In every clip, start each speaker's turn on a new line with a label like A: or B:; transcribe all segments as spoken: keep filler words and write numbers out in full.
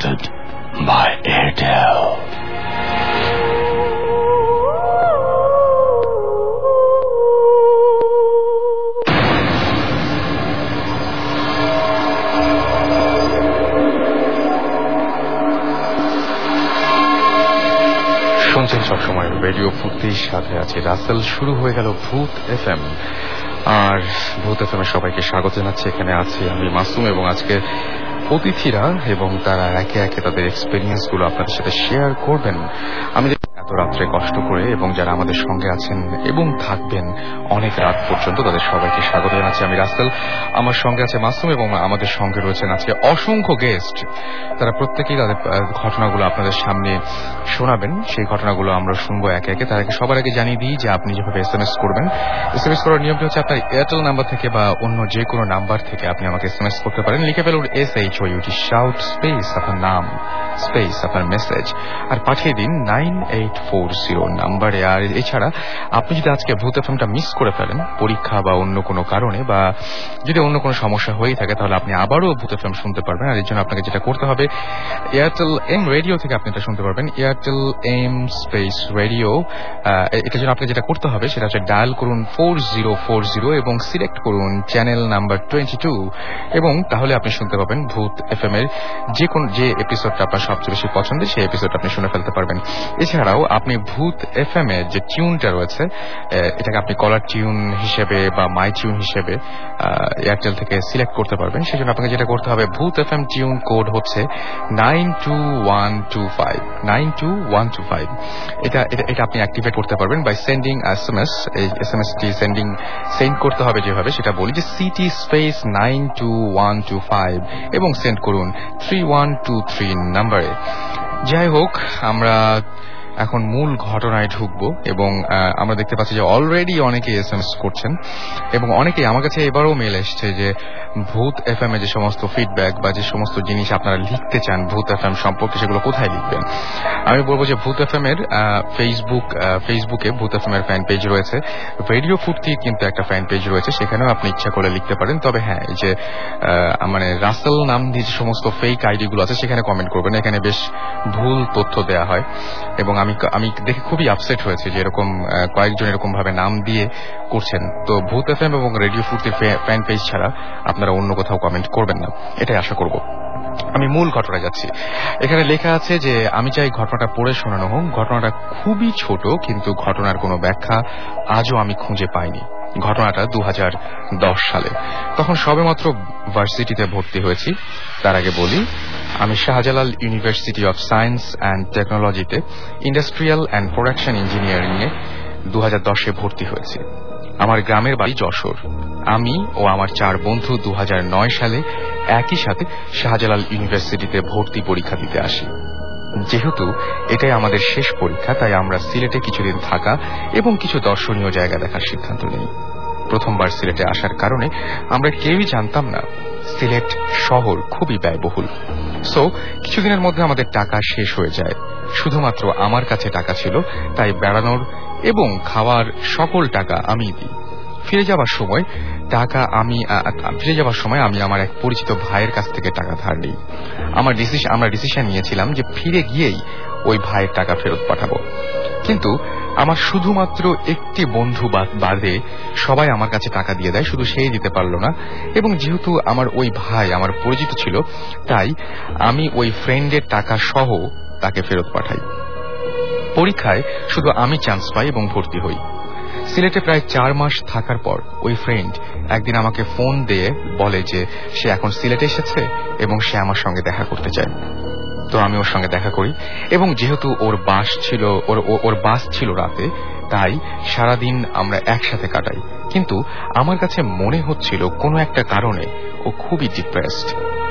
A: presented by Airtel.
B: শুনছেন সবসময় radio ফুর্তির সাথে আছে রাসেল। শুরু হয়ে গেল ভূত এফ এম, আর ভূত এফ এম এ সবাইকে স্বাগত জানাচ্ছি। এখানে আছি আমি মাসুম এবং আজকে অতিথিরা এবং তারা একে একে তাদের এক্সপেরিয়েন্স গুলো আপনাদের সাথে শেয়ার করবেন। আমি এত রাত্রে কষ্ট করে এবং যারা আমাদের সঙ্গে আছেন এবং থাকবেন অনেক রাত পর্যন্ত, তাদের সবাইকে স্বাগত জানাচ্ছি। আমি রাসেল, আমার সঙ্গে আছে মাসুম এবং আমাদের সঙ্গে রয়েছেন আজকে অসংখ্য গেস্ট। তারা প্রত্যেকেই তাদের ঘটনাগুলো আপনাদের সামনে শোনাবেন। সেই ঘটনাগুলো আমরা শুনবো একে একে। তার আগে সবার আগে জানিয়ে দিই যে আপনি যেভাবে এস এম এস করবেন, এস এম এস করার নিয়মটি হচ্ছে আপনার এয়ারটেল নাম্বার থেকে বা অন্য যে কোনো নাম্বার থেকে আপনি আমাকে এস এম এস করতে পারেন। লিখে ফেলুন S H O U T shout space আপনার নাম স্পেস আপনার মেসেজ আর পাঠিয়ে দিন নাইন এইট ফোর জিরো নাম্বারে। আর এছাড়া আপনি যদি আজকে ভূত এফএমটা মিস করে ফেলেন পরীক্ষা বা অন্য কোনো কারণে, বা যদি অন্য কোনো সমস্যা হয়ে থাকে, তাহলে আপনি আবারও ভূত এফএম শুনতে পারবেন। আর এর জন্য আপনাকে যেটা করতে হবে, এয়ারটেল এম রেডিও থেকে আপনি এটা শুনতে পারবেন। এয়ারটেল এম স্পেস রেডিও, এটার জন্য আপনাকে যেটা করতে হবে সেটা হচ্ছে ডায়াল করুন ফোর জিরো ফোর জিরো এবং সিলেক্ট করুন চ্যানেল নাম্বার টোয়েন্টি টু, এবং তাহলে আপনি শুনতে পাবেন ভূত এফএম এর যে কোন যে এপিসোডটা আপনার সবচেয়ে বেশি পছন্দের সেই এপিসোডটা আপনি শুনে ফেলতে পারবেন। এছাড়াও আপনি ভূত এফএম এর যে টিউনটা রয়েছে, এটাকে আপনি কলার টিউন হিসেবে বা মাই টিউন হিসেবে এয়ারটেল থেকে সিলেক্ট করতে পারবেন। সেই জন্য আপনাকে যেটা করতে হবে, ভূত এফএম টিউন কোড হচ্ছে nine two one two five nine two one two five. এটা এটা আপনি অ্যাক্টিভেট করতে পারবেন by sending S M S. এই এস এম এস টি সেন্ডিং সেন্ড করতে হবে যেভাবে, সেটা বলি যে C T space nine two one two five এবং সেন্ড করুন থ্রি ওয়ান টু থ্রি নাম্বারে। যাই হোক, আমরা এখন মূল ঘটনায় ঢুকবো এবং আমরা দেখতে পাচ্ছি যে অলরেডি অনেকে এস এম এস করছেন এবং অনেকেই আমার কাছে এবারও মেল এসছে যে ভূত এফ এম এ যে সমস্ত ফিডব্যাক বা যে সমস্ত জিনিস আপনারা লিখতে চান ভূত এফ এম সম্পর্কে, সেগুলো কোথায় লিখবেন। আমি বলবো যে ভূত এফ এম এর ফেসবুক ফেসবুকে ভূত এফ এম এর ফ্যান পেজ রয়েছে, রেডিও ফুর্তির কিন্তু একটা ফ্যান পেজ রয়েছে, সেখানেও আপনি ইচ্ছা করে লিখতে পারেন। তবে হ্যাঁ, এই যে মানে রাসেল নাম দিয়ে যে সমস্ত ফেক আইডি গুলো আছে সেখানে কমেন্ট করবেন, এখানে বেশ ভুল তথ্য দেওয়া হয় এবং আমি আমি দেখে খুবই আপসেট হয়েছে যে এরকম কয়েকজন এরকম ভাবে নাম দিয়ে করছেন। তো ভূত এফএম এবং রেডিও ফুর্তির ফ্যান পেজ ছাড়া আপনারা অন্য কোথাও কমেন্ট করবেন না, এটাই আশা করব। আমি মূল ঘটনা যাচ্ছি। এখানে লেখা আছে যে আমি চাই ঘটনাটা পড়ে শোনানো হোক। ঘটনাটা খুবই ছোট, কিন্তু ঘটনার কোনো ব্যাখ্যা আজও আমি খুঁজে পাইনি। ঘটনাটা দু হাজার দশ সালে, তখন সবেমাত্র ভার্সিটিতে ভর্তি হয়েছি। তার আগে বলি, আমি Shahjalal University of Science and টেকনোলজিতে ইন্ডাস্ট্রিয়াল অ্যান্ড প্রোডাকশন ইঞ্জিনিয়ারিং এ দু হাজার দশে ভর্তি হয়েছি। আমার গ্রামের বাড়ি যশোর। আমি ও আমার চার বন্ধু দু হাজার নয় সালে একই সাথে শাহজালাল ইউনিভার্সিটিতে ভর্তি পরীক্ষা দিতে আসি। যেহেতু এটাই আমাদের শেষ পরীক্ষা, তাই আমরা সিলেটে কিছুদিন থাকা এবং কিছু দর্শনীয় জায়গা দেখার সিদ্ধান্ত নিই। প্রথমবার সিলেটে আসার কারণে আমরা কেউই জানতাম না সিলেট শহর খুবই ব্যয়বহুল। সো কিছুদিনের মধ্যে আমাদের টাকা শেষ হয়ে যায়। শুধুমাত্র আমার কাছে টাকা ছিল, তাই বেড়ানোর এবং খাওয়ার সকল টাকা আমি দিই। ফিরে যাওয়ার সময় টাকা আমি ফিরে যাওয়ার সময় আমি আমার এক পরিচিত ভাইয়ের কাছ থেকে টাকা ধার নিই। আমার ডিসিশন আমরা ডিসিশন নিয়েছিলাম যে ফিরে গিয়েই ওই ভাইয়ের টাকা ফেরত পাঠাবো। কিন্তু আমার শুধুমাত্র একটি বন্ধু বাদে সবাই আমার কাছে টাকা দিয়ে দেয়, শুধু সেই দিতে পারলো না। এবং যেহেতু আমার ওই ভাই আমার পরিচিত ছিল, তাই আমি ওই ফ্রেন্ডের টাকা সহ তাকে ফেরত পাঠাই। পরীক্ষায় শুধু আমি চান্স পাই এবং ভর্তি হই। সিলেটে প্রায় চার মাস থাকার পর ওই ফ্রেন্ড একদিন আমাকে ফোন দিয়ে বলে যে সে এখন সিলেটে এসেছে এবং সে আমার সঙ্গে দেখা করতে চায়। তো আমি ওর সঙ্গে দেখা করি এবং যেহেতু ওর বাস ছিল ওর ওর বাস ছিল রাতে, তাই সারাদিন আমরা একসাথে কাটাই। কিন্তু আমার কাছে মনে হচ্ছিল কোনো একটা কারণে ও খুবই ডিপ্রেসড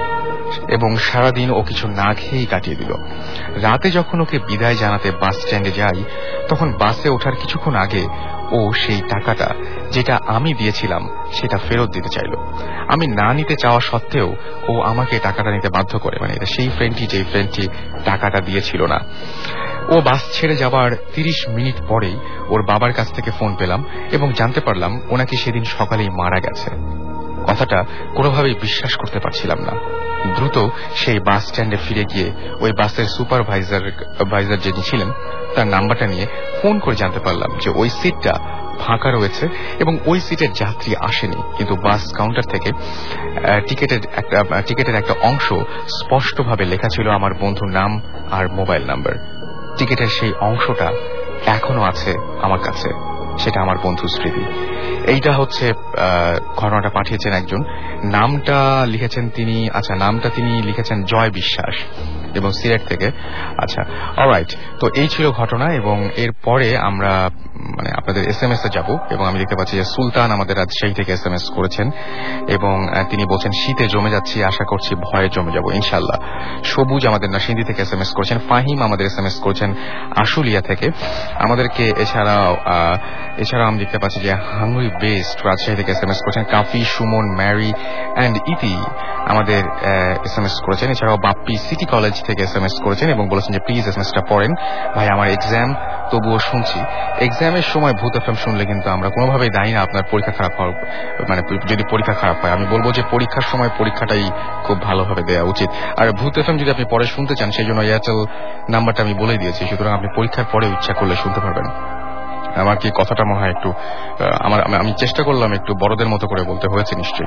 B: এবং সারাদিন ও কিছু না খেয়েই কাটিয়ে দিল। রাতে যখন ওকে বিদায় জানাতে বাস স্ট্যান্ডে যাই, তখন বাসে ওঠার কিছুক্ষণ আগে ও সেই টাকাটা যেটা আমি দিয়েছিলাম সেটা ফেরত দিতে চাইল। আমি না নিতে চাওয়া সত্ত্বেও ও আমাকে টাকাটা নিতে বাধ্য করে। মানে এটা সেই ফ্রেন্ডটি যে ফ্রেন্ডটি টাকাটা দিয়েছিল না। ও বাস ছেড়ে যাবার তিরিশ মিনিট পরেই ওর বাবার কাছ থেকে ফোন পেলাম এবং জানতে পারলাম ও নাকি সেদিন সকালেই মারা গেছে। কথাটা কোনোভাবেই বিশ্বাস করতে পারছিলাম না। দ্রুত সেই বাস স্ট্যান্ডে ফিরে গিয়ে ওই বাসের সুপারভাইজার ভাইজার যিনি ছিলেন তার নাম্বারটা নিয়ে ফোন করে জানতে পারলাম যে ওই সিটটা ফাঁকা রয়েছে এবং ওই সিটের যাত্রী আসেনি, কিন্তু বাস কাউন্টার থেকে টিকেটের একটা টিকেটের একটা অংশ স্পষ্টভাবে লেখা ছিল আমার বন্ধুর নাম আর মোবাইল নাম্বার। টিকেটের সেই অংশটা এখনো আছে আমার কাছে, সেটা আমার বন্ধু স্মৃতি। এইটা হচ্ছে ঘটনাটা পাঠিয়েছেন একজন, নামটা লিখেছেন তিনি, আচ্ছা নামটা তিনি লিখেছেন জয় বিশ্বাস এবং সিলেট থেকে। আচ্ছা অলরাইট, তো এই ছিল ঘটনা এবং এরপরে আমরা মানে আপনাদের এস এম এস এ যাব এবং আমি দেখতে পাচ্ছি যে সুলতান আমাদের রাজশাহী থেকে এস এম এস করেছেন এবং তিনি বলছেন শীতে জমে যাচ্ছি, আশা করছি ভয়ে জমে যাব ইনশাল্লাহ। সবুজ আমাদের নাসিন্দি থেকে এস এম এস করেছেন, ফাহিম আমাদের এস এম এস করেছেন আশুলিয়া থেকে আমাদেরকে, এছাড়াও এছাড়াও আমি দেখতে পাচ্ছি যে হাঙ্গুরি বেস্ট রাজশাহী থেকে এস এম এস করেছেন, কাফি, সুমন, ম্যারি অ্যান্ড ইতি আমাদের এস এম এস করেছেন। এছাড়াও বাপ্পি সিটি কলেজ থেকে এস এম এস করেছেন এবং বলেছেন যে প্লিজ এস এম এসটা পড়েন ভাই, আমার এক্সাম তবুও শুনছি। এক্সামের সময় ভূত এফএম শুনলে কিন্তু আমরা কোনোভাবেই দায়ী না আপনার পরীক্ষা খারাপ হওয়ার, মানে যদি পরীক্ষা খারাপ হয়। আমি বলবো যে পরীক্ষার সময় পরীক্ষাটাই খুব ভালোভাবে দেওয়া উচিত। আর ভূত এফএম যদি আপনি পরে শুনতে চান সেই জন্য এয়ারটেল নাম্বারটা আমি বলে দিয়েছি, সুতরাং আপনি পরীক্ষার পরেও ইচ্ছা করলে শুনতে পারবেন। আমার কি কথাটা মনে হয় একটু আমার আমি চেষ্টা করলাম একটু বড়দের মতো করে বলতে হয়েছে নিশ্চয়ই।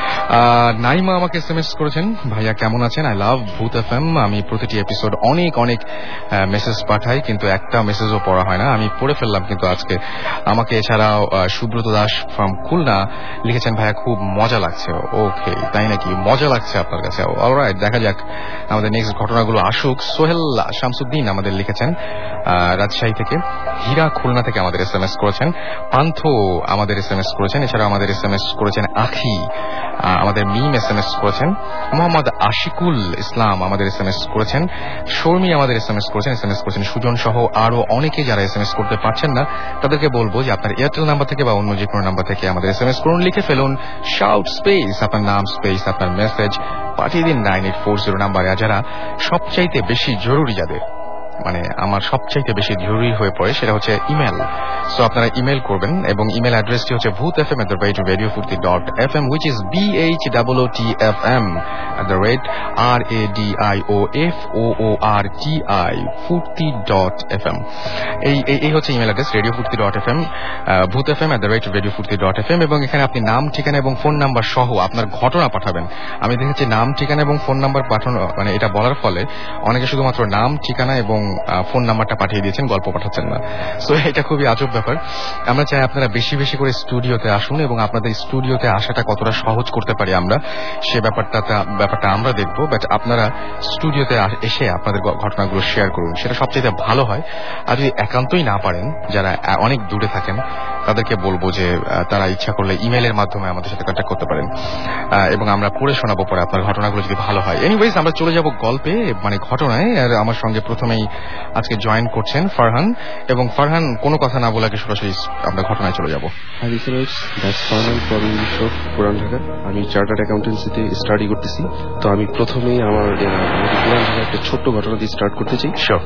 B: নাইমা আমাকে এস এম এস করেছেন, ভাইয়া কেমন আছেন, আই লাভ ভূত এফএম, আমি প্রতিটি এপিসোড অনেক অনেক মেসেজ পাঠাই কিন্তু একটা মেসেজও পড়া হয় না, আমি পড়ে ফেললাম কিন্তু আজকে। আমাকে এছাড়াও সুব্রত দাস ফ্রম খুলনা লিখেছেন ভাইয়া খুব মজা লাগছে। ওকে তাই নাকি, মজা লাগছে আপনার কাছে, অলরাইট দেখা যাক আমাদের নেক্সট ঘটনাগুলো আসুক। সোহেল শামসুদ্দিন আমাদের লিখেছেন রাজশাহী থেকে, হীরা খুলনা থেকে আমাদের এস এম এস করেছেন, পান্থ আমাদের এস এম এস করেছেন, এছাড়া আমাদের এস এম এস করেছেন আখি, আমাদের মিম এস এম এস করেছেন, মোহাম্মদ আশিকুল ইসলাম আমাদের এস এম এস করেছেন, শর্মী আমাদের এস এম এস করেছেন, এস এম এস করেছেন সুজন সহ আরো অনেকে যারা এস এম এস করতে পারছেন না তাদেরকে বলবো যে আপনার এয়ারটেল নাম্বার থেকে বা অন্য যে কোনো নাম্বার থেকে আমাদের এস এম এস করুন, লিখে ফেলুন শাউট স্পেস আপনার নাম স্পেস আপনার মেসেজ, পাঠিয়ে দিন নাইন এইট ফোর জিরো নাম্বারে। যারা সবচাইতে বেশি জরুরি, যাদের মানে আমার সবচাইতে বেশি জরুরি হয়ে পড়ে সেটা হচ্ছে ইমেল। সো আপনারা ইমেল করবেন এবং ইমেল অ্যাড্রেসটি হচ্ছে Bhoot F M at the rate radio Foorti dot F M which is B H double O T F M at the rate R A D I O F O O R T I Foorti dot F M. এই এই হচ্ছে email address Radio Foorti dot F M, Bhoot F M at the rate radio Foorti dot F M, এবং এখানে আপনি নাম ঠিকানা এবং phone number সহ আপনার ঘটনা পাঠাবেন। আমি দেখেছি নাম ঠিকানা এবং ফোন নাম্বার পাঠানো মানে এটা বলার ফলে অনেকে শুধুমাত্র নাম ঠিকানা এবং ফোন নাম্বারটা পাঠিয়ে দিয়েছেন, গল্প পাঠাচ্ছেন না। সো এটা খুবই আজব ব্যাপার। আমরা চাই আপনারা বেশি বেশি করে স্টুডিওতে আসুন এবং আপনাদের স্টুডিওতে আসাটা কতটা সহজ করতে পারি আমরা সে ব্যাপারটা ব্যাপারটা আমরা দেখবো। বাট আপনারা স্টুডিওতে এসে আপনাদের ঘটনাগুলো শেয়ার করুন, সেটা সবচেয়ে ভালো হয়। আর যদি একান্তই না পারেন, যারা অনেক দূরে থাকেন তাদেরকে বলবো যে তারা ইচ্ছা করলে ইমেলের মাধ্যমে আমাদের সাথে কন্ট্যাক্ট করতে পারেন এবং আমরা পড়ে শোনাবো পরে আপনার ঘটনাগুলো যদি ভালো হয়। এনিওয়েজ আমরা চলে যাব গল্পে মানে ঘটনায়। আর আমার সঙ্গে প্রথমেই আজকে জয়েন করছেন ফারহান, এবং ফারহান কোনো কথা না বলে সরাসরি আমরা ঘটনায় চলে যাব।
C: Hi listeners, that's Farhan from English of Puran Dhaka. আমি চার্টার্ড অ্যাকাউন্টেন্সিতে স্টাডি করতেছি। তো আমি প্রথমেই আমার পুরান ঢাকা একটা ছোট্ট ঘটনা দিয়ে স্টার্ট করতে চাই।
B: শিওর।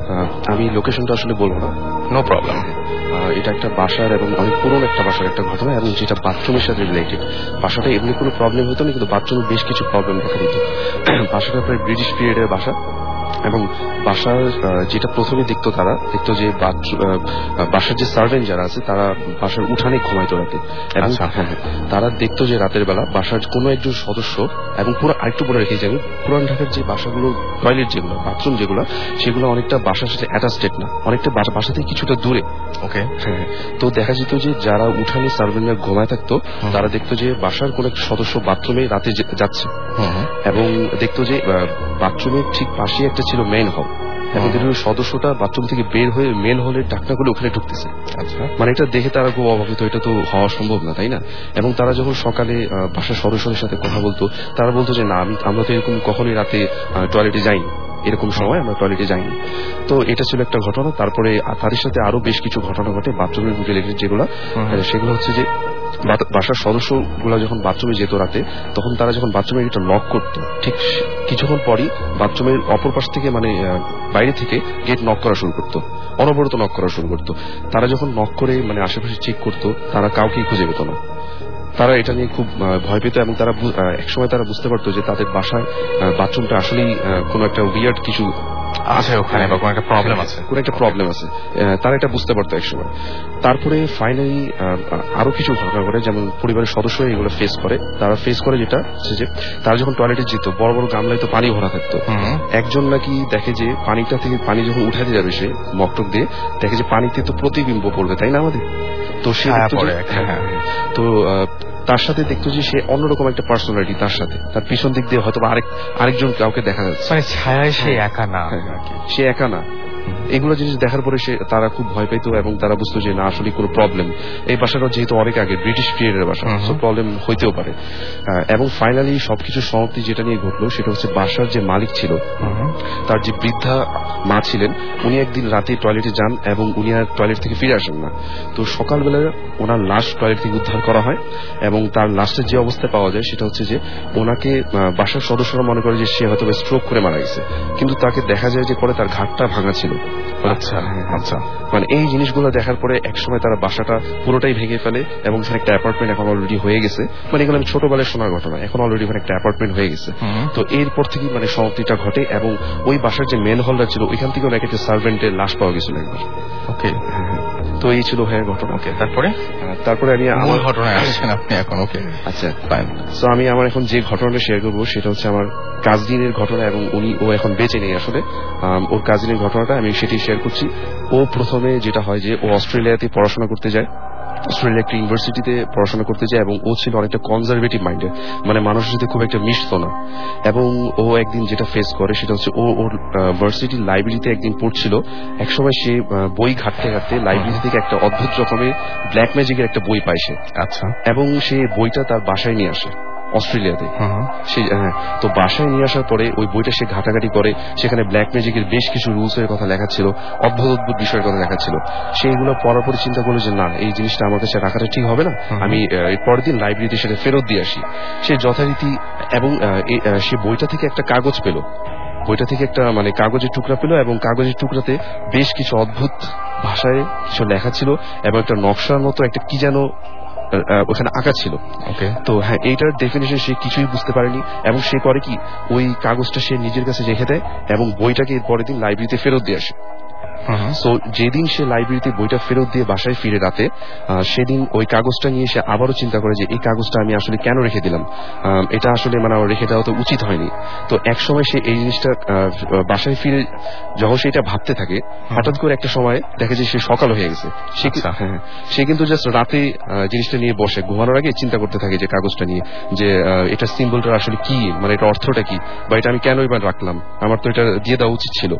C: আমি লোকেশনটা আসলে বলবো না,
B: নো প্রবলেম।
C: এটা একটা বাসার এবং অনেক পুরনো একটা বাসার একটা ঘটনা, এবং যেটা বাথরুমের সাথে রিলেটেড। বাসাটা এমনি কোনো প্রবলেম হতো না, কিন্তু বাথরুমে বেশ কিছু প্রবলেম দেখা দিত। বাসাটা প্রায় ব্রিটিশ পিরিয়ডের বাসা, এবং বাসার যেটা প্রথমে দেখতো তারা দেখতো যে বাসার যে সার্ভেন্ট যারা আছে তারা বাসার উঠানে ঘুমাইতো রাতে, এবং তারা দেখতো যে রাতের বেলা বাসার কোনো একজন সদস্য, এবং পুরো আরেকটু বলে রেখে যাবে পুরান ঢাকার যে বাসাগুলো টয়লেট যেগুলো বাথরুম যেগুলো সেগুলো অনেকটা বাসার সাথে অ্যাটাচড না, অনেকটা বাসা থেকে কিছুটা দূরে। ওকে, হ্যাঁ। তো দেখা যেত যে যারা উঠানে সার্ভেন্টরা ঘুমায় থাকতো তারা দেখতো যে বাসার কোন এক সদস্য বাথরুমে রাতে যাচ্ছে, এবং দেখতো যে বাথরুমের ঠিক পাশে একটা ছিল মেইন হল, এবং সদস্যটা বাথরুম থেকে বের হয়ে মেন হলের ডাকনা করে ওখানে ঢুকতেছে। মানে এটা দেখে তারা খুব অবাক হতো, এটা তো হওয়া সম্ভব না, তাই না? এবং তারা যখন সকালে বাসার সদস্যদের সাথে কথা বলতো তারা বলতো যে না, আমি আমরা তো এরকম কখনোই রাতে টয়লেটে যাইনি, এরকম সময় আমরা টয়লেটে যাইনি। তো এটা ছিল একটা ঘটনা। তারপরে তাদের সাথে আরো বেশ কিছু ঘটনা ঘটে বাথরুমের রিলেটেড, যেগুলো সেগুলো হচ্ছে যে বাসার সদস্য গুলা যখন বাথরুমে যেত রাতে, তখন তারা যখন বাথরুমের গেটটা লক করতো, ঠিক কিছুক্ষণ পরই বাথরুমের অপর পাশ থেকে মানে বাইরে থেকে গেট নক করা শুরু করতো, অনবরত নক করা শুরু করতো। তারা যখন নক করে মানে আশেপাশে চেক করতো, তারা কাউকেই খুঁজে পেত না। তারা এটা নিয়ে খুব ভয় পেত এবং তারা একসময় তারা বুঝতে পারতো যে তাদের বাসায় বাথরুমটা আসলেই কোনো একটা উইয়ার্ড কিছু
B: আছে ওখানে বা কোনো একটা প্রবলেম আছে
C: কোনো একটা প্রবলেম আছে তারা এটা বুঝতে পারতো একসময়। তারপরে ফাইনালি আরো কিছু ঘটনা ঘটে, যেমন পরিবারের সদস্য এগুলো ফেস করে। তারা ফেস করে যেটা যে তারা যখন টয়লেটে যেত বড় বড় গামলায় তো পানি ভরা থাকতো, একজন নাকি দেখে যে পানিটা থেকে পানি যখন উঠাতে যাবে সে মগটক দিয়ে দেখে যে পানিতে তো প্রতিবিম্ব পড়বে, তাই না আমাদের, তো সে তো তার সাথে দেখতো যে সে অন্যরকম একটা পার্সোনালিটি, তার সাথে তার পিছন দিক দিয়ে হয়তো আরেক আরেকজন কাউকে দেখা যাচ্ছে,
B: মানে ছায়ায় সে একা না,
C: সে একা না। এগুলো জিনিস দেখার পরে সে তারা খুব ভয় পেত এবং তারা বুঝতো যে না আসলে কোনো প্রবলেম, এই বাসাটা যেহেতু অনেক আগে ব্রিটিশ পিরিয়ডের বাসা, সো প্রবলেম হইতেও পারে। এবং ফাইনালি সবকিছু সমাপ্তি যেটা নিয়ে ঘটলো সেটা হচ্ছে বাসার যে মালিক ছিল তার যে বৃদ্ধা মা ছিলেন, উনি একদিন রাতে টয়লেটে যান এবং উনি আর টয়লেট থেকে ফিরে আসেন না। তো সকালবেলা ওনার লাশ টয়লেট থেকে উদ্ধার করা হয় এবং তার লাশের যে অবস্থায় পাওয়া যায় সেটা হচ্ছে যে ওনাকে বাসার সদস্যরা মনে করে যে সে হয়তো স্ট্রোক করে মারা গেছে, কিন্তু তাকে দেখা যায় যে পরে তার ঘাটটা ভাঙা ছিল।
B: আচ্ছা আচ্ছা,
C: মানে এই জিনিসগুলো দেখার পরে একসময় তারা বাসাটা পুরোটাই ভেঙে ফেলে এবং সেখানে একটা অ্যাপার্টমেন্ট এখন অলরেডি হয়ে গেছে। মানে এগুলো আমি ছোটবেলায় শোনার ঘটনা, এখন অলরেডি ওখানে একটা অ্যাপার্টমেন্ট হয়ে গেছে। তো এরপর থেকে মানে সমাপ্তিটা ঘটে এবং ওই বাসার যে মেন হলটা ছিল ওইখান থেকে নাকি একটা সার্ভেন্টের লাশ পাওয়া গেছিল একবার।
B: ওকে,
C: তো এই ছিল হ্যাঁ ঘটনা।
B: ওকে, তারপরে
C: তারপরে আমি
B: আমার ঘটনায় আসছেন আপনি এখন। ওকে
C: আচ্ছা ফাইন। সো আমি আমার এখন যে ঘটনাটা শেয়ার করবো সেটা হচ্ছে আমার কাজিনের ঘটনা এবং উনি ও এখন বেঁচে নেই আসলে। ওর কাজিনের ঘটনাটা আমি সেটি শেয়ার করছি। ও প্রথমে যেটা হয় যে ও অস্ট্রেলিয়াতে পড়াশোনা করতে যায়, অস্ট্রেলিয়া একটা ইউনিভার্সিটিতে পড়াশোনা করতে যায় এবং ও ছিল অনেকটা কনজারভেটিভ মাইন্ডের, মানে মানুষের সাথে খুব একটা মিশতো না। এবং ও একদিন যেটা ফেস করে সেটা হচ্ছে ও ওর ভার্সিটির লাইব্রেরিতে একদিন পড়ছিল, একসময় সে বই ঘাটতে ঘাটতে লাইব্রেরি থেকে একটা অদ্ভুত রকমের ব্ল্যাক ম্যাজিকের একটা বই পায় সে।
B: আচ্ছা,
C: এবং সে বইটা তার বাসায় নিয়ে আসে অস্ট্রেলিয়াতে। সে তো বাসায় নিয়ে আসার পরে ওই বইটা সে ঘাটাঘাটি করে, সেখানে ব্ল্যাক ম্যাজিকের বেশ কিছু রুলস এর কথা লেখা ছিল, অদ্ভুত অদ্ভুত বিষয়ের কথা লেখা ছিল। সেইগুলো পড়ার পরে চিন্তা করলো যে না, এই জিনিসটা আমার কাছে রাখাটা ঠিক হবে না, আমি পরের দিন লাইব্রেরিতে সেটা ফেরত দিয়ে আসি। সে যথারীতি এবং সে বইটা থেকে একটা কাগজ পেল, বইটা থেকে একটা মানে কাগজের টুকরা পেল এবং কাগজের টুকরাতে বেশ কিছু অদ্ভুত ভাষায় কিছু লেখা ছিল এবং একটা নকশার মতো একটা কি যেন ওখানে আঁকা ছিল। তো হ্যাঁ, এইটার ডেফিনেশন সে কিছুই বুঝতে পারেনি এবং সে করে কি ওই কাগজটা সে নিজের কাছে রেখে দেয় এবং বইটাকে পরের দিন লাইব্রেরিতে ফেরত দিয়ে আসে। সো যেদিন সে লাইব্রেরিতে বইটা ফেরত দিয়ে বাসায় ফিরে রাতে, সেদিন ওই কাগজটা নিয়ে সে আবারও চিন্তা করে যে এই কাগজটা আমি আসলে কেন রেখে দিলাম, এটা আসলে মানে রেখে দেওয়া তো উচিত হয়নি। তো এক সময় সে এই জিনিসটা বাসায় ফিরে যখন সেটা ভাবতে থাকে, হঠাৎ করে একটা সময় দেখে যে সে সকাল হয়ে গেছে। সে হ্যাঁ সে কিন্তু জাস্ট রাতে জিনিসটা নিয়ে বসে ঘুমানোর আগে চিন্তা করতে থাকে যে কাগজটা নিয়ে যে এটা সিম্বলটা আসলে কি, মানে এটা অর্থটা কি, বা এটা আমি কেনই বা রাখলাম, আমার তো এটা দিয়ে দেওয়া উচিত ছিল।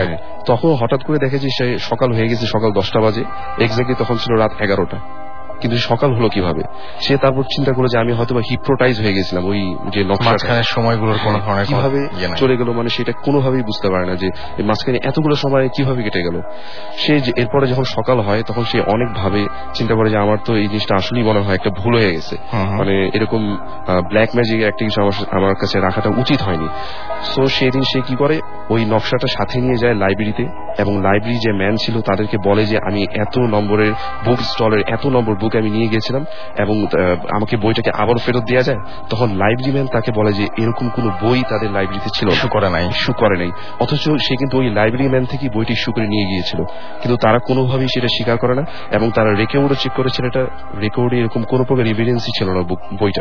C: তখন হঠাৎ করে দেখে যে সে সকাল হয়ে গেছে, সকাল দশটা বাজে এক্স্যাক্টলি, তখন ছিল রাত এগারোটা। কিন্তু সকাল হলো কিভাবে? সে তারপর চিন্তা করলো যে আমি হয়তো বা হিপ্নোটাইজ হয়ে গেছিলাম, ওই যে
B: মাঝখানের সময়গুলোর কোনো ধরনের
C: কিভাবে চলে গেল, মানে সেটা কোনোভাবেই বুঝতে পারে না যে মাঝখানে এতগুলো সময় কিভাবে কেটে গেল। সে এরপরে যখন সকাল হয় তখন সে অনেক ভাবে চিন্তা করে যে আমার তো এই জিনিসটা আসলেই মনে হয় একটা ভুল হয়ে গেছে, মানে এরকম ব্ল্যাক ম্যাজিক একটা কিছু আমার কাছে রাখাটা উচিত হয়নি। সো সেদিন সে কি করে, ওই নকশাটা সাথে নিয়ে যায় লাইব্রেরিতে এবং লাইব্রেরি যে ম্যান ছিল তাদেরকে বলে যে আমি এত নম্বরের বুক স্টলের এত নম্বর বুক আমি নিয়ে গেছিলাম এবং আমাকে বইটাকে আবারও ফেরত দেওয়া যায়। তখন লাইব্রেরি ম্যান তাকে বলে যে এরকম কোন বই তাদের লাইব্রেরিতে ছিল,
B: ইস্যু করে নাই
C: ইস্যু করে নাই অথচ সে কিন্তু ওই লাইব্রেরি ম্যান থেকে বইটি ইস্যু করে নিয়ে গিয়েছিল, কিন্তু তারা কোনোভাবেই সেটা স্বীকার করে না এবং তারা রেকর্ডও চেক করেছিল, এটা রেকর্ডে এরকম কোন প্রকার এভিডেন্সই ছিল না বইটা।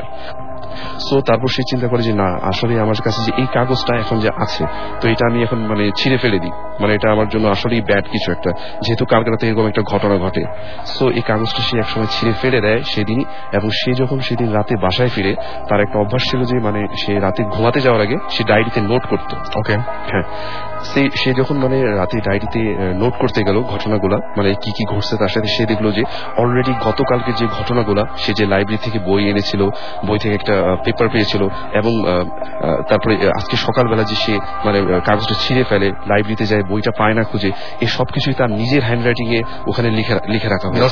C: সো তারপর সে চিন্তা করে যে না, আসলে আমার কাছে যে এই কাগজটা এখন যে আছে, তো এটা আমি এখন মানে ছিঁড়ে ফেলে দিই, মানে এটা আমার জন্য আসলেই ব্যাড কিছু একটা, যেহেতু কালকে রাতে এরকম একটা ঘটনা ঘটে। সো এই কাগজটা সে একসময় ছিঁড়ে ফেলে দেয় সেদিনই। এবং সে যখন সেদিন রাতে বাসায় ফিরে, তার একটা অভ্যাস ছিল যে মানে সে রাতে ঘুমাতে যাওয়ার আগে সে ডায়েরিতে নোট করতো। ওকে হ্যাঁ, সে যখন মানে রাতে ডায়েরিতে নোট করতে গেল ঘটনাগুলা, মানে কি কি ঘটছে তার সাথে, সে দেখলো যে অলরেডি গতকালকে যে ঘটনাগুলা, সে যে লাইব্রেরি থেকে বই এনেছিল, বই থেকে একটা পেপার পেয়েছিল এবং তারপরে আজকে সকালবেলা যে সে মানে কাগজটা ছিঁড়ে ফেলে, লাইব্রেরিতে যায়, বইটা পায় না খুঁজে, এই সবকিছুই তার নিজের হ্যান্ডরাইটিং এ ওখানে লিখে রাখা হয়।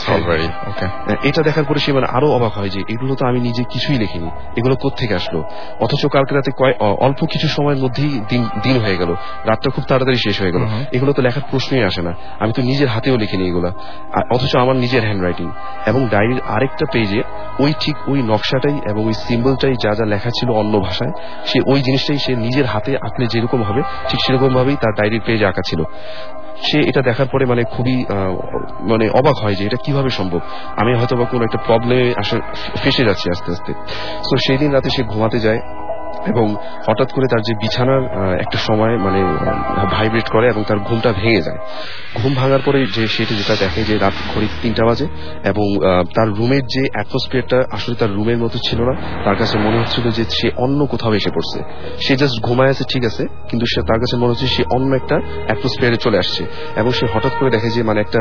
C: এটা দেখার পরে সে মানে আরো অবাক হয় যে এগুলো তো আমি নিজে কিছুই লিখিনি, এগুলো কোত্থেকে আসলো, অথচ কালকে রাতে অল্প কিছু সময়ের মধ্যেই দিন দিন হয়ে গেল, রাতটা খুব তাড়াতাড়ি শেষ হয়ে গেল। এগুলো তো লেখার প্রশ্নই আসে না, আমি তো নিজের হাতেও লিখিনি এগুলা, অথচ আমার নিজের হ্যান্ড রাইটিং। এবং ডায়েরির আরেকটা পেজে ওই ঠিক ওই নকশাটাই এবং ওই সিম্বলটাই যা যা লেখা ছিল অন্য ভাষায়, সে ওই জিনিসটাই সে নিজের হাতে আঁকলে যেরকম হবে ঠিক সেরকম ভাবেই তার ডায়েরির পেজে আঁকা ছিল। সে এটা দেখার পরে মানে খুবই মানে অবাক হয় যে এটা কিভাবে সম্ভব, আমি হয়তো বা কোনো একটা প্রবলেমে আসে ফেসে যাচ্ছি আস্তে আস্তে। তো সেই দিন রাতে সে ঘুমাতে যায় এবং হঠাৎ করে তার যে বিছানার একটা সময় মানে ভাইব্রেট করে এবং তার ঘুমটা ভেঙে যায়। ঘুম ভাঙার পরে যে সেটা যেটা দেখে যে রাত ঘড়ি তিনটা বাজে এবং তার রুমের যে অ্যাটমসফিয়ারটা আসলে তার রুমের মতো ছিল না, তার কাছে মনে হচ্ছিল যে সে অন্য কোথাও এসে পড়ছে। সে জাস্ট ঘুমায় আছে ঠিক আছে, কিন্তু সে তার কাছে মনে হচ্ছে সে অন্য একটা অ্যাটমসফিয়ারে চলে আসছে। এবং সে হঠাৎ করে দেখে যে মানে একটা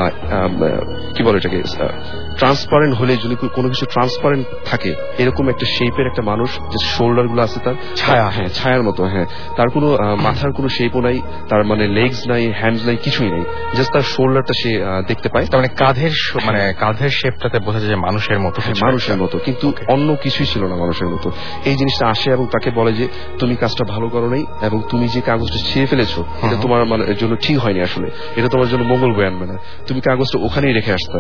C: কি বলে এটাকে ট্রান্সপারেন্ট হলে যদি কোনো কিছু ট্রান্সপারেন্ট থাকে এরকম একটা শেপের একটা মানুষ, যে শোল্ডার গুলো আছে তার ছায়া, হ্যাঁ ছায়ার মতো, হ্যাঁ তার কোনো মাথার কোনো শেপও নাই, তার মানে লেগস নাই, হ্যান্ডস নাই, কিছুই নাই, জাস্ট তার শোল্ডারটা সে দেখতে পায়।
B: তার মানে কাঁধের মানে কাঁধের শেপটাতে বোঝা যায় যে মানুষের মতো,
C: মানুষের মতো, কিন্তু অন্য কিছুই ছিল না মানুষের মতো। এই জিনিসটা আসে এবং তাকে বলে যে তুমি কাজটা ভালো করো নাই এবং তুমি যে কাগজটা ছিঁড়ে ফেলেছো এটা তোমার মানে জন্য ঠিক হয়নি, আসলে এটা তোমার জন্য মঙ্গল বয়ে আনবে না, তুমি কাগজটা ওখানেই রেখে আসতা।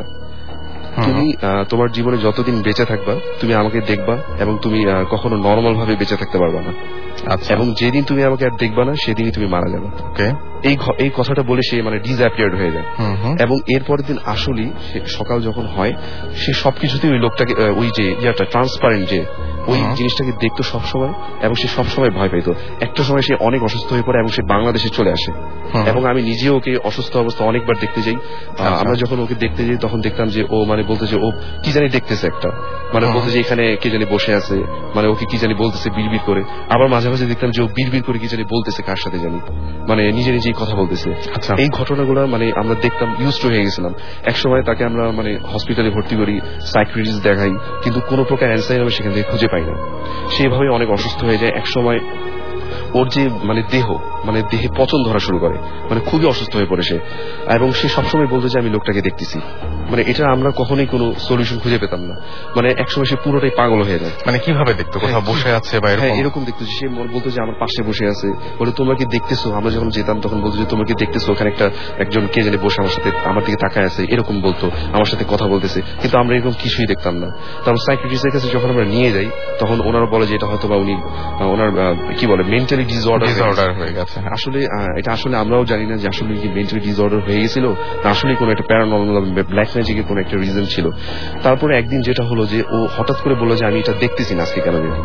C: তুমি তোমার জীবনে যতদিন বেঁচে থাকবা তুমি আমাকে দেখবা এবং তুমি কখনো নর্মাল ভাবে বেঁচে থাকতে পারবা না, এবং যেদিন তুমি আমাকে আর দেখবা না সেদিনই তুমি মারা যাবে। এই এই কথাটা বলে সে মানে ডিসঅ্যাপিয়ার্ড হয়ে যায়। এবং এরপরের দিন আসলেই সকাল যখন হয় সে সবকিছুতেই ওই লোকটাকে ওই যে ইয়াটা ট্রান্সপারেন্ট যে ওই জিনিসটাকে দেখতো সবসময় এবং সে সবসময় ভয় পেত। একটা সময় সে অনেক অসুস্থ হয়ে পড়ে এবং সে বাংলাদেশে চলে আসে এবং আমি নিজেও ওকে অসুস্থ অবস্থা অনেকবার দেখতে যাই। আমরা যখন ওকে দেখতে যাই তখন দেখতাম যে ও মানে বলতে যে ও কি জানি দেখতেছে একটা, মানে বলতে যে এখানে কে জানি বসে আছে, মানে ওকে কি জানি বলতেছে বিড়বিড় করে। আবার মাঝে মাঝে দেখতাম যে ও বিড়বিড় করে কি জানি বলতেছে কার সাথে জানি, মানে নিজে নিজেই কথা বলতেছে। এই ঘটনাগুলো মানে আমরা দেখতাম, ইউজড হয়ে গেছিলাম। একসময় তাকে আমরা মানে হসপিটালে ভর্তি করি, সাইকিয়াট্রিস্ট দেখাই, কিন্তু কোনো প্রকার অ্যান্সার আমরা সেখান থেকে খুঁজে পাই না। সেভাবে অনেক অসুস্থ হয়ে যায়। একসময় ওর যে মানে দেহ মানে দেহে পচন ধরা শুরু করে, মানে খুবই অসুস্থ হয়ে পড়ে সে, এবং সে সবসময় বলতো যে আমি লোকটাকে দেখতেছি। মানে এটা আমরা কখনোই কোনো সলিউশন খুঁজে পেতাম না। মানে একসময় সে পুরোটাই পাগল হয়ে যায়।
B: মানে কিভাবে দেখতো, কোথাও বসে আছে বা এরকম?
C: এরকম দেখতো, সে বলতো যে আমার পাশে বসে আছে, বলে তোমাকে দেখতেছো। আমরা যখন যেতাম তখন বলতো যে তোমাকে দেখতেছো, ওখানে একটা একজন কে জানি বসে আমার সাথে আমার দিকে তাকায় আছে, এরকম বলতো, আমার সাথে কথা বলতেছে, কিন্তু আমরা এরকম কিছুই দেখতাম না। তারপর সাইকিয়াট্রিস্টের কাছে যখন আমরা নিয়ে যাই তখন ওনারা বলে যে এটা হয়তো বা উনি ওনার কি বলে মেন্টালি ডিসঅর্ডার
B: হয়ে গেছে।
C: আসলে এটা আসলে আমরাও জানি না যে আসলে কি মেন্টালি ডিসঅর্ডার হয়ে গেছিল না আসলে কোনো একটা প্যারানর্মাল ব্ল্যাক ম্যাজিকের কোনো একটা রিজন ছিল। তারপরে একদিন যেটা হলো যে ও হঠাৎ করে বললো যে আমি এটা দেখতেছি না আজকে কেন জানি।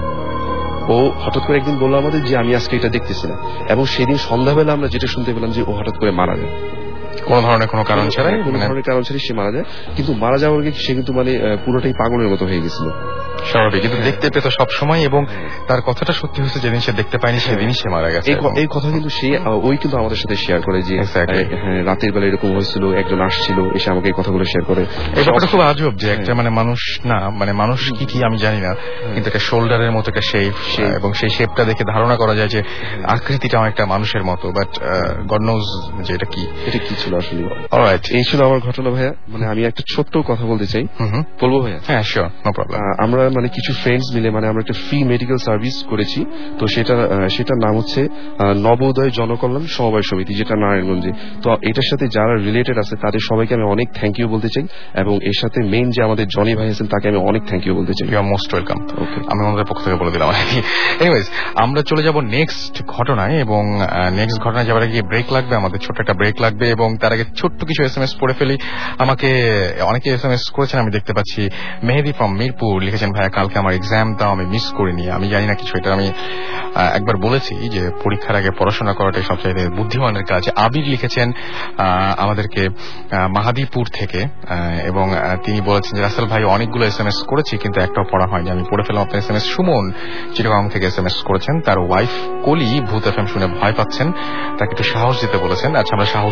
C: ও হঠাৎ করে একদিন বললো আমাদের যে আমি আজকে এটা দেখতেছি না, এবং সেদিন সন্ধ্যাবেলা আমরা যেটা শুনতে পেলাম যে ও হঠাৎ করে মারা যায়,
B: কোন ধরনের কোনো কারণ ছাড়াই,
C: কোন ধরনের কারণ ছাড়াই সে মারা যায়। কিন্তু মারা যাওয়ার আগে সে কিন্তু মানে পুরোটাই পাগলের মতো হয়ে গেছিল,
B: স্বাভাবিক, কিন্তু দেখতে পেত সবসময়, এবং তার কথাটা সত্যি হচ্ছে যেদিন সে দেখতে পায়নি সেদিনই সে মারা গেছে।
C: এই কথা কিন্তু সে ওই কিন্তু আমাদের সাথে শেয়ার করে যে রাতের বেলা এরকম হয়েছিল, একজন আসছিল এসে আমাকে এই কথাগুলো শেয়ার করে।
B: এই ব্যাপারটা খুব আজব যে একটা মানে মানুষ না মানে মানুষ কি কি আমি জানি না, কিন্তু একটা শোল্ডারের মতো একটা শেপ, এবং সেই শেপটা দেখে ধারণা করা যায় যে আকৃতিটা অনেকটা মানুষের মতো, বাট গড নোজ যে এটা কি
C: এটা কি ছিল আসলে। অলরাইট, এই ছিল আমার ঘটনা ভাইয়া। মানে আমি একটা ছোট্ট কথা বলতে চাই, বলবো ভাইয়া?
B: হ্যাঁ শিওর, নো প্রবলেম।
C: আমরা মানে কিছু ফ্রেন্ডস মিলে মানে আমরা একটা ফ্রি মেডিকেল সার্ভিস করেছি। তো সেটা সেটার নাম হচ্ছে নবোদয় জনকল্যাণ সমবায় সমিতি, যেটা নারায়ণগঞ্জে। তো এটার সাথে যারা রিলেটেড আছে তাদের সবাইকে আমি অনেক থ্যাংক ইউ বলতে চাই, এবং এর সাথে মেইন যে আমাদের জনি ভাই আছেন তাকে আমি অনেক থ্যাংক ইউ বলতে চাই।
B: You are most welcome. Okay, আমি আমাদের পক্ষ থেকে বলে দিলাম। এনিওয়েজ, আমরা চলে যাব নেক্সট ঘটনায়, এবং নেক্সট ঘটনায় যাওয়ার আগে ব্রেক লাগবে, আমাদের ছোট্ট একটা ব্রেক লাগবে, এবং তার আগে ছোট্ট কিছু এস এম এস পড়ে ফেলি। আমাকে অনেকে এস এম এস করেছেন, আমি দেখতে পাচ্ছি। মেহেদি ফ্রম মিরপুর লিখেছেন, ভাইয়া কালকে আমার এক্সাম দাও, আমি মিস করিনি। আমি জানি না কিছু, এটা আমি একবার বলেছি যে পরীক্ষার আগে পড়াশোনা করাটাই সবচাইতে বুদ্ধিমানের কাজ। আবির লিখেছেন আমাদেরকে মাহাদীপুর থেকে, এবং তিনি বলেছেন যে রাসেল ভাই অনেকগুলো এস এম এস করেছি কিন্তু একটাও পড়া হয়নি, আমি পড়ে ফেলাম আপনার S M S. Sumon Chittagong থেকে এস এম এস করেছেন, তার ওয়াইফ কলি ভূত এফ এম শুনে ভয় পাচ্ছেন, তাকে একটু সাহস দিতে বলেছেন। আচ্ছা, আমরা সাহস দিলাম।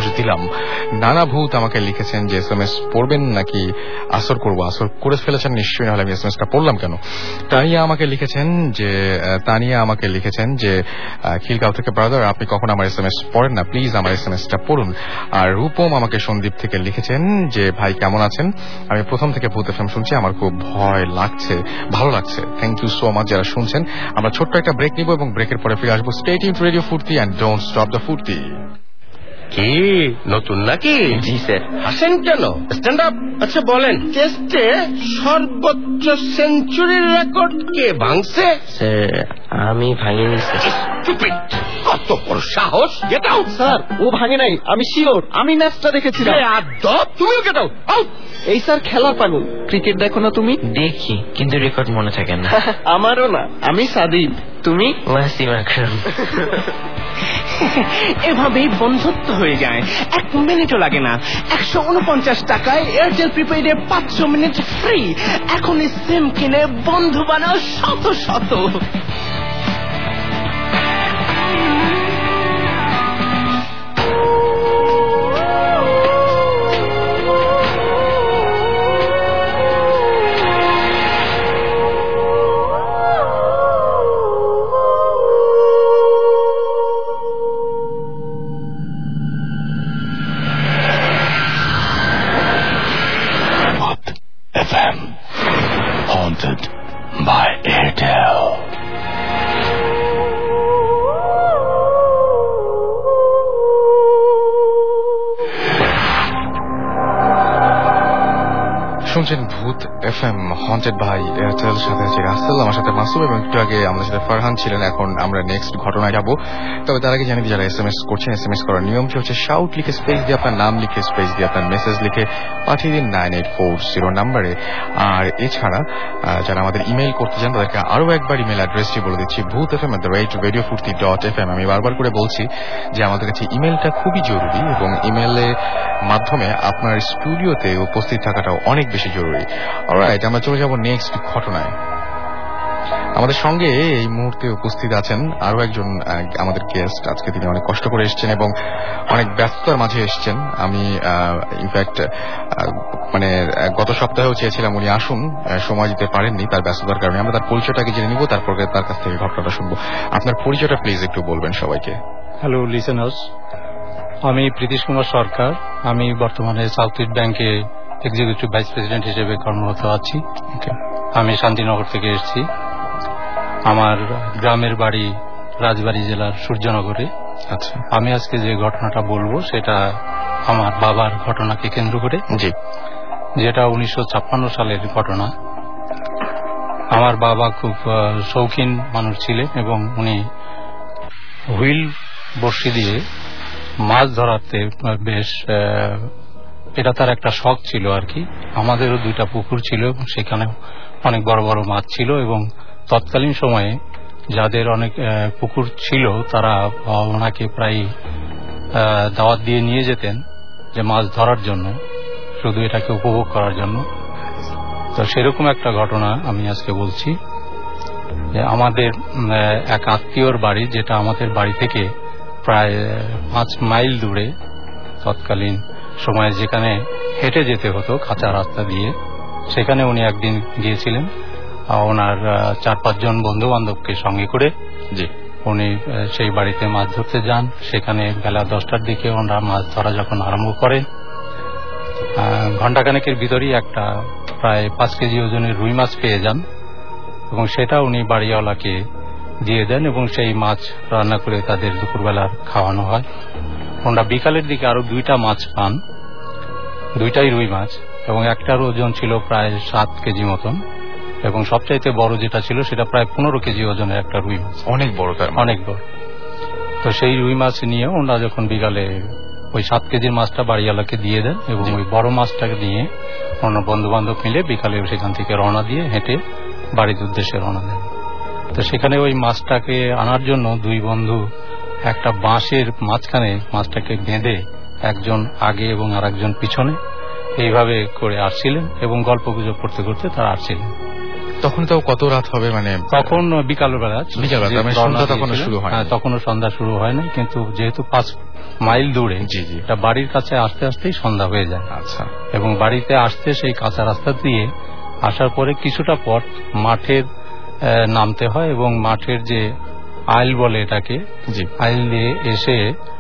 B: নানা ভূত আমাকে লিখেছেন যে এস এম এস পড়বেন নাকি আসর করবো। আসর করে ফেলেছেন নিশ্চয়ই, নাহলে আমি এস এম এসটা পড়লাম কেন। তানিয়া আমাকে লিখেছেন যে তানিয়া আমাকে লিখেছেন যে খিলগাঁও থেকে ব্রাদার, আপনি কখন আমার এস এম এস পড়েন না, প্লিজ আমার এস এম এসটা পড়ুন। আর রূপম আমাকে সন্দীপ থেকে লিখেছেন যে ভাই কেমন আছেন, আমি প্রথম থেকে ভূত এফএম শুনছি, আমার খুব ভয় লাগছে, ভালো লাগছে। থ্যাংক ইউ সো মাচ যারা শুনছেন। আমরা ছোট্ট একটা ব্রেক নিব এবং ব্রেকের পরে ফিরে আসবো। Stay tuned to Radio Foorti and don't stop the Foorti.
A: কি নতুন নাকি? জি স্যার। হাসেন কেন? Stand up. আচ্ছা বলেন, টেস্টে সর্বোচ্চ সেঞ্চুরির রেকর্ড কে ভাঙছে?
D: স্যার আমি ভাঙিনি স্যার।
A: স্টুপিড, কত বড় সাহস! Get out.
D: স্যার ও ভাঙে নাই, আমি শিওর, আমি ম্যাচটা দেখেছিলাম।
A: আদব, তুমিও গেট আউট। আউট।
D: এই স্যার খেলার পাগল, ক্রিকেট দেখো না তুমি? দেখি, কিন্তু রেকর্ড মনে থাকে না। আমারও না, আমি সাদিব, তুমি? ওয়াসিম আকরাম।
E: এভাবেই বন্ধুত্ব হয়ে যায়, এক মিনিটও লাগে না। একশো উনপঞ্চাশ টাকায় এয়ারটেল প্রিপেইডে পাঁচশো মিনিট ফ্রি। এখন সিম কিনে বন্ধু বানাও শত শত।
A: F M haunted by Airtel.
B: শুনছেন Bhoot F M haunted by Airtel, সাথে আছে রাসেল, আমার সাথে মাসুম এবং একটু আগে আমাদের সাথে ফারহান ছিলেন। এখন আমরা নেক্সট ঘটনায় যাব। তবে তার আগে জানি যারা এস এম এস করছেন, এস এম এস করার নিয়মটি হচ্ছে শাউট লিখে স্পেস দিয়ে আপনার নাম লিখে স্পেস দিয়ে আপনার মেসেজ লিখে পাঠিয়ে দিন নাইন এইট ফোর জিরো নাম্বারে। আর এছাড়া যারা আমাদের ইমেইল করতে চান তাদেরকে আরো একবার ইমেল অ্যাড্রেসটি বলে দিচ্ছি, Bhoot F M at the rate radio Foorti dot F M. আমি বারবার করে বলছি যে আমাদের কাছে ইমেলটা খুবই জরুরি এবং ইমেলের মাধ্যমে আপনার স্টুডিওতে উপস্থিত থাকাটাও অনেক বেশি জরুরি। অলরাইট, আমরা চলে যাব নেক্সট ঘটনায়। আমাদের সঙ্গে এই মুহূর্তে উপস্থিত আছেন আরো একজন আমাদের গেস্ট। আজকে তিনি অনেক কষ্ট করে এসেছেন এবং অনেক ব্যস্ততার মাঝে এসেছেন। আমি ইনফ্যাক্ট মানে গত সপ্তাহেও চেয়েছিলাম উনি আসুন, সময় দিতে পারেননি তার ব্যস্ততার কারণে। আমরা তার পরিচয়টাকে জেনে নিব, তারপরে তার কাছ থেকে ঘটনাটা শুনবো। আপনার পরিচয়টা প্লিজ একটু বলবেন সবাইকে।
F: হ্যালো লিসেনার্স, আমি প্রীতিশ কুমার সরকার। আমি বর্তমানে সাউথ ইস্ট ব্যাংকে এক্সিকিউটিভ ভাইস প্রেসিডেন্ট হিসেবে কর্মরত আছি। আমি শান্তিনগর থেকে এসেছি। আমার গ্রামের বাড়ি রাজবাড়ী জেলার সূর্যনগরে। আচ্ছা, আমি আজকে যে ঘটনাটা বলবো সেটা আমার বাবার ঘটনাকে কেন্দ্র করে, জি, যেটা উনিশশো ছাপ্পান্ন সালের ঘটনা। আমার বাবা খুব শৌখিন মানুষ ছিলেন এবং উনি হুইল বড়শি দিয়ে মাছ ধরাতে বেশ, এটা তার একটা শখ ছিল আর কি। আমাদেরও দুইটা পুকুর ছিল এবং সেখানে অনেক বড় বড় মাছ ছিল এবং তৎকালীন সময়ে যাদের অনেক পুকুর ছিল তারা ওনাকে প্রায় দাওয়াত দিয়ে নিয়ে যেতেন যে মাছ ধরার জন্য, শুধু এটাকে উপভোগ করার জন্য। তো সেরকম একটা ঘটনা আমি আজকে বলছি যে আমাদের এক আত্মীয়র বাড়ি, যেটা আমাদের বাড়ি থেকে প্রায় পাঁচ মাইল দূরে, তৎকালীন সময়ে যেখানে হেঁটে যেতে হতো কাঁচা রাস্তা দিয়ে, সেখানে উনি একদিন গিয়েছিলেন ওনার চার পাঁচজন বন্ধু বান্ধবকে সঙ্গে করে। জি, উনি সেই বাড়িতে মাছ ধরতে যান। সেখানে বেলা দশটার দিকে ওনারা মাছ ধরা যখন আরম্ভ করেন, ঘণ্টাখানেকের ভিতরেই একটা প্রায় পাঁচ কেজি ওজনের রুই মাছ পেয়ে যান এবং সেটা উনি বাড়িওয়ালাকে দিয়ে দেন এবং সেই মাছ রান্না করে তাদের দুপুরবেলার খাওয়ানো হয়। ওনারা বিকালের দিকে আরো দুইটা মাছ পান, দুইটাই রুই মাছ, এবং একটার ওজন ছিল প্রায় সাত কেজি মতন এবং সবচাইতে বড় যেটা ছিল সেটা প্রায় পনেরো কেজি ওজনের একটা রুই মাছ।
B: অনেক বড়,
F: অনেক বড়। তো সেই রুই মাছ নিয়ে ওনারা যখন বিকালে ওই সাত কেজির মাছটা বাড়িওয়ালাকে দিয়ে দেন এবং ওই বড় মাছটাকে নিয়ে অন্য বন্ধু বান্ধব মিলে বিকালে সেখান থেকে রওনা দিয়ে হেঁটে বাড়ির উদ্দেশ্যে রওনা দেন। তো সেখানে ওই মাছটাকে আনার জন্য দুই বন্ধু একটা বাঁশের মাঝখানে মাছটাকে বেঁধে একজন আগে এবং আর একজন পিছনে এইভাবে করে আসছিলেন এবং গল্প গুজব করতে করতে তারা আসছিলেন।
B: তখন তো কত রাত হবে? মানে
F: তখন বিকালবেলা
B: বিকালবেলা সন্ধ্যা তখন শুরু হয়?
F: হ্যাঁ, তখনও সন্ধ্যা শুরু হয় না, কিন্তু যেহেতু পাঁচ মাইল দূরে,
B: জি জি,
F: এটা বাড়ির কাছে আসতে আসতেই সন্ধ্যা হয়ে যায়।
B: আচ্ছা।
F: এবং বাড়িতে আসতে সেই কাঁচা রাস্তা দিয়ে আসার পরে কিছুটা পথ মাঠের নামতে হয়, এবং মাঠের যে আইল বলে এটাকে, আইল দিয়ে এসে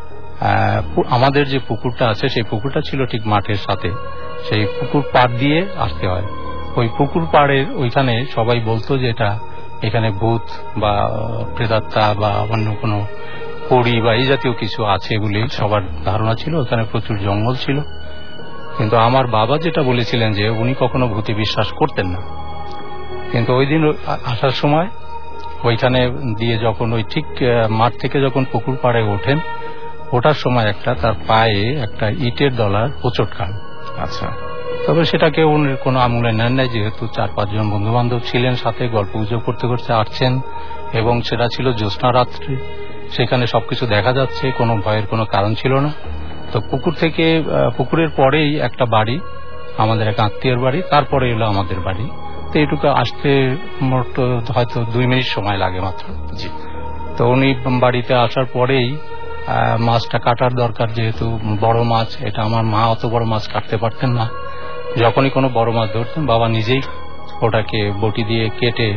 F: আমাদের যে পুকুরটা আছে সেই পুকুরটা ছিল ঠিক মাঠের সাথে, সেই পুকুর পাড় দিয়ে আসতে হয়। ওই পুকুর পাড়ের ওইখানে সবাই বলতো যে এটা এখানে ভূত বা প্রেতাত্মা বা অন্য কোনো পড়ি বা এই জাতীয় কিছু আছে বলে সবার ধারণা ছিল। ওখানে প্রচুর জঙ্গল ছিল, কিন্তু আমার বাবা যেটা বলেছিলেন যে উনি কখনো ভূতে বিশ্বাস করতেন না। কিন্তু ওই দিন আসার সময় ওইখানে দিয়ে যখন ওই ঠিক মাঠ থেকে যখন পুকুর পাড়ে ওঠেন, ওঠার সময় একটা তার পায়ে একটা ইটের দলার হোঁচট খান।
B: আচ্ছা।
F: তবে সেটাকে উনি কোনো আমলে নেন নাই, যেহেতু চার পাঁচজন বন্ধু বান্ধব ছিলেন সাথে, গল্প গুজব করতে করতে আসছেন, এবং সেটা ছিল জ্যোৎস্না রাত্রি, সেখানে সবকিছু দেখা যাচ্ছে, কোনো ভয়ের কোনো কারণ ছিল না। তো পুকুর থেকে পুকুরের পরেই একটা বাড়ি, আমাদের এক আত্মীয়ের বাড়ি, তারপরে এলো আমাদের বাড়ি। তো এইটুকু আসতে মোট হয়তো দুই মিনিট সময় লাগে মাত্র। জি। তো উনি বাড়িতে আসার পরেই মাছটা কাটার দরকার, যেহেতু বড় মাছ, এটা আমার মা অত বড় মাছ কাটতে পারতেন না। যখনই কোনো বড় মাছ ধরতেন বাবা নিজেই ওটাকে বটি দিয়ে কেটে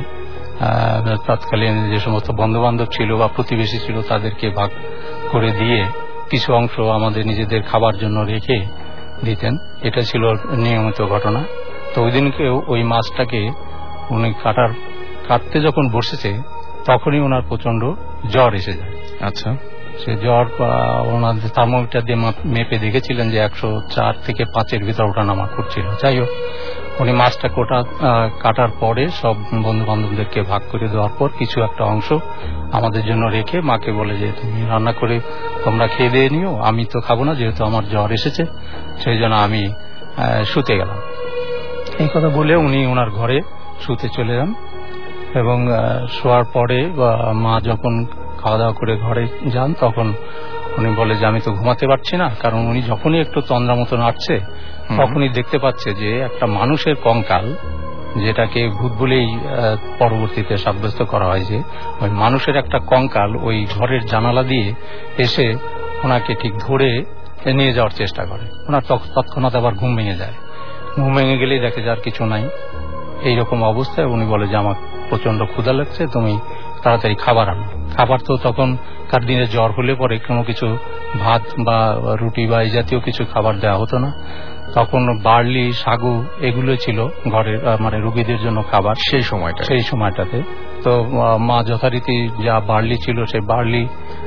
F: তৎকালীন যে সমস্ত বন্ধু বান্ধব ছিল বা প্রতিবেশী ছিল তাদেরকে ভাগ করে দিয়ে কিছু অংশ আমাদের নিজেদের খাবার জন্য রেখে দিতেন। এটা ছিল নিয়মিত ঘটনা। তো ওই দিনকে ওই মাছটাকে উনি কাটার কাটতে যখন বসেছে তখনই ওনার প্রচন্ড জ্বর এসে যায়।
B: আচ্ছা।
F: সে জ্বর ওনার থার্মোমিটার দিয়ে মেপে দেখেছিলেন যে একশো চার থেকে পাঁচের ভিতর ওঠা নামা করছিল। যাই হোক, উনি মাছটা কোটা কাটার পরে সব বন্ধু বান্ধবদেরকে ভাগ করে দেওয়ার পর কিছু একটা অংশ আমাদের জন্য রেখে মাকে বলে যে তুমি রান্না করে তোমরা খেয়ে দিয়ে নিও, আমি তো খাবো না, যেহেতু আমার জ্বর এসেছে, সেই জন্য আমি শুতে গেলাম। এই কথা বলে উনি ওনার ঘরে শুতে চলে যান, এবং শোয়ার পরে মা যখন খাওয়া দাওয়া করে ঘরে যান তখন উনি বলে যে আমি তো ঘুমাতে পারছি না, কারণ উনি যখনই একটু তন্দ্রা মতো নাড়ছে তখনই দেখতে পাচ্ছে যে একটা মানুষের কঙ্কাল, যেটাকে ভূত বলেই পরবর্তীতে সাব্যস্ত করা হয়, যে ওই মানুষের একটা কঙ্কাল ওই ঘরের জানালা দিয়ে এসে ওনাকে ঠিক ধরে নিয়ে যাওয়ার চেষ্টা করে। ওনার তৎক্ষণাৎ আবার ঘুম ভেঙে যায়। ঘুম ভেঙে গেলেই দেখে যার কিছু নাই। এইরকম অবস্থায় উনি বলে যে আমার প্রচন্ড ক্ষুধা লাগছে, তুমি তাড়াতাড়ি খাবার আনো। খাবার তো তখনকার দিনে জ্বর হলে পরে কোনো কিছু ভাত বা রুটি বা এই জাতীয় কিছু খাবার দেওয়া হতো না। তখন বার্লি, সাগু এগুলো ছিল ঘরের মানে রোগীদের জন্য খাবার
B: সেই সময়টা
F: সেই সময়টাতে তো মা যথারীতি যা বার্লি ছিল সেই বার্লি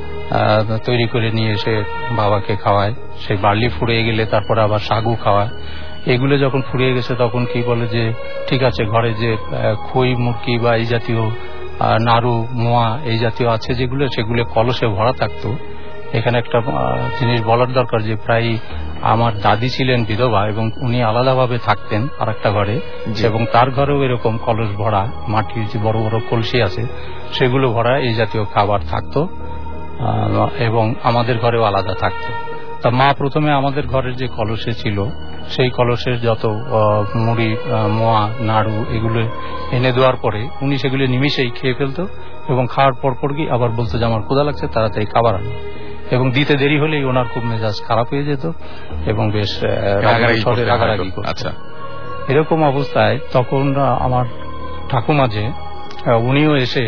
F: তৈরি করে নিয়ে এসে বাবাকে খাওয়ায়। সেই বার্লি ফুরিয়ে গেলে তারপরে আবার সাগু খাওয়ায়। এগুলো যখন ফুরিয়ে গেছে তখন কি বলে যে ঠিক আছে, ঘরে যে খই মুরগি বা এই জাতীয় নাড়ু মোয়া এই জাতীয় আছে যেগুলো, সেগুলো কলসে ভরা থাকতো। এখানে একটা জিনিস বলার দরকার যে প্রায় আমার দাদি ছিলেন বিধবা এবং উনি আলাদাভাবে থাকতেন আর একটা ঘরে, এবং তার ঘরেও এরকম কলস ভরা মাটির যে বড় বড় কলসি আছে সেগুলো ভরা এই জাতীয় খাবার থাকতো, এবং আমাদের ঘরেও আলাদা থাকতো। তা মা প্রথমে আমাদের ঘরের যে কলসে ছিল সেই কলসের যত মুড়ি মোয়া নাড়ু এগুলো এনে দেওয়ার পরে উনি সেগুলো নিমিশেই খেয়ে ফেলতো, এবং খাওয়ার পর পর কি আবার বলতো যে আমার ক্ষুধা লাগছে, তাড়াতাড়ি খাবার আনো। এবং দিতে দেরি হলেই ওনার খুব মেজাজ খারাপ হয়ে যেত এবং বেশ রাগারাগি করত। আচ্ছা, এরকম অবস্থায় তখন আমার ঠাকুমা যে উনিও এসে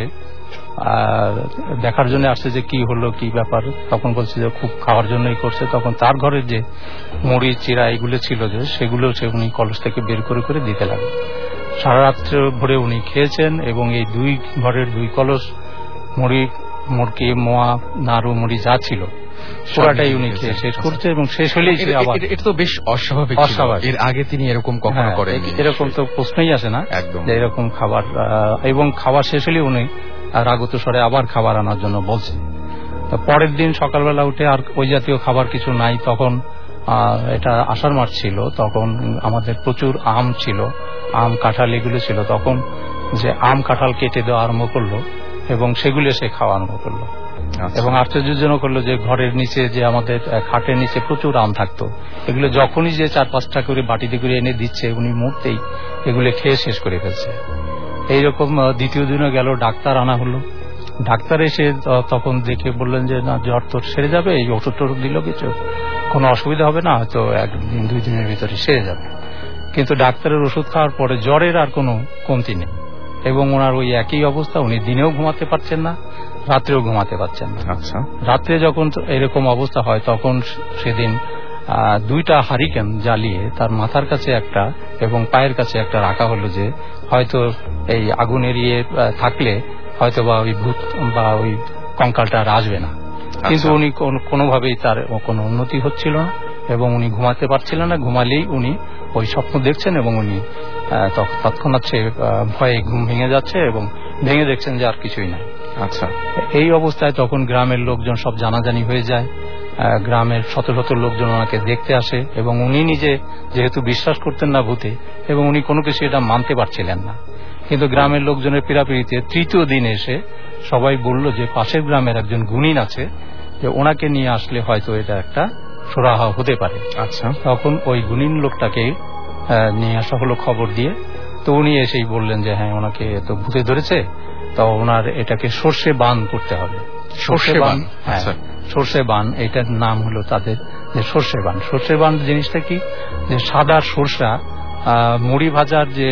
F: দেখার জন্য আসছে যে কি হলো কি ব্যাপার। তখন বলছে যে খুব খাওয়ার জন্যই করছে। তখন তার ঘরের যে মুড়ি চিরা এগুলো ছিল যে সেগুলো সে উনি কলস থেকে বের করে করে দিতে লাগলো। সারা রাত্রে ভরে উনি খেয়েছেন এবং এই দুই ঘরের দুই কলস মুড়ি মুরগি মোয়া নাড়ু মুড়ি যা ছিল পুরাটাই উনি খেয়ে শেষ করছে, এবং শেষ হলেই
B: এটা তো বেশ অস্বাভাবিক। অস্বাভাবিক, এর আগে তিনি এরকম কখনো করেননি।
F: এরকম তো প্রশ্নই আসে না একদম যে এরকম খাবার, এবং খাবার শেষ হলেই উনি রাগত স্বরে আবার খাবার আনার জন্য বলছে। তো পরের দিন সকালবেলা উঠে আর ওই জাতীয় খাবার কিছু নাই। তখন এটা আষাঢ় মাস ছিল, তখন আমাদের প্রচুর আম ছিল, আম কাঁঠাল এগুলো ছিল। তখন যে আম কাঁঠাল কেটে দেওয়া আরম্ভ করলো এবং সেগুলো সে খাওয়া আরম্ভ করলো। এবং আশ্চর্যজনক হলো যে ঘরের নিচে যে আমাদের খাটের নিচে প্রচুর আম থাকতো, এগুলো যখনই যে চার পাঁচটা করে বাটিতে করে এনে দিচ্ছে উনি মুহূর্তেই এগুলো খেয়ে শেষ করে ফেলছে। এইরকম দ্বিতীয় দিনও গেল, ডাক্তার আনা হলো। ডাক্তার এসে তখন দেখে বললেন যে না, জ্বর তোর সেরে যাবে, এই ওষুধ টষুধ দিল, কিছু কোনো অসুবিধা হবে না, হয়তো একদিন দুই দিনের ভিতরে সেরে যাবে। কিন্তু ডাক্তারের ওষুধ খাওয়ার পরে জ্বরের আর কোনো কমতি নেই, এবং ওনার ওই একই অবস্থা, উনি দিনেও ঘুমাতে পারছেন না, রাত্রেও ঘুমাতে পারছেন না।
B: আচ্ছা,
F: রাত্রে যখন এরকম অবস্থা হয় তখন সেদিন দুইটা হারিকেন জ্বালিয়ে তার মাথার কাছে একটা এবং পায়ের কাছে একটা রাখা হলো, যে হয়তো এই আগুন এড়িয়ে থাকলে হয়তো বা ওই ভূত বা ওই কঙ্কালটা আর আসবে না। কিন্তু উনি কোনোভাবেই তার কোনো উন্নতি হচ্ছিল না এবং উনি ঘুমাতে পারছিলেন না। ঘুমালেই উনি ওই স্বপ্ন দেখছেন এবং উনি তৎক্ষণাৎ সে ভয়ে ঘুম ভেঙে যাচ্ছে এবং ভেঙে দেখছেন যে আর কিছুই নাই।
B: আচ্ছা,
F: এই অবস্থায় তখন গ্রামের লোকজন সব জানাজানি হয়ে যায়। গ্রামের শত শত লোকজন ওনাকে দেখতে আসে এবং উনি নিজে যেহেতু বিশ্বাস করতেন না ভূতে, এবং উনি কোনো কিছু এটা মানতে পারছিলেন না। কিন্তু গ্রামের লোকজনের পীড়াপিড়িতে তৃতীয় দিন এসে সবাই বলল যে পাশের গ্রামের একজন গুণিন আছে, যে ওনাকে নিয়ে আসলে হয়তো এটা একটা সুরাহা হতে পারে।
B: আচ্ছা,
F: তখন ওই গুণিন লোকটাকে নিয়ে আসা হলো খবর দিয়ে। তো উনি এসেই বললেন যে হ্যাঁ, ওনাকে তো ভূতে ধরেছে, তো ওনার এটাকে সর্ষে বান করতে হবে। সর্ষে বান, হ্যাঁ, সর্ষে বান, এটার নাম হলো তাদের যে সর্ষে বান। সর্ষে বান জিনিসটা কি, যে সাদা সর্ষা মুড়ি ভাজার যে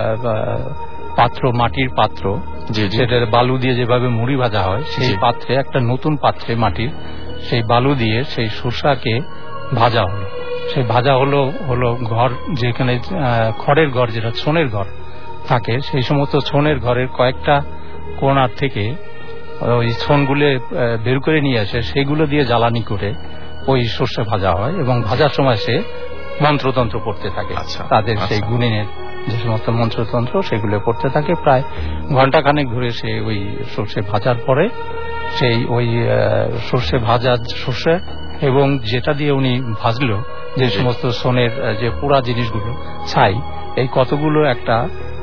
F: পাত্র, মাটির পাত্র, সেটার বালু দিয়ে যেভাবে মুড়ি ভাজা হয়, সেই পাত্রে, একটা নতুন পাত্রে মাটির, সেই বালু দিয়ে সেই সর্ষাকে ভাজা হলো। সেই ভাজা হলো হলো ঘর, যেখানে খড়ের ঘর, যেটা ছনের ঘর থাকে, সেই সমস্ত ছনের ঘরের কয়েকটা কোণার থেকে ওই ছনগুলো বের করে নিয়ে আসে, সেগুলো দিয়ে জ্বালানি করে ওই সর্ষে ভাজা হয় এবং ভাজার সময় সে মন্ত্রতন্ত্র পড়তে থাকে। তাদের সেই গুণিনের যে সমস্ত মন্ত্রতন্ত্র সেগুলো পড়তে থাকে। প্রায় ঘন্টাখানেক ধরে সে ওই সর্ষে ভাজার পরে সেই ওই সর্ষে ভাজা সর্ষে এবং যেটা দিয়ে উনি ভাজলো, যে সমস্ত সোনের যে পোড়া জিনিসগুলো, ছাই, এই কতগুলো একটা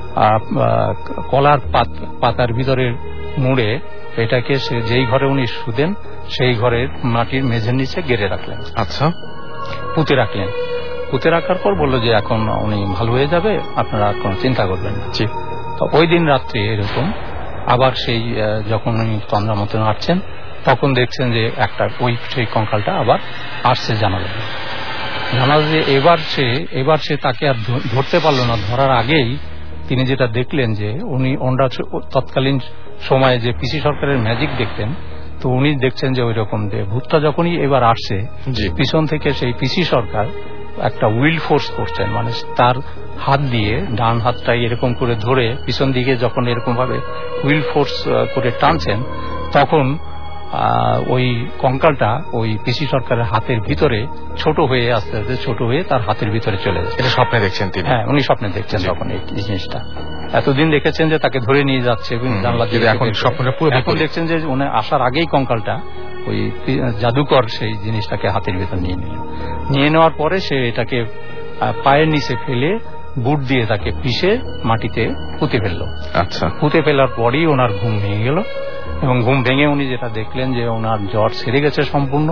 F: কলার পাতার ভিতরে মুড়ে এটাকে সে যেই ঘরে উনি শুতেন সেই ঘরের মাটির মেঝের নিচে গেড়ে রাখলেন।
B: আচ্ছা,
F: পুঁতে রাখলেন। পুঁতে রাখার পর বললো যে এখন উনি ভালো হয়ে যাবে, আপনারা কোনো চিন্তা করবেন না। তো ওই দিন রাত্রে এরকম আবার সেই যখন উনি তন্দ্রা মতন আসছেন, তখন দেখছেন যে একটা ওই সেই কঙ্কালটা আবার আসছে জানালা দিয়ে। জানালা দিয়ে এবার সে এবার সে তাকে আর ধরতে পারল না। ধরার আগেই তিনি যেটা দেখলেন, যে উনি ওনারা তৎকালীন সময়ে যে পিসি সরকারের ম্যাজিক দেখতেন, তো উনি দেখছেন যে ওই রকম যে ভূতটা যখনই এবার আসছে, পিছন থেকে সেই পিসি সরকার একটা উইল ফোর্স করছেন, মানে তার হাত দিয়ে ডান হাতটাই এরকম করে ধরে পিছন দিকে যখন এরকম ভাবে উইল ফোর্স করে টানছেন, তখন ওই কঙ্কালটা ওই পিসি সরকারের হাতের ভিতরে ছোট হয়ে আস্তে আস্তে ছোট হয়ে তার হাতের ভিতরে চলে যাচ্ছে।
B: এটা স্বপ্নে দেখছেন তিনি? হ্যাঁ,
F: উনি স্বপ্নে দেখছেন তখন এই জিনিসটা। এতদিন দেখেছেন যে তাকে ধরে নিয়ে যাচ্ছে জানলা দিয়ে,
B: এখন স্বপ্নটা পুরো
F: এখন দেখছেন যে উনি আসার আগেই কঙ্কালটা ওই জাদুকর সেই জিনিসটাকে হাতের ভিতর নিয়ে নিল। নিয়ে নেওয়ার পরে সে এটাকে পায়ের নিচে ফেলে বুট দিয়ে তাকে পিষে মাটিতে পুঁতে ফেললো।
B: আচ্ছা,
F: পুঁতে ফেলার পরই ওনার ঘুম ভেঙে গেল এবং ঘুম ভেঙে উনি যেটা দেখলেন যে ওনার জ্বর সেরে গেছে সম্পূর্ণ,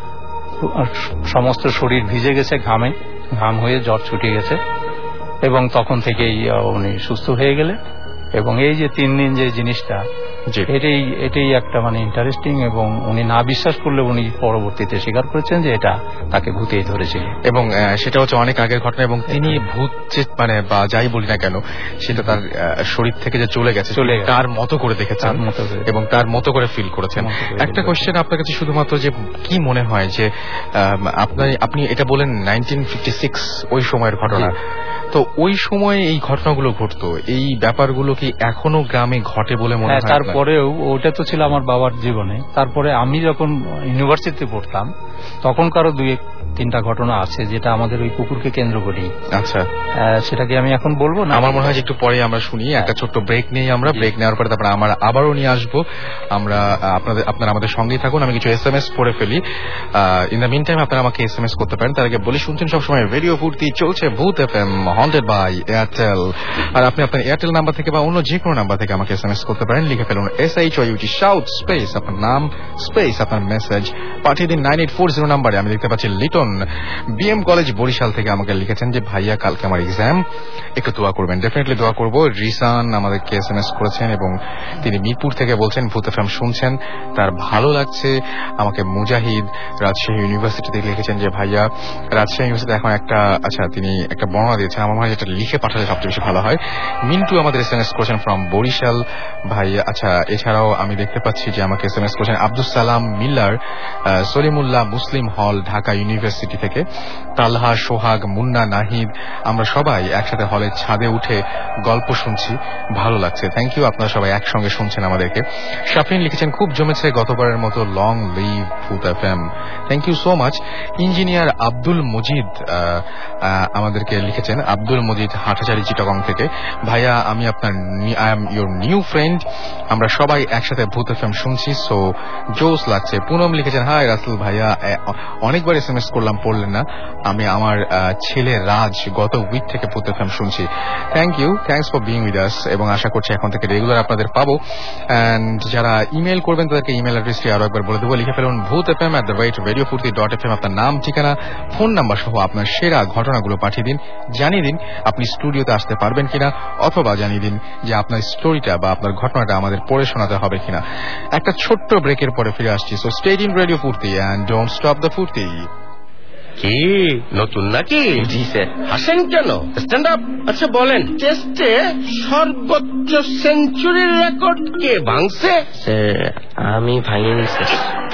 F: সমস্ত শরীর ভিজে গেছে ঘামে, ঘাম হয়ে জ্বর ছুটে গেছে এবং তখন থেকেই উনি সুস্থ হয়ে গেলেন। এবং এই যে তিন দিন যে জিনিসটা, এটাই এটাই একটা মানে ইন্টারেস্টিং, এবং উনি না বিশ্বাস করলে উনি পরবর্তীতে স্বীকার করেছেন যে এটা তাকে ভূতেই ধরেছিল।
B: এবং সেটা হচ্ছে অনেক আগের ঘটনা, এবং তিনি ভূত যে মানে বা যাই বলি না কেন, সেটা তার শরীর থেকে যে চলে গেছে চলে তার মতো করে দেখেছেন এবং তার মতো করে ফিল করেছেন। একটা কোশ্চেন আপনার কাছে শুধুমাত্র, যে কি মনে হয় যে আপনার আপনি এটা বলেন নাইনটিন ফিফটি সিক্স ওই সময়ের ঘটনা, তো ওই সময়ে এই ঘটনাগুলো ঘটতো, এই ব্যাপারগুলো কি এখনো গ্রামে ঘটে বলে মনে হয়?
F: তারপরেও ওটা তো ছিল আমার বাবার জীবনে। তারপরে আমি যখন ইউনিভার্সিটিতে পড়তাম তখনকারও দুই তিনটা ঘটনা আছে যেটা আমাদের ওই পুকুরকে কেন্দ্র করি।
B: আচ্ছা,
F: সেটাকে আমি এখন বলবো না,
B: আমার মনে হয় একটু পরে আমরা শুনি। একটা ছোট্ট ব্রেক নেই, আমরা ব্রেক নেওয়ার পরে তারপরে আমরা আবারও নিয়ে আসবো। আমরা আপনাদের আপনারা আমাদের সঙ্গেই থাকুন। আমি কিছু এস এম এস পড়ে ফেলি। ইন দ্য মিন টাইম আপনারা আমাকে এস এম এস করতে পারেন। তার আগে বলি, শুনছেন সবসময় রেডিও ফুর্তি, চলছে Bhoot F M, haunted by Airtel. আর আপনি আপনার এয়ারটেল নাম্বার থেকে বা অন্য যে কোনো নাম্বার থেকে আমাকে এস এম এস করতে পারেন। লিখে ফেলুন ফেলুন S H O U T shout space আপনার নাম স্পেস আপনার মেসেজ পাঠিয়ে দিন নাইন এইট ফোর জিরো নাম্বারে। আমি দেখতে পাচ্ছি লিটন বিএম কলেজ বরিশাল থেকে আমাকে লিখেছেন যে ভাইয়া কালকে আমার এক্সাম, একটু দোয়া করবেন। ডেফিনেটলি দোয়া করবো। রিসান আমাদেরকে এস এম এস করেছেন এবং তিনি মিরপুর থেকে বলছেন ভূত এফএম শুনছেন, তার ভালো লাগছে। আমাকে মুজাহিদ রাজশাহী ইউনিভার্সিটি থেকে লিখেছেন যে ভাইয়া রাজশাহী ইউনিভার্সিটি এখন একটা আচ্ছা তিনি একটা বর্ণনা দিয়েছেন, আমার মনে হয় যেটা লিখে পাঠালে সবচেয়ে বেশি ভালো হয়। মিন্টু আমাদের এস এম এস করেছেন ফ্রম বরিশাল ভাইয়া। আচ্ছা এছাড়াও আমি দেখতে পাচ্ছি যে আমাকে এস এম এস করেছেন আব্দুল সালাম মিল্লার সলিমুল্লাহ মুসলিম হল ঢাকা ইউনিভার্সিটি থেকে। তালহা সোহাগ মুন্না নাহিদ আমরা সবাই একসাথে হলের ছাদে উঠে গল্প শুনছি, ভালো লাগছে। থ্যাংক ইউ, আপনারা সবাই একসঙ্গে শুনছেন আমাদেরকে। শাফিন লিখেছেন খুব জমেছে গতবারের মতো, long live Bhoot FM. Thank you so much. Engineer Abdul Majid আমাদেরকে লিখেছেন, আব্দুল মজিদ হাটহাজারী চিটাগং থেকে, ভাইয়া আমি আপনার I am your new friend, আমরা সবাই একসাথে ভূত এফএম শুনছি, সো জোস লাগছে। পুনম লিখেছেন হাই রাসেল ভাইয়া, অনেকবার এস এম এস করলাম পড়লেন না, আমি আমার ছেলে রাজ গত উইক থেকে ভূত এফএম শুনছি। Thank you, thanks for being with us এবং আশা করছি এখন থেকে রেগুলার আপনাদের পাবো। অ্যান্ড যারা ইমেল করবেন তাদেরকে ইমেল অ্যাড্রেসটি আরো একবার বলে দেবো, লিখে ফেলুন Bhoot FM at the rate radio Foorti dot F M. আপনার নাম ঠিকানা ফোন নাম্বার সহ আপনার সেরা ঘটনাগুলো পাঠিয়ে দিন, জানিয়ে দিন আপনি স্টুডিওতে আসতে পারবেন কিনা, অথবা জানিয়ে দিন যে আপনার স্টোরিটা বা আপনার ঘটনাটা আমাদের পড়ে শোনাতে হবে কিনা। একটা ছোট্ট ব্রেকের পরে ফিরে আসছি, so stay in Radio Foorti and don't stop the Foorti.
A: কি নতুন নাকি?
D: জি স্যার।
A: হাসেন কেন? Stand up. আচ্ছা বলেন, টেস্টে সর্বোচ্চ সেঞ্চুরির রেকর্ড কে ভাঙছে?
D: স্যার আমি ভাঙিনি স্যার।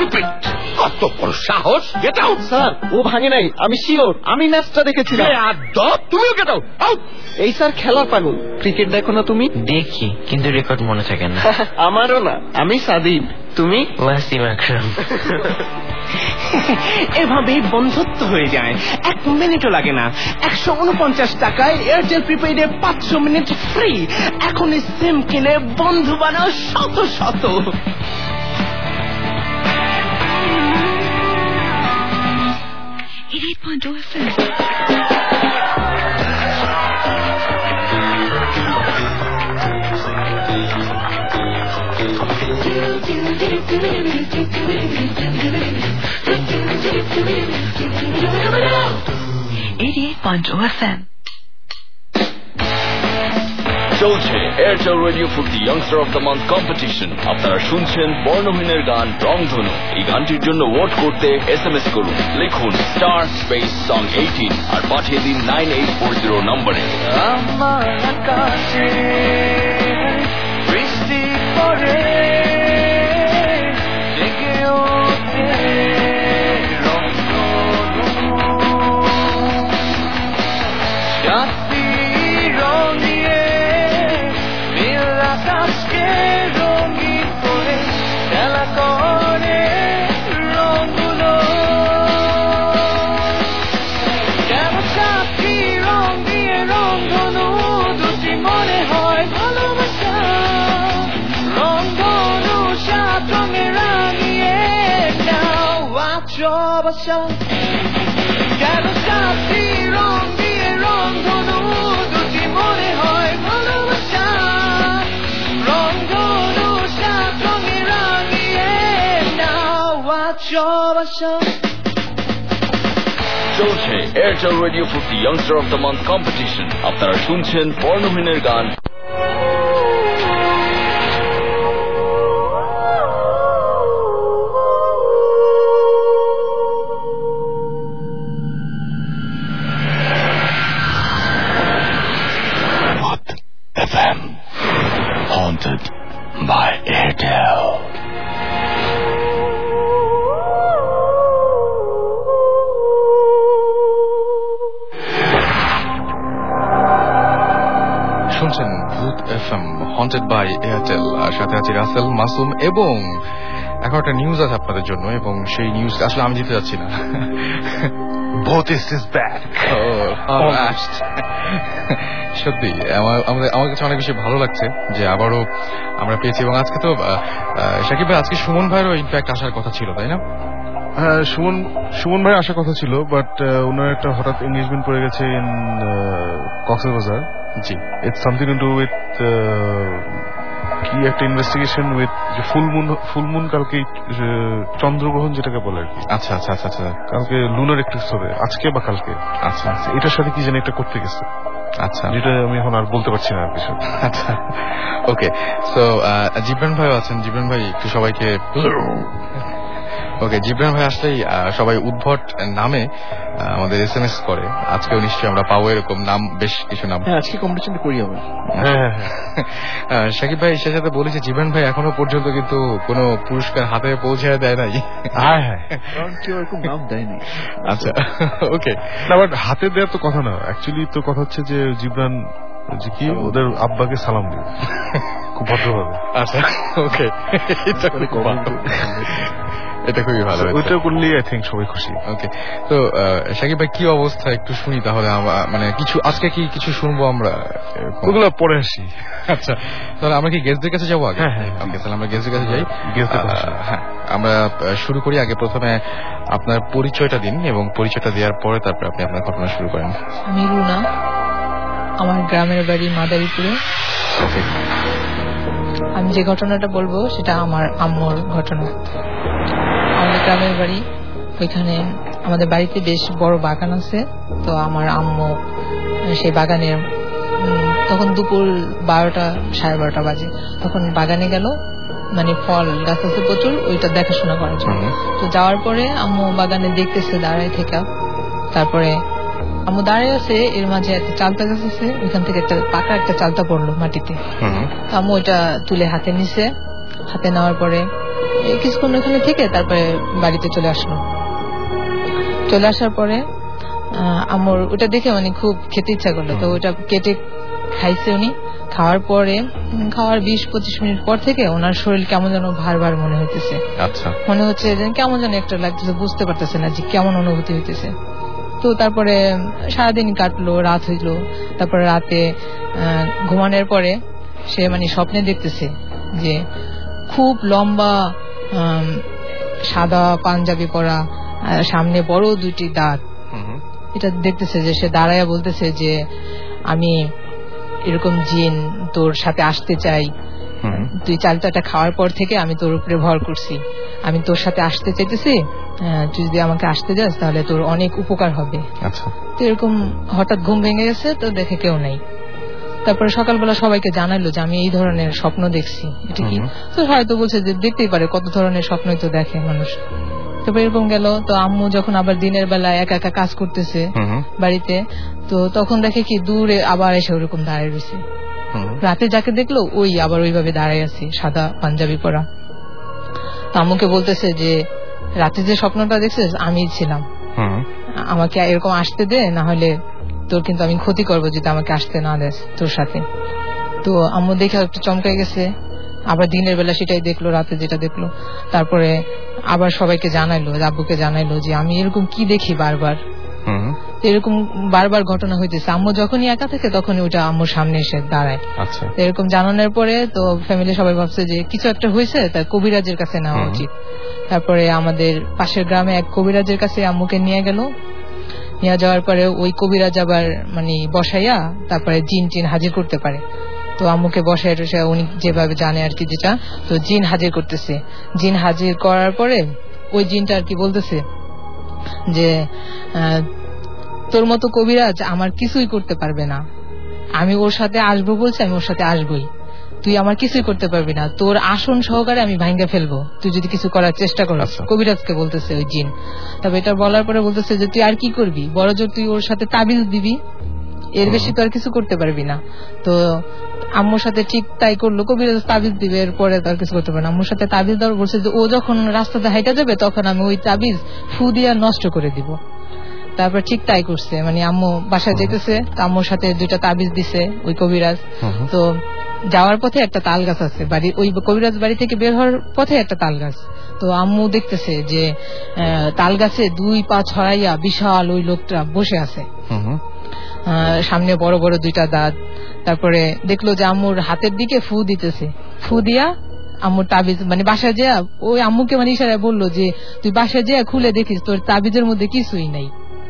A: কত বড় সাহস! Get out!
D: স্যার ও ভাঙে নাই, আমি শিওর, আমি ম্যাচটা দেখেছিলাম।
A: তুমিও গেট আউট! আউট!
D: এই স্যার খেলার পাগল, ক্রিকেট দেখো না তুমি? দেখি, কিন্তু রেকর্ড মনে থাকে না। আমারও না, আমি সাদিব, তুমি? ওয়াসিম আকরাম।
E: এভাবেই বন্ধুত্ব হয়ে যায়, এক মিনিটও লাগে না। একশো উনপঞ্চাশ টাকায় এয়ারটেল প্রিপেইডে পাঁচশো মিনিট ফ্রি। এখন সিম কিনে বন্ধু বানাও শত শত।
G: eighty-eight point two F M. eighty-eight point two F M.
H: চলছে Airtel Radio Foorti youngster of the month competition. আপনারা শুনছেন বর্ণহীনের গান রংধনু। এই গানটির জন্য ভোট করতে এস এম এস করুন, লিখুন স্টার স্পেস সং এইটিন আর পাঠিয়ে দিন নাইন এইট ফোর জিরো নম্বরে।
I: আমার আকাশে বৃষ্টি পড়ে জেগে ওঠে রাত্রি রং দিয়ে নীল আকাশকে রঙিন করে খেলা করে রঙগুলো। কেন সাথী রং দিয়ে রংধনু দুটি মনে হয় ভালোবাসা, রংধনু সাত রঙে রাঙিয়ে নাও ভালোবাসা। কেন সাথী রং দিয়ে রংধনু দুটি মনে হয় ভালোবাসা, রংধনু সাত রঙে রাঙিয়ে নাও ভালোবাসা।
H: চলছে Airtel Radio Foorti youngster of the month competition. আপনারা শুনছেন বর্ণহীনের গান।
J: F M, haunted by Airtel.
B: শুনছেন Bhoot FM haunted by Airtel, আর সাথে আছে রাসেল, মাসুম এবং এখন একটা নিউজ আছে আপনাদের জন্য, এবং সেই নিউজ আসলে আমি দিতে যাচ্ছি না।
J: Botist is back.
B: সত্যি আমাদের আমার কাছে অনেক বেশি ভালো লাগছে যে আবারও আমরা পেয়েছি। এবং আজকে তো শাকিব ভাই, আজকে সুমন ভাইয়েরও ইনফ্যাক্ট আসার কথা ছিল, তাই না?
C: হ্যাঁ, সুমন সুমন ভাই আসার কথা ছিল, বাট ওনার একটা হঠাৎ এঙ্গেজমেন্ট পড়ে গেছে ইন কক্সবাজার।
B: জি,
C: it's something to do with
K: কি একটা investigation with full moon full moon কালকে চন্দ্রগ্রহণ যেটাকে বলে আর কি।
B: আচ্ছা আচ্ছা আচ্ছা আচ্ছা
K: কালকে লুনার এক্লিপস হবে আজকে বা কালকে।
B: আচ্ছা
K: এটার সাথে কি জানি একটা করতে গেছে।
B: আচ্ছা
K: যেটা আমি এখন আর বলতে পারছি না আর কিছু।
B: আচ্ছা ওকে সো জিবরান ভাই আছেন। জিবরান ভাই একটু সবাইকে ওকে জিবরান ভাই আসলেই সবাই উদ্ভট নামে আমাদের এস এম এস করে। আজকেও নিশ্চয়ই আমরা পাবো এরকম নাম, বেশ কিছু নাম।
D: আজকে কম্পিটিশন করি আমরা।
B: শাকিব ভাই সে সাথে বলেছে জিবরান ভাই এখনো পর্যন্ত কিন্তু কোনো পুরস্কার হাতে পৌঁছায় দেয় নাই।
K: হ্যাঁ হ্যাঁ
D: কারণ কেউ এরকম নাম দেয়নি।
B: আচ্ছা ওকে
K: না বাট হাতে দেওয়ার তো কথা না, অ্যাকচুয়ালি তো কথা হচ্ছে যে জিবরান যে কি ওদের আব্বাকে সালাম দিবে খুব ভদ্রভাবে।
B: আচ্ছা ওকে এটা খুবই ভালো,
K: ওইটা করলেই আই থিঙ্ক সবাই খুশি।
B: ওকে তো শাকিব ভাই কি অবস্থা একটু শুনি তাহলে, মানে কিছু আজকে কি কিছু শুনবো আমরা?
K: ওগুলো পরে আসি।
B: আচ্ছা তাহলে আমরা কি গেস্টদের কাছে যাবো আগে?
K: হ্যাঁ
B: ওকে তাহলে আমরা গেস্টদের কাছে যাই।
K: হ্যাঁ
B: আমরা শুরু করি। আগে প্রথমে আপনার পরিচয়টা দিন এবং পরিচয়টা দেওয়ার পরে তারপরে আপনি আপনার ঘটনা শুরু করেন।
L: আমি রুনা, আমার গ্রামের বাড়ি মাদারীপুরে।
B: ওকে
L: আমি যে ঘটনাটা বলবো সেটা আমার আম্মুর ঘটনা। আমাদের গ্রামের বাড়ি, ওইখানে আমাদের বাড়িতে বেশ বড় বাগান আছে। তো আমার আম্মু সেই বাগানের তখন দুপুর বারোটা সাড়ে বারোটা বাজে, তখন বাগানে গেল, মানে ফল গাছ আছে প্রচুর, ওইটা দেখাশোনা করার জন্য। তো যাওয়ার পরে আম্মু বাগানে দেখতেছে দাঁড়ায় থেকে। তারপরে আম্মু দাঁড়িয়ে আছে, এর মাঝে একটা চালতা গাছ আছে, ওইখান থেকে একটা পাকা একটা চালতা পড়লো মাটিতে। তো আম্মু ওইটা তুলে হাতে নিছে। হাতে নেওয়ার পরে কিছুক্ষণ ওখানে থেকে তারপরে বাড়িতে চলে আসলো। চলে আসার পরে আম্মুর ওটা দেখে মানে খুব খেতে ইচ্ছা করলো। তো ওটা কেটে খাইছে উনি। খাওয়ার পরে খাওয়ার বিশ পঁচিশ মিনিট পর থেকে ওনার শরীর কেমন যেন ভার ভার মনে হইতেছে।
B: আচ্ছা
L: মনে হচ্ছে যে কেমন যেন একটা লাগতেছে, বুঝতে পারতেছে না যে কেমন অনুভূতি হইতেছে। তো তারপরে সারাদিন কাটলো, রাত হইলো। তারপরে রাতে ঘুমানোর পরে সে মানে স্বপ্নে দেখতেছে যে খুব লম্বা সাদা পাঞ্জাবি পরা, সামনে বড় দুটি দাঁত। এটা দেখতেছে যে সে দাঁড়াইয়া বলতেছে যে আমি এরকম জিন তোর সাথে আসতে চাই, তুই চালতাটা খাওয়ার পর থেকে আমি তোর উপরে ভর করছি, আমি তোর সাথে আসতে চাইতেছি, তুই যদি আমাকে আসতে যাস তাহলে তোর অনেক উপকার হবে। তো এরকম হঠাৎ ঘুম ভেঙে গেছে, তো দেখে কেউ নেই। তারপরে সকালবেলা সবাইকে জানাইলো যে আমি এই ধরনের স্বপ্ন দেখছি, এটা কি? তো হয়তো বলছে যে দেখতেই পারে, কত ধরনের স্বপ্নই তো দেখে মানুষ। তারপর এরকম গেল। তো আম্মু যখন আবার দিনের বেলা একা একা কাজ করতেছে বাড়িতে, তো তখন দেখে কি দূরে আবার এসে ওরকম দাঁড়িয়ে রয়েছে। রাতে যাকে দেখলো ওই আবার ওইভাবে দাঁড়ায় আছে, সাদা পাঞ্জাবি পরা। আম্মুকে বলতেছে যে রাতে যে স্বপ্নটা দেখছিস আমি ছিলাম, আমাকে এরকম আসতে দে, না হলে তোর কিন্তু আমি ক্ষতি করবো যদি আমাকে আসতে না দেস তোর সাথে। তো আম্মু দেখে একটু চমকে গেছে। আবার দিনের বেলা সেটাই দেখলো, রাতে যেটা দেখলো। তারপরে আবার সবাইকে জানাইলো, আব্বুকে জানাইলো যে আমি এরকম কি দেখি বারবার, এরকম বারবার ঘটনা হইতেছে। আম্মু যখনই একা থাকে তখনই ওটা আম্মুর সামনে এসে দাঁড়ায়। এরকম জানানোর পরে তো ফ্যামিলি সবাই ভাবছে যে কিছু একটা হয়েছে, তার কবিরাজের কাছে নেওয়া উচিত। তারপরে আমাদের পাশের গ্রামে এক কবিরাজের কাছে আম্মুকে নিয়ে গেল। নিয়ে যাওয়ার পরে ওই কবিরাজ আবার মানে বসাইয়া তারপরে জিন টিন হাজির করতে পারে। তো আম্মুকে বসায় টসায় উনি যেভাবে জানে আর কি, যেটা তো জিন হাজির করতেছে। জিন হাজির করার পরে ওই জিনটা আর কি বলতেছে যে তোর মতো কবিরাজ আমার কিছুই করতে পারবে না, আমি ওর সাথে আসবো বলছি, আমি ওর সাথে আসবই, তুই আমার কিছুই করতে পারবি না, তোর আসন সহকারে আমি ভাঙ্গা ফেলবো তুই যদি কিছু করার চেষ্টা করিস। কবিরাজকে বলতেছে ওই জিন। তবে এটা বলার পরে বলতেছে যে তুই আর কি করবি, বড় জোর তুই ওর সাথে তাবিজ দিবি, এর বেশি তো আর কিছু করতে পারবি না। তো আম্মুর সাথে ঠিক তাই করলো, কবিরাজ তাবিজ দিবে, এরপরে তার কিছু করতে পারে না। আম্মুর সাথে তাবিজ দেওয়ার বলছে যে ও যখন রাস্তাতে হাইটা যাবে তখন আমি ওই তাবিজ ফু দিয়া নষ্ট করে দিব। তারপর ঠিক তাই করছে, মানে আম্মু বাসায় যেতেছে, আম্মুর সাথে দুইটা তাবিজ দিছে ওই কবিরাজ। তো যাওয়ার পথে একটা তাল গাছ আছে বাড়ি, ওই কবিরাজ বাড়ি থেকে বের হওয়ার পথে একটা তাল গাছ। তো আম্মু দেখতেছে যে তাল গাছে দুই পা ছড়াইয়া বিশাল ওই লোকটা বসে আছে, সামনে বড় বড় দুইটা দাঁত। তারপরে দেখলো যে আম্মুর হাতের দিকে ফু দিতেছে, ফু দিয়া আম্মুর তাবিজ মানে বাসায় যা ওই আম্মুকে মানে ইশারায় বললো যে তুই বাসায় যা খুলে দেখিস তোর তাবিজের মধ্যে কিছুই নাই।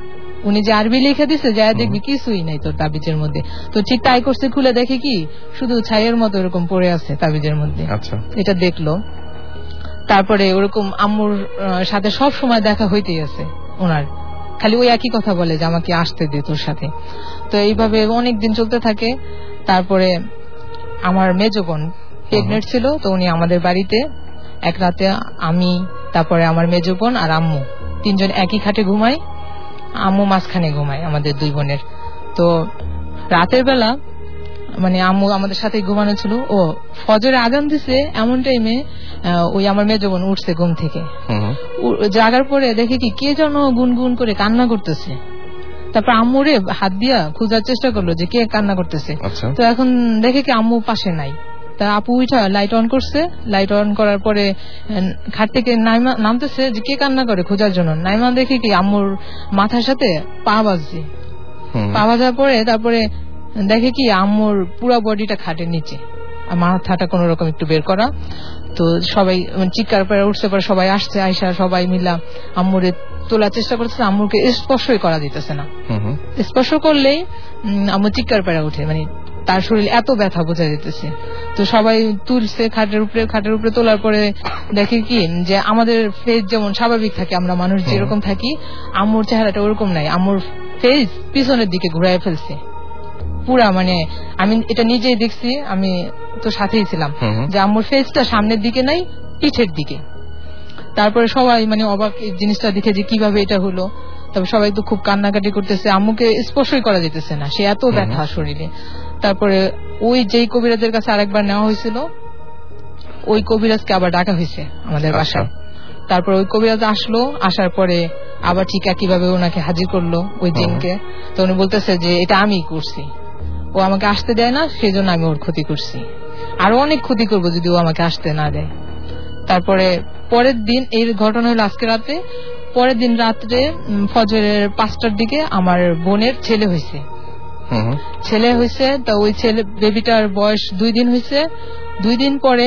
L: উনি যে আরবি লিখে দিছে যা দেখবি কিছুই নাই তোর তাবিজের মধ্যে। তো ঠিক তাই করছে, খুলে দেখে কি শুধু ছাইয়ের মতো এরকম পড়ে আছে তাবিজের মধ্যে।
B: আচ্ছা,
L: এটা দেখলো। তারপরে ওরকম আম্মুর সাথে সব সময় দেখা হইতেই আছে ওনার, খালি ওই একই কথা বলে যে আমাকে আসতে দে তোর সাথে। তো এইভাবে অনেক দিন চলতে থাকে। তারপরে আমার মেজো বোন প্রেগনেন্ট ছিল, তো উনি আমাদের বাড়িতে এক রাতে, আমি তারপরে আমার মেজো বোন আর আম্মু তিনজন একই খাটে ঘুমাই, আম্মু মাঝখানে ঘুমায় আমাদের দুই বোনের। তো রাতের বেলা মানে আম্মু আমাদের সাথে ঘুমানো ছিল, ও ফজরে আজান দিছে এমন টাইমে ওই আমার মেজো বোন উঠছে ঘুম থেকে। জাগার পরে দেখে কি কে যেন গুনগুন করে কান্না করতেছে। তারপর আম্মুরে হাত দিয়া খোঁজার চেষ্টা করলো যে কে কান্না করতেছে। তো এখন দেখে কি আম্মু পাশে নাই। তা আপু উঠা লাইট অন করছে, লাইট অন করার পরে খাট থেকে নামতেছে যে কে কান্না করে খোঁজার জন্য। নাইমা দেখে কি আম্মুর মাথার সাথে পা বাজছে, পা বাজার পরে তারপরে দেখে কি আম্মুর পুরো বডিটা খাটের নিচে, আর মাথাটা কোন রকম একটু বের করা। তো সবাই চিৎকার করে উঠছে, পরে সবাই আসছে, আয়সা সবাই মিলা আম্মুরে তোলার চেষ্টা করতেছে, আম্মুকে স্পর্শই করা দিতেছে না। স্পর্শ করলেই আম্মু চিৎকার পেড়া উঠে, মানে তার শরীর এত ব্যথা বোঝা যেতেছে। তো সবাই তুলছে খাটের উপরে, খাটের উপরে তোলার পরে দেখে কি যে আমাদের ফেস যেমন স্বাভাবিক থাকে, আমরা মানুষ যেরকম থাকি, আম্মুর চেহারাটা ওরকম নাই। আম্মুর ফেস পিছনের দিকে ঘুরাই ফেলছে পুরা, মানে আমি এটা নিজেই দেখছি, আমি তো সাথেই ছিলাম, যে আম্মুর ফেসটা সামনের দিকে নাই, পিঠের দিকে। তারপরে সবাই মানে অবাক এই জিনিসটা দেখে যে কিভাবে এটা হলো। তবে সবাই তো খুব কান্নাকাটি করতেছে, আম্মুকে স্পর্শই করা যেতেছে না, সে এত ব্যথা শরীরে। তারপরে ওই যেই কবিরাজের কাছে আরেকবার নেওয়া হয়েছিল, ওই কবিরাজকে আবার ডাকা হয়েছে আমাদের বাসায়। তারপর ওই কবিরাজ আসলো, আসার পরে আবার ঠিক একইভাবে ওনাকে হাজির করলো ওই জিনকে। তো উনি বলতেছে যে এটা আমি করছি, ও আমাকে আসতে দেয় না, সেই জন্য আমি ওর ক্ষতি করছি, আরো অনেক ক্ষতি করবো যদি ও আমাকে আসতে না দেয়। তারপরে পরের দিন এই ঘটনা হলো আজকে রাতে। পরের দিন রাত্রে ফজরের পাঁচটার দিকে আমার বোনের ছেলে হয়েছে, ছেলে হয়েছে। তা ওই ছেলে বেবিটার বয়স দুই দিন হয়েছে। দুই দিন পরে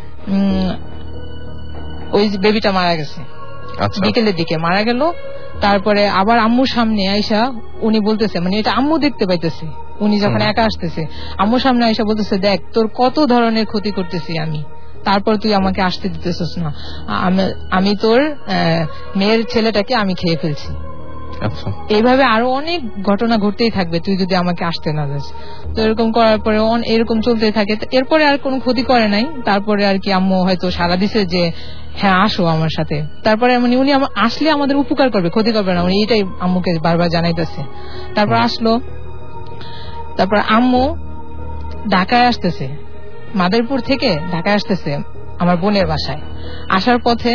L: ওই বেবিটা মারা গেছে, বিকেলের দিকে মারা গেল। তারপরে আবার আম্মুর সামনে আইসা উনি বলতেছে, মানে এটা আম্মু দেখতে পাইতেছে, উনি যখন একা আসতেছে আম্মুর সামনে আইসা বলতেছে, দেখ তোর কত ধরনের ক্ষতি করতেছি আমি, তারপর তুই আমাকে আসতে দিতেছিস না, আমি তোর মেয়ের ছেলেটাকে আমি খেয়ে ফেলছি। এইভাবে আরো অনেক ঘটনা ঘটতেই থাকবে তুই যদি আমাকে আসতে না যাস। তো এরকম করার পরে এরকম চলতেই থাকে। এরপরে আর কোনো ক্ষতি করে নাই। তারপরে আর কি আম্মু হয়তো সারা দিছে যে হ্যাঁ আসো আমার সাথে। তারপরে মানে উনি আসলে আমাদের উপকার করবে, ক্ষতি করবে না, উনি এইটাই আম্মুকে বারবার জানাইতেছে। তারপর আসলো, তারপর আম্মু ঢাকায় আসতেছে, মাদারীপুর থেকে ঢাকায় আসতেছে আমার বোনের বাসায়। আসার পথে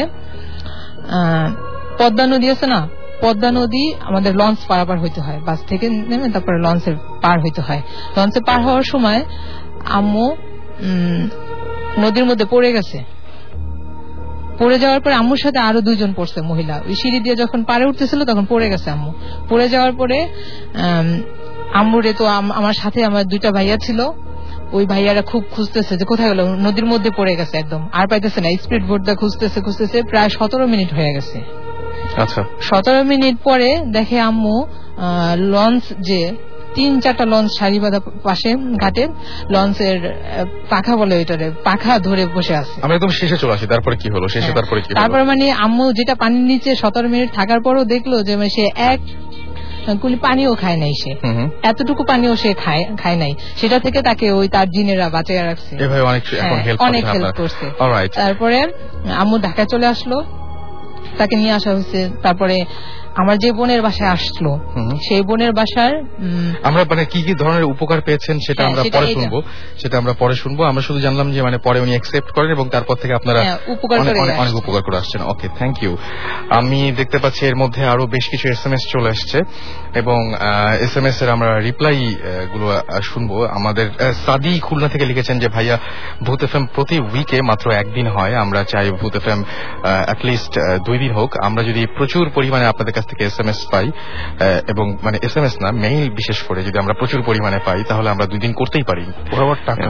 L: পদ্মা নদী আছে না, পদ্মা নদী আমাদের লঞ্চ পারাপার হইতে হয়, বাস থেকে নেমে তারপরে লঞ্চের পার হইতে হয়। লঞ্চে পার হওয়ার সময় আম্মু নদীর মধ্যে পড়ে গেছে। পড়ে যাওয়ার পরে আম্মুর সাথে আরো দুইজন পড়ছে মহিলা, ওই সিঁড়ি দিয়ে যখন পারে উঠতেছিল তখন পড়ে গেছে আম্মু। পড়ে যাওয়ার পরে আম্মুরে তো আমার সাথে আমার দুইটা ভাইয়া ছিল, ওই ভাইয়ারা খুব খুঁজতেছে যে কোথায় গেল, নদীর মধ্যে পড়ে গেছে একদম, আর পাইতেছে না। স্পিড বোট দিয়ে খুঁজতেছে খুঁজতেছে প্রায় সতেরো মিনিট হয়ে গেছে। আচ্ছা, সতেরো মিনিট পরে দেখে আম্মু লঞ্চ, যে তিন চারটা লঞ্চ সারি বাঁধা পাশে ঘাটে, লঞ্চের পাখা বলে ওইটারে, পাখা ধরে বসে আছে।
B: আমরা একদম শেষে চলে আসি, তারপরে কি হলো শেষে? তারপরে কি?
L: তারপরে মানে আম্মু যেটা পানির নিচে সতেরো মিনিট থাকার পরও দেখলো যে সে এক কুলি পানিও খায় নাই, সে এতটুকু পানিও সে খায় খায় নাই। সেটা থেকে তাকে ওই তার জিনেরা বাঁচিয়ে রাখছে, অনেক হেল্প করছে। তারপরে আম্মু ঢাকায় চলে আসলো, তাকে নিয়ে আসা হয়েছে। তারপরে আমার যে বোনের বাসায় আসলো, সেই বোনের বাসার
B: আমরা মানে কি কি ধরনের উপকার পেয়েছেন সেটা আমরা পরে শুনবো, সেটা আমরা পরে শুনবো। আমরা শুধু জানলাম যে মানে পরে উনি অ্যাকসেপ্ট করেন এবং তারপর থেকে আপনারা অনেক উপকার করে আসছেন। Okay, thank you. আমি দেখতে পাচ্ছি এর মধ্যে আরো বেশ কিছু এস এম এস চলে আসছে এবং এস এম এস এর আমরা রিপ্লাই গুলো শুনবো। আমাদের সাদি খুলনা থেকে লিখেছেন যে ভাইয়া, ভূত এফএম প্রতি উইকে মাত্র একদিন হয়, আমরা চাই ভূত এফএম অ্যাটলিস্ট দুই দিন হোক। আমরা যদি প্রচুর পরিমাণে আপনাদের কাছ থেকে এস এম এস পাই, এবং মানে এস এম এস না মেইল বিশেষ করে যদি আমরা প্রচুর পরিমাণে পাই, তাহলে আমরা দুই দিন করতেই পারি।
K: ওর টাকা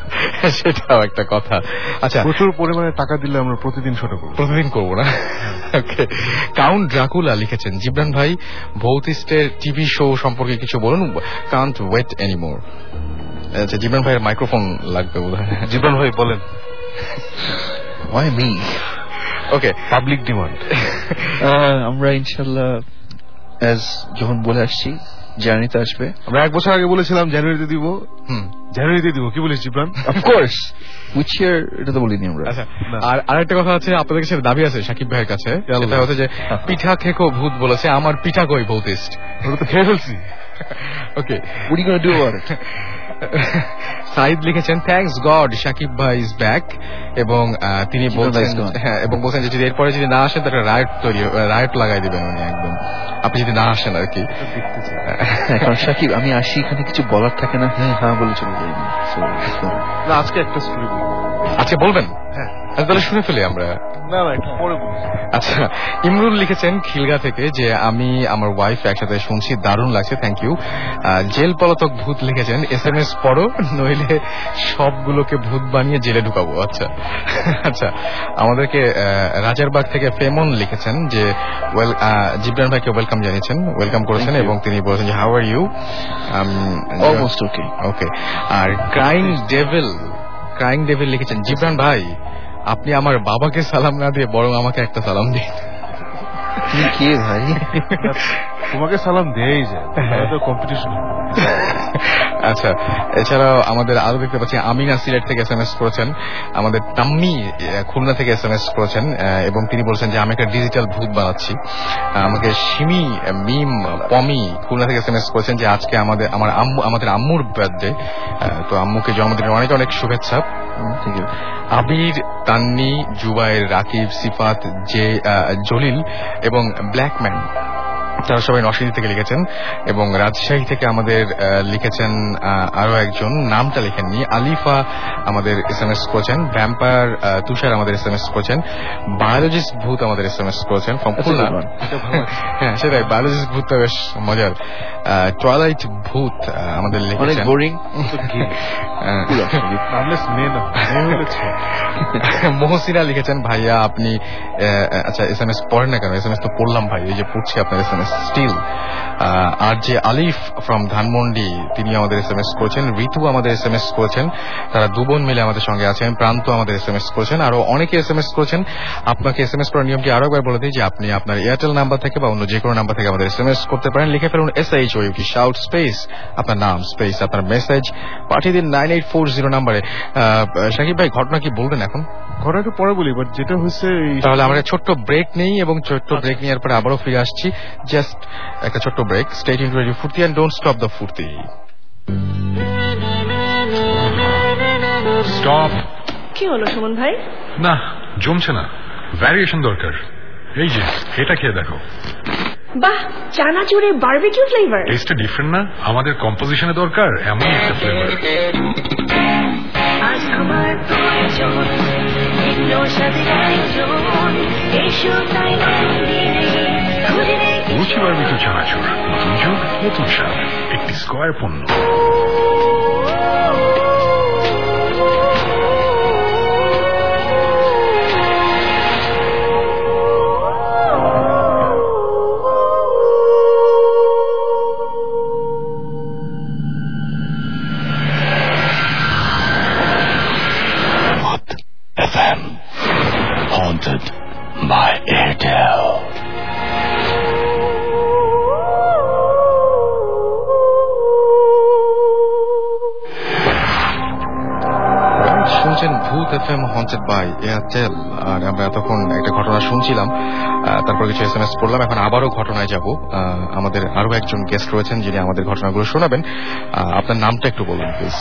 B: সেটাও একটা কথা। আচ্ছা,
K: প্রচুর পরিমাণে টাকা দিলে আমরা প্রতিদিন ছোট করবো,
B: প্রতিদিন করবো না। ওকে, কাউন্ট ড্রাকুলা লিখেছেন, জিবরান ভাই ভৌতিস্টের টিভি শো সম্পর্কে কিছু বলুন, কান্ট ওয়েট এনিমোর। আচ্ছা, জিবরান ভাইয়ের মাইক্রোফোন লাগবে বোধহয়।
K: জিবরান ভাই বলেন।
M: Why me?
B: Okay,
K: public demand.
M: আমরা ইনশাল্লাহ অ্যাজ যখন বলে আসছি জার্নিতে আসবে।
K: আমরা এক বছর আগে বলেছিলাম জানুয়ারিতে দিব। হুম, জানুয়ারিতে দিব। কি বলিস জিবরান?
M: অফকোর্স, উইচ ইয়ার এটা তো বলিনি আমরা।
B: আচ্ছা, আর আরেকটা কথা আছে, আপনাদের কাছে দাবি আছে সাকিব ভাইয়ের কাছে, সেটা হচ্ছে যে পিঠা খেকো ভূত বলেছে, আমার পিঠা কই ভৌতিস্ট।
K: ওটা তো খেয়ে ফেলছি।
B: ওকে,
M: what are you gonna do about it?
B: Saeed লিখেছেন, থ্যাঙ্কস গড সাকিব ভাই ইজ ব্যাক, এবং তিনি বলছেন, হ্যাঁ, এবং বলছেন যে যদি এরপরে যদি না আসেন তাহলে রায়ট তৈরি, রায়ট লাগাই দিবেন উনি একদম, আপনি যদি না আসেন আর কি।
M: এখন সাকিব আমি আসি, এখানে কিছু বলার থাকে না, হ্যাঁ হ্যাঁ বলে চলে যাই।
K: না, আজকে একটা স্টোরি বলবো।
B: আচ্ছা, বলবেন? হ্যাঁ, তাহলে শুনে ফেলি আমরা।
K: না না, একটু পরে বলি।
B: আচ্ছা, ইমরুল লিখেছেন খিলগা থেকে যে আমি আমার ওয়াইফ একসাথে শুনছি, দারুণ লাগছে, থ্যাংক ইউ। জেল পলাতক ভূত লিখেছেন, এস এম এস পড়ো নইলে সবগুলোকে ভূত বানিয়ে জেলে ঢুকাবো। আচ্ছা আচ্ছা, আমাদেরকে রাজারবাগ থেকে ফেমন লিখেছেন যে ওয়েল, জিবরান ভাইকে ওয়েলকাম জানিয়েছেন, ওয়েলকাম করেছেন, এবং তিনি বলেছেন যে how are you?
M: Almost okay.
B: Okay, আর ক্রাইং ডেভিল ক্রাইং ডেভিল লিখেছেন, জিবরান ভাই আপনি আমার বাবাকে সালাম না দিয়ে বরং আমাকে একটা সালাম দিন।
M: তুমি কে ভাই?
K: তোমাকে সালাম দেই যায়, তো কম্পিটিশন।
B: আচ্ছা, এছাড়াও আমাদের আরো দেখতে পাচ্ছি আমিনা সিলেট থেকে এস এম এস করেছেন, আমাদের তাম্মি খুলনা থেকে এস এম এস করেছেন, এবং তিনি বলছেন যে আমি একটা ডিজিটাল ভূত বানাচ্ছি। আমাকে সিমি মিম পমি খুলনা থেকে এস এম এস করেছেন যে আজকে আমাদের আমার আম্মু আমাদের আম্মুর বার্থডে, তো আম্মুকে জন্মদিনের অনেক অনেক শুভেচ্ছা। আবির, তান্নি, জুবাইর, রাকিব, সিফাত, জে জলিল এবং ব্ল্যাকম্যান, তারা সবাই নরসিংদী থেকে লিখেছেন, এবং রাজশাহী থেকে আমাদের লিখেছেন আরো একজন, নামটা লিখেননি, আলিফা আমাদের এস এম এস করেছেন, ভ্যাম্পায়ার তুষার আমাদের এস এম এস করেছেন, বায়োলজিস্ট ভূত আমাদের এস এম এস করেছেন ফ্রম খুলনা। হ্যাঁ, সেটাই, বায়োলজিস্ট ভূতটা বেশ মজার। টয়লাইট ভূত আমাদের লিখেছেন, মহসিনা লিখেছেন, ভাইয়া আপনি আচ্ছা এস এম এস পড়েন না কেন? এস এম এস তো পড়লাম ভাই, এই যে পড়ছি আপনার এস এম এস স্টিল। আর যে আলিফ ফ্রম ধানমন্ডি তিনি আমাদের এস এম এস করেছেন, ঋতু আমাদের এস এম এস করেছেন, তারা দু বোন মিলে আমাদের সঙ্গে আছেন, প্রান্ত আমাদের এস এম এস করেছেন, আরো অনেকে এস এম এস করেছেন। আপনাকে এস এম এস করার নিয়মটি আরো একবার বলে দিই যে আপনি আপনার এয়ারটেল নাম্বার থেকে বা অন্য যে কোনো নাম্বার থেকে আমাদের এস এম এস করতে পারেন, লিখে ফেলুন এস এইচ ও ইউ কি শাউট স্পেস আপনার নাম স্পেস আপনার মেসেজ, পাঠিয়ে দিন নাইন এইট ফোর জিরো নাম্বারে। সাকিব ভাই ঘটনা কি বলবেন এখন?
K: ঘটনা একটু পরে বলি, বাট যেটা হচ্ছে
B: তাহলে আমরা ছোট্ট ব্রেক নেই, এবং ছোট্ট ব্রেক নেওয়ার পরে আবারও ফিরে আসছি। জাস্ট একটা ছোট্ট break. Stay tuned to Radio Foorti and don't stop the Foorti.
N: Stop.
O: কি হলো সুমন ভাই?
N: না, জমছে না, ভ্যারিয়েশন দরকার। এই যে এটা খেয়ে দেখো।
O: বাহ, চানাচুরে বারবিকিউ ফ্লেভার।
N: টেস্টটা ডিফারেন্ট না? আমাদের কম্পোজিশনে দরকার এমন একটা ফ্লেভার।
I: আজ আমার প্রয়োজন ভিন্ন স্বাদের আয়োজন, এসো তাই
N: রুচি বারবিকিউ চানাচুর, নতুন যুগ নতুন স্বাদ, একটি স্কয়ার পণ্য।
J: F M haunted by Airtel.
B: শুনছেন Bhoot F M haunted by Airtel. আর আমরা এতক্ষণ একটা ঘটনা শুনছিলাম, তারপর কিছু এস এম এস করলাম, এখন আবারও ঘটনায় যাব। আমাদের আরো একজন গেস্ট রয়েছেন যিনি আমাদের ঘটনাগুলো শোনাবেন। আপনার নামটা একটু বলুন প্লিজ।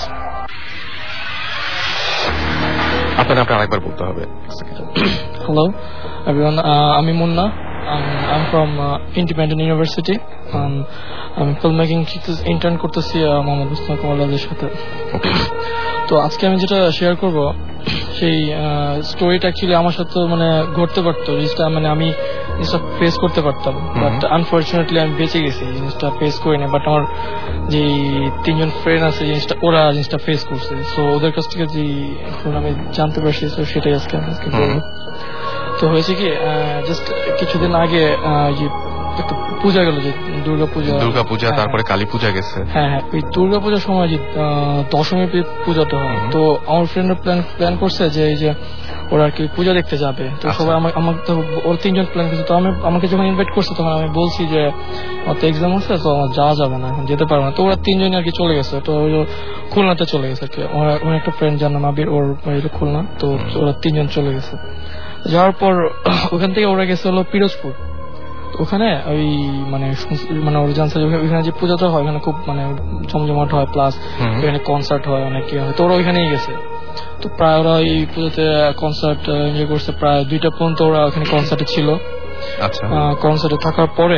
B: আপনার নামটা আরেকবার বলতে হবে।
P: হ্যালো এভরিওয়ান, আমি Munna, I'm from uh, Independent University. Um, আমি ফিল্ম মেকিং ইন্টার্ন করতেছি মোহাম্মদ মুস্তাফা কামালের সাথে। তো আজকে আমি যেটা শেয়ার করব সেই স্টোরিটা অ্যাকচুয়ালি আমার সাথে মানে ঘটতে পারতো, জিনিসটা মানে আমি জিনিসটা ফেস করতে পারতাম, বাট আনফর্চুনেটলি আমি বেঁচে গেছি, জিনিসটা ফেস করিনি। বাট আমার যে তিনজন ফ্রেন্ড আছে জিনিসটা ওরা জিনিসটা ফেস করছে, সো ওদের কাছ থেকে যে এখন আমি জানতে পারছি, তো সেটাই আজকে আমি আজকে বলবো। তো হয়েছে কি জাস্ট কিছুদিন আগে একটা পূজা গেল, যে দুর্গা পূজা
B: দুর্গা পূজা তারপরে কালী পূজা গেছে।
P: হ্যাঁ হ্যাঁ ওই দুর্গা পূজার সময় যে দশমী পূজাটা হয়, তো আমার ফ্রেন্ডরা প্ল্যান প্ল্যান করছে যে এই যে ওরা আর কি পূজা দেখতে যাবে। তো সবাই আমাকে তো ওর তিনজন প্ল্যান করছে, তো আমি আমাকে যখন ইনভাইট করছে তখন আমি বলছি যে আমার তো এক্সাম আছে, তো আমার যাওয়া যাবে না, এখন যেতে পারবো না। তো ওরা তিনজনই আর কি চলে গেছে, তো ওই খুলনাতে চলে গেছে আর কি। ওর একটা ফ্রেন্ড যার নাম আবির, ওর খুলনা, তো ওরা তিনজন চলে গেছে। যাওয়ার পর ওখান থেকে ওরা গেছে হলো পিরোজপুর। ওখানে ওই মানে মানে ওরা জানছে ওইখানে যে পূজাটা হয় ওখানে খুব মানে জমজমাট হয়, প্লাস ওখানে কনসার্ট হয়, অনেক কি হয়, তো ওরা ওইখানেই গেছে। তো প্রায় ওরা এই পুজোতে কনসার্ট এনজয় করছে, প্রায় দুইটা পর্যন্ত ওরা ওখানে কনসার্টে ছিল।
B: আচ্ছা,
P: কনসার্টে থাকার পরে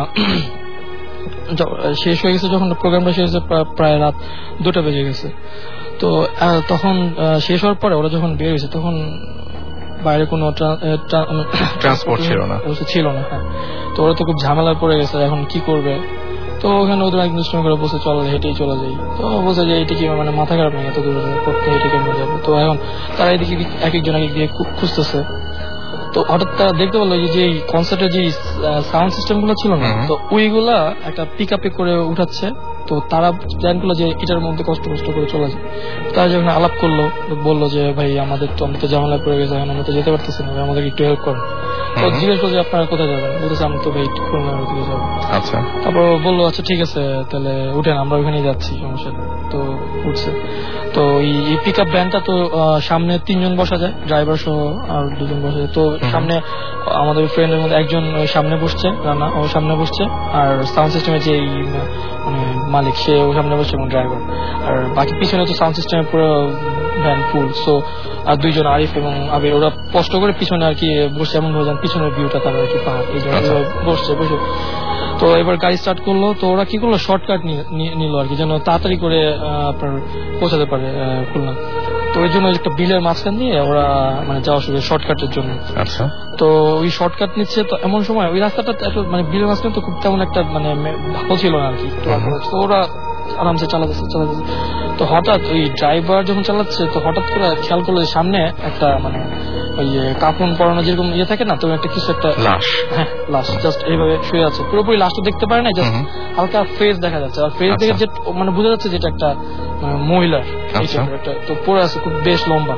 P: শেষ হয়ে গেছে, যখন প্রোগ্রামটা শেষ হয়েছে প্রায় রাত দুটা বেজে গেছে। তো তখন শেষ হওয়ার পরে ওরা যখন বের হয়েছে তখন বাইরে কোনো
B: ট্রান্সপোর্ট ছিল না
P: ছিল না হ্যাঁ। তো ওরা তো খুব ঝামেলায় পড়ে গেছে, এখন কি করবে। তো ওখানে ওদের একদিন সময় করে বসে চলে হেঁটেই চলে যাই। তো বসে যে এটি কি মানে মাথা খারাপ নেই, এত দূর করতে হেঁটে কেমন যাবে। তো এখন তারা এদিকে এক একজন এক এক দিকে খুঁজতেছে। তো হঠাৎ তারা দেখতে পেলো যে কনসার্টের যে সাউন্ড সিস্টেম গুলো ছিল না, তো ওইগুলা একটা পিক আপে করে উঠাচ্ছে। তো তারা প্ল্যান করলো যে এটার মধ্যে কষ্ট কষ্ট করে চলে যায়। তারা যখন আলাপ করলো বললো যে ভাই আমাদের তো আমরা তো ঝামেলায় পড়ে গেছে, এখন আমরা তো যেতে পারতেছি না, আমাদের একটু হেল্প করেন। তো জিজ্ঞেস করলো যে আপনারা কোথায় যাবেন, বলতেছে আমি তো ভাই খুলনার দিকে যাবো।
B: আচ্ছা,
P: তারপর বললো আচ্ছা ঠিক আছে তাহলে উঠেন, আমরা ওখানেই যাচ্ছি, সমস্যা নেই। তো উঠছে। তো এই পিক আপ ভ্যানটা তো সামনে তিনজন বসা যায়, ড্রাইভার সহ আর দুজন বসা যায়। তো সামনে আমাদের ফ্রেন্ডের মধ্যে একজন সামনে বসছে, রানা ও সামনে বসছে, আর সাউন্ড সিস্টেমের যে মানে মালিক সে ও সামনে বসছে এবং ড্রাইভার, আর বাকি পিছনে তো সাউন্ড সিস্টেমের পুরো ভ্যান ফুল। সো আর দুইজন আরিফ এবং আবির ওরা কষ্ট করে পিছনে আর কি বসছে, এমন ভাবে যান পিছনের ভিউটা তারা আর কি পায়, এই জন্য বসছে বসে। তো এবার গাড়ি স্টার্ট করলো, তো ওরা কি করলো শর্টকাট নিল আর কি, যেন তাড়াতাড়ি করে আপনার পৌঁছাতে পারে খুলনা। তো ওই জন্য একটা বিলের মাঝখান দিয়ে ওরা মানে যাওয়া শুরু শর্টকাটের জন্য।
B: আচ্ছা,
P: তো ওই শর্টকাট নিচ্ছে, তো এমন সময় ওই রাস্তাটা মানে বিলের মাঝখানে তো খুব তেমন একটা মানে ভালো ছিল না আর কি। তো ওরা আরামসে চালাতেছে চালাতেছে তো হঠাৎ ওই ড্রাইভার যখন চালাচ্ছে, তো হঠাৎ করে খেয়াল করলো সামনে একটা মানে ওই কাপড় পরানো যেরকম ইয়ে থাকে না, তো একটা কিছু একটা
B: লাশ,
P: হ্যাঁ লাশ জাস্ট এইভাবে শুয়ে আছে, পুরোপুরি লাশটা দেখতে পারে না, জাস্ট হালকা ফেস দেখা যাচ্ছে। আর ফেস দেখে যে মানে বোঝা যাচ্ছে যেটা একটা মহিলার একটা, তো পড়ে আছে খুব বেশ লম্বা।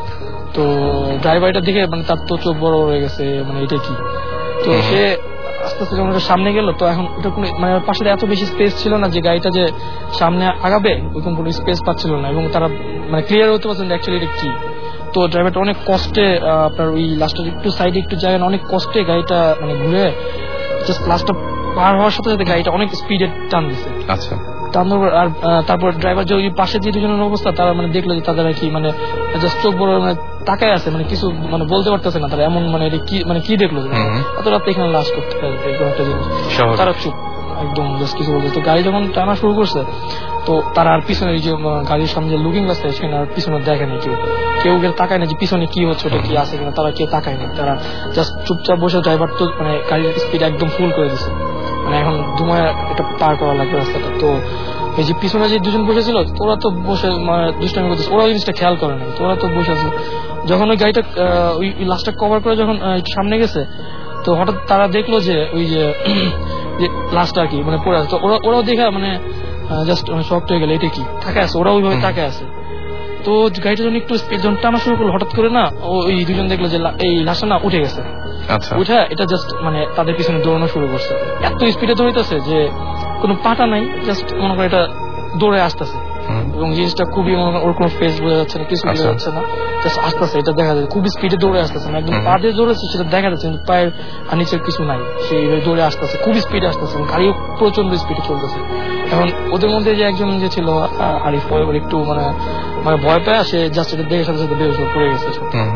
P: তো ড্রাইভারটা দেখে মানে তার তো চোখ বড় হয়ে গেছে, মানে এটা কি। তো সে আস্তে আস্তে যখন সামনে গেল, তো এখন এটা কোনো মানে পাশে এত বেশি স্পেস ছিল না যে গাড়িটা যে সামনে আগাবে, ওইরকম কোনো স্পেস পাচ্ছিল না, এবং তারা মানে ক্লিয়ার হতে পারছেন অ্যাকচুয়ালি এটা কি। তো ড্রাইভারটা অনেক কষ্টে আপনার ওই লাস্টের একটু সাইডে একটু জায়গা অনেক কষ্টে গাড়িটা মানে ঘুরে জাস্ট লাস্টটা পার হওয়ার সাথে সাথে গাড়িটা অনেক স্পিডে টান দিছে।
B: আচ্ছা,
P: আর তারপর ড্রাইভার যে ওই পাশে যে দুজনের অবস্থা, তারা মানে দেখলো যে তাদের আর কি মানে জাস্ট চোখ বড় মানে তাকায় আছে, মানে কিছু মানে বলতে পারতেছে না তারা, এমন মানে কি মানে কি দেখলো এত রাতে এখানে লাশ করতে পারে এরকম একটা জিনিস। তারা চুপ একদম জাস্ট কিছু বলছে। তো গাড়ি যখন টানা শুরু করছে, তো তারা আর পিছনে যে গাড়ির সামনে যে লুকিং গ্লাস আছে সেখানে আর পিছনে দেখে না, কেউ কেউ তাকায় না যে পিছনে কি হচ্ছে, ওটা কি আছে কিনা, তারা কেউ তাকায় না। তারা জাস্ট চুপচাপ বসে, ড্রাইভার তো মানে গাড়ির স্পিড একদম ফুল করে দিচ্ছে, মানে এখন ধুমায় এটা পার করা লাগবে রাস্তাটা। তো এই যে পিছনে যে দুজন বসেছিল ওরা তো বসে মানে দুষ্টামি করতেছে, ওরা ওই জিনিসটা খেয়াল করে নাই, তো ওরা তো বসে আছে। যখন ওই গাড়িটা ওই লাস্টটা কভার করে যখন সামনে গেছে, তো হঠাৎ তারা দেখলো যে ওই যে লাস্টটা আর কি মানে পড়ে আছে। তো ওরা ওরাও দেখা মানে জাস্ট শক হয়ে গেল, এটা কি তাকে আছে, ওরা ওইভাবে তাকে আছে। তো গাড়িটা যখন একটু স্পিড যখন টানা শুরু করলো, হঠাৎ করে না ওই দুজন দেখলো যে এই লাশটা না উঠে গেছে। উঠে এটা জাস্ট মানে তাদের পিছনে দৌড়ানো শুরু করছে, এত স্পিডে দৌড়াইতেছে যে কোনো পাটা নাই, জাস্ট মনে করে এটা দৌড়ে আসতেছে, এবং জিনিসটা খুবই ওর কোনো ফেস বোঝা যাচ্ছে না, কিছু বোঝা যাচ্ছে না, জাস্ট আসতেছে, এটা দেখা যাচ্ছে খুব স্পিডে দৌড়ে আসতেছে না, একদম পা দিয়ে দৌড়েছে সেটা দেখা যাচ্ছে, কিন্তু পায়ের আর নিচের কিছু নাই, সেই দৌড়ে আসতেছে খুব স্পিডে আসতেছে, গাড়িও প্রচন্ড স্পিডে চলতেছে। এখন ওদের মধ্যে যে একজন যে ছিল আরিফ, একটু মানে মানে ভয় পায়, সে জাস্ট এটা দেখে সাথে সাথে বেরোয় পড়ে গেছে।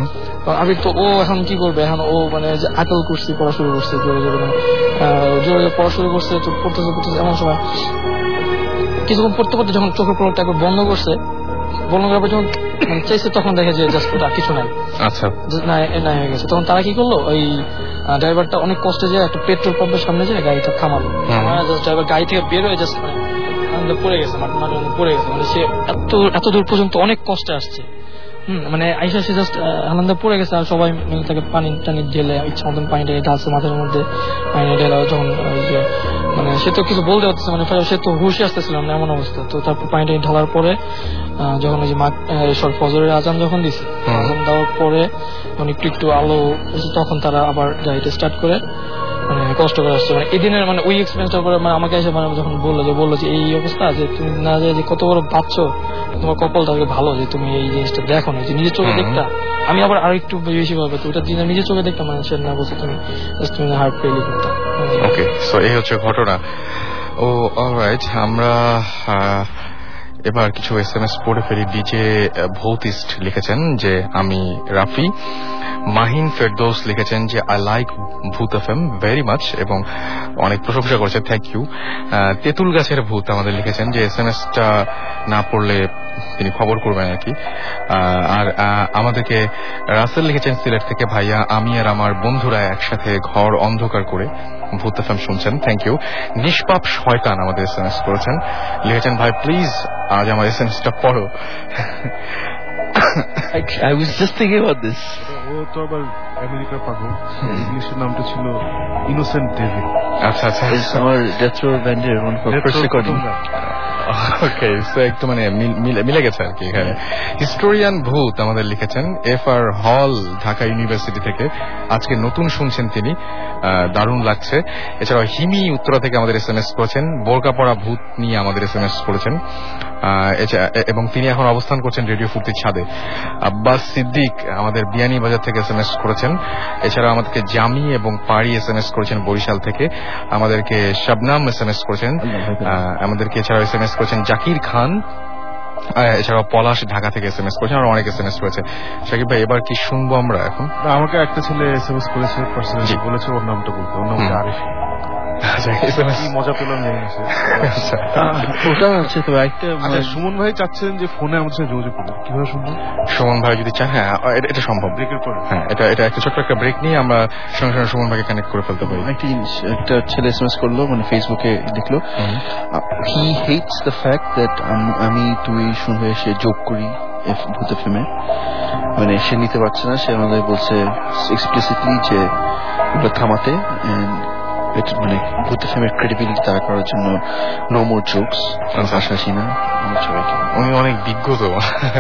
P: আমি তো ও এখন কি করবে, এখন ও মানে আতল করছি পড়া শুরু করছে, জোরে জোরে মানে জোরে জোরে পড়া শুরু করছে, তো পড়তেছে পড়তেছে এমন সময় কিছুক্ষণ পড়তে পড়তে যখন চোখের পলকটা একবার বন্ধ করছে, বন্ধ করার পর যখন চাইছে তখন দেখে যে জাস্ট ওটা কিছু নাই, আচ্ছা নাই হয়ে গেছে। তখন তারা কি করলো, ওই ড্রাইভারটা অনেক কষ্টে যায় একটা পেট্রোল পাম্পের সামনে যায় গাড়িটা থামালো, ড্রাইভার গাড়ি থেকে বের হয়ে জাস্ট পড়ে গেছে, মানে পড়ে গেছে, মানে সে এত এত দূর পর্যন্ত অনেক কষ্টে আসছে, হুম মানে আইসা সে জাস্ট আনন্দে পড়ে গেছে আর সবাই মিলে তাকে পানি টানি ঢেলে ইচ্ছা মতন পানিটা ঢালছে মাথার মধ্যে পানি ঢেলা যখন ওই যে মানে সে তো কিছু বলতে পারতেছে মানে সে তো হুশে আসতেছিল না এমন অবস্থা। তো তারপর পানিটা ঢালার পরে যখন ওই যে মা সব ফজরের আজান যখন দিছে আজান দেওয়ার পরে মানে একটু একটু আলো তখন তারা আবার গাড়িটা স্টার্ট করে মানে কষ্ট করে আসছে। মানে এই দিনের মানে ওই এক্সপিরিয়েন্সটার পরে মানে আমাকে এসে মানে যখন বললো যে বললো যে এই অবস্থা যে তুমি না যে কত বড় বাচ্চো তোমার কপালটাকে ভালো যে তুমি এই জিনিসটা দেখো না যে নিজের চোখে দেখতা। আমি আবার আরো একটু বেশি ভাবে তো ওটা দিনে নিজের চোখে দেখতাম মানে সে না বলছে তুমি তুমি হার্ট ফেলি করতাম।
B: ওকে সো এই হচ্ছে ঘটনা। ও অলরাইট আমরা এবার কিছু এস এম এস পড়ে ফেলি। ডিজে ভৌতিস্ট লিখেছেন যে আমি রাফি। মাহিন ফেরদৌস লিখেছেন যে I like Bhoot FM very much এবং অনেক প্রশংসা করেছে, থ্যাংক ইউ। তেঁতুল গাছের ভূত আমাদের লিখেছেন যে এস এম এসটা না পড়লে তিনি খবর করবেন আর কি। আর আমাদেরকে রাসেল লিখেছেন সিলেট থেকে, ভাইয়া আমি আর আমার বন্ধুরা একসাথে ঘর অন্ধকার করে ভূত এফএম শুনছেন, থ্যাংক ইউ। নিষ্পাপ শয়তান আমাদের এস এম এস করেছেন, লিখেছেন ভাই প্লিজ আজ আমার এস এম এসটা পড়ো।
M: I was just thinking about this.
K: ও তো আবার আমেরিকার পাগল, ইংলিশের নামটা ছিল ইনোসেন্ট ডেভিল।
B: আচ্ছা আচ্ছা
M: আমার ডেথ রো ব্যান্ডের one for first recording.
B: Okay so একটু মানে মিলে গেছে আর কি এখানে। হিস্টোরিয়ান ভূত আমাদের লিখেছেন এফ আর হল ঢাকা ইউনিভার্সিটি থেকে, আজকে নতুন শুনছেন তিনি, দারুণ লাগছে। এছাড়াও হিমি উত্তরা থেকে আমাদের এস এম এস করেছেন, বোরকা পড়া ভূত নিয়ে আমাদের এস এম এস করেছেন এবং তিনি এখন অবস্থান করছেন রেডিও ফুর্তির ছাদে। আব্বাস সিদ্দিক আমাদের বিয়ানী বাজার থেকে এস এম এস করেছেন। এছাড়াও আমাদেরকে জামি এবং পাড়ি এস এম এস করেছেন বরিশাল থেকে, আমাদেরকে শাবনাম এস এম এস করেছেন, আমাদেরকে এছাড়াও এস এম এস করেছেন জাকির খান, এছাড়াও পলাশ ঢাকা থেকে এস এম এস করেছেন, আর অনেক এস এম এস করেছে। সাকিব ভাই এবার কি শুনবো আমরা এখন?
K: আমাকে একটা ছেলে এস এম এস করেছে, পার্সোনালি বলেছে ওর নামটা বলতে, ওর নামটা আরিফ। মজা পেলাম সুমন ভাই চাচ্ছেন যে ফোনে আমাদের সাথে যোগাযোগ করবেন, কিভাবে শুনবো?
B: সুমন ভাই যদি চান, হ্যাঁ এটা সম্ভব, ব্রেকের পরে। হ্যাঁ এটা এটা একটা ছোট্ট একটা ব্রেক নিয়ে আমরা সঙ্গে সঙ্গে সুমন ভাইকে কানেক্ট করে ফেলতে পারি।
M: একটা জিনিস, একটা ছেলে এসএমএস করলো, মানে ফেসবুকে লিখলো, he hates the fact that আমি তুই শুনবে এসে যোগ করি ভূত এফএমে, মানে সে নিতে পারছে না। সে আমাদের বলছে এক্সপ্লিসিটলি যে ওটা থামাতে, মানে ভূত এফএমের ক্রেডিবিলিটি তারা করার জন্য নো মোর জোকস, হাসাহাসি না।
B: উনি অনেক বিজ্ঞ তো।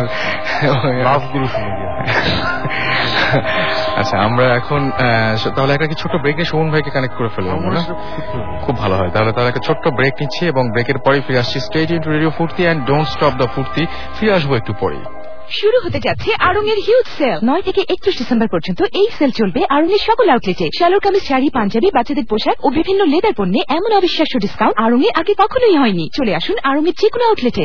B: আচ্ছা আমরা এখন তাহলে একটা কি ছোট্ট ব্রেকে সুমন ভাইকে কানেক্ট করে ফেলবো, খুব ভালো হয়। তাহলে তাহলে একটা ছোট্ট ব্রেক নিচ্ছি এবং ব্রেকের পরে ফিরে আসছি। Stay tuned to Radio Foorti and don't stop the Foorti. ফিরে আসবো একটু পরে।
Q: শুরু হতে যাচ্ছে আড়ং এর হিউজ সেল। নয় থেকে একত্রিশ ডিসেম্বর পর্যন্ত এই সেল চলবে আড়ং এর সকল আউটলেটে। শালোর কামিজ, শাড়ি, পাঞ্জাবি, বাচ্চাদের পোশাক ও বিভিন্ন লেদার পণ্যে এমন অবিশ্বাস্য ডিসকাউন্ট আড়ং এ আগে কখনোই হয়নি। চলে আসুন আড়ং এর যে কোনো আউটলেটে।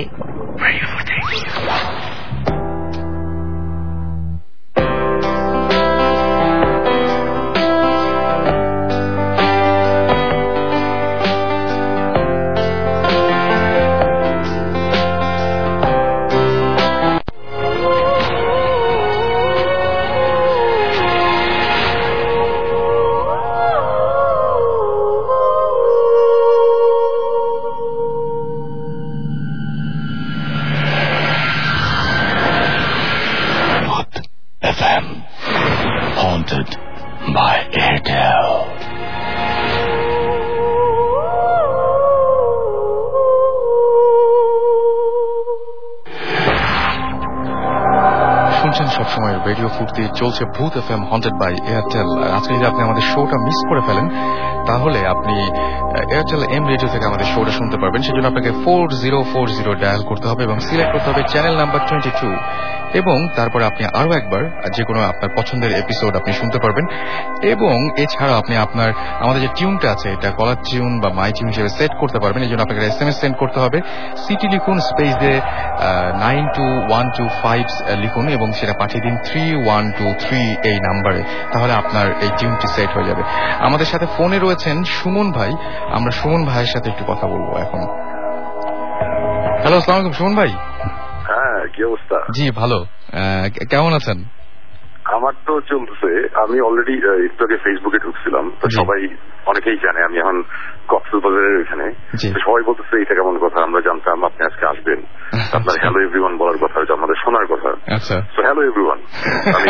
B: সবসময় রেডিও ফুর্তি চলছে ভূত এফএম হন্টেড বাই এয়ারটেল। আজকে যদি আপনি আমাদের শোটা মিস করে ফেলেন তাহলে আপনি এয়ারটেল এম রেডিও থেকে আমাদের শোটা শুনতে পারবেন। সেজন্য আপনাকে four zero four zero dial করতে হবে এবং সিলেক্ট করতে হবে চ্যানেল নাম্বার টোয়েন্টি টু, এবং তারপরে আপনি আরো একবার যে কোনো আপনার পছন্দের এপিসোড আপনি শুনতে পারবেন। এবং এছাড়া আপনি আপনার আমাদের যে টিউনটা আছে এটা কলার টিউন বা মাই টিউন হিসেবে সেট করতে পারবেন। এই জন্য আপনাকে এস এম এস সেন্ড করতে হবে, সিটি লিখুন, স্পেস দিয়ে nine two one two five লিখুন এবং সেটা পাঠিয়ে দিন থ্রি ওয়ান টু থ্রি এই নাম্বারে, তাহলে আপনার এই টিউনটি সেট হয়ে যাবে। আমাদের সাথে ফোনে রয়েছেন সুমন ভাই, আমরা সুমন ভাইয়ের সাথে একটু কথা বলবো এখন। হ্যালো, আসসালামু আলাইকুম সুমন ভাই।
R: হ্যাঁ, কি অবস্থা?
B: জি ভালো, কেমন আছেন?
R: আমার তো চলতেছে। আমি অলরেডি একটু আগে ফেসবুকে ঢুকছিলাম, তো সবাই অনেকেই জানে আমি এখন কক্সবাজারের এখানে। সবাই বলতেছে এটা কেমন কথা, আমরা জানতাম আপনি আজকে আসবেন, আপনার হ্যালো এভরিওয়ান বলার কথা হয়তো আমাদের শোনার কথা।
B: আচ্ছা,
R: সো হ্যালো এভরিওয়ান, আমি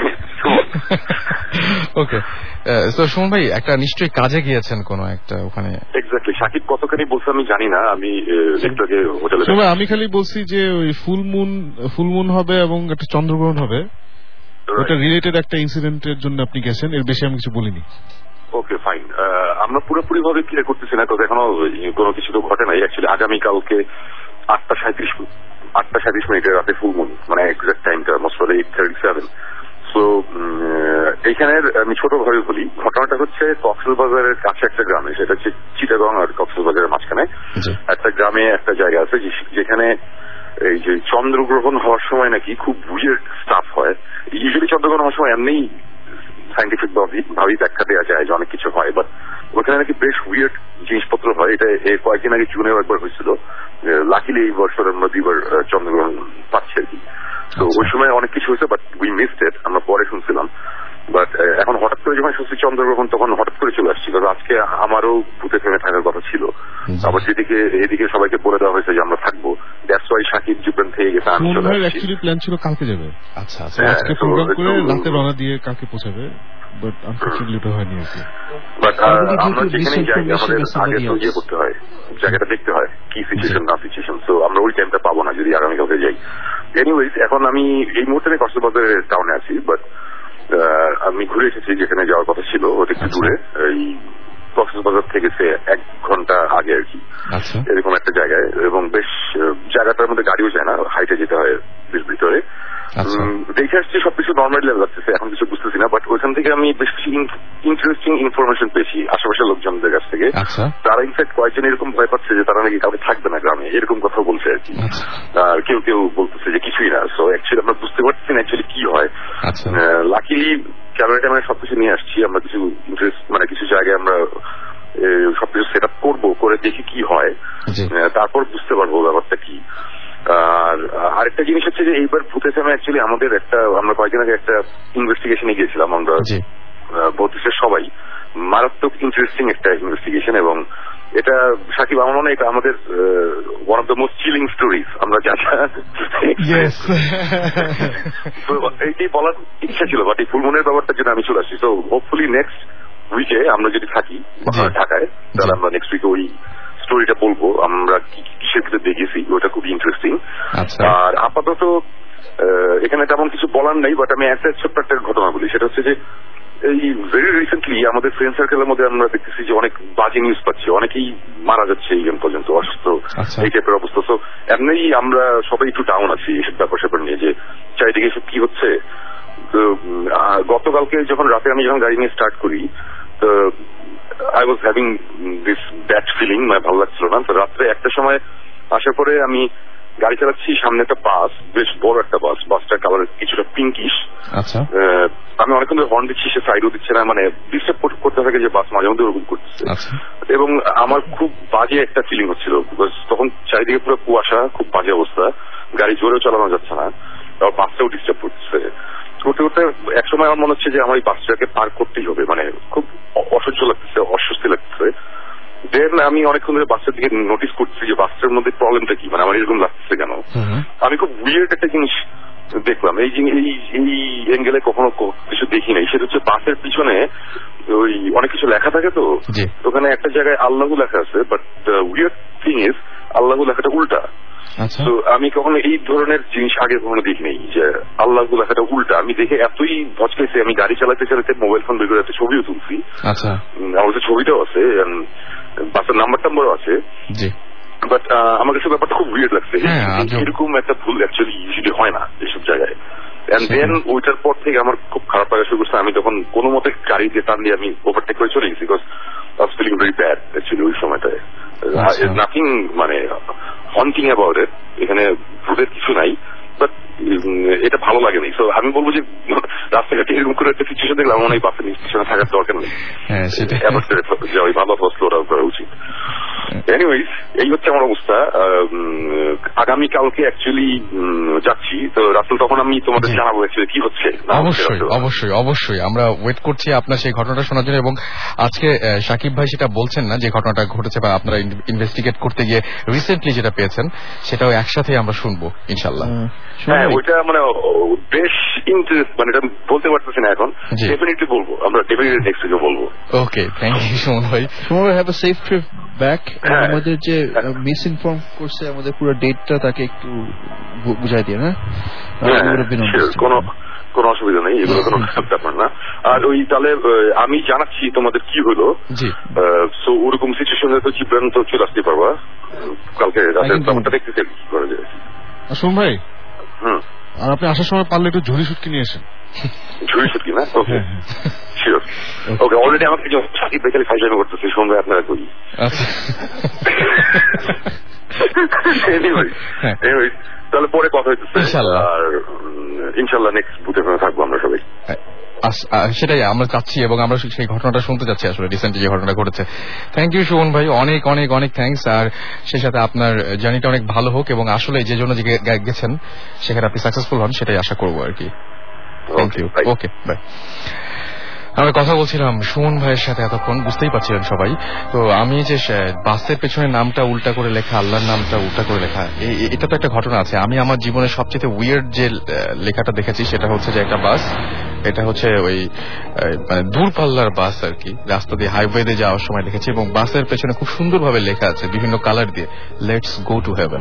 B: ওকে। তো সুমন ভাই, একটা নিশ্চয়ই কাজে গিয়েছেন কোন একটা ওখানে?
R: এক্স্যাক্টলি, সাকিব কতখানি বলছে আমি জানি না, আমি একটু আগে হোটেলে।
K: আমি খালি বলছি যে ওই ফুল মুন ফুল মুন হবে এবং একটা চন্দ্রগ্রহণ হবে, ওটা রিলেটেড একটা ইনসিডেন্টের জন্য আপনি গেছেন, এর বেশি আমি কিছু বলিনি।
R: ওকে ফাইন, আমরা পুরোপুরি ভাবে ক্লিয়ার করতেছি না, কারণ এখনো কোনো কিছু তো ঘটে নাই। অ্যাকচুয়ালি আগামীকালকে আটটা সাঁত্রিশ আটটা সাঁত্রিশ মিনিটের রাতে ফুল মুন, মানে এক্সাক্ট টাইমটা most probably eight thirty seven. So এইখানের আমি ছোট ভাবে বলি, ঘটনাটা হচ্ছে কক্সবাজারের কাছে একটা গ্রামে, সেটা হচ্ছে চিটাগং আর কক্সবাজারের মাঝখানে একটা গ্রামে একটা জায়গা আছে যেখানে এই যে চন্দ্রগ্রহণ হওয়ার সময় নাকি খুব উইয়ার্ড স্টাফ হয়। ইউজুয়ালি চন্দ্রগ্রহণ হওয়ার সময় এমনি সাইন্টিফিক ভাবেই ব্যাখ্যা দেওয়া যায় যে অনেক কিছু হয়, বাট ওখানে নাকি বেশ উইয়ার্ড জিনিসপত্র হয়। এটা কয়েকদিন আগে জুনেও একবার হয়েছিল, লাকিলি এই বছর আমরা দুইবার চন্দ্রগ্রহণ পাচ্ছি আর কি। তো ওই সময় অনেক কিছু হয়েছে, বাট উই মিসড ইট, আমরা পরে শুনছিলাম। বাট এখন হঠাৎ করে যখন শুনছি চন্দ্রগ্রহণ, তখন হঠাৎ করে চলে আসছি, কারণ আজকে আমারও ভূতে ফেমে থাকার কথা ছিল। আবার যেদিকে এদিকে সবাইকে বলে দেওয়া হয়েছে যে আমরা থাকবো, দ্যাটস ওয়াই সাকিব জিব্রান থেকে গেছে, আমি চলে আসছি।
K: অ্যাকচুয়ালি প্ল্যান ছিল কালকে যাবে।
B: আচ্ছা আচ্ছা,
K: আজকে প্রোগ্রাম করে রাতে রওনা দিয়ে কালকে পৌঁছাবে, বাট আনফরচুনেটলি ওটা হয়নি আর কি।
R: বাট আমরা যেখানে যাই আমাদের আগে তো ইয়ে করতে হয়, জায়গাটা দেখতে হয় কি সিচুয়েশন না সিচুয়েশন। সো আমরা ওই টাইমটা পাবো না যদি আগামীকালকে যাই। এনিওয়েজ, এখন আমি এই মুহূর্তে কক্সবাজারের টাউনে আছি, বাট আমি ঘুরে এসেছি যেখানে যাওয়ার কথা ছিল, ওটা একটু দূরে, এই কক্সবাজার থেকে সে এক ঘন্টা আগে আর কি, এরকম একটা জায়গায়। এবং বেশ জায়গাটার মধ্যে গাড়িও যায় না, হাইটে যেতে হয় বেশ ভিতরে। দেখে আসছি সবকিছু নর্মাল লেভেল লাগতেছে, এখন কিছু বুঝতেছি না, বাট ওইখান থেকে আমি বেশ কিছু ইন্টারেস্টিং ইনফরমেশন পেয়েছি আশেপাশের লোকজনদের কাছ থেকে। তারা ইনফ্যাক্ট কয়েকজন এরকম ভয় পাচ্ছে যে তারা নাকি কাউকে থাকবে না গ্রামে, এরকম কথা বলছে আর কি। আর কেউ কেউ বলতেছে যে কিছুই না। সো অ্যাকচুয়ালি আমরা বুঝতে পারছি না অ্যাকচুয়ালি কি হয়। লাকিলি ক্যামেরা ট্যামেরা সবকিছু নিয়ে আসছি, আমরা কিছু ইন্টারেস্ট মানে কিছু জায়গায় আমরা সবকিছু সেট আপ করবো, করে দেখি কি হয়, তারপর বুঝতে পারবো ব্যাপারটা কি। আর আরেকটা জিনিস হচ্ছে যে এইবার ভূতে ফেমে অ্যাকচুয়ালি আমাদের একটা, আমরা কয়েকদিন আগে একটা ইনভেস্টিগেশনে গিয়েছিলাম আমরা বত্রিশের সবাই, মারাত্মক ইন্টারেস্টিং একটা ইনভেস্টিগেশন। এবং এটা সাকিব, আমার মনে হয় এটা আমাদের one of the most chilling stories আমরা যা যা এইটাই বলার ইচ্ছা ছিল, বাট এই ফুলমুনের ব্যাপারটার জন্য আমি চলে আসছি। তো হোপফুলি নেক্সট উইকে আমরা যদি থাকি ঢাকায়, তাহলে আমরা নেক্সট উইকে ওই স্টোরিটা বলবো আমরা কিসের ভিতরে দেখেছি, ওটা খুবই ইন্টারেস্টিং। আর আপাতত এখানে তেমন কিছু বলার নাই, বাট আমি একটা ছোট্ট একটা ঘটনা বলি, সেটা হচ্ছে যে এই ভেরি রিসেন্টলি আমাদের ফ্রেন্ড সার্কেলের মধ্যে আমরা দেখতেছি যে অনেক বাজে নিউজ পাচ্ছি, অনেকেই মারা যাচ্ছে এই পর্যন্ত, অসুস্থ এই টাইপের অবস্থা। তো এমনি আমরা সবাই একটু ডাউন আছি এইসব ব্যাপার স্যাপার নিয়ে, যে চারিদিকে এসব কি হচ্ছে। তো গতকালকে যখন রাতে আমি যখন গাড়ি নিয়ে স্টার্ট করি, তো I was having this bad feeling, মানে ভালো লাগছিল না। তো রাত্রে একটা সময় আসার পরে আমি গাড়ি চালাচ্ছি, সামনে একটা বাস, বেশ বড় একটা বাস, বাসটার কালার কিছুটা পিঙ্কিশ। আমি অনেকক্ষণ ধরে হর্ন দিচ্ছি, সে সাইডও দিচ্ছে না, মানে ডিস্টার্ব করতে থাকে যে বাস মাঝে মধ্যে ওরকম করতেছে। এবং আমার খুব বাজে একটা ফিলিং হচ্ছিল, তখন চারিদিকে পুরো কুয়াশা, খুব বাজে অবস্থা, গাড়ি জোরেও চালানো যাচ্ছে না, আর বাসটাও ডিস্টার্ব করতেছে। করতে করতে একসময় আমার মনে হচ্ছে যে আমার এই বাসটাকে পার করতেই হবে, মানে খুব অসহ্য লাগতেছে, অস্বস্তি লাগতেছে। দেন আমি অনেকক্ষণ ধরে বাসটার দিকে নোটিস করছি যে বাসটার মধ্যে প্রবলেমটা কি, মানে আমার এরকম লাগতেছে কেন। আমি খুব উইয়ার্ড একটা জিনিস দেখলাম, এই এই এঙ্গেলে কখনো কিছু দেখি নাই। সেটা হচ্ছে বাসের পিছনে ওই অনেক কিছু লেখা থাকে, তো ওখানে একটা জায়গায় আল্লাহু লেখা আছে, but the weird thing is আল্লাহু লেখাটা উল্টা। তো আমি কখনো এই ধরনের জিনিস আগে কখনো দেখিনি যে আল্লাহু লেখাটা উল্টা। আমি দেখে এতই ভচকেছি, আমি গাড়ি চালাতে চালাতে মোবাইল ফোন বের করে একটা ছবিও তুলছি, আমার কাছে ছবিটাও আছে, বাসের নাম্বার টাম্বারও আছে। বাট আমার কাছে ব্যাপারটা খুব উইয়ার্ড লাগছে, এরকম একটা ভুল অ্যাকচুয়ালি ইউজুয়ালি হয় না এইসব জায়গায়। এন্ড দেন ওইটার পর থেকে আমার খুব খারাপ লাগা শুরু করছে। আমি তখন কোনো মতে গাড়ি দিয়ে টান দিয়ে আমি ওভারটেক করে চলে গেছি, because I was feeling very bad actually ওই সময়টায়। নাথিং মানে হন্টিং অ্যাবাউট ইট, এখানে ভূতের কিছু নাই, বাট এটা ভালো লাগে নাই। সো আমি বলবো যে রাস্তাঘাটে এরকম করে একটা সিচুয়েশন দেখলাম, আমার এই বাসের পিছনে থাকার দরকার নেই, ভালো ফসল করা উচিত। এনিওয়েজ এই হচ্ছে আমার অবস্থা। আগামীকালকে অ্যাকচুয়ালি যাচ্ছি, তো রাসেল তখন আমি তোমাদের জানাবো অ্যাকচুয়ালি কি হচ্ছে।
B: অবশ্যই অবশ্যই অবশ্যই আমরা ওয়েট করছি আপনার সেই ঘটনাটা শোনার জন্য। এবং আজকে সাকিব ভাই সেটা বলছেন না যে ঘটনাটা ঘটেছে বা আপনারা ইনভেস্টিগেট করতে গিয়ে রিসেন্টলি যেটা পেয়েছেন সেটাও একসাথে আমরা শুনবো ইনশাল্লাহ।
R: হ্যাঁ, ওইটা মানে বেশ ইন্টারেস্ট, মানে এটা বলতে পারতেছি না এখন, ডেফিনেটলি বলবো আমরা, ডেফিনেটলি নেক্সট উইকে বলবো।
B: ওকে, থ্যাংক ইউ সুমন ভাই।
M: সুমন ভাই, have a safe trip back. আমাদের যে মিস ইনফর্ম করছে আমাদের পুরো ডেটটা তাকে একটু বুঝাই দিয়ে। হ্যাঁ,
R: কোনো কোনো অসুবিধা নেই, এগুলো কোনো ব্যাপার না। আর ওই তাহলে আমি জানাচ্ছি তোমাদের কি হলো। সো ওরকম সিচুয়েশনে তো চিপরান তো চলে আসতে পারবা কালকে রাতের ব্যাপারটা দেখতে চাই কি করা যায়।
K: সোম ভাই,
R: হুম,
K: আর আপনি আসার সময় পারলে একটু ঝুড়ি শুটকি নিয়ে আসেন।
R: ঝুড়ি শুটকি না? ওকে, শিওর। ওকে, অলরেডি আমাকে সাকিব ভাই খালি ফাইজলামি করতেছে, সোম ভাই আপনারা করি। তাহলে পরে কথা হইতেছে, আর ইনশাল্লাহ নেক্সট বুথে থাকবো আমরা সবাই।
B: সেটাই আমরা চাচ্ছি এবং আমরা সেই ঘটনাটা শুনতে চাচ্ছি আসলে রিসেন্টলি যে ঘটনাটা ঘটেছে। থ্যাংক ইউ সুমন ভাই, অনেক অনেক অনেক থ্যাংকস। আর সেই সাথে আপনার জার্নিটা অনেক ভালো হোক এবং আসলে যে জন্য গেছেন সেখানে আপনি সাকসেসফুল হন সেটাই আশা করবো আর কি। Thank you. Okay, bye. আমরা কথা বলছিলাম সুমন ভাইয়ের সাথে এতক্ষণ, বুঝতেই পারছিলেন সবাই। তো আমি যে বাসের পেছনে নামটা উল্টা করে লেখা, আল্লাহর নামটা উল্টা করে লেখা, এটা তো একটা ঘটনা আছে। আমি আমার জীবনে সবচেয়ে উইয়ার্ড যে লেখাটা দেখেছি সেটা হচ্ছে যে একটা বাস, এটা হচ্ছে ওই মানে দূরপাল্লার বাস আর কি, রাস্তা দিয়ে হাইওয়ে দিয়ে যাওয়ার সময় দেখেছি। এবং বাসের পেছনে খুব সুন্দরভাবে লেখা আছে বিভিন্ন কালার দিয়ে, লেটস গো টু হেভেন।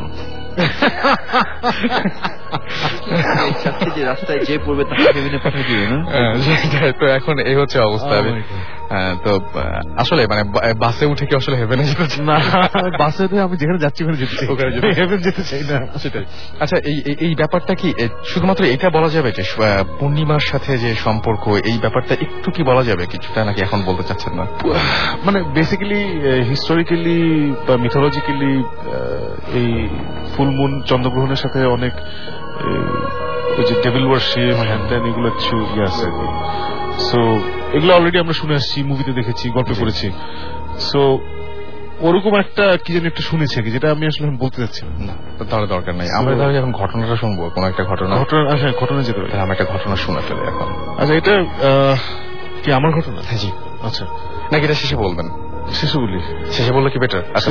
M: রাস্তায় যে পড়বে তাকে হেভেনে পাঠিয়ে দিবে না?
B: তো এখন এই হচ্ছে অবস্থা। তো আসলে মানে বাসে উঠে কি আসলে হেভেনে যেতে না?
K: বাসে আমি যেখানে যাচ্ছি ওখানে যেতে চাই, ওখানে হেভেন যেতে চাই না।
B: সেটাই। আচ্ছা, এই এই ব্যাপারটা কি শুধুমাত্র এটা বলা যাবে যে পূর্ণিমার সাথে যে সম্পর্ক, এই ব্যাপারটা একটু কি বলা যাবে কিছুটা, নাকি এখন বলতে চাচ্ছেন না?
K: মানে বেসিক্যালি হিস্টোরিক্যালি বা মিথোলজিক্যালি এই ফুল মুন চন্দ্রগ্রহণের সাথে অনেক ওই যে ডেভিল ওয়ারশিপ হ্যান্ড ত্যান এগুলো কিছু ইয়ে আছে। সো এগুলো অলরেডি আমরা শুনে আসছি, মুভিতে দেখেছি, গল্পে পড়েছি। সো ওরকম একটা কি যেন একটা শুনেছি যেটা আমি আসলে বলতে চাচ্ছি না।
B: তাহলে দরকার নাই, আমরা তাহলে এখন ঘটনাটা শুনবো, কোন একটা ঘটনা।
K: ঘটনা হ্যাঁ, ঘটনা যেতে পারে।
B: আমি একটা ঘটনা শুনে ফেলে এখন।
K: আচ্ছা, এটা কি আমার ঘটনা?
B: হ্যাঁ জি।
K: আচ্ছা,
B: নাকি এটা শেষে বলবেন?
K: শেষে বলি।
B: শেষে বললে কি বেটার? আচ্ছা,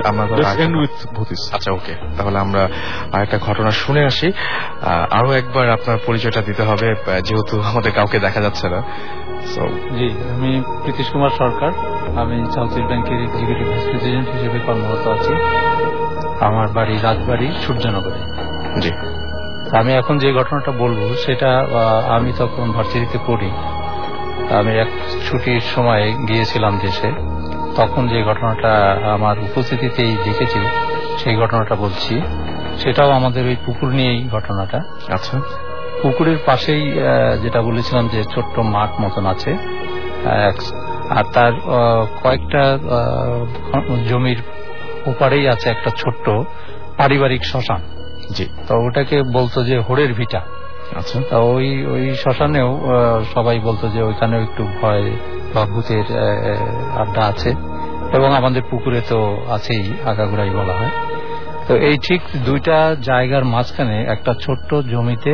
K: আচ্ছা
B: ওকে, তাহলে আমরা আরেকটা ঘটনা শুনে আসি। আরো একবার আপনার পরিচয়টা দিতে হবে যেহেতু আমাদের কাউকে দেখা যাচ্ছে না।
F: জি, আমি প্রীতিশ কুমার সরকার, আমি সাউথ ইস্ট ব্যাংকের এক্সিকিউটিভ ভাইস প্রেসিডেন্ট হিসেবে কর্মরত আছি। আমার বাড়ি রাজবাড়ি, সূর্যনগরে।
B: জি।
F: আমি এখন যে ঘটনাটা বলবো সেটা আমি তখন ভার্সিটিতে পড়ি। আমি এক ছুটির সময় গিয়েছিলাম দেশে, তখন যে ঘটনাটা আমার উপস্থিতিতেই দেখেছি সেই ঘটনাটা বলছি। সেটাও আমাদের ওই পুকুর নিয়েই ঘটনাটা।
B: আচ্ছা।
F: পুকুরের পাশেই যেটা বলেছিলাম যে ছোট্ট মাঠ মতন আছে, আর তার কয়েকটা জমির ওপারেই আছে একটা ছোট্ট পারিবারিক শ্মশান।
B: জি।
F: তো ওটাকে বলতো যে হোড়ের ভিটা।
B: আচ্ছা।
F: তা ওই ওই শ্মশানেও সবাই বলতো যে ওইখানেও একটু ভয় বা ভূতের আড্ডা আছে, এবং আমাদের পুকুরে তো আছেই, আগাগোড়াই বলা হয়। তো এই ঠিক দুইটা জায়গার মাঝখানে একটা ছোট্ট জমিতে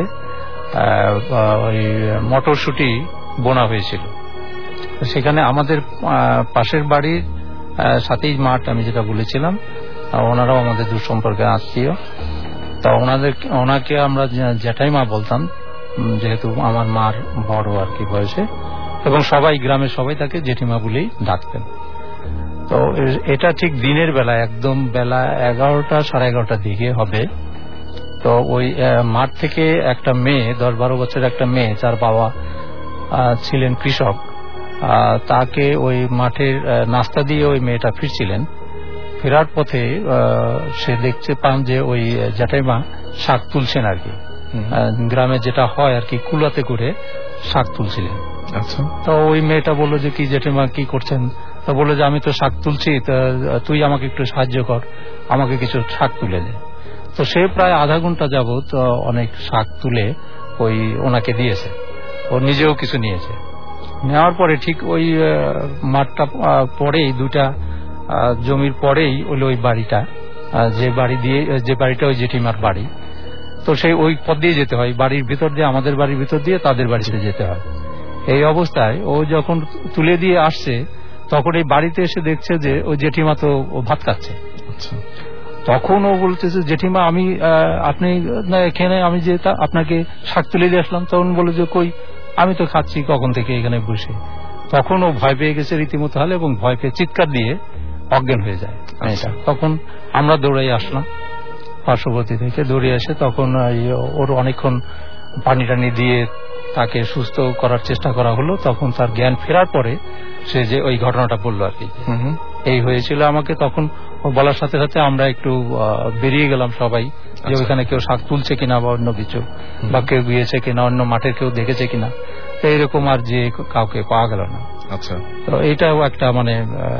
F: ওই মটরশুঁটি বোনা হয়েছিল। সেখানে আমাদের পাশের বাড়ির সাথেই মাঠ, আমি যেটা বলেছিলাম, ওনারাও আমাদের দূর সম্পর্কে আত্মীয়। তা ওনাদের ওনাকে আমরা জ্যাঠাইমা বলতাম, যেহেতু আমার মার বড় আর কি বয়সে, এবং সবাই গ্রামের সবাই তাকে জেঠিমা বলেই ডাকতেন। তো এটা ঠিক দিনের বেলা, একদম বেলা এগারোটা সাড়ে এগারোটার দিকে হবে। তো ওই মাঠ থেকে একটা মেয়ে, দশ বারো বছরের একটা মেয়ে, যার বাবা ছিলেন কৃষক, তাকে ওই মাঠের নাস্তা দিয়ে ওই মেয়েটা ফিরছিলেন। ফেরার পথে সে দেখতে পান যে ওই জ্যাঠাইমা শাক তুলছেন আর কি, গ্রামে যেটা হয় আর কি, কুলাতে করে শাক তুলছিলেন।
B: আচ্ছা।
F: তো ওই মেয়েটা বললো যে কি জেঠিমা কি করছেন? তো বললো যে আমি তো শাক তুলছি, তুই আমাকে একটু সাহায্য কর, আমাকে কিছু শাক তুলে দে। তো সে প্রায় আধা ঘন্টা যাবত অনেক শাক তুলে ওই ওনাকে দিয়েছে, ও নিজেও কিছু নিয়েছে। নেওয়ার পরে ঠিক ওই মাঠটা পরেই দুটা জমির পরেই হলো ওই বাড়িটা, যে বাড়ি দিয়ে যে বাড়িটা ওই জেঠিমার বাড়ি। তো সেই ওই পথ দিয়ে যেতে হয়, বাড়ির ভিতর দিয়ে, আমাদের বাড়ির ভিতর দিয়ে তাদের বাড়িতে যেতে হয়। এই অবস্থায় ও যখন তুলে দিয়ে আসছে তখন এই বাড়িতে এসে দেখছে যে ওই জেঠিমা তো ও ভাত খাচ্ছে। তখন ও বলতেছে জেঠিমা আমি আপনি এখানে, আমি যে আপনাকে শাক তুলে দিয়ে আসলাম। তখন বলে যে কই, আমি তো খাচ্ছি কখন থেকে এখানে বসে। তখন ও ভয় পেয়ে গেছে রীতিমতো হালে এবং ভয় পেয়ে চিৎকার দিয়ে অজ্ঞান হয়ে যায় মেয়েটা। তখন আমরা দৌড়াই আসলাম পার্শ্ববর্তী থেকে, দৌড়ে আসে তখন ওর অনেকক্ষণ পানি টানি দিয়ে তাকে সুস্থ করার চেষ্টা করা হলো। তখন তার জ্ঞান ফেরার পরে সে যে ওই ঘটনাটা বললো আর কি, এই হয়েছিল আমাকে। তখন বলার সাথে সাথে আমরা একটু বেরিয়ে গেলাম সবাই, যে ওইখানে কেউ শাক তুলছে কিনা বা অন্য কিছু, বা কেউ গিয়েছে কিনা, অন্য মাঠের কেউ দেখেছে কিনা। তো এইরকম আর যে কাউকে পাওয়া গেল না। আচ্ছা, তো এইটাও একটা মানে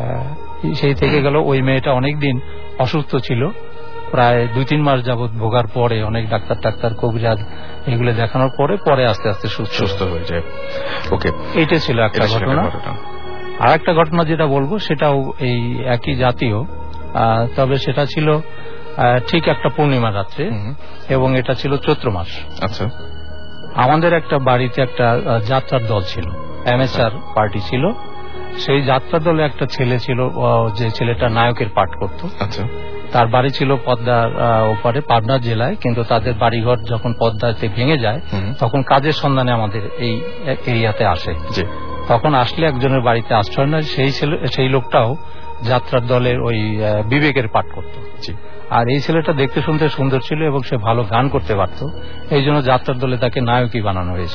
F: সেই থেকে গেল। ওই মেয়েটা অনেকদিন অসুস্থ ছিল, প্রায় দুই তিন মাস যাবৎ ভোগার পরে অনেক ডাক্তার টাক্তার কবিরাজ এগুলো দেখানোর পরে পরে আস্তে আস্তে সুস্থ হয়ে যায়। ওকে, এইটা ছিল একটা ঘটনা। আর একটা ঘটনা যেটা বলবো সেটাও এই একই জাতীয়, তবে সেটা ছিল ঠিক একটা পূর্ণিমা রাত্রে এবং এটা ছিল চৈত্র মাস। আচ্ছা, আমাদের একটা বাড়িতে একটা যাত্রার দল ছিল, এমএসআর পার্টি ছিল। সেই যাত্রা দলে একটা ছেলে ছিল, যে ছেলেটা নায়কের পাঠ করত। আচ্ছা, তার বাড়ি ছিল পদ্মার ওপারে পাবনা জেলায়, কিন্তু তাদের বাড়িঘর যখন পদ্মাতে ভেঙে যায় তখন কাজের সন্ধানে আমাদের এই এরিয়াতে আসে। তখন আসলে একজনের বাড়িতে আশ্রয় নেয়। সেই সেই লোকটাও যাত্রার দলের ওই বিবেকের পাঠ করত। আর এই ছেলেটা দেখতে শুনতে সুন্দর ছিল এবং সে ভালো গান করতে পারত, এই জন্য যাত্রার দলে তাকে নায়কই বানানো হয়েছে।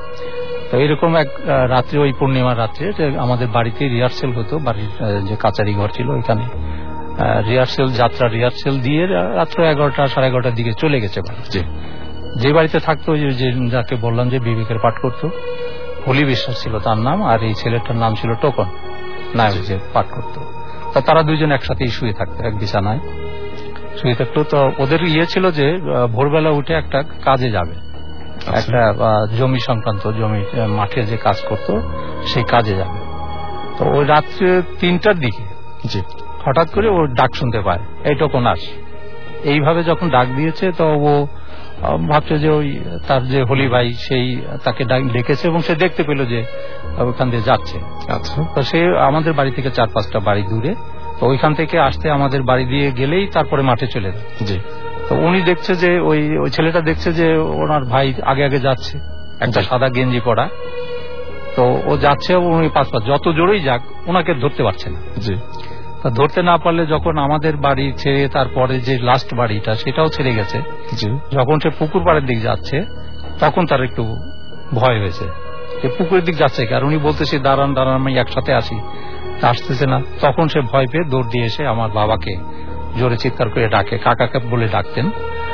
F: তো এইরকম এক রাত্রে, ওই পূর্ণিমার রাত্রে আমাদের বাড়িতে রিহার্সেল হতো, বাড়ির যে কাচারি ঘর ছিল ওইখানে রিহার্সেল, যাত্রা রিহার্সেল দিয়ে রাত্র এগারোটা সাড়ে এগারোটার দিকে চলে গেছে বাড়ি। যে বাড়িতে থাকতো, যে যাকে বললাম যে বিবেকের পাঠ করতো, হলি বিশ্বাস ছিল তার নাম, আর এই ছেলেটার নাম ছিল টোকন, নায়ক যে পাঠ করতো। তা তারা দুইজন একসাথেই শুয়ে থাকতো, এক বিছানায় শুয়ে থাকতো। তো ওদের ইয়ে ছিল যে ভোরবেলা উঠে একটা কাজে যাবে, একটা জমি সংক্রান্ত, জমি মাঠে যে কাজ করতো সেই কাজে যাবে। তো ওই রাত্রে তিনটার দিকে হঠাৎ করে ও ডাক শুনতে পায়, এই টোকন আস। এইভাবে যখন ডাক দিয়েছে তো ও ভাবছে যে ওই তার যে হলি ভাই সেই তাকে ডেকেছে এবং সে দেখতে পেল যে ওইখান দিয়ে যাচ্ছে। আচ্ছা, তো সে আমাদের বাড়ি থেকে চার পাঁচটা বাড়ি দূরে, তো ওইখান থেকে আসতে আমাদের বাড়ি দিয়ে গেলেই তারপরে মাঠে চলে যায়। জি, তো উনি দেখছে যে ওই ওই ছেলেটা দেখছে যে ওনার ভাই আগে আগে যাচ্ছে, একটা সাদা গেঞ্জি পরা। তো ও যাচ্ছে, উনি পাঁচ পাঁচ যত জোরেই যাক ওনাকে ধরতে পারছে না। জি, ধরতে না পারলে যখন আমাদের বাড়ি ছেড়ে তারপরে যে লাস্ট বাড়িটা সেটাও ছেড়ে গেছে, যখন সে পুকুর পাড়ের দিক যাচ্ছে তখন তার একটু ভয় হয়েছে যে পুকুরের দিক যাচ্ছে, আর উনি বলতেছে দাঁড়ান দাঁড়ান আমি একসাথে আসি, আসতেছে না। তখন সে ভয় পেয়ে দৌড় দিয়ে এসে আমার বাবাকে জোরে চিৎকার করে ডাকে, কাকাকে বলে ডাকতেন।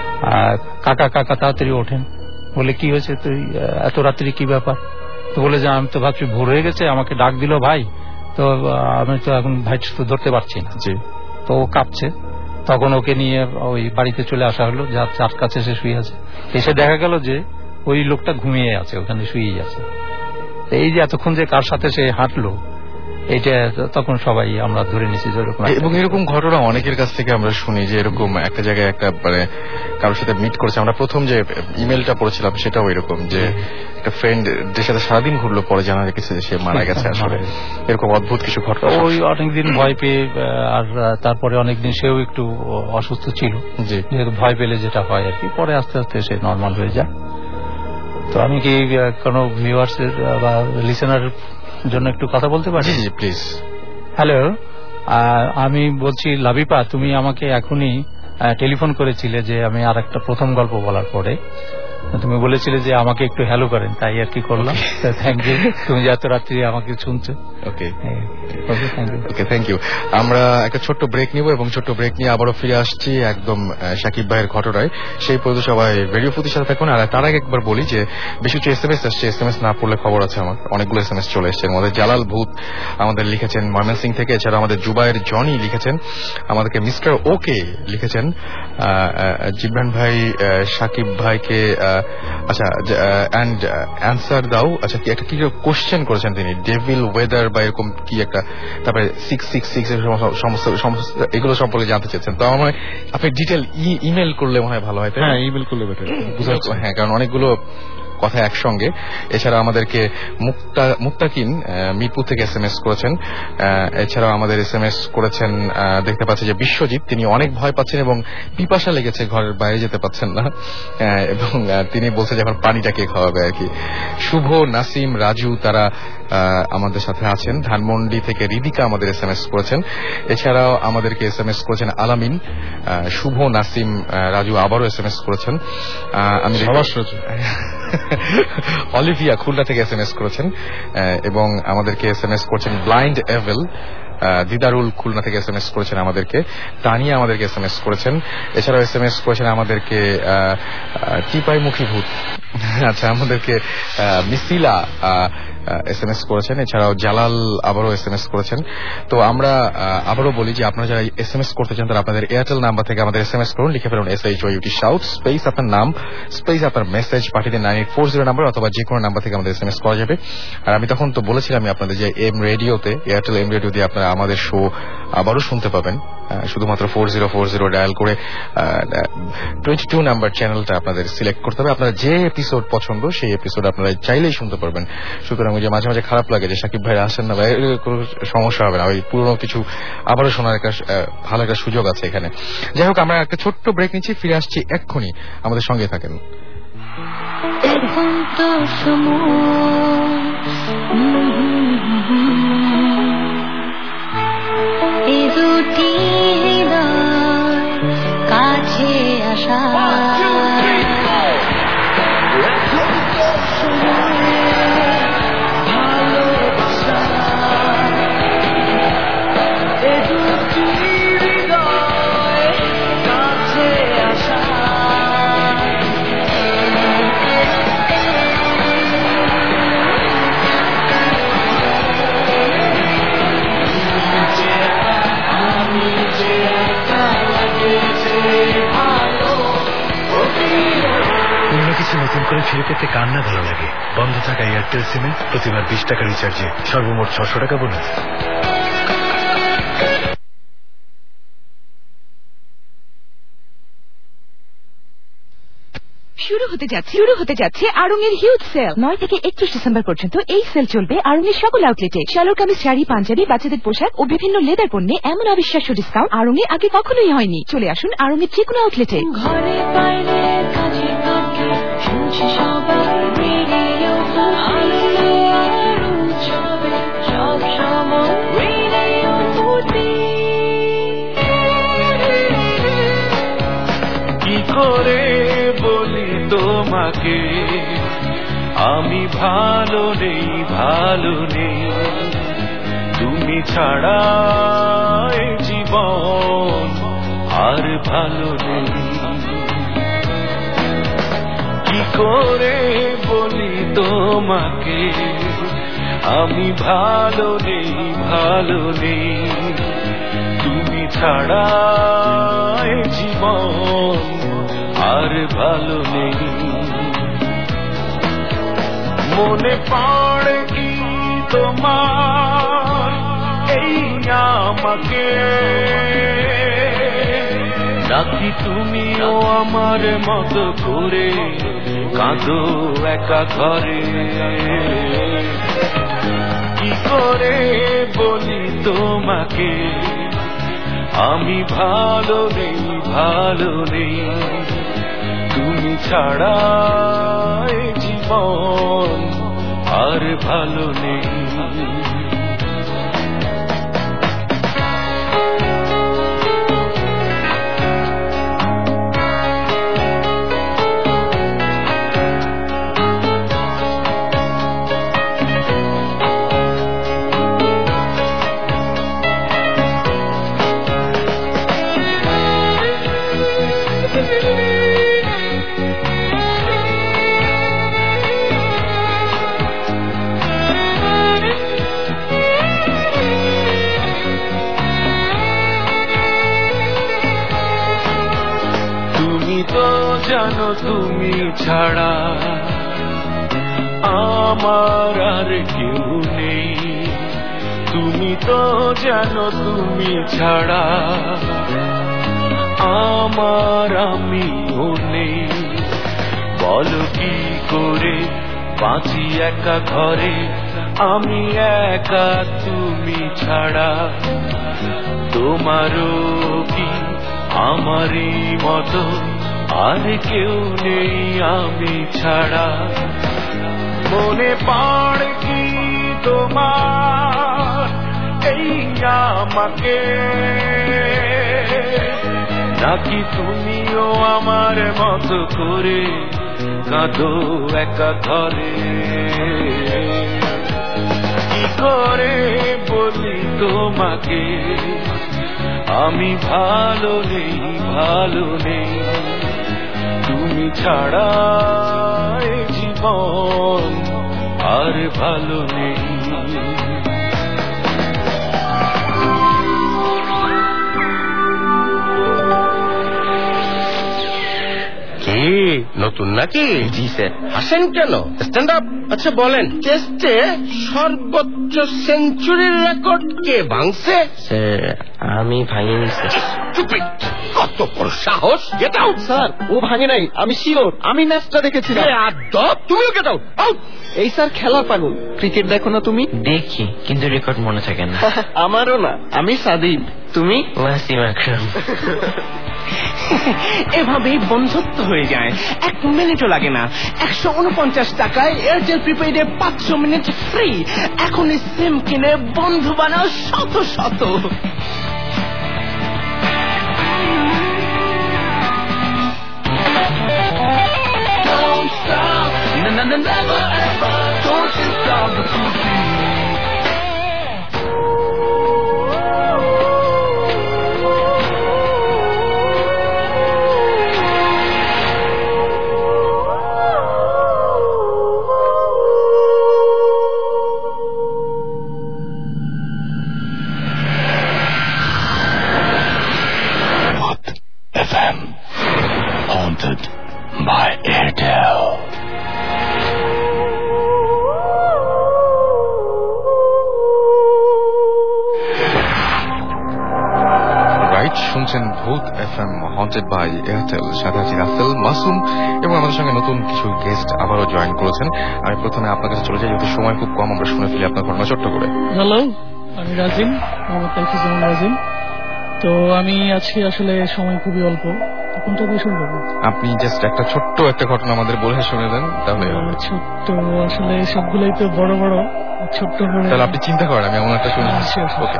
F: কাকা কাকা তাড়াতাড়ি ওঠেন। বলে কি হয়েছে, তুই এত রাত্রি কি ব্যাপার? তো বলে যে আমি তো ভাবছি ভোর হয়ে গেছে, আমাকে ডাক দিল ভাই, তো আমি তো এখন ভাই তো ধরতে পারছি না। জি, তো ও কাঁপছে। তখন ওকে নিয়ে ওই বাড়িতে চলে আসা হলো, যার যার কাছে সে শুয়ে আছে। এসে দেখা গেল যে ওই লোকটা ঘুমিয়ে আছে, ওখানে শুয়েই আছে। এই যে এতক্ষণ যে কার সাথে সে হাঁটলো, এটা তখন সবাই আমরা ধরে নিচ্ছি যে এরকম।
B: এবং এরকম ঘটনা অনেকের কাছ থেকে আমরা শুনি যে এরকম একটা জায়গায় একটা মানে কারোর সাথে মিট করেছে। আমরা প্রথম যে ইমেলটা পড়েছিলাম সেটাও এরকম, যে একটা ফ্রেন্ড যে সাথে সারাদিন ঘুরলো, পরে জানা গেছে যে সে মারা গেছে। আসলে এরকম অদ্ভুত কিছু ঘটনা।
F: ওই অনেকদিন ভয় পেয়ে, আর তারপরে অনেকদিন সেও একটু অসুস্থ ছিল, যেহেতু ভয় পেলে যেটা হয় আর কি, পরে আস্তে আস্তে সে নর্মাল হয়ে যায়। তো আমি কি কোনো ভিউয়ার্সের বা লিসেনারের জন্য একটু কথা বলতে পারি? জি প্লিজ। হ্যালো, আমি বলছি লাবিপা, তুমি আমাকে এখনই টেলিফোন করেছিলে যে আমি আর একটা প্রথম গল্প বলার পরে তুমি বলেছিলে যে আমাকে একটু হ্যালো করেন, তাই আর কি করলাম। থ্যাংক ইউ, তুমি যে এত রাত্রি আমাকে শুনছো। Okay okay, thank you. আমরা একটা ছোট্ট ব্রেক নিব এবং ছোট্ট ব্রেক নিয়ে আবারও ফিরে আসছি একদম শাকিব ভাইয়ের ঘটনায়। সেই পর্যন্ত সবাই রেডিও ফুটির সাথে থাকুন। আর তার আগে একবার বলি যে বেশি কিছু এস এম এস আসছে, এস এম এস না পড়লে খবর আছে আমার, অনেকগুলো এস এম এস চলে এসছে। আমাদের জালাল ভূত আমাদের লিখেছেন ময়মনসিং থেকে, এছাড়া আমাদের জুবাইর জনি লিখেছেন, আমাদেরকে মিস্টার ওকে লিখেছেন, জিবরান ভাই শাকিব ভাইকে
B: আচ্ছা অ্যান্ড অ্যান্সার দাও। আচ্ছা কি একটা কি কোশ্চেন করেছেন তিনি, ডেভিল ওয়েদার বা এরকম কি একটা, তারপরে সিক্স সিক্স সিক্স সমস্ত এগুলো সম্পর্কে জানতে চাচ্ছেন। তো আমার আপনি ডিটেল ইমেল করলে মনে হয় ভালো হয়।
K: হ্যাঁ, ইমেল করলে বেটার।
B: হ্যাঁ, কারণ অনেকগুলো কথা একসঙ্গে। এছাড়া আমাদেরকে মুক্তা মুক্তাকিন মিরপুর থেকে এস এম এস করেছেন। এছাড়াও আমাদের এস এম এস করেছেন, দেখতে পাচ্ছি যে বিশ্বজিৎ, তিনি অনেক ভয় পাচ্ছেন এবং পিপাসা লেগেছে, ঘরের বাইরে যেতে পাচ্ছেন না, এবং তিনি বলছে যে এখন পানিটা কে খাওয়াবে আর কি। শুভ, নাসিম, রাজু তারা আমাদের সাথে আছেন। ধানমন্ডি থেকে রিদিকা আমাদের এস এম এস করেছেন। এছাড়াও আমাদেরকে এস এম এস করেছেন আলামিন, শুভ, নাসিম, রাজু আবারও এস এম এস করেছেন। আমি অলিভিয়া খুলনা থেকে এস এম এস করেছেন এবং আমাদেরকে এস এম এস করছেন ব্লাইন্ড এভেল। দিদারুল খুলনা থেকে এস এম এস করেছেন আমাদেরকে। তানিয়া আমাদেরকে এস এম এস করেছেন। এছাড়াও এস এম এস করেছেন আমাদেরকে টিপাই মুখী ভূত, আচ্ছা আমাদেরকে মিসিলা এস এম এস করেছেন। এছাড়াও জালাল আবারও এস এম এস করেছেন। তো আমরা আবারও বলি যে আপনারা যারা এস এম এস করতে চান তারা আপনাদের এয়ারটেল নাম্বার থেকে আমাদের এস এম এস করুন, লিখে ফেলুন S H Y U T shout space আপনার নাম স্পেস আপনার মেসেজ পাঠিয়ে দিন nine eight four zero number, অথবা যে কোনো নাম্বার থেকে আমাদের এস এম এস করা যাবে। আর আমি তখন তো বলেছিলাম আপনাদের যে এম রেডিওতে, এয়ারটেল এম রেডিও দিয়ে আপনারা আমাদের শো আবারও শুনতে পাবেন। শুধুমাত্র four zero four zero dial করে টোয়েন্টি টু নাম্বার চ্যানেলটা আপনাদের সিলেক্ট করতে হবে। আপনার যে এপিসোড পছন্দ সেই এপিসোড আপনারা চাইলেই শুনতে পারবেন। সুতরাং ওই যে মাঝে মাঝে খারাপ লাগে যে সাকিব ভাই আসেন না, ভাই কোনো সমস্যা হবে না, ওই পুরনো কিছু আবারও শোনার একটা ভালো একটা সুযোগ আছে এখানে। যাই হোক, আমরা একটা ছোট্ট ব্রেক নিচ্ছি, ফিরে আসছি এক্ষুনি, আমাদের সঙ্গে থাকেন।
I: কাছে আসা
J: নতুন করে ফিরে পেতে কার না ভালো লাগে। বন্ধ থাকা এয়ারটেল সিমে প্রতিবার বিশ টাকা রিচার্জে সর্বমোট ছশো টাকা বোনাস।
Q: শুরু হতে যাচ্ছে শুরু হতে যাচ্ছে আড়ং এর হিউজ সেল। নয় থেকে একত্রিশ ডিসেম্বর পর্যন্ত এই সেল চলবে আড়ং এর সকল আউটলেটে। শালোর কামিজ, শাড়ি, পাঞ্জাবি, বাচ্চাদের পোশাক ও বিভিন্ন লেদার পণ্যে এমন অবিশ্বাস্য ডিসকাউন্ট আড়ং এ আগে কখনোই হয়নি। চলে আসুন আড়ং এর যে কোনো আউটলেটে।
I: ঘরে বাইরে কাজে কাজে শুনছি সবাই রেডিও আনন্দ আর উৎসবে সব সময় রেডিও ফুটি।
S: কি করে বলি তোমাকে আমি ভালো নেই ভালো নেই, তুমি ছাড়া এই জীবন আর ভালো নেই। কি করে বলি তোমাকে আমি ভালো নেই ভালো নেই, তুমি ছাড়া এই জীবন আর ভালো নেই। মনে পড়ে কি তোমার এই আমাকে, নাকি তুমিও আমার মতো করে কাঁদো একা ঘরে। কি করে বলি তোমাকে আমি ভালো নেই ভালো নেই, তুমি ছাড়া এই জীবন আর ভালো নেই। তুমি ছাড়া আমার আর কেউ নেই, তুমি তো জানো তুমি ছাড়া আমার আমিও নেই। বলো কি করে বাঁচি একা ঘরে, আমি একা তুমি ছাড়া। তোমারও কি আমারই মতো আর কেউ নেই আমি ছাড়া? মনে পড়ে কি তোমার এই আমাকে, নাকি তুমিও আমার মতো করে কাঁদো একা ঘরে? কি করে বলি তোমাকে আমি ভালো নেই, ভালো নেই তুমি ছাড়া এ জীবন আর ভালো নেই।
A: কি নতুন নাকি? জি স্যার। হাসেন কেন? Stand up. আচ্ছা বলেন, টেস্টে সর্বোচ্চ সেঞ্চুরির রেকর্ড কে ভাঙছে?
D: স্যার আমি ভাঙিনি স্যার।
A: কত বড় সাহস! Get out.
D: স্যার ও ভাঙে নাই, আমি শিওর, আমি ম্যাচটা দেখেছিলাম।
A: তুমিও গেট আউট। আউট।
D: এই স্যার খেলার পাগল, ক্রিকেট দেখো না তুমি? দেখি, কিন্তু রেকর্ড মনে থাকে না। আমারও না, আমি সাদিব। তুমি? ওয়াসিম আকরাম।
E: এভাবেই বন্ধুত্ব হয়ে যায়, এক মিনিটও লাগে না। একশো উনপঞ্চাশ টাকায় এয়ারটেল প্রিপেইডে পাঁচশো মিনিট ফ্রি। এখন সিম কিনে বন্ধু বানাও শত শত। Don't stop, no, no, no, never ever. Don't you stop the beat.
S: F M, haunted by Airtel.
B: Right, শুনছেন Bhoot F M haunted by Airtel. সাথে আছি রাসেল, মাসুম এবং আমাদের সঙ্গে নতুন কিছু গেস্ট আবারও জয়েন করেছেন। আমি প্রথমে আপনার কাছে চলে যাই, যেহেতু সময় খুব কম, আমরা শুনে ফেলি আপনার ঘটনা ছোট্ট করে।
P: হ্যালো, আমি রাজিম, মোহাম্মদ তাইফুজ্জামান রাজিম। তো আমি আজকে আসলে সময় খুবই অল্প, কোনটা দিয়ে শুরু করবো?
B: আপনি জাস্ট একটা ছোট্ট একটা ঘটনা আমাদের বলে শুনে দেন তাহলে।
P: ছোট্ট আসলে সবগুলোই তো বড় বড়, ছোট্ট করে
B: তাহলে আপনি চিন্তা করেন, আমি এমন একটা শুনি। Okay.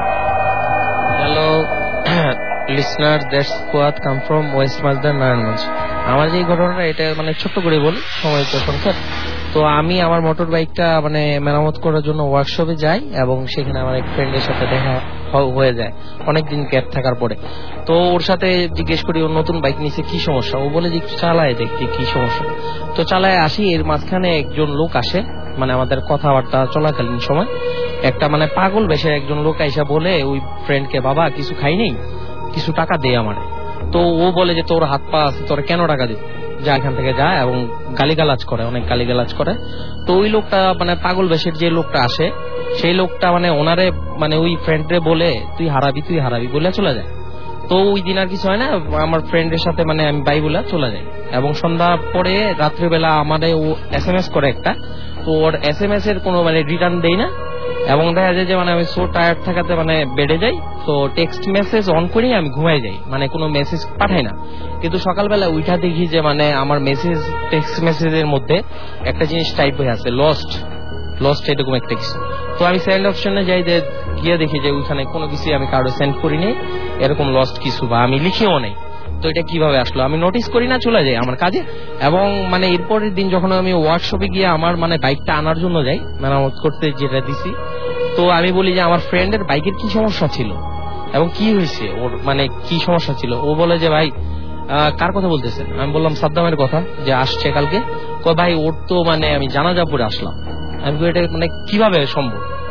D: Hello listener, that's Fuad, come from west Malda, Narayanganj. আমার যে ঘটনাটা এটা মানে ছোট্ট করে বলি, সময় তো সংখ্যা। তো আমি আমার মোটর বাইকটা মানে মেরামত করার জন্য ওয়ার্কশপে যাই এবং সেখানে আমার এক ফ্রেন্ডের সাথে দেখা হয়ে যায় অনেকদিন গ্যাপ থাকার পরে। তো ওর সাথে জিজ্ঞেস করি ওর নতুন বাইক নিচে কি সমস্যা। ও বলে যে একটু চালায় দেখি কি সমস্যা। তো চালায় আসি, এর মাঝখানে একজন লোক আসে, মানে আমাদের কথাবার্তা চলাকালীন সময় একটা মানে পাগল বেশে একজন লোক আইসা বলে ওই ফ্রেন্ডকে, বাবা কিছু খাই নেই, কিছু টাকা দে আমারে। তো ও বলে যে তোর হাত পা আছে, তোর কেন টাকা দিতে, যা এখান থেকে যায়, এবং গালিগালাজ করে, অনেক গালিগালাজ করে। তো ওই লোকটা মানে পাগল বেশের যে লোকটা আসে, সেই লোকটা মানে ওনারে মানে ওই ফ্রেন্ডরে বলে তুই হারাবি তুই হারাবি বলে চলে যায়। তো ওই দিন আর কিছু হয় না, আমার ফ্রেন্ডের সাথে মানে আমি বাই বলে চলে যাই। এবং সন্ধ্যা পরে রাত্রিবেলা আমাদের ও এস এম এস করে একটা, তো ওর এস এম এস এর কোনো মানে রিটার্ন দেই না। এবং দেখা যায় যে মানে আমি সো টায়ার্ড থাকাতে মানে বেডে যাই, তো টেক্সট মেসেজ অন করেই আমি ঘুমাই যাই, মানে কোনো মেসেজ পাঠাই না। কিন্তু সকালবেলা উঠা দেখি যে মানে আমার মেসেজ টেক্সট মেসেজের মধ্যে একটা জিনিস টাইপ হয়ে আছে, লস্ট লস্ট এরকম একটা কিছু। তো আমি সেন্ড অপশনে যাই, যে গিয়ে দেখি যে ওইখানে কোনো কিছু আমি কারো সেন্ড করিনি, এরকম লস্ট কিছু, বা আমি লিখিও নেই। তো এটা কিভাবে আসলো আমি নোটিস করি না, চলে যাই আমার কাজে। এবং মানে এরপরের দিন যখন আমি ওয়ার্কশপে গিয়ে আমার মানে বাইকটা আনার জন্য যাই, মেরামত করতে যেটা দিছি, তো আমি বলি যে আমার ফ্রেন্ডের বাইকের কি সমস্যা ছিল এবং কি হয়েছে, ওর মানে কি সমস্যা ছিল। ও বলে যে ভাই কার কথা বলতেছেন? আমি বললাম সাদ্দামের কথা, যে আসছে কালকে। কয় ভাই ওর তো মানে আমি জানাজা পড়ে আসলাম। আমি এটা মানে কিভাবে সম্ভব?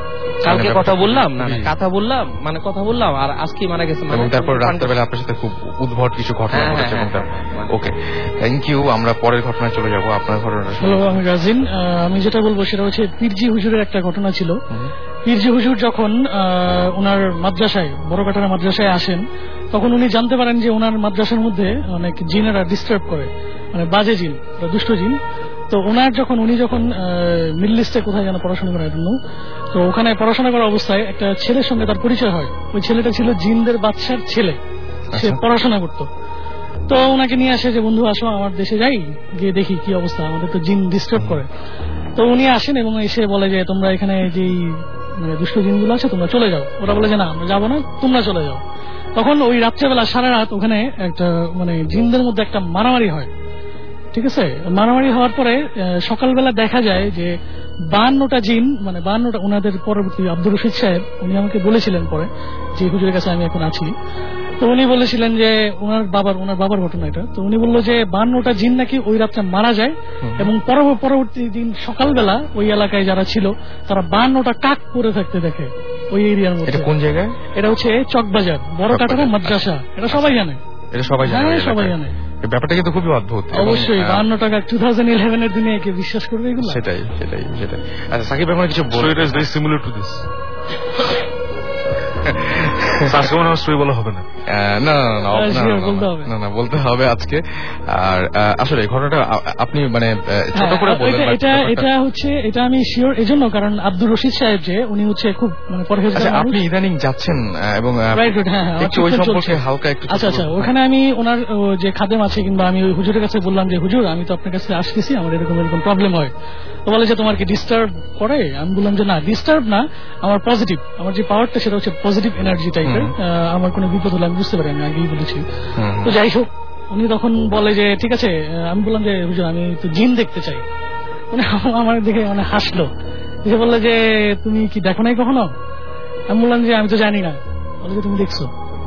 D: কালকে কথা বললাম না না, কথা বললাম মানে কথা বললাম আর আজকে মারা গেছে
B: এবং তারপর রাত্রেবেলা আপনার সাথে খুব উদ্ভট কিছু ঘটনা ঘটেছে। Okay, thank you. আমরা পরের ঘটনায় চলে যাব। আপনার ঘটনাটা
T: হ্যালো, আমি রাজিন। আমি যেটা বলবো সেটা হচ্ছে পীরজি হুজুরের একটা ঘটনা ছিল। পীরজি হুজুর যখন ওনার মাদ্রাসায় বড়কাটারা মাদ্রাসায় আসেন তখন উনি জানতে পারেন যে ওনার মাদ্রাসার মধ্যে অনেক জিনেরা ডিস্টার্ব করে, মানে বাজে জিন বা দুষ্ট জিন। তো ওনার যখন উনি যখন মিডল ইস্টে কোথায় যেন পড়াশোনা করার জন্য, তো ওখানে পড়াশোনা করার অবস্থায় একটা ছেলের সঙ্গে তার পরিচয় হয়। ওই ছেলেটা ছিল জিনদের বাদশার ছেলে, সে পড়াশোনা করতো। তো ওনাকে নিয়ে আসে যে বন্ধু আসো আমার দেশে যাই, গিয়ে দেখি কি অবস্থা, আমাদের তো জিন ডিস্টার্ব করে। তো উনি আসেন এবং এসে বলে যে তোমরা এখানে যেই মানে দুষ্ট জিনগুলো আছে তোমরা চলে যাও। ওরা বলে যে না আমরা যাবো না, তোমরা চলে যাও। তখন ওই রাত্রেবেলা সারা রাত ওখানে একটা মানে জিনদের মধ্যে একটা মারামারি হয়, ঠিক আছে। মারামারি হওয়ার পরে সকালবেলা দেখা যায় যে বাহান্নটা জিন মানে বাহান্নটা ওনাদের পরবর্তী আব্দুর রশিদ সাহেব উনি আমাকে বলেছিলেন পরে যে হুজুরের কাছে আমি এখন আছি। তো উনি বলেছিলেন যে ওনার বাবার ওনার বাবার ঘটনা এটা। তো উনি বললো যে বাহান্নটা জিন নাকি ওই রাত্রে মারা যায় এবং পরবর্তী দিন সকালবেলা ওই এলাকায় যারা ছিল তারা বাহান্নটা কাক পরে থাকতে দেখে ওই এরিয়ার মধ্যে।
B: কোন জায়গায়?
T: এটা হচ্ছে চকবাজার বড় কাটারা মাদ্রাসা। এটা সবাই জানে,
B: এটা সবাই জানে,
T: সবাই জানে।
B: ব্যাপারটা কিন্তু খুবই অদ্ভুত।
T: অবশ্যই বাহান্ন টাকা টু থাউজেন্ড ইলেভেন এর দিনে কে বিশ্বাস করবে এগুলো?
B: সেটাই সেটাই সেটাই আচ্ছা সাকিব ভাই কিছু বলুন।
K: It is very similar to this. আজকে মনে হয় স্টোরি বলা হবে না।
B: না না না বলতে হবে আজকে। আর আসলে ঘটনাটা আপনি মানে ছোট করে বললেন।
T: এটা এটা হচ্ছে এটা আমি শিওর এজন্য কারণ আব্দুর রশিদ সাহেব যে উনি হচ্ছে খুব মানে পরহেজগার।
B: আপনি ইদানিং যাচ্ছেন এবং একটু ওই সম্পর্কে হালকা একটু।
T: আচ্ছা আচ্ছা ওখানে আমি ওনার যে খাদেম আছে কিংবা আমি ওই হুজুরের কাছে বললাম যে হুজুর আমি তো আপনার কাছে আসতেছি, আমার এরকম এরকম প্রবলেম হয়। তো বলে যে তোমার কি ডিস্টার্ব করে? আমি বললাম যে না ডিস্টার্ব না, আমার পজিটিভ, আমার যে পাওয়ারটা সেটা হচ্ছে পজিটিভ এনার্জি টাইপের। আমার কোনো বিপদ হলে আমি বুঝতে পারি, আমি আগেই বলেছি। তো যাই হোক উনি তখন বলে যে ঠিক আছে। আমি বললাম যে হুজুর আমি তো জিন দেখতে চাই। উনি আমার দেখে মানে হাসলো, যে বললো যে তুমি কি দেখো নাই কখনো? আমি বললাম যে আমি তো জানি না। বলে যে তুমি দেখছো?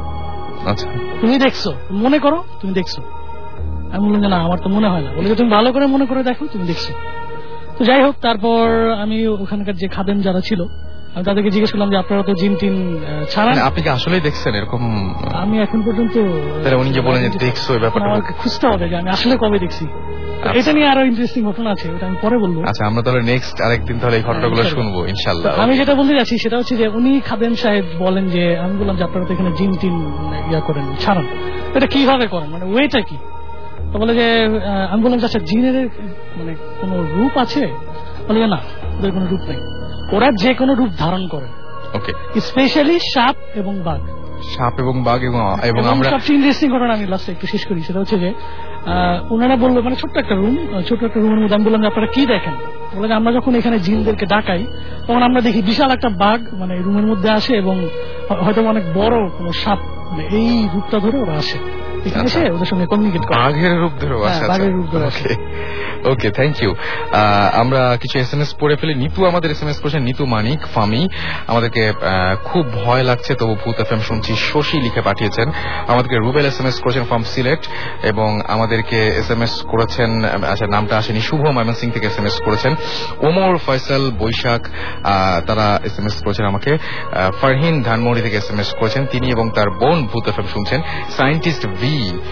B: আচ্ছা
T: তুমি দেখছো, মনে করো তুমি দেখছো। আমি বললাম যে না আমার তো মনে হয় না। বলে যে তুমি ভালো করে মনে করে দেখো তুমি দেখছো। তো যাই হোক তারপর আমি ওখানকার যে খাদেম যারা ছিল আমি তাদেরকে জিজ্ঞেস করলাম যে আপনারা তো জিন টিন ছাড়ান,
B: আপনি কি আসলেই দেখছেন এরকম?
T: আমি এখন পর্যন্ত
B: উনি যে বলেন যে দেখছো এই ব্যাপারটা
T: আমাকে খুঁজতে হবে যে আমি আসলে কবে দেখছি। এটা নিয়ে আরো ইন্টারেস্টিং ঘটনা আছে, ওটা আমি পরে বলবো।
B: আচ্ছা আমরা তাহলে নেক্সট আরেকদিন তাহলে এই ঘটনাগুলো শুনবো ইনশাআল্লাহ।
T: আমি যেটা বলতে যাচ্ছি সেটা হচ্ছে যে উনি খাদেম সাহেব বলেন যে আমি বললাম যে আপনারা তো এখানে জিন টিন ইয়া করেন ছাড়ান, এটা কিভাবে করেন মানে ওয়েটা কি? তো বলে যে আমি বললাম আচ্ছা জিনের মানে কোন রূপ আছে? বলে যে না ওদের কোনো রূপ নেই, ওরা যে কোনো রূপ ধারণ করে।
B: ওকে,
T: স্পেশালি সাপ এবং বাঘ।
B: সাপ এবং বাঘ এবং এবং আমরা
T: সবচেয়ে ইন্টারেস্টিং ঘটনা আমি লাস্টে একটু শেষ করি, সেটা হচ্ছে যে ওনারা বললো মানে ছোট্ট একটা রুম, ছোট্ট একটা রুমের মধ্যে আমি বললাম যে আপনারা কি দেখেন? বলে যে আমরা যখন এখানে জিনদেরকে ডাকাই তখন আমরা দেখি বিশাল একটা বাঘ মানে রুমের মধ্যে আসে এবং হয়তো অনেক বড় কোনো সাপ মানে এই রূপটা ধরে ওরা আসে এখানে এসে ওদের সঙ্গে কমিউনিকেট করে।
B: বাঘের রূপ ধরে আসে?
T: বাঘের রূপ ধরে আসে।
B: Okay, thank you. আমরা কিছু এস এম এস পড়ে ফেলি। নিতু আমাদের এস এম এস করেছেন, নিতু মানিক ফামি। আমাদেরকে খুব ভয় লাগছে তবু ভূত এফ এম শুনছি, শশী লিখে পাঠিয়েছেন। আমাদেরকে রুবেল এস এম এস করেছেন ফ্রম সিলেট এবং আমাদেরকে এস এম এস করেছেন, আচ্ছা নামটা আসেনি, শুভ ময়মনসিং থেকে এস এম এস করেছেন। ওমর ফয়সাল বৈশাখ তারা এস এম এস করেছেন আমাকে। ফারহিন ধানমন্ডি থেকে এস এম এস করেছেন, তিনি এবং তার বোন ভূত এফ এম শুনছেন। সায়েন্টিস্ট ভি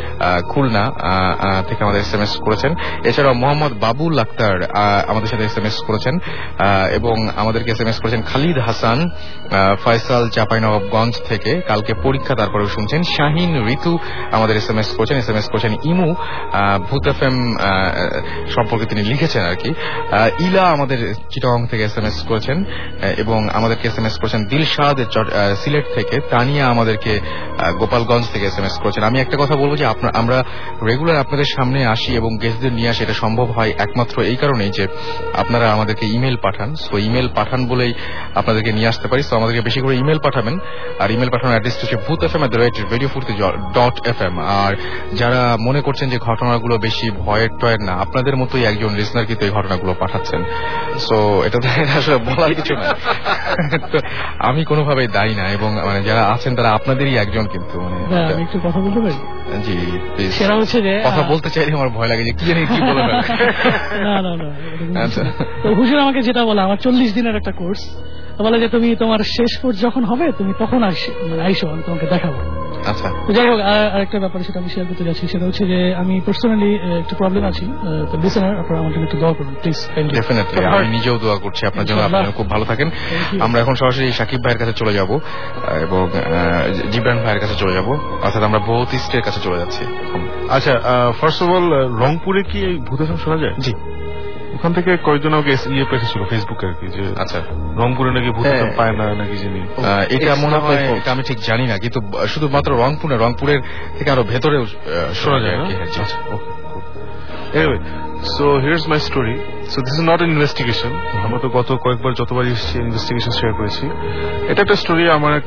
B: খুলনা থেকে আমাদের এস এম এস করেছেন। এছাড়াও মোহাম্মদ বাবুল আক্তার আমাদের সাথে এস এম এস করেছেন এবং আমাদেরকে এস এম এস করেছেন খালিদ হাসান ফয়সাল চাঁপাইনবাবগঞ্জ থেকে, কালকে পরীক্ষা তারপরেও শুনছেন। শাহিন ঋতু আমাদের এস এম এস করেছেন, এস এম এস করেছেন ইমু ভূত এফ এম সম্পর্কে তিনি লিখেছেন আর কি। ইলা আমাদের চিটাগং থেকে এস এম এস করেছেন এবং আমাদেরকে এস এম এস করেছেন দিলশাদ সিলেট থেকে। তানিয়া আমাদেরকে গোপালগঞ্জ থেকে এস এম এস করেছেন। আমি একটা কথা বলবো যে আমরা রেগুলার আপনাদের সামনে আসি এবং গেস্টদের নিয়ে আসি, এটা সম্ভব হয় একমাত্র এই কারণেই যে আপনারা আমাদেরকে ইমেল পাঠান। সো ইমেল পাঠান বলেই আপনাদেরকে নিয়ে আসতে পারি। সো আমাদেরকে বেশি করে ইমেল পাঠাবেন, আর ইমেল পাঠানোর অ্যাড্রেস হচ্ছে Bhoot F M at the rate radio Foorti dot F M. আর যারা মনে করছেন যে ঘটনাগুলো বেশি ভয়ের টয়ের না, আপনাদের মতোই একজন লিসনার কিন্তু এই ঘটনাগুলো পাঠাচ্ছেন। সো এটা আসলে বলার কিছু না, আমি কোনোভাবেই দায়ী না এবং মানে যারা আছেন তারা আপনাদেরই একজন। কিন্তু মানে
T: আমি একটু কথা বলতে পারি?
B: জি প্লিজ।
T: সেটা হচ্ছে যে
B: কথা বলতে চাইলে আমার ভয় লাগে যে কি জানি কি বলবে।
T: না না না, হুজুর আমাকে যেটা বলে আমার চল্লিশ দিনের একটা কোর্স, বলে যে তুমি তোমার শেষ কোর্স যখন হবে তুমি তখন আসো, মানে আইসো, আমি তোমাকে দেখাবো।
B: আচ্ছা,
T: যাই হোক, আরেকটা ব্যাপার সেটা আমি শেয়ার করতে যাচ্ছি, সেটা হচ্ছে যে আমি পার্সোনালি একটু প্রবলেম আছি, তো লিসেনার আপনারা আমার জন্য একটু দোয়া করুন প্লিজ।
B: ডেফিনেটলি, আমি নিজেও দোয়া করছি আপনার জন্য, আপনি খুব ভালো থাকেন। আমরা এখন সরাসরি সাকিব ভাইয়ের কাছে চলে যাব এবং জিবরান ভাইয়ের কাছে চলে যাব, অর্থাৎ আমরা বহুত ইস্টের কাছে চলে যাচ্ছি।
K: আচ্ছা, ফার্স্ট অফ অল রংপুরে কি এই ভূত এফএম শোনা যায়?
B: জি,
K: ওখান থেকে কয়েকজন আমাকে ইয়ে পেয়েছিল ফেসবুকে আর কি, যে
B: আচ্ছা
K: রংপুরে নাকি ভূত এফএম পায় না নাকি জানি,
B: এটা মনে হয়, এটা আমি ঠিক জানি না, কিন্তু শুধুমাত্র রংপুরে, রংপুরের থেকে আরো ভেতরে
K: শোনা যায় না। Anyway, so here's my story. So this is not an investigation, আমরা তো গত কয়েকবার যতবার এসেছি ইনভেস্টিগেশন শেয়ার করেছি। এটা একটা স্টোরি, আমার এক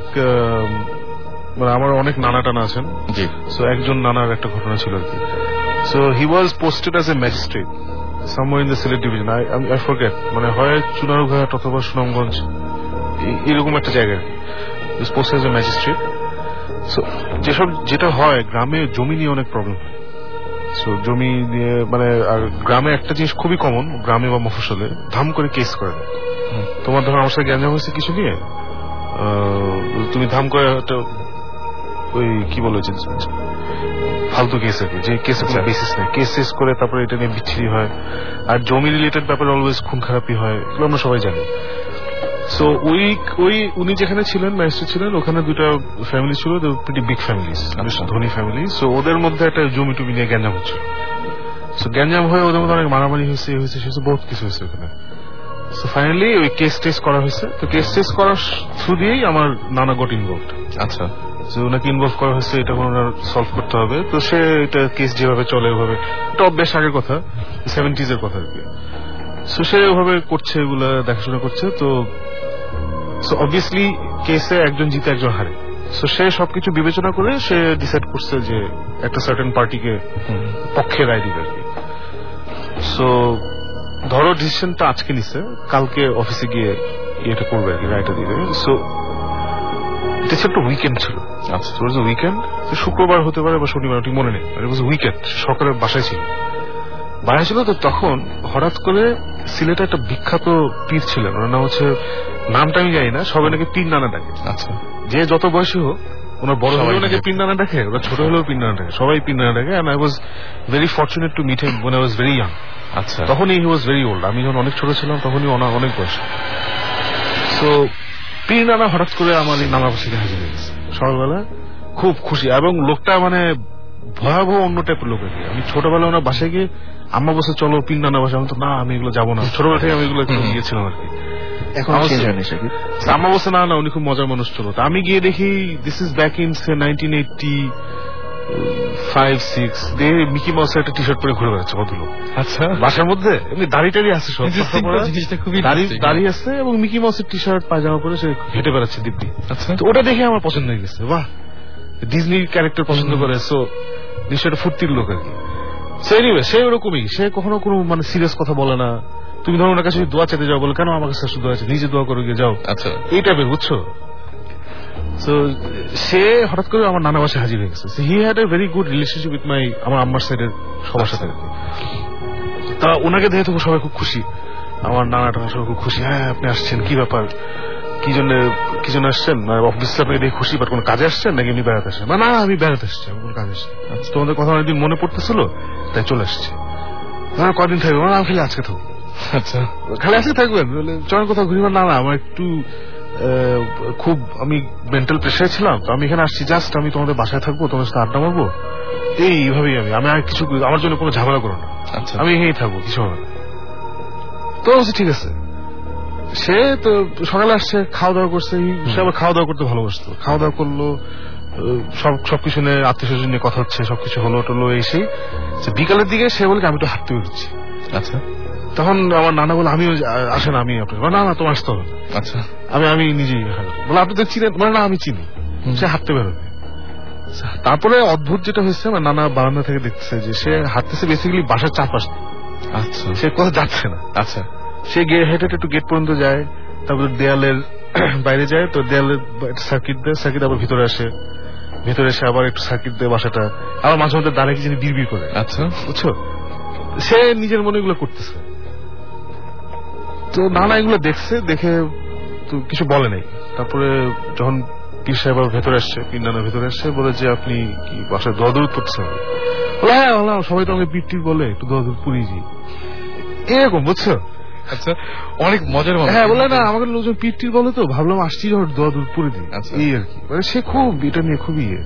K: মানে আমার অনেক নানা টানা আছেন, জি। সো একজন নানার একটা ঘটনা ছিল আর কি। So he was posted as a magistrate somewhere in the Sylhet division, I I forget, মানে হয় চুনারুঘাট অথবা সুনামগঞ্জ, এরকম একটা জায়গায় post as a magistrate. So যেসব যেটা হয় গ্রামে জমি নিয়ে অনেক প্রবলেম হয়। সো জমি নিয়ে মানে, আর গ্রামে একটা জিনিস খুবই কমন, গ্রামে বা মফস্বলে ধাম করে কেস করে না। তোমার ধরো আমার সাথে জ্ঞান হয়েছে কিছু নিয়ে, তুমি ধাম করে একটা ওই কি বলে ফালতু কেস আর কি, যে কেসে কোনো বেসিস নেই, কেস শেষ করে তারপরে এটা নিয়ে বিচ্ছিরি হয়, আর জমি রিলেটেড ব্যাপারে অলওয়েজ খুন খারাপি হয়, এগুলো আমরা সবাই জানি। সো ওই ওই উনি যেখানে ছিলেন, ম্যাজিস্ট্রেট ছিলেন, ওখানে দুটা ফ্যামিলি ছিল, প্রিটি বিগ ফ্যামিলিজ, ধনী ফ্যামিলি। সো ওদের মধ্যে একটা জমি টুমি নিয়ে গ্যাঞ্জাম হচ্ছিল। সো গ্যাঞ্জাম হয়ে ওদের মধ্যে অনেক মারামারি হয়েছে, হয়েছে সে বহুত কিছু হয়েছে ওখানে। সো ফাইনালি ওই কেস টেস করা হয়েছে। তো কেস টেস করার থ্রু দিয়েই আমার নানা গট ইনভলভড। আচ্ছা, যে ওনাকে ইনভলভ করা হয়েছে, এটা ওনার সলভ করতে হবে। তো সে এটা কেস যেভাবে চলে ওভাবে, এটা বেশ আগের কথা, সেভেন্টিজ এর কথা আর কি। সো সে ওভাবে করছে, এগুলা দেখাশোনা করছে। তো সো অবভিয়াসলি কেসে একজন জিতে একজন হারে। সো সে সবকিছু বিবেচনা করে সে ডিসাইড করছে যে একটা সার্টেন পার্টিকে পক্ষে রায় দিবে আর কি। সো ধরো ডিসিশনটা আজকে নিচ্ছে, কালকে অফিসে গিয়ে এটা করবে আর কি, রায়টা দিবে। সো এটা ছিল একটা উইকেন্ড ছিল। আচ্ছা, উইকেন্ড, শুক্রবার হতে পারে বা শনিবার, ঠিক মনে নেই, উইকেন্ড। সকালে বাসায় ছিল, বাসায় ছিল। তো তখন হঠাৎ করে সিলেটে একটা বিখ্যাত পীর ছিলেন, ওনার নাম হচ্ছে, নামটা আমি জানি না, সবাই নাকি পীর নানা ডাকে। আচ্ছা, যে যত বয়সী হোক, ওনার বড় হলেও নাকি পীর নানা ডাকে, ওরা ছোট হলেও পীর নানা ডাকে, সবাই পীর নানা ডাকে। And I was very fortunate to meet him when I was very young. আচ্ছা, তখন হি ওয়াজ ভেরি ওল্ড, আমি যখন অনেক ছোট ছিলাম তখনই ওনার অনেক বয়স। সো পীর নানা হঠাৎ করে আমার এই নানা বসে হাজির হয়ে গেছে সকালবেলা, খুব খুশি। এবং লোকটা মানে ভয়াবহ অন্য টাইপের লোক আর কি। আমি ছোটবেলায় ওনার বাসায় গিয়ে আম্মা বসে চলো পীর নানা বাসা, আমি তো না, আমি এগুলো যাবো না, ছোটবেলা থেকে আমি এগুলো গিয়েছিলাম আর কি। আম্মা বসে না না, উনি খুব মজার মানুষ ছিল। তো আমি গিয়ে দেখি this is back in say nineteen eighty five six, দেখে মিকি মাউসের একটা টি শার্ট পরে ঘুরে বেড়াচ্ছে ভদ্রলোক। আচ্ছা, বাসার মধ্যে এমনি দাড়ি টাড়ি আছে, সব দাঁড়িয়ে আছে এবং মিকি মাউসের টি শার্ট পায়জামা পরে সে হেঁটে বেড়াচ্ছে দিব্যি। আচ্ছা, তো ওটা দেখে আমার পছন্দ হয়ে গেছে, বাহ, ডিজনির ক্যারেক্টার পছন্দ করে। সো নিশ্চয়ই ফুর্তির লোক আর কি। সো এনিওয়ে, সে ওরকমই, সে কখনো কোনো মানে সিরিয়াস কথা বলে না। তুমি ধরো ওনার কাছে দোয়া চাইতে যাও, বলে কেন আমার কাছে দোয়া আছে, নিজে দোয়া করে গিয়ে যাও। আচ্ছা, এই টাইপের, বুঝছো। তো সে হঠাৎ করে আমার নানা বাসায় হাজির হয়ে গেছে। He had a very good relationship with my, আমার আম্মার সাইডের সবার সাথে। তা ওনাকে দেখে তো সবাই খুব খুশি, আমার নানা টানা সবাই খুব খুশি। হ্যাঁ, আপনি আসছেন, কি ব্যাপার, কি জন্য কি জন্য আসছেন, অফিসে আপনাকে দেখে খুশি, বাট কোনো কাজে আসছেন নাকি এমনি বেড়াতে আসছেন? না, আমি বেড়াতে আসছি, আমি কোনো কাজে আসছি। তোমাদের কথা অনেকদিন মনে পড়তেছিল, তাই চলে আসছি। হ্যাঁ, কদিন থাকবে? আমি খালি আজকে থাকবো। আচ্ছা, খালি আজকে থাকবেন? চলেন কোথাও ঘুরিবার? না না, আমার একটু খুব আমি মেন্টাল প্রেশারে ছিলাম, তো আমি এখানে আসছি, জাস্ট আমি তোমাদের বাসায় থাকবো, তোমাদের সাথে আড্ডা মারবো, এইভাবেই। আমি আমি আর কিছু, আমার জন্য কোনো ঝামেলা করো না, আমি এখানেই থাকবো, কিছু হবে না। তো ঠিক আছে। সে তো সকালে আসছে, খাওয়া দাওয়া করছে, সে আবার খাওয়া দাওয়া করতে ভালোবাসতো। খাওয়া দাওয়া করলো, সব সবকিছু নিয়ে আত্মীয় স্বজন নিয়ে কথা হচ্ছে, সবকিছু হলো টলো। এসে বিকালের দিকে সে বলে আমি তো হাঁটতে বেরোচ্ছি। আচ্ছা, তখন আমার নানা বলে আমিও আসেন, আমি আপনার, না না তোমার আসতে হবে। আচ্ছা, আমি আমি নিজেই বলে আপনি তো চিনেন? মানে না, আমি চিনি। সে হাঁটতে বেরোবে। তারপরে অদ্ভুত যেটা হয়েছে, আমার নানা বারান্দা থেকে দেখতেছে যে সে হাঁটতেছে বেসিক্যালি বাসার চারপাশ। আচ্ছা, সে কোথাও যাচ্ছে না। আচ্ছা, সে গিয়ে হেঁটে হেঁটে একটু গেট পর্যন্ত যায়, তারপরে দেয়ালের বাইরে যায়, তো দেয়ালের সার্কিট দেয়, সার্কিট আবার ভিতরে আসে, ভিতরে এসে আবার একটু সার্কিট দেয় বাসাটা, আবার মাঝে মধ্যে দাঁড়িয়ে কি যিনি বিড়বিড় করে। আচ্ছা, বুঝছো, সে নিজের মনে এগুলো করতেছে। তো নানা এগুলো দেখছে, দেখে তো কিছু বলে নাই। তারপরে যখন পীর সাহেব ভেতরে আসছে, পীর নানা ভেতরে আসছে, বলে যে আপনি কি বাসায় দোয়া দরুদ পড়তেছেন? বলে হ্যাঁ বললাম, সবাই তো আমাকে পীর টির বলে, একটু দোয়া দরুদ পড়িয়েছি এরকম, বুঝছো?
B: আচ্ছা, অনেক মজার।
K: হ্যাঁ বলে না, আমাকে লোকজন পীর টির বলে, তো ভাবলাম আসছি যখন দোয়া দরুদ পড়ে দিই, এই আর কি। মানে সে খুব এটা নিয়ে খুবই ইয়ে।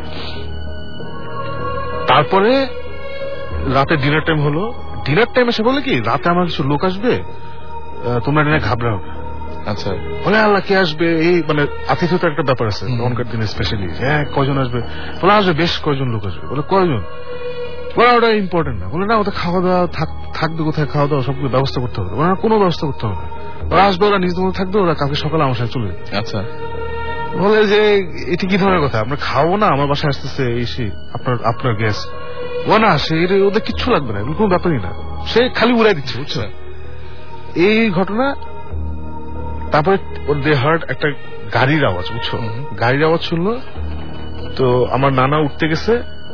K: তারপরে রাতে ডিনার টাইম হলো, ডিনার টাইম এসে বলে কি রাতে আমার কিছু লোক আসবে, তোমরা নিয়ে ঘাবড়াও। আচ্ছা, বলে আল্লাহ কে আসবে, এই মানে আতিথ্যতার একটা ব্যাপার আছে তখনকার দিনে স্পেশালি। হ্যাঁ কয়জন আসবে? বলে আসবে বেশ কয়জন লোক আসবে। বলে কয়জন? বলে ওটা ইম্পর্টেন্ট না। বলে না, ওটা খাওয়া দাওয়া থাকবে কোথায়, খাওয়া দাওয়া সবগুলো ব্যবস্থা করতে হবে। বলে না, কোনো ব্যবস্থা করতে হবে না, ওরা আসবে, ওরা নিজেদের মধ্যে থাকবে, ওরা কালকে সকালে আমার সাথে চলে যাবে। আচ্ছা, বলে যে এটি কি ধরনের কথা, আমরা খাবো না, আমার বাসায় আসতেছে এসে আপনার আপনার গ্যাস। ও না, সে ওদের কিচ্ছু লাগবে না, এগুলো কোনো ব্যাপারই না, সে খালি উড়াই দিচ্ছে, বুঝছো? এই ঘটনা। তারপরে দে হার্ড একটা গাড়ির আওয়াজ, বুঝছো? গাড়ির আওয়াজ শুনলো, তো আমার নানা উঠতে গেছে,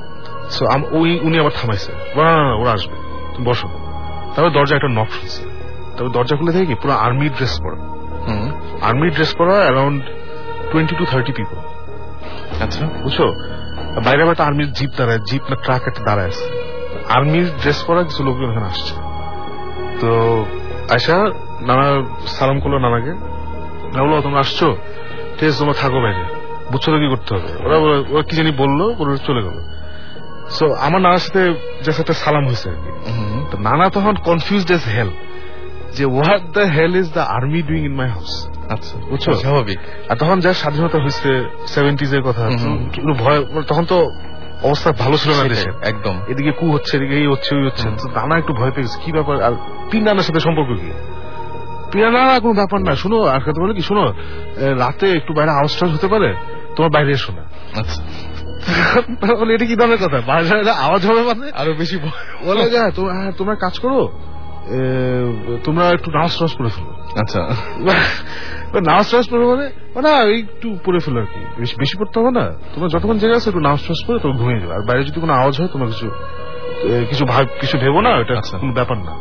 K: ওই উনি আবার থামাইছে, না না ওরা আসবে, তুমি বসো। তারপর দরজা একটা নক শুনছে, তারপর দরজা খুলে দেখি পুরো আর্মি ড্রেস পরা, আর্মি ড্রেস পরা around twenty two thirty people. আচ্ছা, বুঝছো? বাইরে আবার একটা আর্মির জিপ দাঁড়ায়, জিপ না ট্রাক একটা দাঁড়ায় আছে, আর্মির ড্রেস পরা কিছু লোকজন এখানে আসছে। তো আয়সা নানা সালাম করলো নানাকে, বললো তোমরা আসছো, ঠিক আছে তোমরা থাকো বাইরে, বুঝছো তো কি করতে হবে। ওরা ওরা কি জানি বললো, ওরা চলে গেল। সো আমার নানার সাথে জাস্ট একটা সালাম হয়েছে আর কি। তো নানা তখন কনফিউজড এজ হেল, যে what the hell is the army doing in my house. আচ্ছা, বুঝছো, স্বাভাবিক। আর তখন যা স্বাধীনতা হয়েছে সেভেন্টিজ এর কথা, ভয়, তখন তো অবস্থা ভালো ছিল না দেশে একদম, এদিকে কু হচ্ছে, এদিকে এই হচ্ছে ওই হচ্ছে। নানা একটু ভয় পেয়েছে, কি ব্যাপার। আর তিন নানার সাথে সম্পর্ক কি? পিয়ানা কোনো ব্যাপার না, শুনো আর কথা বলে কি, শুনো রাতে একটু বাইরে আওয়াজ টাওয়াজ হতে পারে, তোমার বাইরে এসো না। আচ্ছা, বলে এটা কি ধরনের কথা, বাইরে আওয়াজ হবে মানে আরো বেশি বলে যায়। তোমরা কাজ করো, তোমরা একটু নামাজ টামাজ পড়ে ফেলো। আচ্ছা, নামাজ টামাজ পড়ে মানে না একটু পড়ে ফেলো আর কি, বেশি বেশি পড়তে হবে না, তোমরা যতক্ষণ জেগে আছে একটু নামাজ টামাজ পড়ে তোমরা ঘুমিয়ে যাবে। আর বাইরে যদি কোনো আওয়াজ হয় তোমার কিছু কিছু ভাব কিছু ভেবো না, এটা কোনো ব্যাপার না।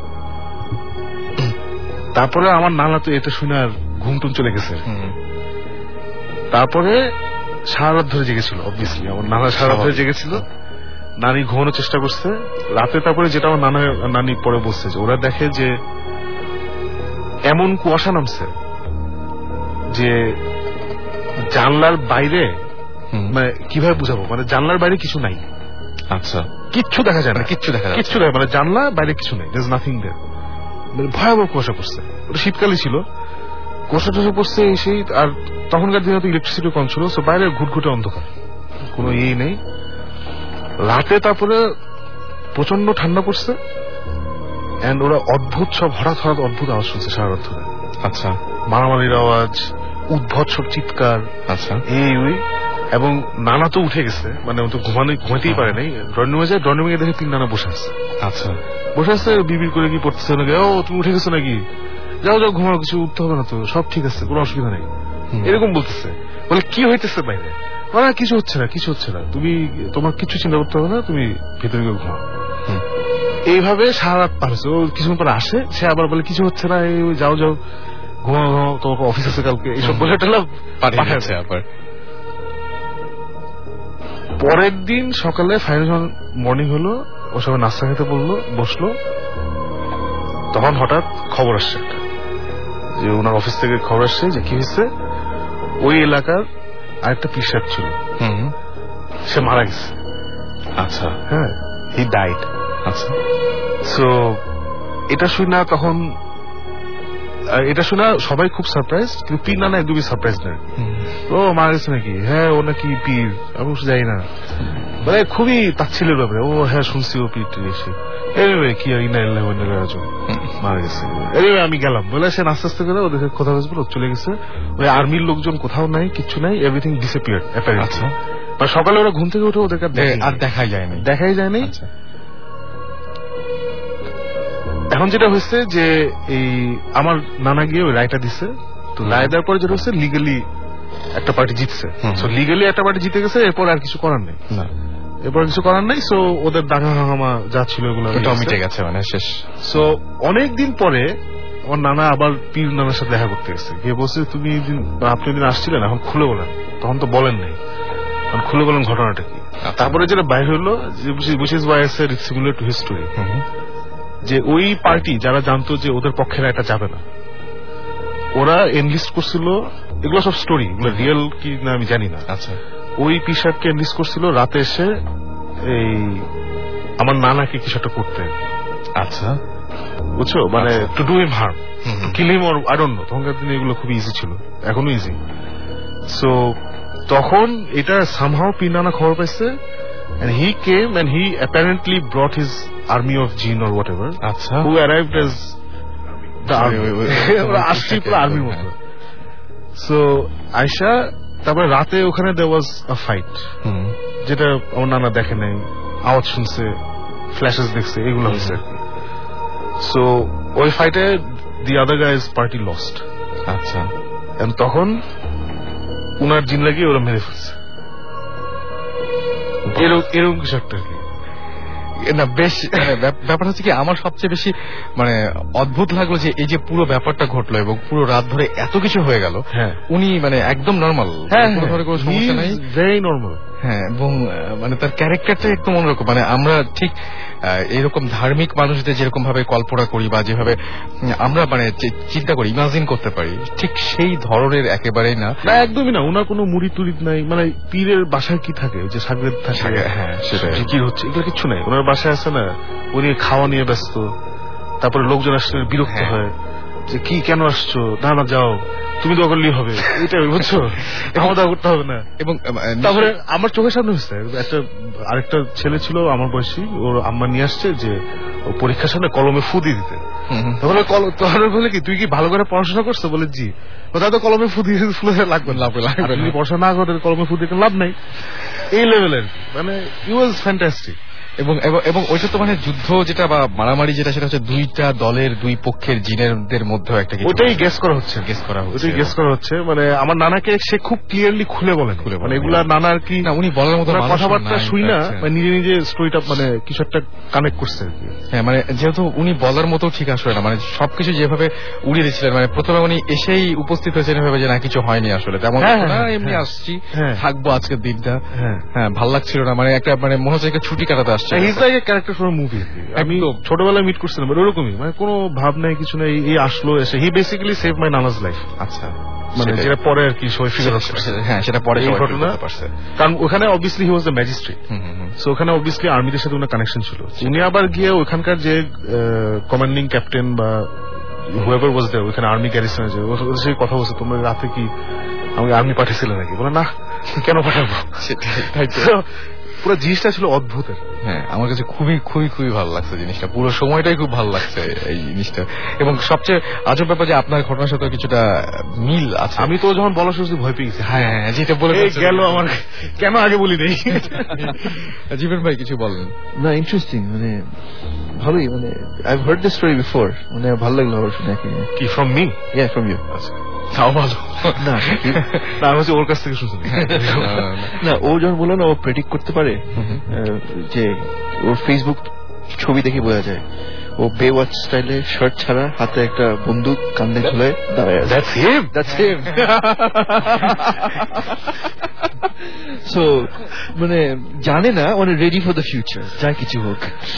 K: তারপরে আমার নানা তো এটা শুনে আর ঘুম টুম চলে গেছে। তারপরে সারা রাত ধরে জেগেছিল, অবভিয়াসলি আমার নানা সারা রাত ধরে জেগেছিল, নানি ঘুমানোর চেষ্টা করছে রাতে। তারপরে যেটা আমার নানা নানি পরে বলছে, যে ওরা দেখে যে এমন কুয়াশা নামছে যে জানলার বাইরে, মানে কিভাবে বুঝাবো, মানে জানলার বাইরে কিছু নাই। আচ্ছা, কিচ্ছু দেখা যায় না, কিচ্ছু দেখা যায় কিচ্ছু দেখা, মানে জানলা বাইরে কিছু নাই, দেয়ার ইজ নাথিং দেয়ার। ভয়াবহ কুয়াশা পড়ছে, ওটা শীতকালই ছিল, কুয়াশা টুয়াশা পড়ছে সেই। আর তখনকার দিনে তো ইলেকট্রিসিটি কম ছিল, তো বাইরে ঘুটঘুটে অন্ধকার, কোনো ইয়ে নেই। রাতে তারপরে প্রচন্ড ঠান্ডা পড়ছে, এন্ড ওরা অদ্ভুত সব হঠাৎ হঠাৎ অদ্ভুত আওয়াজ শুনছে সারা রাত ধরে। আচ্ছা, মারামারির আওয়াজ, উদ্ভট সব চিৎকার। আচ্ছা, এই ওই। এবং নানা তো উঠে গেছে, মানে ও তো ঘুমানো ঘুমাতেই পারে নাই, ড্রয়িং রুমে যায়, ড্রয়িং রুমে দেখে তিন নানা বসে আছে। আচ্ছা, বসে আছে বিবির করে কি পড়তেছে নাকি, ও তুমি উঠে গেছো নাকি, যাও যাও ঘুমাও, কিছু উঠতে হবে না তো, সব ঠিক আছে, কোনো অসুবিধা নেই, এরকম বলতেছে। বলে কি হইতেছে বাইরে? না কিছু হচ্ছে না, কিছু হচ্ছে না, তুমি তোমার কিছু চিন্তা করতে হবে না, তুমি ভেতরে গিয়ে ঘুমাও। এইভাবে সারা রাত পার হচ্ছে। ও কিছুক্ষণ পরে আসে, সে আবার বলে কিছু হচ্ছে না, এই যাও যাও ঘুমাও ঘুমাও, তোমার অফিস আছে কালকে, এইসব বলে পাঠাচ্ছে। আবার পরের দিন সকালে ফাইনাল যখন মর্নিং হলো, ও সবাই নাস্তা খেতে বললো, বসলো, তখন হঠাৎ খবর আসছে একটা, যে ওনার অফিস থেকে খবর আসছে যে কি হয়েছে, ওই এলাকার আরেকটা পীর সাহেব ছিল, সে মারা গেছে। আচ্ছা, হ্যাঁ, হি ডাইড। আচ্ছা, সো এটা শুনে তখন এটা শুনে সবাই খুব সারপ্রাইজ, কিন্তু পীর নানা একদমই সারপ্রাইজ না। ও মারা গেছে নাকি? হ্যাঁ, ও নাকি পীর, আমি যাই না, মানে খুবই তাচ্ছিলের ব্যাপারে। ও হ্যাঁ শুনছি ও পীর টির এসে, এনিওয়ে কি মারা গেছে। এনিওয়ে আমি গেলাম, বলে সে আস্তে আস্তে করে ওদের কথা বলছিল, চলে গেছে। ওই আর্মির লোকজন কোথাও নাই, কিচ্ছু নাই, এভরিথিং ডিসঅ্যাপিয়ার্ড অ্যাপারেন্টলি। বা সকালে ওরা ঘুম থেকে উঠে ওদেরকে আর দেখাই যায়নি, দেখাই যায়নি। এখন যেটা হয়েছে যে এই আমার নানা গিয়ে ওই রায়টা দিছে, তো রায় দেওয়ার পরে যেটা হচ্ছে লিগালি একটা পার্টি জিতছে। সো লিগালি একটা পার্টি জিতে গেছে, এরপর আর কিছু করার নেই, এরপর কিছু করার নেই। সো ওদের দাঙ্গা হাঙ্গামা যা ছিল ওগুলো মিটে গেছে, মানে শেষ। সো অনেকদিন পরে আমার নানা আবার পীর নানার সাথে দেখা করতে গেছে, গিয়ে বলছে তুমি আপনি দিন আসছিলেন, এখন খুলে বলেন। তখন তো বলেন নাই, এখন খুলে বলেন ঘটনাটা কি। তারপরে যেটা বাইর হলো, সিমিলার টু হিস্টোরি, যে ওই পার্টি যারা জানতো যে ওদের পক্ষের এটা যাবে না, ওরা এনলিস্ট করছিল, এগুলো সব স্টোরি, এগুলো রিয়েল কি না আমি জানি না। আচ্ছা, ওই পীর সাহেবকে এনলিস্ট করছিল রাতে এসে এই আমার নানাকে কিছু একটা করতে। আচ্ছা, বুঝছো, মানে to do him harm, kill him or I don't know. তখনকার দিনে এগুলো খুবই ইজি ছিল, এখনো ইজি। সো তখন এটা সামহাও পীর নানা খবর পাইছে, and he came and he apparently brought his army of jinn or whatever, আচ্ছা, who arrived as the army, আসছি পুরো আর্মির মতো। সো আয়শা তারপরে রাতে ওখানে there was a fight, যেটা আমার নানা দেখে নাই, আওয়াজ শুনছে, ফ্ল্যাশেস দেখছে, এগুলো হচ্ছে আর কি। সো ওই ফাইটে the other guys party lost. আচ্ছা, তখন উনার জিন লাগিয়ে ওরা মেরে ফেলছে, এরকম কিছু একটা আর কি।
B: না বেশ, ব্যাপারটা হচ্ছে কি, আমার সবচেয়ে বেশি মানে অদ্ভুত লাগলো যে এই যে পুরো ব্যাপারটা ঘটলো এবং পুরো রাত ধরে এত কিছু হয়ে গেল, উনি মানে একদম নর্মাল, কোনো ধরনের কোনো সমস্যা নাই,
K: ভেরি নর্মাল।
B: হ্যাঁ, এবং মানে তার ক্যারেক্টারটা একদম অন্যরকম। মানে আমরা ঠিক এরকম ধার্মিক মানুষদের যেরকম ভাবে কল্পনা করি বা যেভাবে আমরা মানে চিন্তা করি, ইমাজিন করতে পারি, ঠিক সেই ধরনের একেবারেই না।
K: না, একদমই না। ওনার কোনো মুড়ি টুড়ি নাই, মানে পীরের বাসায় কি থাকে, যে সাগরেদ থাকে, হ্যাঁ সেটাই, কি হচ্ছে এগুলো কিছু নাই। ওনার বাসায় আছে না, উনি খাওয়া নিয়ে ব্যস্ত, তারপরে লোকজন আসলে বিরক্ত হয় যে কি কেন আসছো, না না যাও, তুমি দোয়া করলেই হবে, এটাই বুঝছো, খাওয়া দাওয়া করতে হবে না। এবং তারপরে আমার চোখের সামনে হচ্ছে একটা আরেকটা ছেলে ছিল আমার বয়সী, ওর আম্মা নিয়ে আসছে যে পরীক্ষার সামনে কলমে ফু দিয়ে দিতে। তাহলে তোর বলে কি তুই কি ভালো করে পড়াশোনা করছো, বলে জি, তাহলে তো কলমে ফু দিয়ে লাগবে লাগবে লাগবে, তুমি পড়াশোনা না করে কলমে ফু দিয়ে লাভ নাই, এই লেভেলের। মানে ইট ওয়াজ ফ্যান্টাস্টিক।
B: এবং এবং ওইটা তো মানে যুদ্ধ যেটা বা মারামারি যেটা, সেটা হচ্ছে দুইটা দলের দুই পক্ষের জিনের মধ্যে একটা,
K: ওটাই গেস করা হচ্ছে, গেস করা হচ্ছে, ওটাই গেস করা হচ্ছে। মানে আমার নানাকে সে খুব ক্লিয়ারলি খুলে বলেন, খুলে মানে এগুলা নানার কি না, উনি বলার মতো কথাবার্তা শুই না, মানে নিজে নিজে স্টোরিটা মানে কিছু একটা কানেক্ট করছে আর কি। হ্যাঁ,
B: মানে যেহেতু উনি বলার মতো ঠিক আসলে না, মানে সবকিছু যেভাবে উড়িয়ে দিচ্ছিলেন, মানে প্রথমে উনি এসেই উপস্থিত হয়েছেন এভাবে যে না কিছু হয়নি আসলে, তেমন না, এমনি আসছি, থাকবো আজকের দিনটা, হ্যাঁ ভাল লাগছিল না, মানে একটা মানে মনে হচ্ছে একটা ছুটি কাটাতে আসছে।
K: ক্যারেক্টার ফর মুভি, আমি ছোটবেলায় মিট করছিলাম, ওরকমই, মানে কোনো ভাব নাই, কিছু নাই, এই আসলো এসে, হি বেসিক্যালি সেভ মাই নানাজ লাইফ। আচ্ছা, মানে যেটা পরে আর কি সবাই ফিগার আউট করছে, হ্যাঁ সেটা পরে ঘটনা, কারণ ওখানে obviously he was the magistrate, so ওখানে অবভিয়াসলি আর্মিদের সাথে ওনার কানেকশন ছিল। উনি আবার গিয়ে ওখানকার যে কমান্ডিং ক্যাপ্টেন বা হুয়েভার ওয়াজ দেয়ার, ওখানে আর্মি গ্যারিসন আছে, ওদের সাথে কথা বলছে, তোমরা রাতে কি আমাকে আর্মি পাঠিয়েছিলে নাকি, বলে না কেন পাঠাবো, সেটাই পুরো জিনিসটা ছিল অদ্ভুত।
B: হ্যাঁ, আমার কাছে খুবই খুবই খুবই ভালো লাগছে জিনিসটা, পুরো সময়টাই খুব ভালো লাগছে এই জিনিসটা। এবং সবচেয়ে আজব ব্যাপার যে আপনার ঘটনার সাথে কিছুটা মিল আছে।
K: আমি তো যখন বলা শুরু ভয় পেয়ে গেছি,
B: হ্যাঁ হ্যাঁ যেটা বলে
K: গেল আমার, কেন আগে বলি নেই।
B: জীবন ভাই কিছু বলেন
M: না? ইন্টারেস্টিং, মানে ভালোই, মানে I heard this story before, মানে ভালো লাগলো আমার শুনে।
K: কি from me?
M: Yeah, from you.
K: আচ্ছা, তাও ভালো না, আমি হচ্ছে ওর কাছ থেকে শুনছি
M: না। ও যখন বললো না ও প্রেডিক্ট করতে পারে, যে ওর ফেসবুক ছবি দেখে বোঝা যায় ও বে ওয়াচ স্টাইলে, শার্ট ছাড়া, হাতে একটা বন্দুক কান্দে ঝুলে দাঁড়ায় আছে।
K: That's him.
M: That's him. So মানে জানে না, মানে রেডি ফর দ্য ফিউচার, যা কিছু হোক।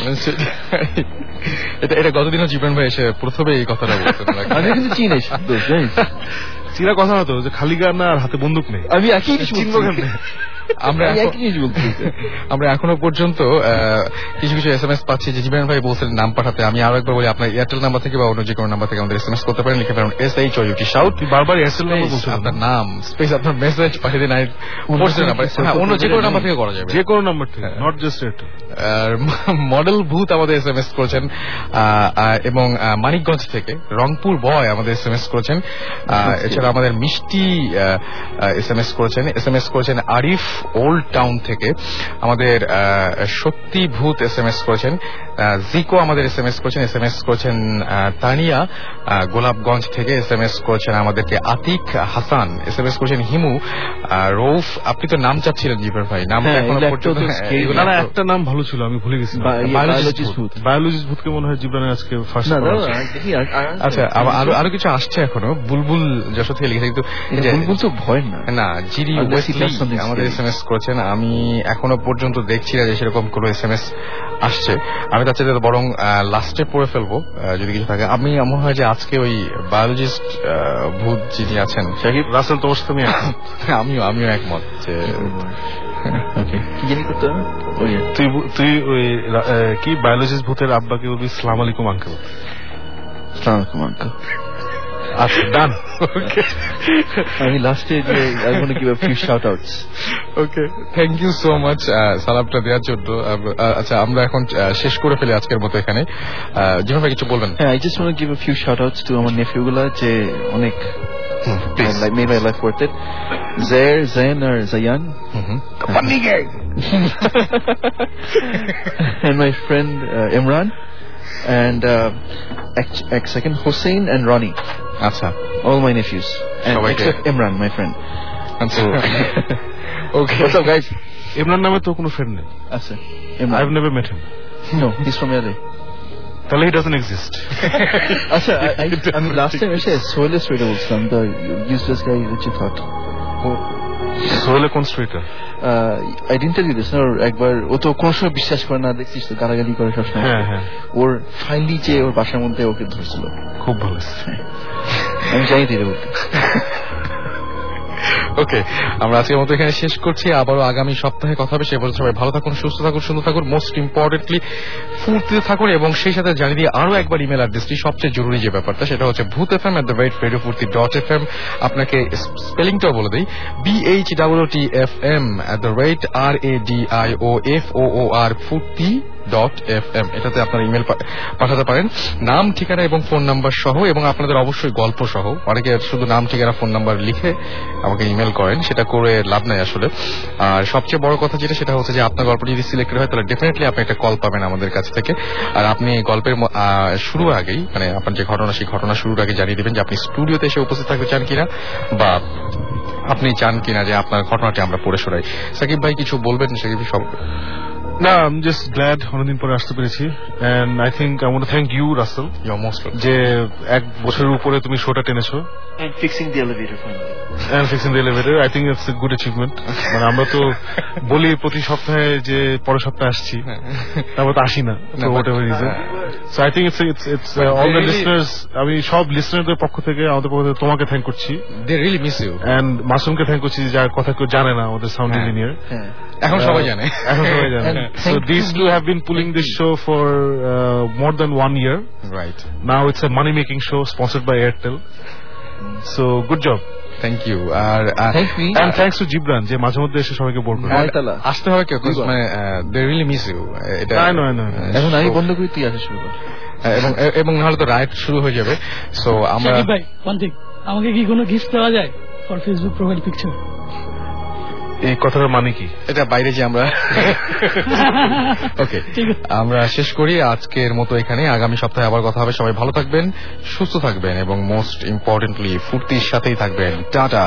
B: এটা এটা গতদিনও জীবন ভাই এসে প্রথমে এই কথাটা বলতেন,
M: আমি কিন্তু চিনি
K: চিনা কথা না তো, যে খালি গান আর হাতে বন্দুক নেই,
M: আমি একই কিছু চিনবো কেন?
B: আমরা আমরা এখনো পর্যন্ত কিছু কিছু এস এম এস পাচ্ছি যে জীবন ভাই বলছেন নাম পাঠাতে। আমি আরো একবার বলি, আপনার এয়ারটেল নাম্বার থেকে বা অন্য যে কোনো নাম্বার থেকে আমাদের এস এম এস করতে পারেন, লিখে পারেন S H O U T shout,
K: বারবার এয়ারটেল নাম্বার বলছেন,
B: আপনার নাম স্পেস আপনার মেসেজ পাঠিয়ে দিন, অন্য যে কোনো নাম্বার থেকে করা যাবে,
K: যে কোনো নাম্বার থেকে, নট জাস্ট এয়ারটেল।
B: মডেল ভূত আমাদের এস এম এস করেছেন, এবং মানিকগঞ্জ থেকে রংপুর বয় আমাদের এস এম এস করেছেন। এছাড়া আমাদের মিষ্টি এস এম এস করেছেন, এস এম এস করেছেন আরিফ ওল্ড টাউন থেকে। আমাদের সত্যি ভূত এস এম এস করেছেন, জিকো আমাদের এস এম এস করছেন, এস এম এস করছেন তানিয়া গোলাপগঞ্জ থেকে, এস এম এস করছেন আমাদেরকে Atik Hasan, S M S করছেন হিমু, রৌফ। আপনি তো নাম চাচ্ছিলেন জিবর ভাই, নাম
K: একটা নাম ভালো ছিল, আমি ভুলে গেছি। বায়োলজিস্ট ভূতকে মনে হয় জীবনের আজকে ফার্স্ট।
B: আচ্ছা, আরো আরো কিছু আসছে এখনো। বুলবুল যশোর থেকে লিখেছে, কিন্তু
M: বুলবুল তো ভয় না
B: না। জিডি ওয়েসলি আমাদের এস এম এস করেছেন, আমি এখনো পর্যন্ত দেখছি না যে সেরকম কোনো এস এম এস আসছে। আমি তার চাইতে বরং লাস্টে পড়ে ফেলবো যদি কিছু থাকে। আমি এমন হয় যে আজকে ওই বায়োলজিস্ট ভূত যিনি আছেন
K: শাকিব রাসেল, তোমার সাথে আমি
B: আমিও আমিও একমত যে
K: তুই তুই ওই কি বায়োলজিস্ট ভূতের আব্বাকে বলবি সালাম আলাইকুম আঙ্কেল।
M: সালাম আলাইকুম আঙ্কেল।
K: আচ্ছা, ডান।
M: আমি লাস্টে যে I want to give a few shout outs.
B: Okay, thank you so much সালামটা দেওয়ার জন্য। আচ্ছা, আমরা এখন শেষ করে ফেলি আজকের মতো এখানে। জিমন ভাই কিছু বলবেন?
M: হ্যাঁ, I just want to give a few shout outs to আমার নেফিউগুলা যে অনেক like made my life worth it. Zaire, Zain or Zayan.
B: Funny guy.
M: And my friend uh, Imran. And uh, ex- ex second Hussein and Ronnie.
B: Acha.
M: All my nephews. And except Imran, my friend.
B: So, okay.
M: What's up, guys?
K: Imran নামে তো কোনো friend নেই।
M: আচ্ছা,
K: I've never met him.
M: No, he's from L A.
K: তাহলে he doesn't exist.
M: আচ্ছা, I, I mean, last time এসে সোহেলের স্ট্রিটে বলছিলাম, the useless guy that you thought.
K: সোহেলের কোন স্ট্রিটে?
M: I didn't tell you this, no, একবার ও তো কোনো সময় বিশ্বাস করে না, দেখছিস তো গালাগালি করে সবসময়।
K: হ্যাঁ হ্যাঁ।
M: ওর ফাইনালি যে ওর বাসার মধ্যে ওকে ধরছিল।
K: খুব ভালো।
M: আমি জানি দিলে বলতে।
B: ওকে, আমরা আজকের মতো এখানে শেষ করছি। আবারও আগামী সপ্তাহে কথা হবে। সে পর্যন্ত সবাই ভালো থাকুন, সুস্থ থাকুন, সুন্দর থাকুন, মোস্ট ইম্পর্টেন্টলি ফুর্তিতে থাকুন। এবং সেই সাথে জানিয়ে দিয়ে আরো একবার ইমেল অ্যাড্রেসটি, সবচেয়ে জরুরি যে ব্যাপারটা, সেটা হচ্ছে Bhoot F M at the rate radio Foorti dot F M. আপনাকে স্পেলিংটাও বলে দিই, B H W T F M at the rate R A D I O F O O R Foorti dot F M. এটাতে আপনারা ইমেল পাঠাতে পারেন, নাম, ঠিকানা এবং ফোন নাম্বার সহ, এবং আপনাদের অবশ্যই গল্প সহ। অনেকে শুধু নাম, ঠিকানা, ফোন নাম্বার লিখে আমাকে ইমেল করেন, সেটা করে লাভ নাই আসলে। আর সবচেয়ে বড় কথা যেটা, সেটা হচ্ছে যে আপনার গল্প যদি সিলেক্টেড হয় তাহলে ডেফিনেটলি আপনি একটা কল পাবেন আমাদের কাছ থেকে। আর আপনি গল্পের শুরুর আগেই, মানে আপনার যে ঘটনা, সেই ঘটনা শুরুর আগে জানিয়ে দেবেন যে আপনি স্টুডিওতে এসে উপস্থিত থাকতে চান কিনা, বা আপনি চান কিনা যে আপনার ঘটনাটি আমরা পড়ে শোনাই। সাকিব ভাই কিছু বলবেন? সাকিব সব
K: না, I'm just glad অনেকদিন পরে আসতে পেরেছি। and I think I want to thank you, Russell,
B: you're most welcome,
K: যে এক বছরের উপরে তুমি শোটা টেনেছো।
M: and fixing the elevator finally.
K: and fixing the elevator, I think it's a good achievement. মানে আমরা তো বলি প্রতি সপ্তাহে যে পরের সপ্তাহে আসছি, তারপর তো আসি না, for whatever reason. so I think it's it's it's uh, all the listeners, আমি সব লিসনারদের পক্ষ থেকে, আমাদের পক্ষ থেকে তোমাকে থ্যাংক করছি।
B: they really miss you.
K: and মাসুমকে থ্যাংক করছি, যার কথা কেউ জানে না, আমাদের সাউন্ড ইঞ্জিনিয়ার।
B: এখন সবাই জানে,
K: এখন সবাই জানে। So these two have been pulling this show for uh, more than one year.
B: Right.
K: Now it's a money-making show sponsored by Airtel. So good job.
B: Thank you. R
M: thank you.
K: And thanks to Gibran, যে মাঝে মধ্যে এসে সবাইকে bore করে।
B: আসতে হবে কেউ, মানে they really miss you.
K: এটা I know I know.
M: এখন আমি বন্ধ করি, তুই আসে শুরু কর।
B: এবং এবং নাহলে তো রাইট শুরু হয়ে যাবে। সো আমরা
T: ভাই one thing, আমাকে কি কোনো গিফট দেওয়া যায় ফর ফেসবুক প্রোফাইল পিকচার?
K: এই কথাটার মানে কি?
B: এটা বাইরে যে আমরা ওকে, আমরা শেষ করি আজকের মতো এখানে। আগামী সপ্তাহে আবার কথা হবে। সবাই ভালো থাকবেন, সুস্থ থাকবেন, এবং মোস্ট ইম্পর্টেন্টলি ফুর্তির সাথেই থাকবেন। Tata.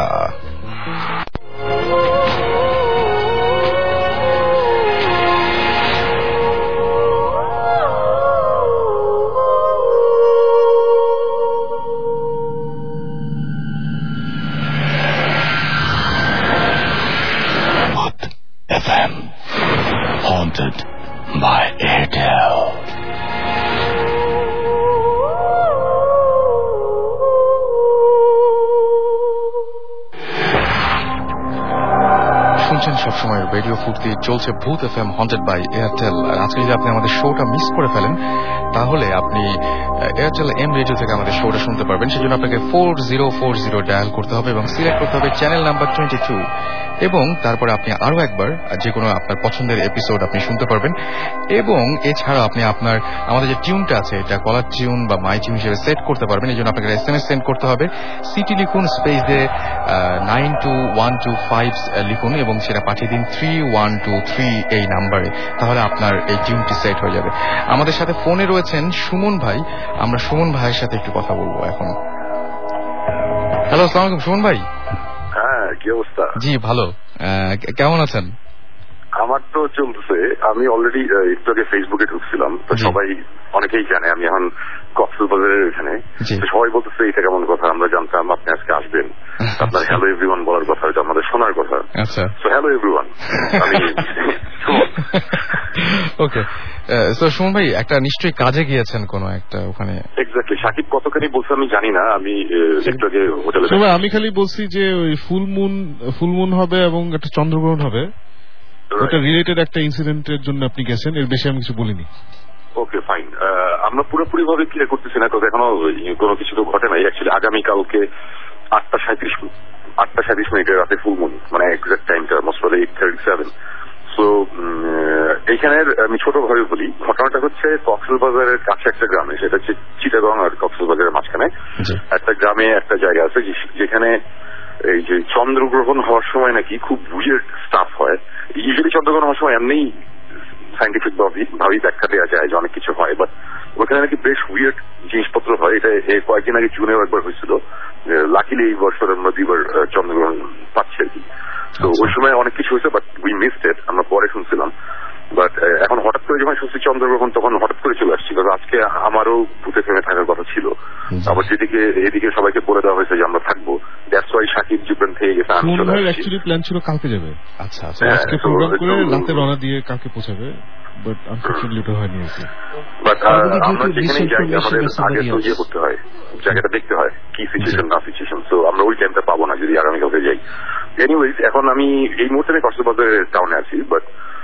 S: F M haunted by Airtel.
B: শুনছেন সবসময় রেডিও ফুর্তি, চলছে Bhoot F M haunted by Airtel. আর আজকে যদি আপনি আমাদের শোটা মিস করে ফেলেন, তাহলে আপনি এয়ারটেল এম রেডিও থেকে আমাদের শোটা শুনতে পারবেন। সেজন্য আপনাকে four zero four zero dial করতে হবে এবং সিলেক্ট করতে হবে চ্যানেল নাম্বার টোয়েন্টি টু, এবং তারপরে আপনি আরো একবার যে কোনো আপনার পছন্দের এপিসোড আপনি শুনতে পারবেন। এবং এছাড়া আপনি আপনার আমাদের যে টিউনটা আছে, এটা কলার টিউন বা মাই টিউন হিসেবে সেট করতে পারবেন। এই জন্য আপনাকে এস এম এস সেন্ড করতে হবে, সিটি লিখুন, স্পেস দিয়ে nine two one two five লিখুন, এবং সেটা সেটা পাঠিয়ে দিন থ্রি ওয়ান টু থ্রি এই নাম্বারে, তাহলে আপনার এই টিউনটি সেট হয়ে যাবে। আমাদের সাথে ফোনে রয়েছেন সুমন ভাই, আমরা সুমন ভাইয়ের সাথে একটু কথা বলবো এখন। হ্যালো, আসসালামু আলাইকুম সুমন ভাই।
R: হ্যাঁ, কি অবস্থা?
B: জি ভালো, কেমন আছেন?
R: আমার তো চলতেছে। আমি অলরেডি একটু আগে ফেসবুকে ঢুকছিলাম, তো সবাই অনেকেই জানে আমি এখন কক্সবাজারের এখানে। সবাই বলতেছে এটা কেমন কথা, আমরা জানতাম আপনি আজকে আসবেন, আপনার হ্যালো এভরিওয়ান বলার কথা, এটা আমাদের শোনার কথা।
B: আচ্ছা,
R: সো হ্যালো এভরিওয়ান। আমি
B: ওকে, সো সুমন ভাই একটা নিশ্চয়ই কাজে গিয়েছেন কোনো একটা ওখানে।
R: এক্স্যাক্টলি, সাকিব কতখানি বলছে আমি জানি না, আমি একটু আগে হোটেলে।
K: আমি খালি বলছি যে ওই ফুল মুন ফুল মুন হবে এবং একটা চন্দ্রগ্রহণ হবে, ওটা রিলেটেড একটা ইনসিডেন্টের জন্য আপনি গেছেন, এর বেশি আমি কিছু বলিনি।
R: ওকে ফাইন, আমরা পুরোপুরি ভাবে ক্লিয়ার করতেছি না, তবে এখনো কোনো কিছু তো ঘটে নাই। অ্যাকচুয়ালি আগামীকালকে আটটা সাঁত্রিশ আটটা সাঁত্রিশ মিনিটে রাতে ফুল মুন, মানে এক্সাক্ট টাইমটা most probably eight thirty seven. So এইখানের আমি ছোট ভাবে বলি, ঘটনাটা হচ্ছে কক্সবাজারের কাছে একটা গ্রামে, সেটা হচ্ছে চিটাগং আর কক্সবাজারের মাঝখানে একটা গ্রামে একটা জায়গা আছে যেখানে এই যে চন্দ্রগ্রহণ হওয়ার সময় নাকি খুব উইয়ার্ড স্টাফ হয়। ইউজুয়ালি চন্দ্রগ্রহণ হওয়ার সময় এমনি সাইন্টিফিক ভাবেই ব্যাখ্যা দেওয়া যায় যে অনেক কিছু হয়, বাট ওখানে নাকি বেশ উইয়ার্ড জিনিসপত্র হয়। এটা কয়েকদিন আগে জুনেও একবার হয়েছিল, লাকিলি এই বছর আমরা দুইবার চন্দ্রগ্রহণ পাচ্ছি আর কি। তো ওই সময় অনেক কিছু হয়েছে, বাট উই মিসড ইট, আমরা পরে শুনছিলাম। বাট এখন হঠাৎ করে যখন শুনছি চন্দ্রগ্রহণ, তখন হঠাৎ করে চলে আসছি, কারণ আজকে আমারও ভূতে ফেমে থাকার কথা ছিল। আবার যেদিকে এদিকে সবাইকে বলে দেওয়া হয়েছে যে আমরা থাকবো, দ্যাটস ওয়াই সাকিব জিপ্রেন থেকে গেছে। আমি চলে আসছি।
K: অ্যাকচুয়ালি প্ল্যান ছিল কালকে যাবে। আচ্ছা, আজকে প্রোগ্রাম করে রাতে রওনা দিয়ে কালকে পৌঁছাবে, বাট আনফরচুনেটলি ওটা হয়নি আর কি।
R: বাট আমরা যেখানেই যাই আমাদের আগে তো ইয়ে করতে হয়, জায়গাটা দেখতে হয় কি সিচুয়েশন না সিচুয়েশন। সো আমরা ওই টাইমটা পাবো না যদি আগামীকালকে যাই। এনিওয়েজ, এখন আমি এই মুহূর্তে কক্সবাজারের টাউনে আছি, বাট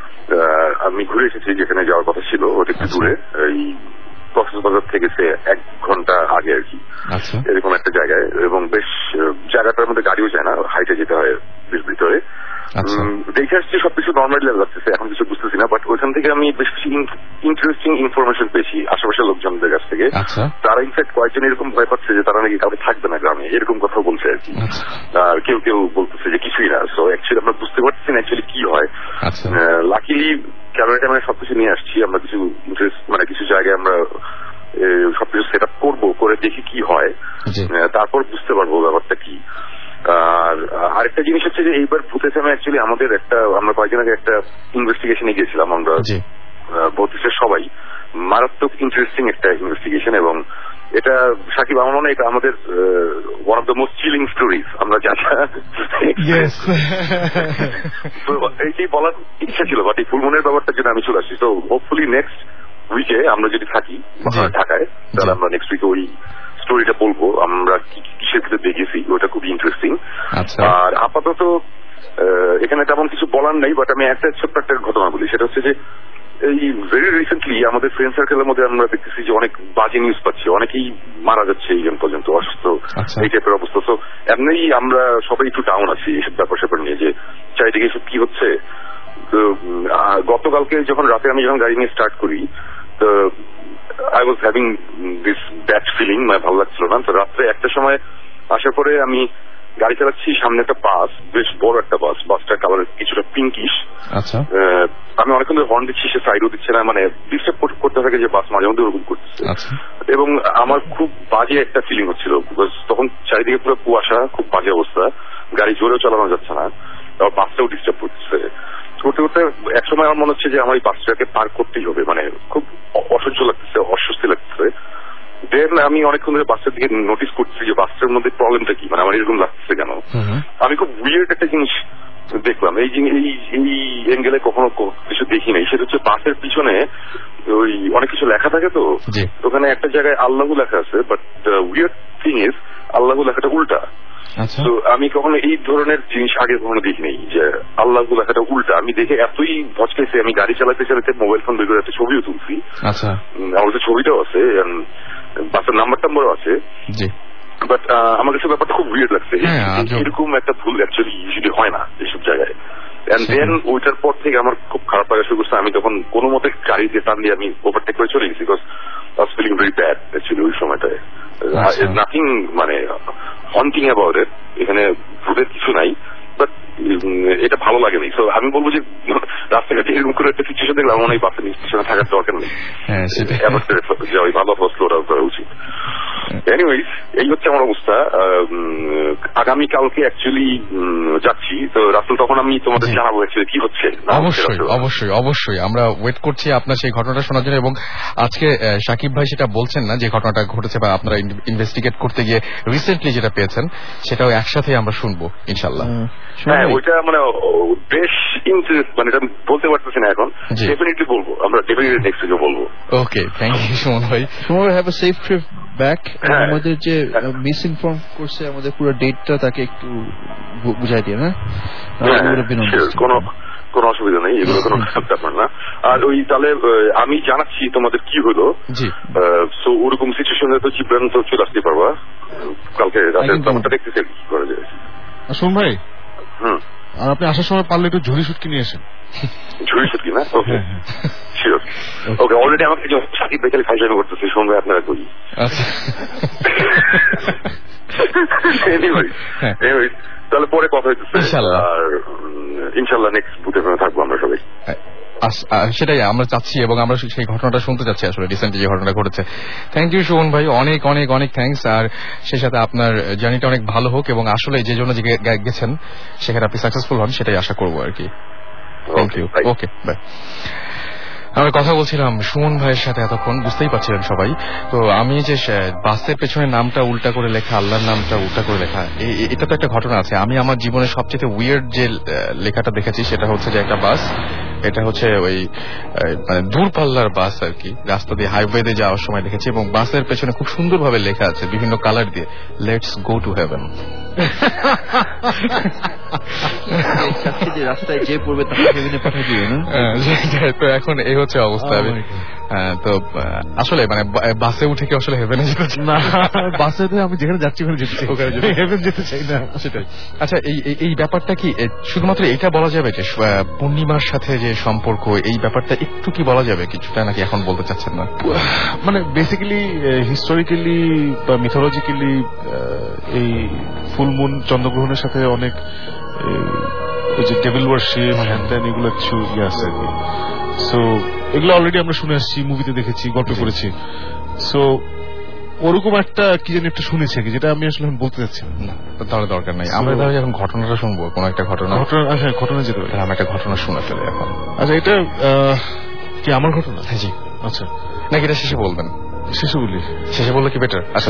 R: আমি ঘুরে এসেছি যেখানে যাওয়ার কথা ছিল, ওটা একটু দূরে, এই কক্সবাজার থেকে সে এক ঘন্টা আগে আর কি, এরকম একটা জায়গায়। এবং বেশ জায়গাটার মধ্যে গাড়িও যায় না, হাইটে যেতে হয় বেশ ভিতরে। দেখে আসছি সবকিছু নর্মালি লাগতেছে, এখন কিছু বুঝতেছি না, বাট ওইখান থেকে আমি বেশ কিছু ইন্টারেস্টিং ইনফরমেশন পেয়েছি আশেপাশের লোকজনদের কাছ থেকে। তারা ইনফ্যাক্ট কয়েকজন এরকম ভয় পাচ্ছে যে তারা নাকি কাউকে থাকবে না গ্রামে, এরকম কথা বলছে আর কি। আর কেউ কেউ বলতেছে যে কিছুই না। সো অ্যাকচুয়ালি আমরা বুঝতে পারছি না অ্যাকচুয়ালি কি হয়। লাকিলি ক্যামেরা ট্যামেরা সবকিছু নিয়ে আসছি, আমরা কিছু ইন্টারেস্ট মানে কিছু জায়গায় আমরা সবকিছু সেট আপ করবো, করে দেখি কি হয়, তারপর বুঝতে পারবো ব্যাপারটা কি। আর আরেকটা জিনিস হচ্ছে যে এইবার ভূতে ফেমে অ্যাকচুয়ালি আমাদের একটা, আমরা কয়েকদিন আগে একটা ইনভেস্টিগেশনে গিয়েছিলাম আমরা বত্রিশের সবাই, মারাত্মক ইন্টারেস্টিং একটা ইনভেস্টিগেশন। এবং এটা সাকিব আমার মনে হয় এটা আমাদের one of the most chilling stories আমরা যা এইটাই বলার ইচ্ছা ছিল, বাট এই ফুলমুনের ব্যাপারটার জন্য আমি চলে আসছি। তো হোপফুলি নেক্সট উইকে আমরা যদি থাকি ঢাকায়, তাহলে আমরা নেক্সট উইকে ওই স্টোরিটা বলবো আমরা কিসের ভিতরে দেখেছি, ওটা খুবই ইন্টারেস্টিং। আর আপাতত এখানে তেমন কিছু বলার নেই, বাট আমি একটা ছোট্ট একটা ঘটনা বলি, সেটা হচ্ছে যে এই ভেরি রিসেন্টলি আমাদের ফ্রেন্ড সার্কেলের মধ্যে আমরা দেখতেছি যে অনেক বাজে নিউজ পাচ্ছি, অনেকেই মারা যাচ্ছে এই পর্যন্ত অসুস্থ, এই টাইপের অবস্থা। তো এমনি আমরা সবাই একটু ডাউন আছি এইসব ব্যাপার স্যাপার নিয়ে, যে চারিদিকে এসব কি হচ্ছে। তো গতকালকে যখন রাতে আমি যখন গাড়ি নিয়ে স্টার্ট করি, তো I was having this bad feeling, মানে ভালো লাগছিল না। তো রাত্রে একটা সময় আসার পরে আমি গাড়ি চালাচ্ছি, সামনে একটা বাস, বেশ বড় একটা বাস, বাসটার কালার কিছুটা পিঙ্কিশ।
B: আচ্ছা,
R: আমি অনেকক্ষণ ধরে হর্ন দিচ্ছি, সে সাইডও দিচ্ছে না, মানে ডিস্টার্ব করতে থাকে যে বাস মাঝে মধ্যে ওরকম করতেছে। এবং আমার খুব বাজে একটা ফিলিং হচ্ছিল, তখন চারিদিকে পুরো কুয়াশা, খুব বাজে অবস্থা, গাড়ি জোরেও চালানো যাচ্ছে না, আবার বাসটাও ডিস্টার্ব করতেছে। করতে করতে এক সময় আমার মনে হচ্ছে যে আমার এই বাসটাকে পার করতেই হবে, মানে খুব অসহ্য লাগতেছে, অস্বস্তি লাগতেছে। দেন আমি অনেকক্ষণ ধরে বাসটার দিকে নোটিস করছি যে বাসটার মধ্যে প্রবলেমটা কি, মানে আমার এরকম লাগতেছে কেন। আমি খুব উইয়ার্ড একটা জিনিস দেখলাম, এই এই এঙ্গেলে কখনো কিছু দেখি নাই। সেটা হচ্ছে বাসের পিছনে ওই অনেক কিছু লেখা থাকে, তো ওখানে একটা জায়গায় আল্লাহু লেখা আছে, but the weird thing is আল্লাহু লেখাটা উল্টা। তো আমি কখনো এই ধরনের জিনিস আগে কখনো দেখিনি যে আল্লাহু লেখাটা উল্টা। আমি দেখে এতই ভচকেছি, আমি গাড়ি চালাতে চালাতে মোবাইল ফোন বের করে একটা ছবিও তুলছি। আমার কাছে ছবিটাও আছে, বাসের নাম্বার টাম্বারও আছে। বাট আমার কাছে ব্যাপারটা খুব উইয়ার্ড লাগছে, এরকম একটা ভুল অ্যাকচুয়ালি ইউজুয়ালি হয় না এইসব জায়গায়। এন্ড দেন ওইটার পর থেকে আমার খুব খারাপ লাগা শুরু করছে। আমি তখন কোনো মতে গাড়ি দিয়ে টান দিয়ে আমি ওভারটেক করে চলে গেছি, because I was feeling very bad actually ওই সময়টায়। নাথিং মানে হন্টিং অ্যাবাউট ইট, এখানে ভূতের কিছু নাই, বাট এটা ভালো লাগে নাই। তো আমি বলবো যে রাস্তাঘাটে এরকম করে একটা সিচুয়েশন দেখলাম মনে হয় বাসের স্টেশনে থাকার দরকার নেই, যে ওই ভালো ফসল ওরা করা উচিত। এনিওয়েজ এই হচ্ছে আমার অবস্থা। আগামীকালকে অ্যাকচুয়ালি যাচ্ছি, তো রাসেল তখন আমি তোমাদের জানাবো অ্যাকচুয়ালি কি হচ্ছে।
B: অবশ্যই অবশ্যই অবশ্যই আমরা ওয়েট করছি আপনার সেই ঘটনাটা শোনার জন্য। এবং আজকে সাকিব ভাই সেটা বলছেন না যে ঘটনাটা ঘটেছে বা আপনারা ইনভেস্টিগেট করতে গিয়ে রিসেন্টলি যেটা পেয়েছেন সেটাও একসাথে আমরা শুনবো ইনশাল্লাহ।
R: হ্যাঁ ওইটা মানে বেশ ইন্টারেস্ট, মানে এটা বলতে পারতেছি না এখন, ডেফিনেটলি বলবো আমরা, ডেফিনেটলি নেক্সট উইকে বলবো।
B: ওকে, থ্যাংক ইউ সুমন ভাই।
M: সুমন ভাই, have a safe trip back. আমাদের যে মিস ইনফর্ম করছে আমাদের পুরো ডেটটা তাকে একটু বুঝাই দিয়ে। হ্যাঁ
R: কোনো কোনো অসুবিধা নেই, এগুলো কোনো ব্যাপার না। আর ওই তাহলে আমি জানাচ্ছি তোমাদের কি হলো। সো ওরকম সিচুয়েশনে তো চিপরান তো চলে আসতে পারবা কালকে রাতের ব্যাপারটা দেখতেছি কি করা যায়।
K: শোন ভাই,
R: হুম,
K: আর আপনি আসার সময় পারলে একটু ঝুড়ি শুটকি নিয়ে আসেন।
R: ঝুড়ি শুটকি না? Okay sure. ওকে, অলরেডি আমাকে সাকিব বেকারি ফাইজামি করতেছে, শোন ভাই আপনারা করি। তাহলে পরে কথা হইতেছে, আর ইনশাল্লাহ নেক্সট বুথে থাকবো আমরা সবাই।
B: সেটাই আমরা চাচ্ছি এবং আমরা সেই ঘটনাটা শুনতে চাচ্ছি আসলে রিসেন্টলি যে ঘটনাটা ঘটেছে। থ্যাংক ইউ সুমন ভাই, অনেক অনেক অনেক থ্যাংকস। আর সেই সাথে আপনার জার্নিটা অনেক ভালো হোক এবং আসলে যে জন্য যে গেছেন সেখানে আপনি সাকসেসফুল হন সেটাই আশা করবো আর কি। Thank you. Okay bye. আমরা কথা বলছিলাম সুমন ভাইয়ের সাথে এতক্ষণ, বুঝতেই পারছিলেন সবাই। তো আমি যে বাসের পেছনে নামটা উল্টা করে লেখা, আল্লাহর নামটা উল্টা করে লেখা, এটা তো একটা ঘটনা আছে। আমি আমার জীবনে সবচেয়ে উইয়ার্ড যে লেখাটা দেখেছি সেটা হচ্ছে যে একটা বাস, এটা হচ্ছে ওই মানে দূরপাল্লার বাস আর কি, রাস্তা দিয়ে হাইওয়েতে যাওয়ার সময় দেখেছি এবং বাসের পেছনে খুব সুন্দরভাবে লেখা আছে বিভিন্ন কালার দিয়ে, লেটস গো টু হেভেন।
M: রাস্তায় যে পড়বে তাকে হেভেনে পাঠিয়ে দিবে না?
B: তো এখন এই হচ্ছে অবস্থা। তো আসলে মানে বাসে উঠে কি আসলে হেভেনে যেতে চাই না?
K: বাসে আমি যেখানে যাচ্ছি ওখানে যেতে চাই, ওখানে হেভেন যেতে চাই না।
B: সেটাই। আচ্ছা, এই এই ব্যাপারটা কি শুধুমাত্র এটা বলা যাবে যে পূর্ণিমার সাথে যে সম্পর্ক, এই ব্যাপারটা একটু কি বলা যাবে কিছুটা, নাকি এখন বলতে চাচ্ছেন না?
K: মানে বেসিক্যালি হিস্টোরিক্যালি বা মিথোলজিক্যালি এই ফুল মুন চন্দ্রগ্রহণের সাথে অনেক ওই যে ডেভিল ওয়ার্শিপ হ্যান ত্যান এগুলো কিছু ইয়ে আছে আর কি। সো এগুলো অলরেডি আমরা শুনে আসছি, মুভিতে দেখেছি, গল্প করেছি। সো ওরকম একটা কি জানি একটা শুনেছি আর কি, যেটা আমি আসলে বলতে চাচ্ছি না।
B: তাহলে দরকার নাই, আমরা তাহলে এখন ঘটনাটা শুনবো, কোন একটা ঘটনা।
K: হ্যাঁ, ঘটনা যেতে পারে।
B: আমি একটা ঘটনা শোনা ফেলে এখন।
K: আচ্ছা, এটা কি আমার ঘটনা?
B: হ্যাঁ জি।
K: আচ্ছা,
B: নাকি এটা শেষে বলবেন?
K: শেষে বলি।
B: শেষে বললে কি বেটার? আচ্ছা,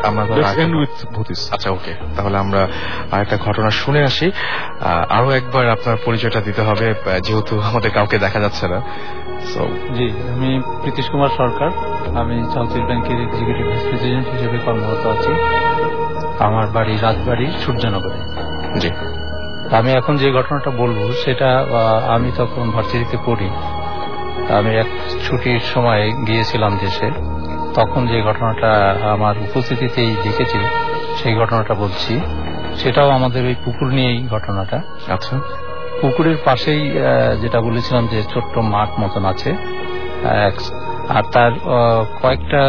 K: আচ্ছা
B: ওকে, তাহলে আমরা আরেকটা ঘটনা শুনে আসি। আরো একবার আপনার পরিচয়টা দিতে হবে যেহেতু আমাদের কাউকে দেখা যাচ্ছে না।
F: জি, আমি প্রীতিশ কুমার সরকার, আমি সাউথ ইস্ট ব্যাংকের এক্সিকিউটিভ ভাইস প্রেসিডেন্ট হিসেবে কর্মরত আছি। আমার বাড়ি রাজবাড়ি সূর্যনগরে।
B: জি।
F: আমি এখন যে ঘটনাটা বলবো সেটা আমি তখন ভার্সিটিতে পড়ি। আমি এক ছুটির সময় গিয়েছিলাম দেশে, তখন যে ঘটনাটা আমার উপস্থিতিতেই দেখেছি সেই ঘটনাটা বলছি। সেটাও আমাদের ওই পুকুর নিয়েই ঘটনাটা।
B: আচ্ছা।
F: পুকুরের পাশেই যেটা বলেছিলাম যে ছোট্ট মাঠ মতন আছে, আর তার কয়েকটা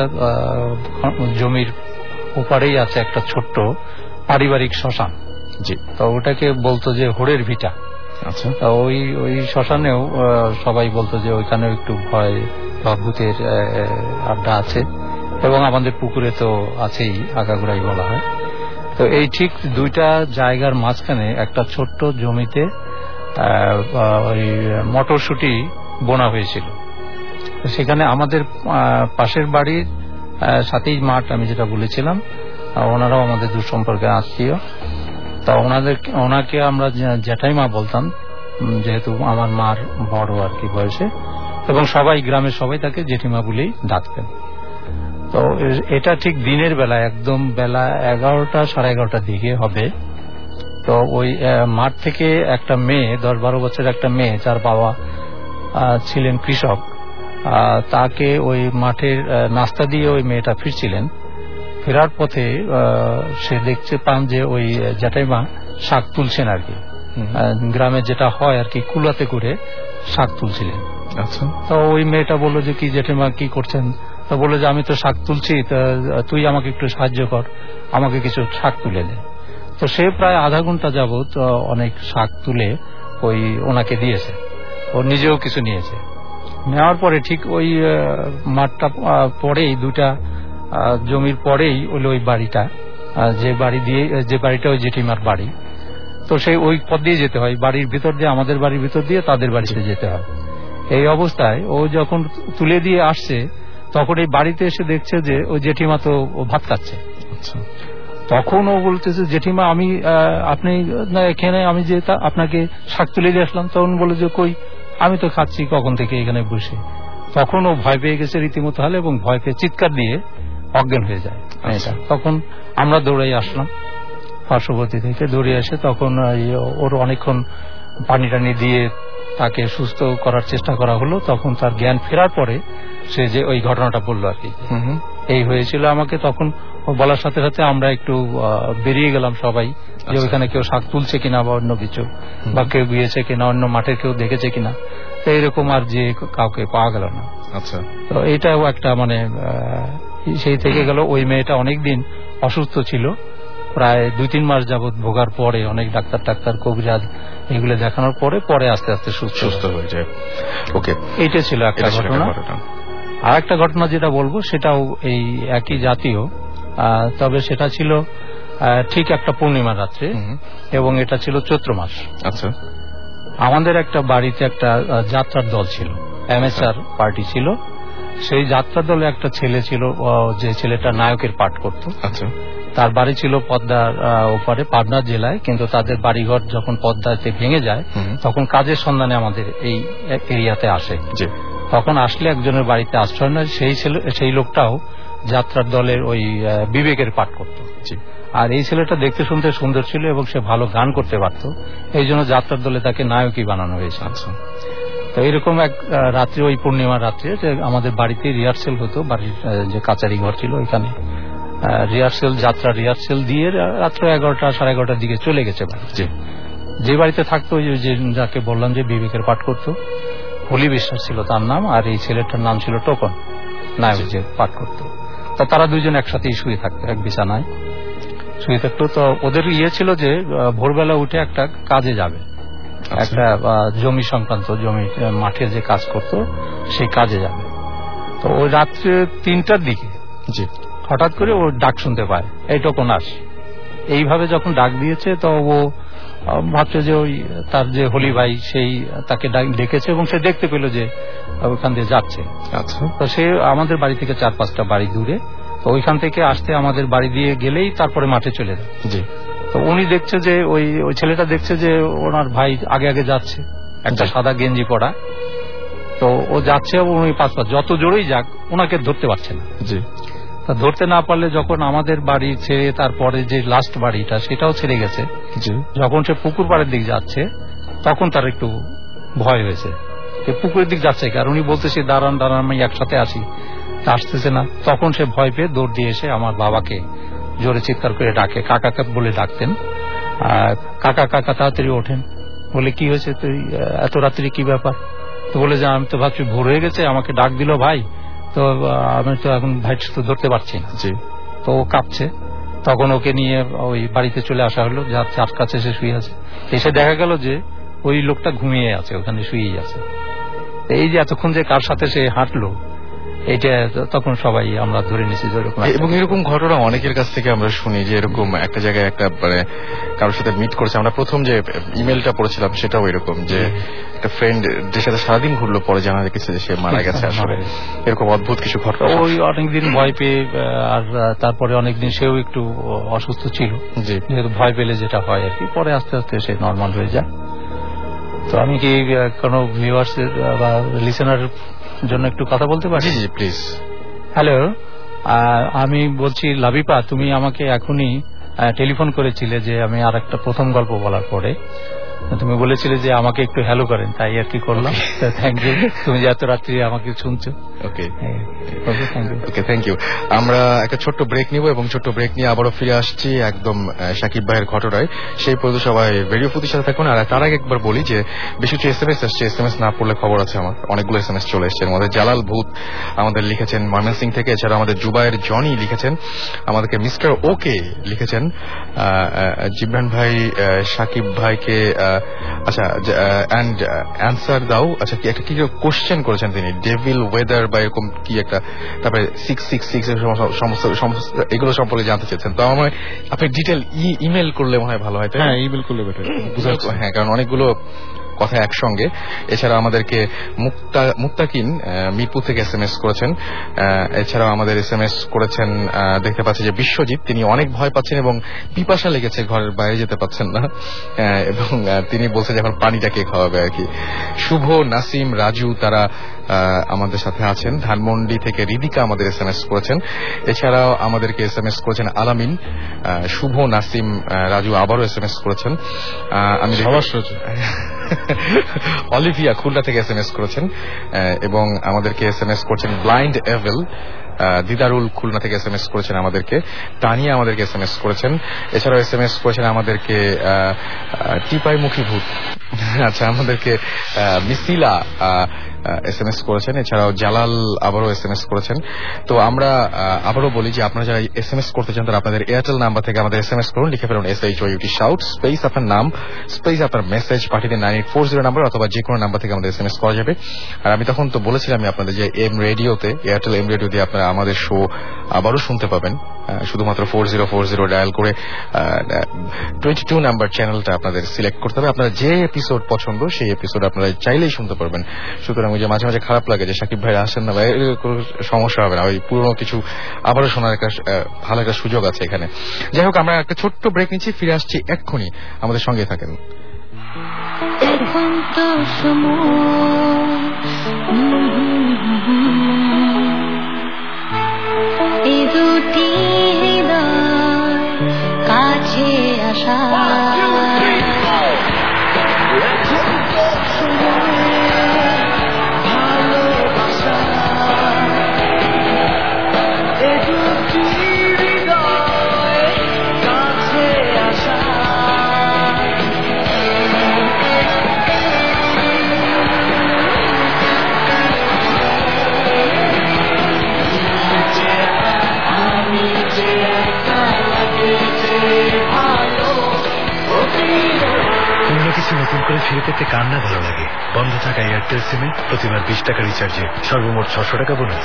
F: জমির ওপারেই আছে একটা ছোট্ট পারিবারিক শ্মশান।
B: জি।
F: তো ওটাকে বলতো যে হোড়ের ভিটা।
B: আচ্ছা।
F: ওই ওই শ্মশানেও সবাই বলতো যে ওইখানেও একটু ভয় বা ভূতের আড্ডা আছে, এবং আমাদের পুকুরে তো আছেই, আগাগোড়াই বলা হয়। তো এই ঠিক দুইটা জায়গার মাঝখানে একটা ছোট্ট জমিতে ওই মটরশুঁটি বোনা হয়েছিল। সেখানে আমাদের পাশের বাড়ির সাথেই মাঠ, আমি যেটা বলেছিলাম, ওনারাও আমাদের দূর সম্পর্কে আত্মীয়। তা ওনাদের ওনাকে আমরা জ্যাঠাইমা বলতাম, যেহেতু আমার মার বড় আর কি বয়সে, এবং সবাই গ্রামের সবাই তাকে জেঠিমা বলেই ডাকতেন। তো এটা ঠিক দিনের বেলা, একদম বেলা এগারোটা সাড়ে এগারোটার দিকে হবে। তো ওই মাঠ থেকে একটা মেয়ে, দশ বারো বছরের একটা মেয়ে, যার বাবা ছিলেন কৃষক, তাকে ওই মাঠের নাস্তা দিয়ে ওই মেয়েটা ফিরছিলেন। ফেরার পথে সে দেখতে পান যে ওই জ্যাঠাইমা শাক তুলছেন আর কি, গ্রামে যেটা হয় আর কি, কুলাতে করে শাক তুলছিলেন।
B: আচ্ছা।
F: তো ওই মেয়েটা বললো যে কি জেঠিমা কি করছেন? তো বললো যে আমি তো শাক তুলছি, তুই আমাকে একটু সাহায্য কর, আমাকে কিছু শাক তুলে দে। তো সে প্রায় আধা ঘন্টা যাবত অনেক শাক তুলে ওই ওনাকে দিয়েছে, ও নিজেও কিছু নিয়েছে। নেওয়ার পরে ঠিক ওই মাঠটা পরেই দুটা জমির পরেই হলো ওই বাড়িটা, যে বাড়ি দিয়ে যে বাড়িটা ওই জেঠিমার বাড়ি। তো সেই ওই পথ দিয়ে যেতে হয়, বাড়ির ভিতর দিয়ে, আমাদের বাড়ির ভিতর দিয়ে তাদের বাড়িতে যেতে হয়। এই অবস্থায় ও যখন তুলে দিয়ে আসছে তখন এই বাড়িতে এসে দেখছে যে ওই জেঠিমা তো ভাত খাচ্ছে। তখন ও বলতেছে জেঠিমা আমি আপনি এখানে, আমি যে আপনাকে শাক তুলে দিয়ে আসলাম। তখন বলে যে কই, আমি তো খাচ্ছি কখন থেকে এখানে বসে। তখন ও ভয় পেয়ে গেছে রীতিমতো হালে এবং ভয় পেয়ে চিৎকার দিয়ে অজ্ঞান হয়ে যায়। তখন আমরা দৌড়াই আসলাম পার্শ্ববর্তী থেকে, দৌড়ে এসে তখন ওর অনেকক্ষণ পানি টানি দিয়ে তাকে সুস্থ করার চেষ্টা করা হলো। তখন তার জ্ঞান ফেরার পরে সে যে ওই ঘটনাটা বললো আর কি, এই হয়েছিল আমাকে। তখন বলার সাথে সাথে আমরা একটু বেরিয়ে গেলাম সবাই, যে ওইখানে কেউ শাক তুলছে কিনা বা অন্য কিছু, বা কেউ গিয়েছে কিনা, অন্য মাঠে কেউ দেখেছে কিনা। তো এরকম আর যে কাউকে পাওয়া গেল না।
B: আচ্ছা,
F: তো এটাও একটা মানে সেই থেকে গেল। ওই মেয়েটা অনেকদিন অসুস্থ ছিল, প্রায় দুই তিন মাস যাবৎ ভোগার পরে অনেক ডাক্তার টাক্তার কবিরাজ এগুলো দেখানোর পরে পরে আস্তে আস্তে সুস্থ
B: হয়ে যায়। ওকে,
F: এইটা ছিল একটা ঘটনা। আর একটা ঘটনা যেটা বলবো সেটাও এই একই জাতীয়, তবে সেটা ছিল ঠিক একটা পূর্ণিমা রাত্রে এবং এটা ছিল চৈত্র মাস।
B: আচ্ছা,
F: আমাদের একটা বাড়িতে একটা যাত্রার দল ছিল, এমএসআর পার্টি ছিল। সেই যাত্রার দলে একটা ছেলে ছিল, যে ছেলেটা নায়কের পাঠ করত।
B: আচ্ছা,
F: তার বাড়ি ছিল পদ্মার ওপারে পাবনা জেলায়, কিন্তু তাদের বাড়িঘর যখন পদ্মাতে ভেঙে যায় তখন কাজের সন্ধানে আমাদের এই এরিয়াতে আসে। তখন আসলে একজনের বাড়িতে আশ্রয় নেয়। সেই ছেলে, সেই লোকটাও যাত্রার দলের ওই বিবেকের পাঠ করত। আর এই ছেলেটা দেখতে শুনতে সুন্দর ছিল এবং সে ভালো গান করতে পারত, এই জন্য যাত্রার দলে তাকে নায়কই বানানো হয়েছে। তো এরকম এক রাত্রে, ওই পূর্ণিমার রাত্রে, যে আমাদের বাড়িতে রিহার্সেল হতো, বাড়ির যে কাচারি ঘর ছিল ওইখানে রিহার্সেল, যাত্রা রিহার্সেল দিয়ে রাত্র এগারোটা সাড়ে এগারোটার দিকে চলে গেছে বাড়ি। যে বাড়িতে থাকতো ওই যে যাকে বললাম যে বিবেকের পাঠ করতো, হলি বিশ্বাস ছিল তার নাম, আর এই ছেলেটার নাম ছিল টোকন, নায়ক যে পাঠ করতো। তা তারা দুজন একসাথেই শুয়ে থাকতো, এক বিছানায় শুয়ে থাকতো। তো ওদের ইয়ে ছিল যে ভোরবেলা উঠে একটা কাজে যাবে, একটা জমি সংক্রান্ত, জমি মাঠে যে কাজ করতো সেই কাজে যাবে। তো ওই রাত্রে তিনটার দিকে হঠাৎ করে ও ডাক শুনতে পায়, এই টোকন আস। এইভাবে যখন ডাক দিয়েছে তো ও ভাবছে যে ওই তার যে হলি ভাই সেই তাকে ডেকেছে এবং সে দেখতে পেল যে ওইখান দিয়ে যাচ্ছে।
B: আচ্ছা,
F: তো সে আমাদের বাড়ি থেকে চার পাঁচটা বাড়ি দূরে, তো ওইখান থেকে আসতে আমাদের বাড়ি দিয়ে গেলেই তারপরে মাঠে চলে যায়। তো উনি দেখছে যে ওই ওই ছেলেটা দেখছে যে ওনার ভাই আগে আগে যাচ্ছে, একটা সাদা গেঞ্জি পরা। তো ও যাচ্ছে এবং উনি পাঁচ পাঁচ যত জোরেই যাক ওনাকে ধরতে পারছে না। তা ধরতে না পারলে যখন আমাদের বাড়ি ছেড়ে তারপরে যে লাস্ট বাড়িটা সেটাও ছেড়ে গেছে, যখন সে পুকুর পাড়ের দিক যাচ্ছে তখন তার একটু ভয় হয়েছে, পুকুরের দিক যাচ্ছে কারণ উনি বলতেছে দাঁড়ান দাঁড়ান আমি একসাথে আসি, আসতেছে না। তখন সে ভয় পেয়ে দৌড় দিয়ে এসে আমার বাবাকে জোরে চিৎকার করে ডাকে, কাকা বলে ডাকতেন। কাকা কাকা তাড়াতাড়ি ওঠেন। বলে কি হয়েছে, তুই এত রাত্রি কি ব্যাপার? তো বলে যে আমি তো ভাবছি ভোর হয়ে গেছে, আমাকে ডাক দিল ভাই, তো আমি তো এখন ভাই তো ধরতে পারছি না। তো ও কাঁপছে। তখন ওকে নিয়ে ওই বাড়িতে চলে আসা হলো, যার চার কাছে সে শুয়ে আছে। এসে দেখা গেল যে ওই লোকটা ঘুমিয়ে আছে, ওখানে শুয়েই আছে। এই যে এতক্ষণ যে কার সাথে সে হাঁটলো, এটা তখন সবাই আমরা ধরে নিছি।
B: এবং এরকম ঘটনা অনেকের কাছ থেকে আমরা শুনি যে এরকম একটা জায়গায় একটা মানে কারোর সাথে মিট করেছে। আমরা প্রথম যে ইমেলটা পড়েছিলাম সেটাও এরকম, যে একটা ফ্রেন্ড যে সাথে সারাদিন ঘুরলো, পরে জানা গেছে যে সে মারা গেছে। আসলে এরকম অদ্ভুত কিছু ঘটনা।
F: ওই অনেকদিন ভয় পেয়ে, আর তারপরে অনেকদিন সেও একটু অসুস্থ ছিল, যেহেতু ভয় পেলে যেটা হয় আর কি, পরে আস্তে আস্তে সে নর্মাল হয়ে যায়। তো আমি কি কোনো ভিউয়ার্স বা লিসেনার জন্য একটু কথা বলতে পারি?
B: জি প্লিজ।
F: হ্যালো, আমি বলছি লাবিপা, তুমি আমাকে এখনই টেলিফোন করেছিলে যে আমি আর একটা প্রথম গল্প বলার পরে। তুমি বলেছিলে যে আমাকে একটু হ্যালো করেন, তাই আর কি করলাম। থ্যাংক ইউ, তুমি যে এত রাত্রি আমাকে শুনছো।
B: Okay okay, thank you. আমরা একটা ছোট্ট ব্রেক নিব এবং ছোট্ট ব্রেক নিয়ে আবারও ফিরে আসছি একদম শাকিব ভাইয়ের ঘটনায়। সেই পর্যন্ত সবাই রেডিও ফুটির সাথে থাকুন। আর তার আগে একবার বলি যে বেশি কিছু এস এম এস আসছে, এস এম এস না পড়লে খবর আছে আমার, অনেকগুলো এস এম এস চলে এসছে। আমাদের জালাল ভূত আমাদের লিখেছেন ময়মনসিং থেকে, এছাড়া আমাদের জুবাইর জনি লিখেছেন, আমাদেরকে মিস্টার ওকে লিখেছেন, জিবরান ভাই শাকিব ভাইকে আচ্ছা অ্যান্ড অ্যান্সার দাও, আচ্ছা কি একটা কি কোশ্চেন করেছেন তিনি, ডেভিল ওয়েদার বা এরকম কি একটা, তারপরে সিক্স সিক্স সিক্স সমস্ত এগুলো সম্পর্কে জানতে চেয়েছেন। তো আমার আপনি ডিটেল ইমেল করলে মনে হয় ভালো হয়।
K: হ্যাঁ, ইমেল করলে বেটার।
B: হ্যাঁ, কারণ অনেকগুলো কথা একসঙ্গে। এছাড়া আমাদেরকে মুক্তা মুক্তাকিন মিরপুর থেকে এস এম এস করেছেন। এছাড়াও আমাদের এস এম এস করেছেন দেখতে পাচ্ছি যে বিশ্বজিৎ, তিনি অনেক ভয় পাচ্ছেন এবং পিপাসা লেগেছে, ঘরের বাইরে যেতে পাচ্ছেন না, এবং তিনি বলছেন যে এখন পানিটা কে খাওয়াবে আর কি। শুভ, নাসিম, রাজু তারা আমাদের সাথে আছেন। ধানমন্ডি থেকে রিদিকা আমাদের এস এম এস করেছেন। এছাড়াও আমাদেরকে এস এম এস করেছেন আলামিন, শুভ, নাসিম, রাজু আবারও এস এম এস করেছেন। আমি অলিভিয়া খুলনা থেকে এস এম এস করেছেন এবং আমাদেরকে এস এম এস করছেন ব্লাইন্ড এভেল, দিদারুল খুলনা থেকে এস এম এস করেছেন আমাদেরকে, তানিয়া আমাদেরকে এস এম এস করেছেন। এছাড়াও এস এম এস করেছেন আমাদেরকে টিপাই মুখী ভূত, আচ্ছা আমাদেরকে মিসিলা এস এম এস করেছেন। এছাড়াও জালাল আবারও এস এম এস করেছেন। তো আমরা আবারও বলি যে আপনারা যারা এস এম এস করতে চান তারা আপনাদের এয়ারটেল নাম্বার থেকে আমাদের এস এম এস করুন, লিখে ফেলুন S H O U T shout space আপনার নাম স্পেস আপনার মেসেজ পাঠিয়ে দিন nine eight four zero number, অথবা যে কোনো নাম্বার থেকে আমাদের এস এম এস করা যাবে। আর আমি তখন তো বলেছিলাম আপনাদের যে এম রেডিওতে, এয়ারটেল এম রেডিও দিয়ে আপনারা আমাদের শো আবারও শুনতে পাবেন, শুধুমাত্র four zero four zero dial করে টোয়েন্টি টু নাম্বার চ্যানেলটা আপনাদের সিলেক্ট করতে হবে। আপনারা যে এপিসোড পছন্দ সেই এপিসোড আপনারা চাইলেই শুনতে পারবেন। সুতরাং ওই যে মাঝে মাঝে খারাপ লাগে যে শাকিব ভাই আসেন না, ভাই কোনো সমস্যা হবে না, ওই পুরনো কিছু আবারও শোনার একটা ভালো একটা সুযোগ আছে এখানে। যাই হোক, আমরা একটা ছোট্ট ব্রেক নিচ্ছি, ফিরে আসছি এক্ষুনি, আমাদের সঙ্গে থাকেন।
I: এখন তো এই দুটি হৃদয় কাছে আসা
J: নতুন করে ফিরে পেতে কার না ভালো লাগে। বন্ধ থাকা এয়ারটেল সিমে প্রতিবার বিশ টাকা রিচার্জে সর্বমোট ছশো টাকা বোনাস।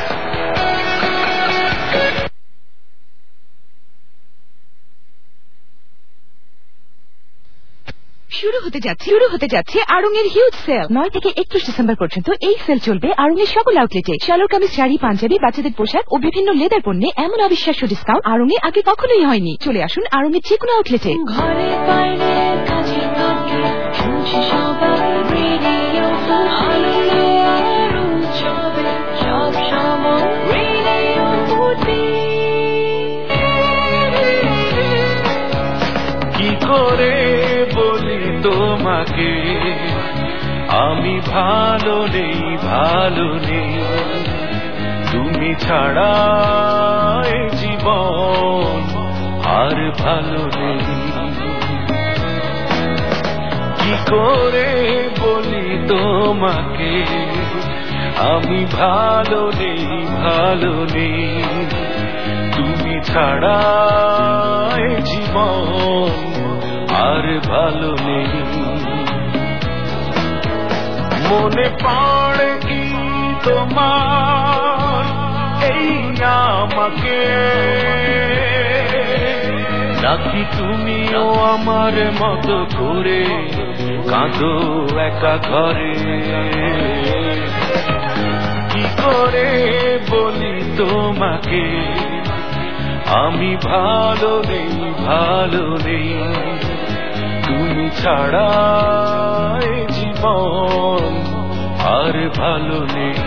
Q: শুরু হতে যাচ্ছে শুরু হতে যাচ্ছে আড়ংয়ের হিউজ সেল। নয় থেকে একত্রিশ ডিসেম্বর পর্যন্ত এই সেল চলবে আড়ংয়ের সকল আউটলেটে। শালোর কামিজ, শাড়ি, পাঞ্জাবি, বাচ্চাদের পোশাক ও বিভিন্ন লেদার পণ্যে এমন অবিশ্বাস্য ডিসকাউন্ট আড়ংয়ে আগে কখনোই হয়নি। চলে আসুন আড়ংয়ের যে কোনো আউটলেটে।
I: ঘরে বাইরে কাজে কাজে শুনছি সবাই রেডিও আনন্দে আর উৎসবে সব সময় রেডিও ফুটি।
U: কি করে বলি তোমাকে আমি ভালো নেই ভালো নেই, তুমি ছাড়া এ জীবন আর ভালো নেই। কি করে বলি তোমাকে আমি ভালো নেই ভালো নেই, তুমি ছাড়া এ জীবন আর ভালো নেই। মনে পড়ে কি তোমার এই আমাকে, নাকি তুমিও আমার মতো করে কাঁদো একা ঘরে। কি করে বলি তোমাকে আমি ভালো নেই ভালো নেই, তুমি ছাড়া এ জীবন আর ভালো নেই।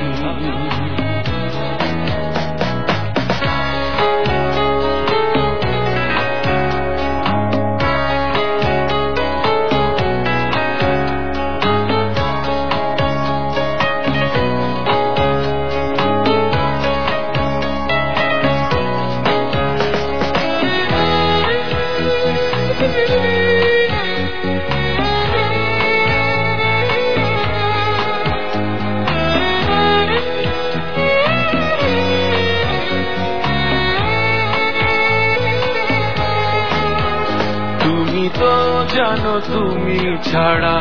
U: তুমি ছাড়া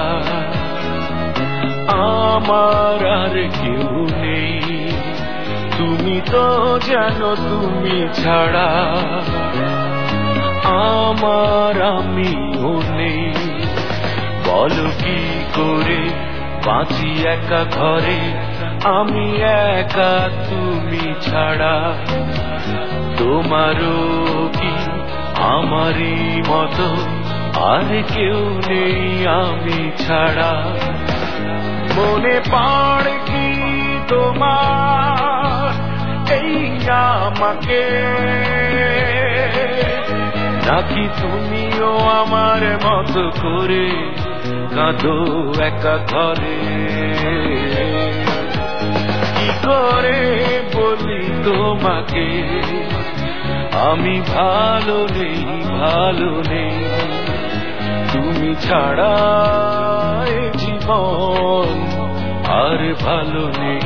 U: আমার আর কেউ নেই, তুমি তো জানো তুমি ছাড়া আমার আমিও নেই। বলো কি করে বাঁচি একা ঘরে আমি একা তুমি ছাড়া, তোমারও কি আমারই মতো আর কেউ নেই আমি ছাড়া? মনে পড়ে কি তোমার এই আমাকে, নাকি তুমিও আমার মতো করে কাঁদো একা ঘরে? কি করে বলি তোমাকে আমি ভালো নেই, ভালো নেই তুমি ছাড়া এ জীবন আর ভালো নেই।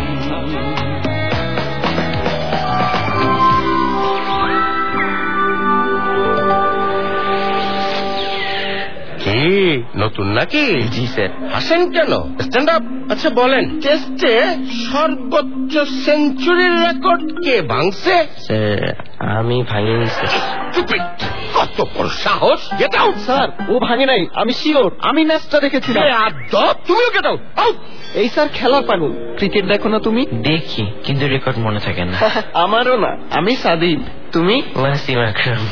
A: কি নতুন নাকি? জি স্যার। হাসেন কেন? Stand up. আচ্ছা বলেন, টেস্টে সর্বোচ্চ সেঞ্চুরির রেকর্ড কে ভাঙছে?
D: আমি ভাঙিনি
A: কত বড় সাহস! Get out.
G: স্যার ও ভাঙে নাই, আমি শিওর, আমি ম্যাচটা দেখেছিলাম।
A: তুমিও গেট আউট। আউট।
G: এই স্যার খেলার পাগল, ক্রিকেট দেখো না তুমি?
D: দেখি, কিন্তু রেকর্ড মনে থাকে না।
G: আমারও না, আমি সাদিব, তুমি?
D: ওয়াসিম আকরাম।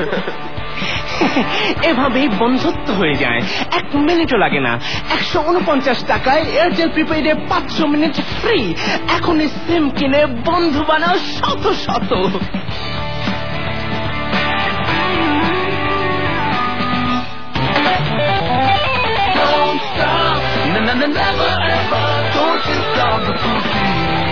E: এভাবেই বন্ধুত্ব হয়ে যায়, এক মিনিটও লাগে না। একশো উনপঞ্চাশ টাকায় এয়ারটেল প্রিপেইডে পাঁচশো মিনিট ফ্রি। এখন সিম কিনে বন্ধু বানাও শত শত।
U: Don't stop, never ever, don't you stop the booty.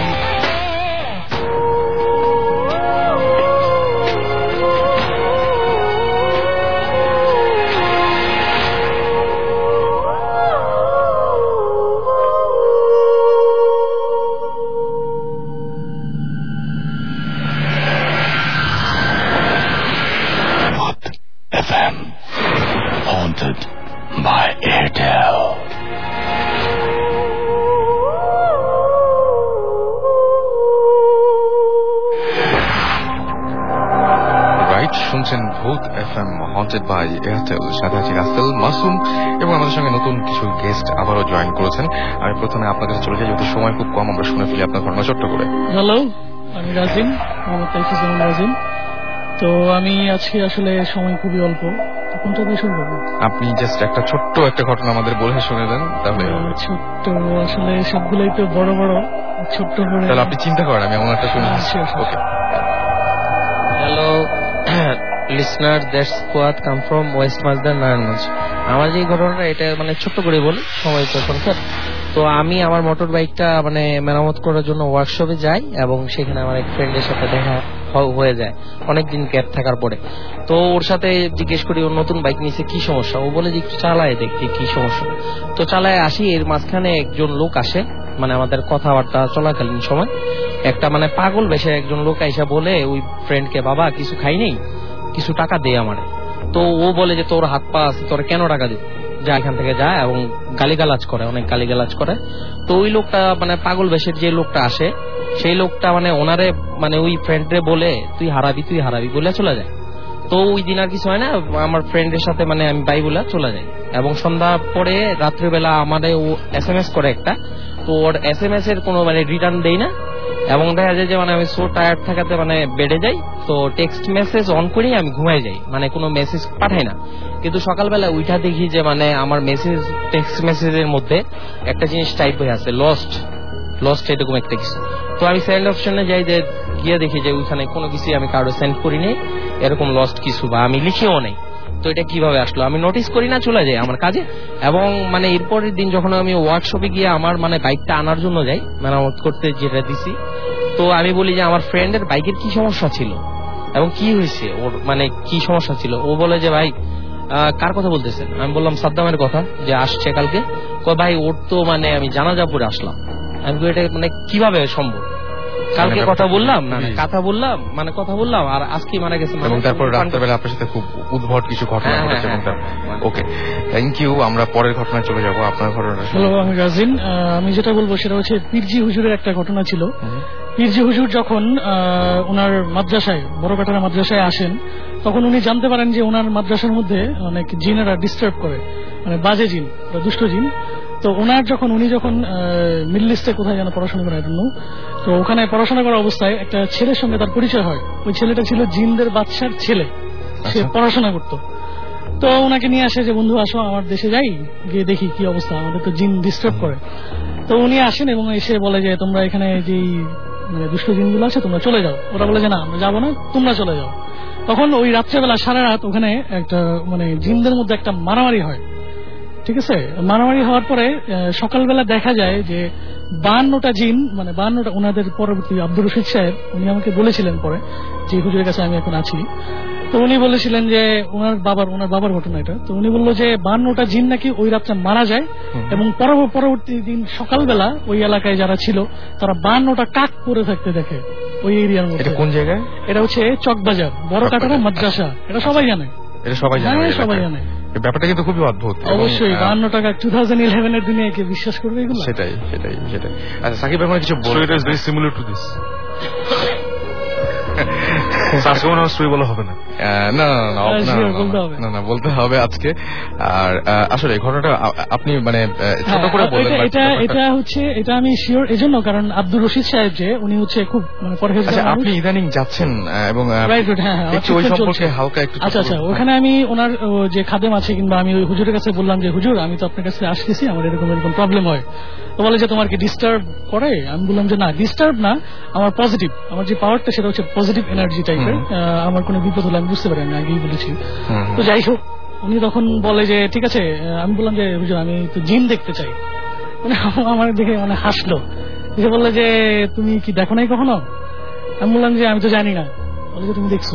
S: F M, haunted by Airtel.
B: Right, শুনছেন Bhoot F M haunted by Airtel. সাথে আছি রাসেল, মাসুম এবং আমাদের সঙ্গে নতুন কিছু গেস্ট আবারও জয়েন করেছেন। আমি প্রথমে আপনার কাছে চলে যাই, যেহেতু সময় খুব কম, আমরা শুনে ফেলি আপনার ঘটনা ছোট্ট করে।
T: হ্যালো, আমি রাজিম, মোহাম্মদ তাইফুজ্জামান রাজিম। তো আমি আজকে আসলে সময় খুবই অল্প, কোনটা দিয়ে শুরু করবো?
B: আপনি জাস্ট একটা ছোট্ট একটা ঘটনা আমাদের বলে শুনে দেন, তাহলে
T: ছোট্ট আসলে সবগুলোই তো বড় বড়, ছোট্ট করে
B: তাহলে আপনি চিন্তা করেন, আমি এমন একটা শুনে দিচ্ছি। Okay.
D: Hello listener, that's squad come from west Malda Narayanganj. আমার যে ঘটনাটা এটা মানে ছোট্ট করে বলি, সময় তো সংখ্যা। তো আমি আমার মোটর বাইকটা মানে মেরামত করার জন্য ওয়ার্কশপে যাই এবং সেখানে আমার এক ফ্রেন্ডের সাথে দেখা হয়ে যায় অনেকদিন গ্যাপ থাকার পরে। তো ওর সাথে জিজ্ঞেস করি ওর নতুন বাইক নিচে কি সমস্যা। ও বলে যে একটু চালায় দেখি কি সমস্যা। তো চালায় আসি, এর মাঝখানে একজন লোক আসে, মানে আমাদের কথাবার্তা চলাকালীন সময় একটা মানে পাগল বেশে একজন লোক আইসা বলে ওই ফ্রেন্ডকে, বাবা কিছু খাই নেই, কিছু টাকা দে আমারে। তো ও বলে যে তোর হাত পা আছে, তোর কেন টাকা দিব, যা এখান থেকে যায়, এবং গালিগালাজ করে, অনেক গালিগালাজ করে। তো ওই লোকটা মানে পাগল বেশের যে লোকটা আসে, সেই লোকটা মানে ওনারে মানে ওই ফ্রেন্ডরে বলে তুই হারাবি তুই হারাবি বলে চলে যায়। তো ওই দিন আর কিছু হয় না, আমার ফ্রেন্ডের সাথে মানে আমি বাই বলে চলে যাই। এবং সন্ধ্যা পরে রাত্রিবেলা আমাদের ও এস এম এস করে একটা, তো ওর এস এম এস এর কোনো মানে রিটার্ন দেই না। এবং দেখা যায় যে মানে আমি সো টায়ার্ড থাকাতে মানে বেডে যাই, তো টেক্সট মেসেজ অন করেই আমি ঘুমাই যাই, মানে কোনো মেসেজ পাঠাই না। কিন্তু সকালবেলা উঠা দেখি যে মানে আমার মেসেজ টেক্সট মেসেজের মধ্যে একটা জিনিস টাইপ হয়ে আছে, লস্ট লস্ট এরকম একটা কিছু। তো আমি সেন্ড অপশনে যাই, যে গিয়ে দেখি যে ওইখানে কোনো কিছুই আমি কারো সেন্ড করিনি, এরকম লস্ট কিছু, বা আমি লিখিও নেই। তো এটা কিভাবে আসলো আমি নোটিস করি না, চলে যাই আমার কাজে। এবং মানে এরপরের দিন যখন আমি ওয়ার্কশপে গিয়ে আমার মানে বাইকটা আনার জন্য যাই, মেরামত করতে যেটা দিছি, তো আমি বলি যে আমার ফ্রেন্ডের বাইকের কি সমস্যা ছিল এবং কি হয়েছে, ওর মানে কি সমস্যা ছিল। ও বলে যে ভাই কার কথা বলতেছেন? আমি বললাম সাদ্দামের কথা, যে আসছে কালকে। কয় ভাই ওর তো মানে আমি জানাজা পরে আসলাম। আমি এটা মানে কিভাবে সম্ভব? কালকে কথা বললাম না কথা বললাম মানে কথা বললাম আর আজকে মারা গেছে
B: এবং তারপর রাত্রেবেলা আপনার সাথে খুব উদ্ভট কিছু ঘটনা ঘটেছে এবং ওকে থ্যাংক ইউ আমরা পরের ঘটনায় চলে যাব আপনার ঘটনাটা
T: হ্যালো আমি রাজিন আমি যেটা বলবো সেটা হচ্ছে পীরজি হুজুরের একটা ঘটনা ছিল পীরজি হুজুর যখন ওনার মাদ্রাসায় বড় কাটারা মাদ্রাসায় আসেন তখন উনি জানতে পারেন যে ওনার মাদ্রাসার মধ্যে অনেক জিনেরা ডিস্টার্ব করে মানে বাজে জিন দুষ্ট জিন তো ওনার যখন উনি যখন মিডল ইস্টে কোথায় যেন পড়াশোনা করার জন্য তো ওখানে পড়াশোনা করার অবস্থায় একটা ছেলের সঙ্গে তার পরিচয় হয় ওই ছেলেটা ছিল জিনদের বাদশার ছেলে সে পড়াশোনা করতো তো ওনাকে নিয়ে আসে যে বন্ধু আসো আমার দেশে যাই গিয়ে দেখি কি অবস্থা আমাদের তো জিন ডিস্টার্ব করে তো উনি আসেন এবং এসে বলে যে তোমরা এখানে যে মানে দুষ্ট জিনগুলো আছে তোমরা চলে যাও ওরা বলে যে না আমরা যাবো না তোমরা চলে যাও তখন ওই রাত্রেবেলা সারা রাত ওখানে একটা মানে জিনদের মধ্যে একটা মারামারি হয় ঠিক আছে মারামারি হওয়ার পরে সকালবেলা দেখা যায় যে বায়ান্নটা জিন মানে বায়ান্নটা ওনাদের পরবর্তী আব্দুর রশিদ সাহেব উনি আমাকে বলেছিলেন পরে যে হুজুরের কাছে আমি এখন আছি তো উনি বলেছিলেন যে ওনার বাবার ওনার বাবার ঘটনা এটা তো উনি বললো যে বায়ান্নটা জিন নাকি ওই রাত্রে মারা যায় এবং পরবর্তী দিন সকালবেলা ওই এলাকায় যারা ছিল তারা বায়ান্নটা কাক পরে থাকতে দেখে ওই এরিয়ার মধ্যে
B: কোন জায়গায়
T: এটা হচ্ছে চকবাজার বড় কাটারা মাদ্রাসা এটা সবাই জানে
B: এটা সবাই জানে
T: সবাই জানে
B: ব্যাপারটা কিন্তু খুবই অদ্ভুত
T: অবশ্যই বায়ান্ন টাকা টু থাউজেন্ড ইলেভেন এর দিনে কে বিশ্বাস করবে এগুলো
B: সেটাই সেটাই সেটাই আচ্ছা সাকিব ভাই কিছু বলুন
K: it is very similar to this বলা হবে না
B: না না না বলতে হবে আজকে আর আসলে ঘটনাটা আপনি মানে ছোট করে বললেন
T: এটা এটা হচ্ছে এটা আমি শিওর এজন্য কারণ আব্দুর রশিদ সাহেব যে উনি হচ্ছে খুব মানে পরহেজগার
B: আপনি ইদানিং যাচ্ছেন এবং একটু ওই সম্পর্কে হালকা একটু
T: আচ্ছা আচ্ছা ওখানে আমি ওনার যে খাদেম আছে কিংবা আমি ওই হুজুরের কাছে বললাম যে হুজুর আমি তো আপনার কাছে আসতেছি আমার এরকম এরকম প্রবলেম হয় তো বলে যে তোমার কি ডিস্টার্ব করে আমি বললাম যে না ডিস্টার্ব না আমার পজিটিভ আমার যে পাওয়ারটা সেটা হচ্ছে পজিটিভ এনার্জি টাইপের আমার কোনো বিপদ হলে আমি বুঝতে পারি আমি আগেই বলেছি তো যাই হোক উনি তখন বলে যে ঠিক আছে আমি বললাম যে হুজুর আমি তো জিন দেখতে চাই মানে আমার দেখে মানে হাসলো সে বললে যে তুমি কি দেখো নাই কখনো আমি বললাম যে আমি তো জানি না বলে যে তুমি দেখছো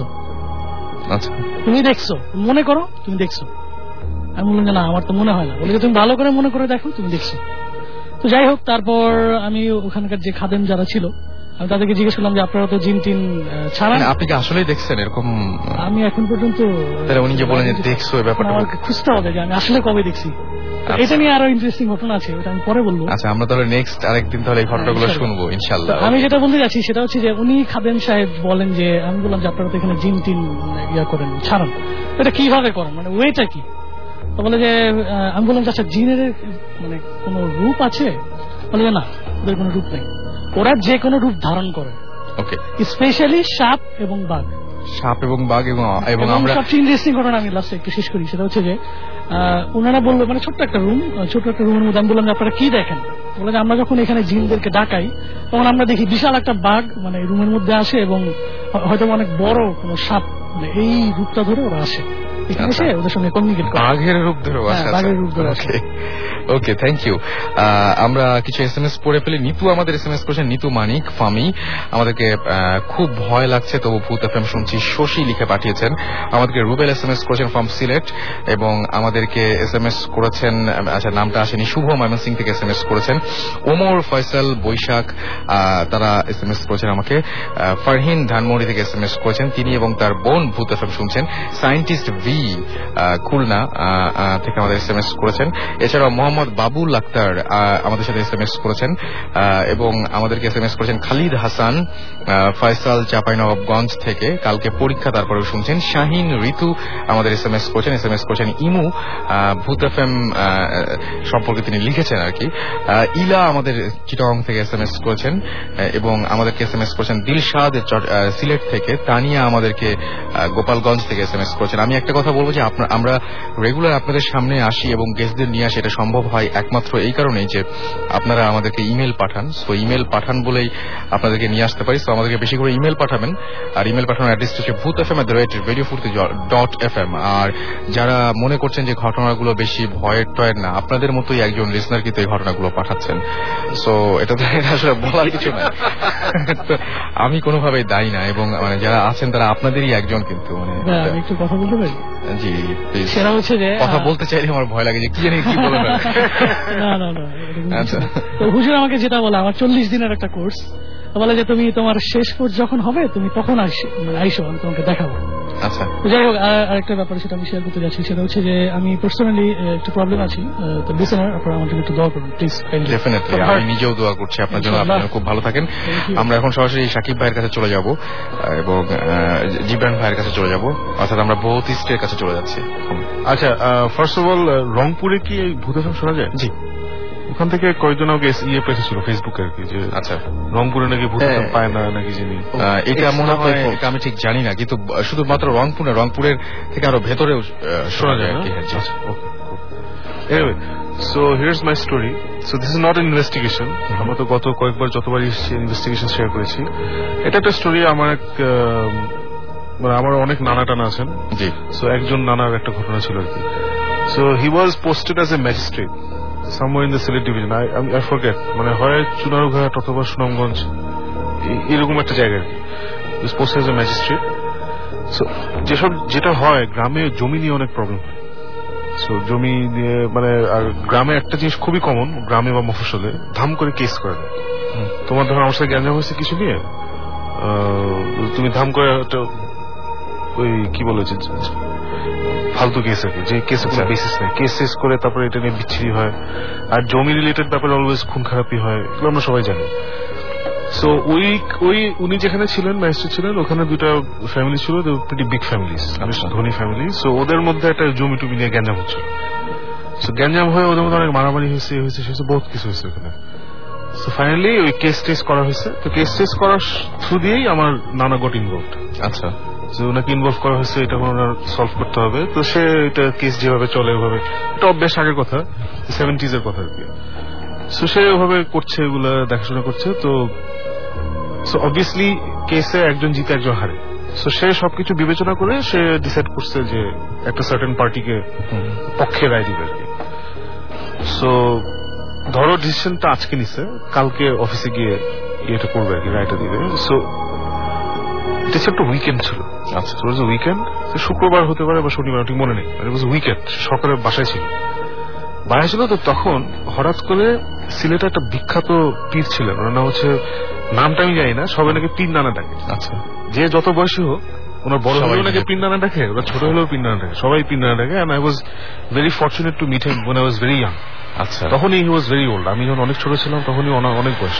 B: আচ্ছা
T: তুমি দেখছো মনে করো তুমি দেখছো আমি বললাম যে না আমার তো মনে হয় না বলে যে তুমি ভালো করে মনে করে দেখো তুমি দেখছো তো যাই হোক তারপর আমি ওখানকার যে খাদেম যারা ছিল আমি তাদেরকে জিজ্ঞেস করলাম যে আপনারা তো জিন টিন ছাড়ান
B: আপনি কি আসলেই দেখছেন এরকম
T: আমি এখন পর্যন্ত
B: তাহলে উনি যে বলেন যে দেখছো এই ব্যাপারটা
T: আমাকে খুঁজতে হবে যে আমি আসলে কবে দেখছি এটা নিয়ে আরো ইন্টারেস্টিং ঘটনা আছে ওটা আমি পরে বলবো
B: আচ্ছা আমরা তাহলে নেক্সট আরেকদিন তাহলে এই ঘটনাগুলো শুনবো ইনশাআল্লাহ
T: আমি যেটা বলতে যাচ্ছি সেটা হচ্ছে যে উনি খাদেম সাহেব বলেন যে আমি বললাম যে আপনারা তো এখানে জিন টিন ইয়া করেন ছাড়ান এটা কিভাবে করেন মানে ওয়েটা কি তো বলে যে আমি বললাম যে আচ্ছা জিনের মানে কোনো রূপ আছে বলে যে না ওদের কোনো রূপ নেই ওরা যে কোনো রূপ ধারণ করে
B: ওকে
T: স্পেশালি সাপ এবং বাঘ
B: সাপ এবং বাঘ এবং এবং আমরা
T: সবচেয়ে ইন্টারেস্টিং ঘটনা আমি লাস্টে একটু শেষ করি সেটা হচ্ছে যে ওনারা বললো মানে ছোট্ট একটা রুম ছোট্ট একটা রুমের মধ্যে আমি বললাম যে আপনারা কি দেখেন বলে যে আমরা যখন এখানে জিনদেরকে ডাকাই তখন আমরা দেখি বিশাল একটা বাঘ মানে রুমের মধ্যে আসে এবং হয়তো অনেক বড় কোনো সাপ মানে এই রূপটা ধরে ওরা আসে এখানে এসে ওদের সঙ্গে কমিউনিকেট করে
B: বাঘের রূপ ধরে আসে
T: বাঘের রূপ ধরে আসে
B: ওকে থ্যাংক ইউ আমরা কিছু এস এম এস পড়ে ফেলি নিতু আমাদের এস এম এস করেছেন নিতু মানিক ফামি আমাদেরকে খুব ভয় লাগছে তবু ভূত এফ এম শুনছি শশী লিখে পাঠিয়েছেন আমাদেরকে রুবেল এস এম এস করেছেন ফ্রম সিলেট এবং আমাদেরকে এস এম এস করেছেন আচ্ছা নামটা আসেনি শুভ ময়মনসিং থেকে এস এম এস করেছেন ওমর ফয়সাল বৈশাখ তারা এস এম এস করেছেন আমাকে ফারহিন ধানমন্ডি থেকে এস এম এস করেছেন তিনি এবং তার বোন ভূত এফ এম শুনছেন সায়েন্টিস্ট ভি খুলনা থেকে আমাদের এস এম এস করেছেন এছাড়াও মোহাম্মদ বাবুল আক্তার আমাদের সাথে এস এম এস করেছেন এবং আমাদেরকে এস এম এস করেছেন খালিদ হাসান ফয়সাল চাঁপাইনবাবগঞ্জ থেকে কালকে পরীক্ষা তারপরেও শুনছেন শাহিন ঋতু আমাদের এস এম এস করেছেন এস এম এস করেছেন ইমু ভূত এফ এম সম্পর্কে তিনি লিখেছেন আর কি ইলা আমাদের চিটাগং থেকে এস এম এস করেছেন এবং আমাদেরকে এস এম এস করেছেন দিলশাদ সিলেট থেকে তানিয়া আমাদেরকে গোপালগঞ্জ থেকে এস এম এস করেছেন আমি একটা কথা বলবো যে আমরা রেগুলার আপনাদের সামনে আসি এবং গেস্টদের নিয়ে আসি এটা সম্ভব হয় একমাত্র এই কারণেই যে আপনারা আমাদেরকে ইমেল পাঠান সো ইমেল পাঠান বলেই আপনাদেরকে নিয়ে আসতে পারি সো আমাদেরকে বেশি করে ইমেল পাঠাবেন আর ইমেল পাঠানোর অ্যাড্রেস হচ্ছে Bhoot F M at the rate radio Foorti dot F M আর যারা মনে করছেন যে ঘটনাগুলো বেশি ভয়ের টয়ের না আপনাদের মতোই একজন লিসনার কিন্তু এই ঘটনাগুলো পাঠাচ্ছেন সো এটা তো আসলে বলার কিছু না আমি কোনোভাবেই দায়ী না এবং মানে যারা আছেন তারা আপনাদেরই একজন কিন্তু মানে
T: একটু কথা বলতে পারি
B: জি
T: সেটা হচ্ছে যে
B: কথা বলতে চাইলে আমার ভয় লাগে যে কি জানি কি বলে
T: না না না তো হুজুর আমাকে যেটা বলে আমার চল্লিশ দিনের একটা কোর্স তো বলে যে তুমি তোমার শেষ কোর্স যখন হবে তুমি তখন আইসো আইসো আমি তোমাকে দেখাবো।
B: আচ্ছা
T: যাই হোক, আরেকটা ব্যাপার সেটা আমি শেয়ার করতে যাচ্ছি, সেটা হচ্ছে যে আমি পার্সোনালি একটু প্রবলেম আছি, তো লিসেনার আপনারা আমার জন্য একটু দোয়া করুন প্লিজ।
B: ডেফিনেটলি, আমি নিজেও দোয়া করছি আপনার জন্য, আপনি খুব ভালো থাকেন। আমরা এখন সরাসরি সাকিব ভাইয়ের কাছে চলে যাব এবং জিবরান ভাইয়ের কাছে চলে যাব, অর্থাৎ আমরা বহুত ইস্টের কাছে চলে যাচ্ছি।
K: আচ্ছা, ফার্স্ট অফ অল রংপুরে কি ভূত এফএম শোনা যায়?
B: জি,
K: ওখান থেকে কয়েকজন আমাকে ইয়ে পেয়েছিল ফেসবুকে আর কি, যে আচ্ছা রংপুরে নাকি ভূত এফএম পায় না নাকি যিনি,
B: এটা মনে হয় আমি ঠিক জানি না, কিন্তু শুধুমাত্র রংপুরে রংপুরের থেকে আরো ভেতরেও শোনা যায় আর কি।
K: Anyway, so here's my story. So this is not an investigation. আমরা তো গত কয়েকবার যতবার ইনভেস্টিগেশন শেয়ার করেছি, এটা একটা স্টোরি। আমার এক মানে আমার অনেক নানা টানা আছেন, জি। সো একজন নানার একটা ঘটনা ছিল আর কি। So he was posted as a magistrate somewhere in the Sylhet division. I I forget, মানে হয় চুনারুঘাট অথবা সুনামগঞ্জ, এরকম একটা জায়গায় আর কি। He posted as a magistrate. So যেসব যেটা হয় গ্রামে জমি নিয়ে অনেক প্রবলেম হয়। সো জমি নিয়ে মানে আর গ্রামে একটা জিনিস খুবই কমন, গ্রামে বা মফস্বলে ধাম করে কেস করে দেয়। তোমার ধরো আমার সাথে গ্যাঞ্জাম হয়েছে কিছু নিয়ে, তুমি ধাম করে একটা ওই কি বলেছে ফালতু কেস আর কি, যে কেসের কোনো বেসিস নেই, কেস শেষ করে তারপরে এটা নিয়ে বিচ্ছিরি হয়। আর জমি রিলেটেড ব্যাপারে অলওয়েজ খুন খারাপি হয়, এগুলো আমরা সবাই জানি। সো ওই ওই উনি যেখানে ছিলেন ম্যাজিস্ট্রেট ছিলেন, ওখানে দুটা ফ্যামিলি ছিল, প্রিটি বিগ ফ্যামিলিজ, ধনী ফ্যামিলি। সো ওদের মধ্যে একটা জমি টুমি নিয়ে গ্যাঞ্জাম হচ্ছিল। সো গ্যাঞ্জাম হয়ে ওদের মধ্যে অনেক মারামারি হয়েছে হয়েছে হয়েছে বহুত কিছু হয়েছে ওখানে। সো ফাইনালি ওই কেস টেস করা হয়েছে। তো কেস টেস করার থ্রু দিয়েই আমার নানা গট ইনভলভড। আচ্ছা, যে ওনাকে ইনভলভ করা হয়েছে, এটা ওনার সলভ করতে হবে। তো সে এটা কেস যেভাবে চলে ওভাবে, এটা বেশ আগের কথা, সেভেন্টিজ এর কথা আর কি। সো সে ওভাবে করছে, এগুলা দেখাশোনা করছে। তো সো অবভিয়াসলি কেসে একজন জিতে একজন হারে। সো সে সবকিছু বিবেচনা করে সে ডিসাইড করছে যে একটা সার্টেন পার্টিকে পক্ষে রায় দিবে আর কি। সো ধরো ডিসিশনটা আজকে নিছে, কালকে অফিসে গিয়ে ইয়েটা করবে আর কি, রায়টা দিবে। সো এটা একটা উইকেন্ড ছিল। আচ্ছা, উইকেন্ড, শুক্রবার হতে পারে বা শনিবার, ঠিক মনে নেই, উইকেন্ড। সকালে বাসায় ছিল বাসায় ছিল তো তখন হঠাৎ করে সিলেটে একটা বিখ্যাত পীর ছিলেন, ওনার নাম হচ্ছে, নামটা আমি জানি না, সবাই নাকি পীর নানা ডাকে। আচ্ছা, যে যত বয়সী হোক, ওনার বড় হলেও নাকি পীর নানা ডাকে, ওরা ছোট হলেও পীর নানা ডাকে, সবাই পীর নানা ডাকে। And I was very fortunate to meet him when I was very young. আচ্ছা, তখনই হি ওয়াজ ভেরি ওল্ড, আমি যখন অনেক ছোট ছিলাম তখনই অনেক বয়স।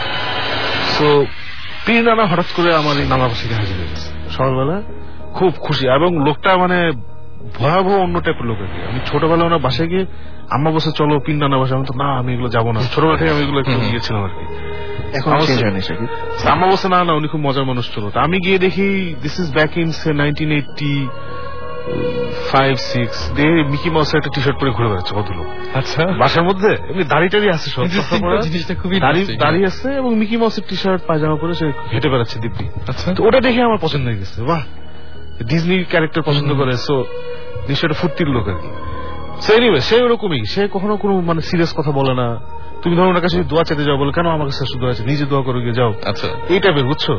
K: সো পীর নানা হঠাৎ করে আমার এই নানা বাসায় হাজির হয়ে গেছে সকালবেলা, খুব খুশি। এবং লোকটা মানে ভয়াবহ অন্য টাইপের লোক আর কি। আমি ছোটবেলা ওনার বাসায় গিয়ে আম্মা বসে চলো পীর নানা বাসায়, আমি তো না, আমি এগুলো যাবো না, ছোটবেলা থেকে আমি এগুলো একটু গিয়েছিলাম আর কি। আম্মা বসে না না উনি খুব মজার মানুষ ছিল। আমি গিয়ে দেখি this is back in say nineteen eighty five six they Mickey মাউসের একটা টি শার্ট পরে ঘুরে বেড়াচ্ছে ভদ্রলোক। আচ্ছা, বাসার মধ্যে এমনি দাড়ি টাড়ি আছে, সব দাড়ি আছে এবং মিকি মাউসের টি শার্ট পায়জামা পরে সে হেঁটে বেড়াচ্ছে দিব্যি। আচ্ছা, তো ওটা দেখে আমার পছন্দ হয়ে গেছে, বাহ, ডিজনি ক্যারেক্টার পছন্দ করে। সো নিশ্চয় ফুর্তির লোক আর কি। সো এনিওয়ে সে ওরকমই, সে কখনো কোনো মানে সিরিয়াস কথা বলে না। তুমি ধরো ওনার কাছে দোয়া চাইতে যাও, বলে কেন আমার কাছে শুধু আছে, নিজে দোয়া করে গিয়ে যাও। আচ্ছা, এই টাইপের, বুঝছো।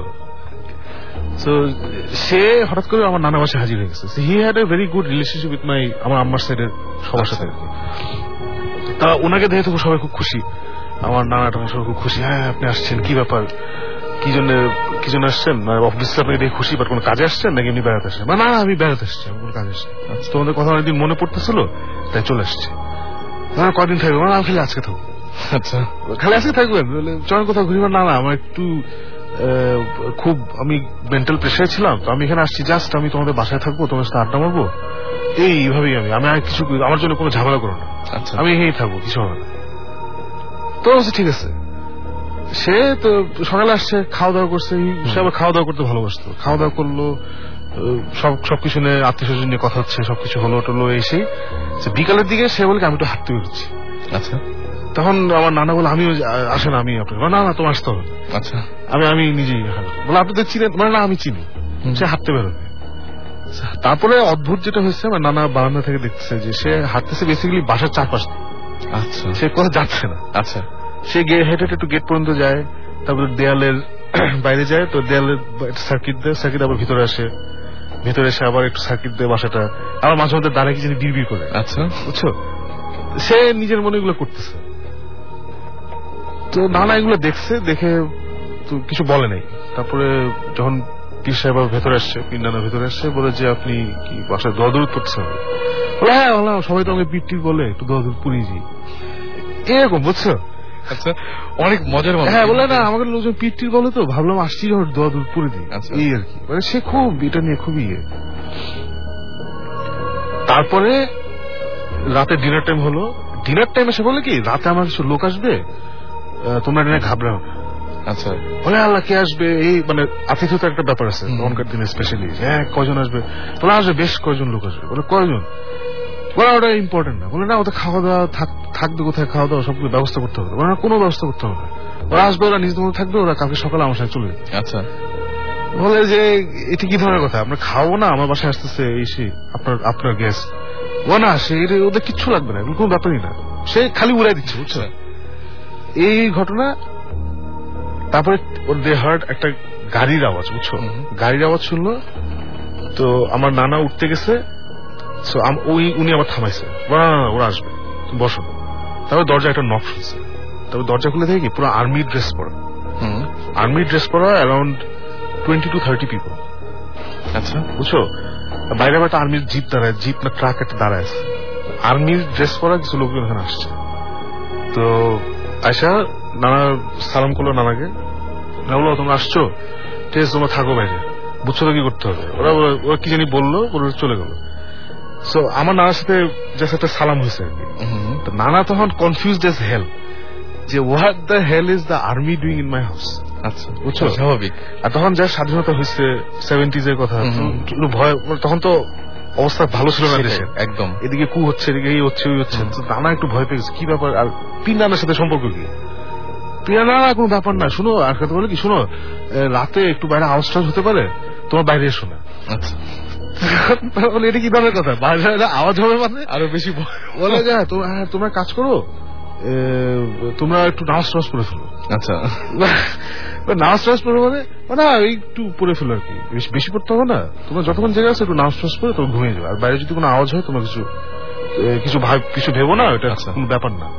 K: সো সে হঠাৎ করে আমার নানা বাসায় হাজির হয়ে গেছে। He had a very good relationship with my আমার আম্মার সাইডের সবার সাথে। তা ওনাকে দেখে তো সবাই খুব খুশি, আমার নানা টানা সবাই খুব খুশি। হ্যাঁ আপনি আসছেন, কি ব্যাপার, কি জন্য কি জন্য আসছেন? অফিসে আপনাকে দেখে খুশি, বাট কোনো কাজে আসছেন নাকি এমনি বেড়াতে আসছেন? না আমি বেড়াতে আসছি, আমি কোনো কাজে আসছি। তোমাদের কথা অনেকদিন মনে পড়তেছিল তাই চলে আসছি। না কদিন থাকবে? না আমি খালি আজকে থাকবো। আচ্ছা, খালি আজকে থাকবেন? চলেন কোথাও ঘুরিবার? না না আমার একটু খুব আমি মেন্টাল প্রেশারে ছিলাম, তো আমি এখানে আসছি জাস্ট, আমি তোমাদের বাসায় থাকবো, তোমার সাথে আড্ডা মারবো, এইভাবেই আমি আমি আর কিছু, আমার জন্য কোনো ঝামেলা করো না। আচ্ছা, আমি এখানেই থাকবো, কিছু হবে না। তো ঠিক আছে। সে তো সকালে আসছে, খাওয়া দাওয়া করছে, সে আবার খাওয়া দাওয়া করতে ভালোবাসতো, খাওয়া দাওয়া করলো, সব সবকিছু নিয়ে আত্মীয় স্বজন নিয়ে কথা হচ্ছে, সবকিছু হলো টলো। এসে বিকালের দিকে সে বলে আমি তো হাঁটতে বেরোচ্ছি। আচ্ছা, তখন আমার নানা বলে আমিও আসেন, আমি আপনার না না তোমার আসতে হবে। আচ্ছা, আমি আমি নিজেই বলে আপনি তো চিনেন? মানে না আমি চিনি। সে হাঁটতে বেরোবে। তারপরে অদ্ভুত যেটা হয়েছে, আমার নানা বারান্দা থেকে দেখতেছে যে সে হাঁটতেছে বেসিক্যালি বাসার চারপাশ দিয়ে। আচ্ছা, সে কোথাও যাচ্ছে না। আচ্ছা, সে গিয়ে হেঁটে হেঁটে একটু গেট পর্যন্ত যায়, তারপরে দেয়ালের বাইরে যায়, তো দেয়ালের সার্কিট দেয়, সার্কিট আবার ভিতরে আসে, ভিতরে এসে আবার একটু সার্কিট দেয় বাসাটা, আবার মাঝে মধ্যে দাঁড়ায় কি জানি বিড়বিড় করে। আচ্ছা, বুঝছো, সে নিজের মনে এগুলো করতেছে। তো নানা এগুলো দেখছে, দেখে তো তো কিছু বলে নাই। তারপরে যখন পীর সাহেব ভেতরে আসছে, পিন্ডানোর ভেতরে আসছে, বলে যে আপনি কি বাসায় দোয়াদুর করতে হবে? বলে হ্যাঁ বললাম, সবাই তো আমাকে পিটটির বলে, একটু দোয়াদুর পুরিয়ে দিই এরকম, বুঝছো?
B: আচ্ছা, অনেক মজার মজা।
K: হ্যাঁ বলে না, আমাকে লোকজন পিটটির বলে, তো ভাবলাম আসছি যখন দোয়াদুর পুরে দিই, এই আর কি। মানে সে খুব এটা নিয়ে খুবই ইয়ে। তারপরে রাতে ডিনার টাইম হলো, ডিনার টাইমে সে বলে কি রাতে আমার কিছু লোক আসবে, তোমরা এটা ঘাবড়াও না।
B: আচ্ছা,
K: বলে আল্লাহ কে আসবে, এই মানে আতিথ্যতার একটা ব্যাপার আছে তখনকার দিনে স্পেশালি। হ্যাঁ কয়জন আসবে? বলে আসবে বেশ কয়জন লোক আসবে। বলে কয়জন? বলে ওটা ইম্পর্টেন্ট না। বলে না, ওদের খাওয়া দাওয়া থাকবে কোথায়, খাওয়া দাওয়া সবগুলো ব্যবস্থা করতে হবে। বলে না, কোনো ব্যবস্থা করতে হবে না, ওরা আসবে, ওরা নিজেদের মধ্যে থাকবে, ওরা কালকে সকালে আমার সাথে চলে যাবে।
B: আচ্ছা,
K: বলে যে এটি কি ধরনের কথা, আমরা খাবো না, আমার বাসায় আসতেছে এই সে আপনার আপনার গেস্ট। ও না, সে ওদের কিচ্ছু লাগবে না, কোনো ব্যাপারই না, সে খালি উড়াই দিচ্ছে, বুঝছো? এই ঘটনা। তারপরে দে হার্ড একটা গাড়ির আওয়াজ, বুঝছো? গাড়ির আওয়াজ শুনলো, তো আমার নানা উঠতে গেছে, ওই উনি আবার থামাইছে, ওরা আসবে, বসো। তারপর দরজা একটা নক শুনছে, তারপর দরজা খুলে দেখি পুরো আর্মি ড্রেস পরা, আর্মি ড্রেস পরা around twenty two thirty people. আচ্ছা, বুঝছো? বাইরে একটা আর্মির জিপ দাঁড়ায়, জিপ না ট্রাক একটা দাঁড়ায় আছে, আর্মির ড্রেস পরা কিছু লোকজন এখানে আসছে। তো আয়সা নানা সালাম করলো নানাকে, না বলো তোমরা আসছো, ঠিক আছে তোমরা থাকো বাইরে, বুঝছো তো কি করতে হবে। ওরা ওরা কি জানি বললো, ওরা চলে গেল। সো আমার নানার সাথে জাস্ট একটা সালাম হয়েছে আর কি। নানা তখন কনফিউজড এজ হেল, যে what the hell is the army doing in my house. আচ্ছা, বুঝছো, স্বাভাবিক। আর তখন যা স্বাধীনতা হয়েছে সেভেন্টিজ এর কথা, ভয়, তখন তো অবস্থা ভালো ছিল না দেশের একদম, এদিকে কু হচ্ছে, এদিকে এই হচ্ছে ওই হচ্ছে। নানা একটু ভয় পেয়ে গেছে, কি ব্যাপার। আর পিনানার সাথে সম্পর্ক কি? পিনানা কোনো ব্যাপার না, শুনো আর কথা বলে কি, শুনো রাতে একটু বাইরে আওয়াজ টাওয়াজ হতে পারে, তোমার বাইরে এসো না। আচ্ছা, বলে এটা কি ধরনের কথা, বাইরে আওয়াজ হবে মানে আরো বেশি বলে যে হ্যাঁ তোমরা কাজ করো, তোমরা একটু নামাজ টামাজ পড়ে ফেলো। আচ্ছা, নামাজ টামাজ পড়ে মানে না একটু পড়ে ফেলো আর কি, বেশি পড়তে হবে না, তোমরা যতক্ষণ জায়গা আছে একটু নামাজ টামাজ পড়ে তোমরা ঘুমিয়ে যাবে। আর বাইরে যদি কোনো আওয়াজ হয় তোমরা কিছু কিছু কিছু ভেবো না, এটা কোনো ব্যাপার না।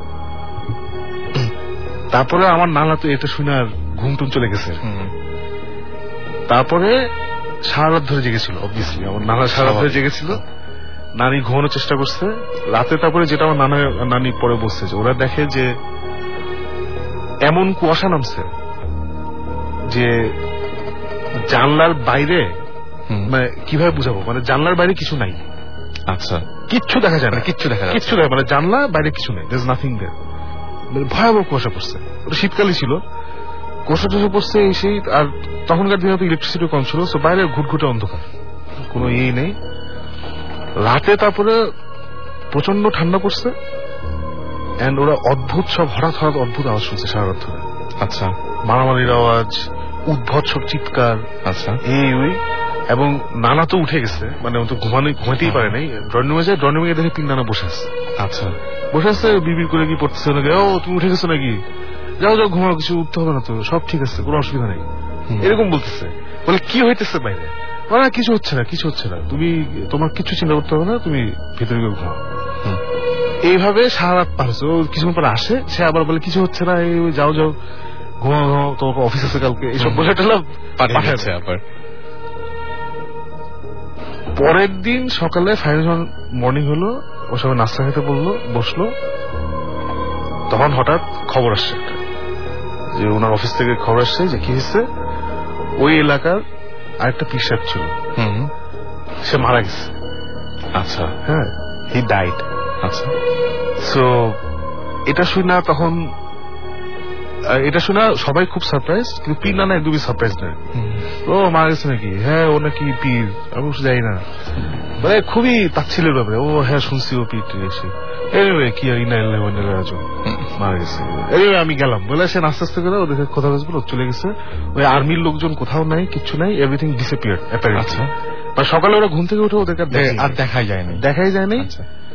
K: তারপরে আমার নানা তো এটা শুনে আর ঘুম টুম চলে গেছে। তারপরে সারা রাত ধরে জেগেছিল, অবভিয়াসলি আমার নানা সারা রাত ধরে জেগেছিল, নানি ঘুমানোর চেষ্টা করছে রাতে। তারপরে যেটা আমার নানা নানি পরে বসছে, যে ওরা দেখে যে এমন কুয়াশা নামছে যে জানলার বাইরে, মানে কিভাবে বুঝাবো, মানে জানলার বাইরে কিছু নাই। আচ্ছা, কিচ্ছু দেখা যায় না, কিচ্ছু দেখা যায়, কিচ্ছু দেখা, মানে জানলা বাইরে কিছু নেই, দেয়ার ইজ নাথিং দেয়ার। ভয়াবহ কুয়াশা পড়ছে, ওটা শীতকালই ছিল, কুয়াশা টুয়াশা পড়ছে সেই। আর তখনকার দিনে তো ইলেকট্রিসিটি কম ছিল, সো বাইরে ঘুটঘুটে অন্ধকার, কোনো ইয়ে নেই। রাতে তারপরে প্রচন্ড ঠান্ডা পড়ছে, এন্ড ওরা অদ্ভুত সব হঠাৎ হঠাৎ অদ্ভুত আওয়াজ শুনছে সারা রাত ধরে। আচ্ছা, মারামারির আওয়াজ, উদ্ভট সব চিৎকার। আচ্ছা, এই ওই। এবং নানা তো উঠে গেছে, মানে ও তো ঘুমানো ঘুমাতেই পারে নাই, ড্রয়িং রুমে যায়, ড্রয়িং রুমে দেখে তিন নানা বসে আছে। আচ্ছা, বসে আছে, বিবির করে কি পড়তেছে নাকি, ও তুমি উঠে গেছো নাকি, যাও যাও ঘুমাও, কিছু উঠতে হবে না তো, সব ঠিক আছে, কোনো অসুবিধা নেই, এরকম বলতেছে। বলে কি হইতেছে বাইরে? না কিছু হচ্ছে না, কিছু হচ্ছে না, তুমি তোমার কিছু চিন্তা করতে হবে না, তুমি ভিতরে গিয়ে ঘুমাও। এইভাবে সারা রাত পার হচ্ছে। ও কিছুক্ষণ পরে আসে, সে আবার বলে কিছু হচ্ছে না, এই যাও যাও ঘুমাও ঘুমাও, তোমার অফিস আছে কালকে, এইসব বলে পাঠাচ্ছে। আবার পরের দিন সকালে ফাইনাল মর্নিং হলো, ও সবাই নাস্তা খেতে বললো, বসলো। তখন হঠাৎ খবর আসছে যে ওনার অফিস থেকে খবর আসছে যে কি হয়েছে, ওই এলাকার আরেকটা পীর সাহেব ছিল, সে মারা গেছে। আচ্ছা, হ্যাঁ, হি ডাইড। আচ্ছা, সো এটা শুনে তখন এটা শুনে সবাই খুব সারপ্রাইজ, কিন্তু পীর নানা একদমই সারপ্রাইজ নয়। ও মারা গেছে নাকি? হ্যাঁ, ও নাকি পীর, আমি যাই না, মানে খুবই তাচ্ছিলের ব্যাপারে। ও হ্যাঁ শুনছি ও পীর টির এসে, এনিওয়ে কি মারা গেছে। এনিওয়ে আমি গেলাম বলে সে আস্তে আস্তে করে ওদের কথা বলছে, চলে গেছে। ওই আর্মির লোকজন কোথাও নাই, কিচ্ছু নাই, এভরিথিং ডিসঅ্যাপিয়ার্ড অ্যাপারেন্টলি। বা সকালে ওরা ঘুম থেকে উঠে ওদেরকে আর দেখাই যায় না, দেখাই যায় নাই।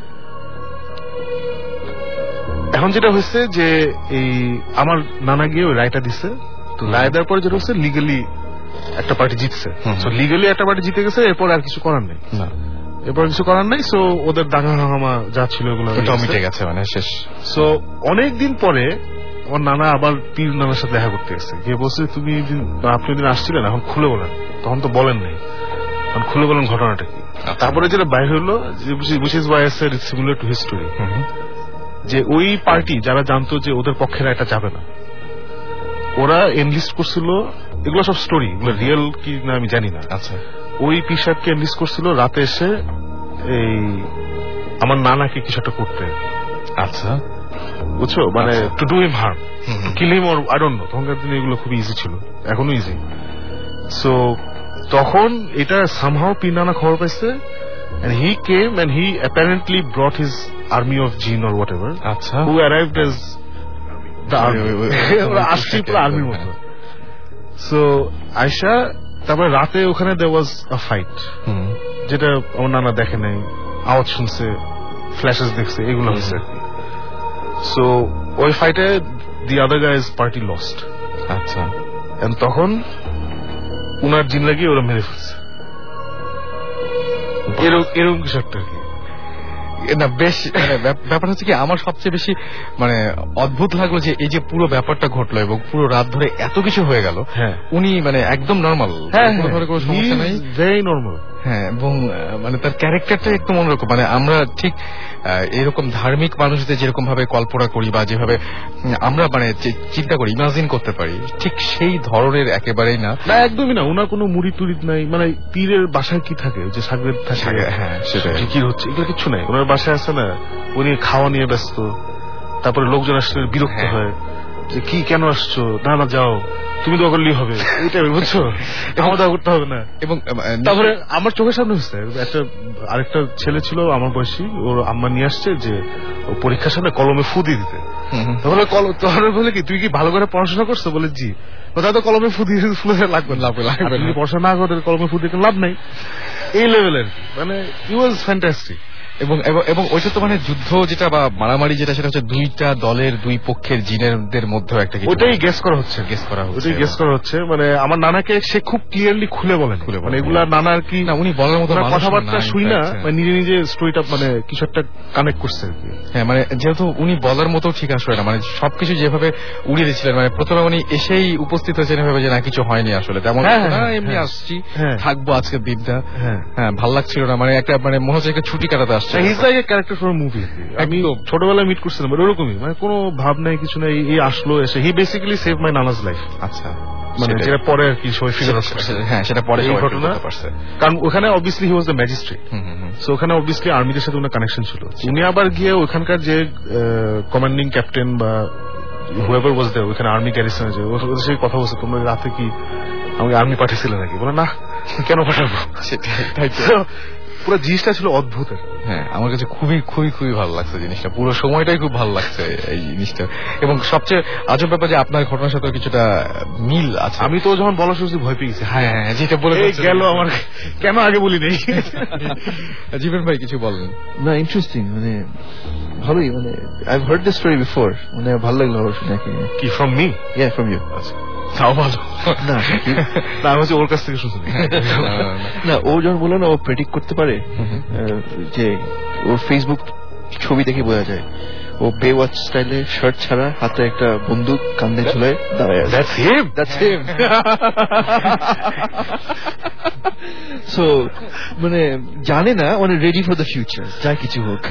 K: এখন যেটা হচ্ছে যে এই আমার নানা গিয়ে ওই রায়টা দিচ্ছে, তো রায় দেওয়ার পরে যেটা হচ্ছে লিগালি একটা পার্টি জিতছে, লিগালি একটা পার্টি জিতে গেছে, এরপর আর কিছু করার নেই, এরপর কিছু করার নেই। সো ওদের দাঙ্গা হাঙ্গামা যা ছিল ওগুলো মিটে গেছে, মানে শেষ। সো অনেকদিন পরে আমার নানা আবার পীর নানার সাথে দেখা করতে গেছে, গিয়ে বলছে তুমি আপনি দিন আসছিলেন, এখন খুলে বলেন। তখন তো বলেন নাই, এখন খুলে বলেন ঘটনাটা কি। তারপরে যেটা বাইরে হলো, which is why I said it's similar to history, যে ওই পার্টি যারা জানতো যে ওদের পক্ষের এটা যাবে না, ওরা এনলিস্ট করছিল, এগুলো সব স্টোরি, এগুলো রিয়েল কি না আমি জানি না।
B: আচ্ছা,
K: ওই পিসারকে এনলিস্ট করছিল রাতে এসে এই আমার নানাকে কিছু একটা করতে।
B: আচ্ছা,
K: বুঝছো, মানে to do him harm, to kill him, or I don't know. তখনকার দিনে এগুলো খুব ইজি ছিল, এখনো ইজি। সো তখন এটা সামহাও পীর নানা খবর পাইছে, and he came and he apparently brought his army of jinn or whatever,
B: আচ্ছা,
K: who arrived as the army, ওরা আসছে পুরো আর্মির মতো। সো আয়শা, তারপরে রাতে ওখানে there was a fight, যেটা আমার নানা দেখে নাই, আওয়াজ শুনছে, ফ্ল্যাশেস দেখছে, এগুলো হয়েছে আর কি। সো ওই ফাইটে the other guys party lost.
B: আচ্ছা,
K: এন্ড তখন উনার জিন লাগিয়ে ওরা মেরে ফেলছে, এরকম কিছু একটা আর কি।
B: না বেশ, ব্যাপার হচ্ছে কি, আমার সবচেয়ে বেশি মানে অদ্ভুত লাগলো যে এই যে পুরো ব্যাপারটা ঘটলো এবং পুরো রাত ধরে এত কিছু হয়ে গেল, উনি মানে একদম নর্মাল, কোনো সমস্যা নাই,
K: ভেরি নর্মাল।
B: হ্যাঁ, এবং মানে তার ক্যারেক্টারটা একদম অন্যরকম। মানে আমরা ঠিক এরকম ধার্মিক মানুষদের যেরকম ভাবে কল্পনা করি বা যেভাবে আমরা মানে চিন্তা করি, ইমাজিন করতে পারি, ঠিক সেই ধরনের একেবারেই না।
K: না, একদমই না। ওনার কোনো মুড়ি টুরিদ নাই, মানে পীরের বাসায় কি থাকে, যে সাগরেদ থাকে, হ্যাঁ সেটা জিকির হচ্ছে, এগুলো কিছু নাই। ওনার বাসায় আছে না, উনি খাওয়া নিয়ে ব্যস্ত, তারপরে লোকজন আসলে বিরক্ত হয় যে কি কেন আসছো, না না যাও, তুমি দোয়া করলেই হবে, এইটা বুঝছো, খাওয়া দাওয়া করতে হবে না। এবং তারপরে আমার চোখের সামনে হচ্ছে একটা আরেকটা ছেলে ছিল আমার বয়সী, ওর আম্মা নিয়ে আসছে যে পরীক্ষার সামনে কলমে ফু দিয়ে দিতে। তাহলে তাহলে বলে কি তুই কি ভালো করে পড়াশোনা করছো, বলে জি। ওটা তো কলমে ফু দিয়ে লাগবে লাগবে লাগবে, তুমি পড়াশোনা না করে কলমে ফু দিয়ে লাভ নাই, এই লেভেলের। মানে ই ওয়াজ ফ্যান্টাস্টিক।
B: এবং এবং ওইটা তো মানে যুদ্ধ যেটা বা মারামারি যেটা, সেটা হচ্ছে দুইটা দলের দুই পক্ষের জিনের মধ্যে একটা কিছু,
K: ওটাই গেস করা হচ্ছে,
B: গেস করা হচ্ছে,
K: ওটাই গেস করা হচ্ছে। মানে আমার নানাকে সে খুব ক্লিয়ারলি খুলে বলে, খুলে মানে এগুলা নানা আর কি,
B: না উনি বলার মতো
K: কথাবার্তা শুই না, মানে নিজে নিজে স্টোরিটা মানে কিছু একটা কানেক্ট করছে আর কি।
B: হ্যাঁ, মানে যেহেতু উনি বলার মতো ঠিক আসলে না, মানে সবকিছু যেভাবে উড়িয়ে দিচ্ছিলেন, মানে প্রথমে উনি এসেই উপস্থিত হয়েছেন এভাবে যে না কিছু হয়নি আসলে, তেমন না, এমনি আসছি, থাকবো আজকের দিনটা, হ্যাঁ ভাল লাগছিল না, মানে একটা মানে মনে হচ্ছে একটা ছুটি কাটাতে আসছে।
K: মুভি আমি ছোটবেলায় মিট করছিলাম ওরকমই, মানে কোনো ভাব নাই, কিছু নাই, এই আসলো এসে, হি বেসিক্যালি সেভ মাই নানাজ লাইফ।
B: আচ্ছা,
K: মানে যেটা পরে আর কি সবাই ফিগার আউট করছে,
B: হ্যাঁ সেটা পরে
K: এই ঘটনা, কারণ ওখানে obviously he was the magistrate, so ওখানে অবভিয়াসলি আর্মিদের সাথে ওনার কানেকশন ছিল। উনি আবার গিয়ে ওখানকার যে কমান্ডিং ক্যাপ্টেন বা হুয়েভার ওয়াজ দেয়ার, ওখানে আর্মি গ্যারিসন আছে, ওদের সাথে কথা বলছে, তোমরা রাতে কি আমাকে আর্মি পাঠিয়েছিলে নাকি, বলে না কেন পাঠাবো, সেটাই পুরো জিনিসটা ছিল অদ্ভুত।
B: হ্যাঁ, আমার কাছে খুবই খুবই খুবই ভালো লাগছে জিনিসটা, পুরো সময়টাই খুব ভালো লাগছে এই জিনিসটা। এবং সবচেয়ে আজব ব্যাপার যে আপনার ঘটনার সাথে কিছুটা মিল আছে।
K: আমি তো যখন বলা শুনছি ভয় পেয়ে গেছি।
B: হ্যাঁ হ্যাঁ, যেটা বলে
K: গেল আমার, কেন আগে বলি নেই।
B: জীবন ভাই কিছু বলেন।
M: না, ইন্টারেস্টিং, মানে ভালোই, মানে I have heard this story before, মানে ভালো লাগলো শুনে।
K: কি from me?
M: Yeah, from you.
K: আচ্ছা, তাও ভালো। না না, আমি হচ্ছে ওর কাছ থেকে শুনছি
M: না। ও যখন বললো না ও প্রেডিক্ট করতে পারে, যে ওর ফেসবুক ছবি দেখে বোঝা যায় ও বে ওয়াচ স্টাইলে শার্ট ছাড়া, হাতে একটা বন্দুক কান্দে ঝুলে দাঁড়ায়।
K: That's him.
M: That's him. So মানে জানে না, মানে রেডি ফর দ্য ফিউচার, যা কিছু হোক।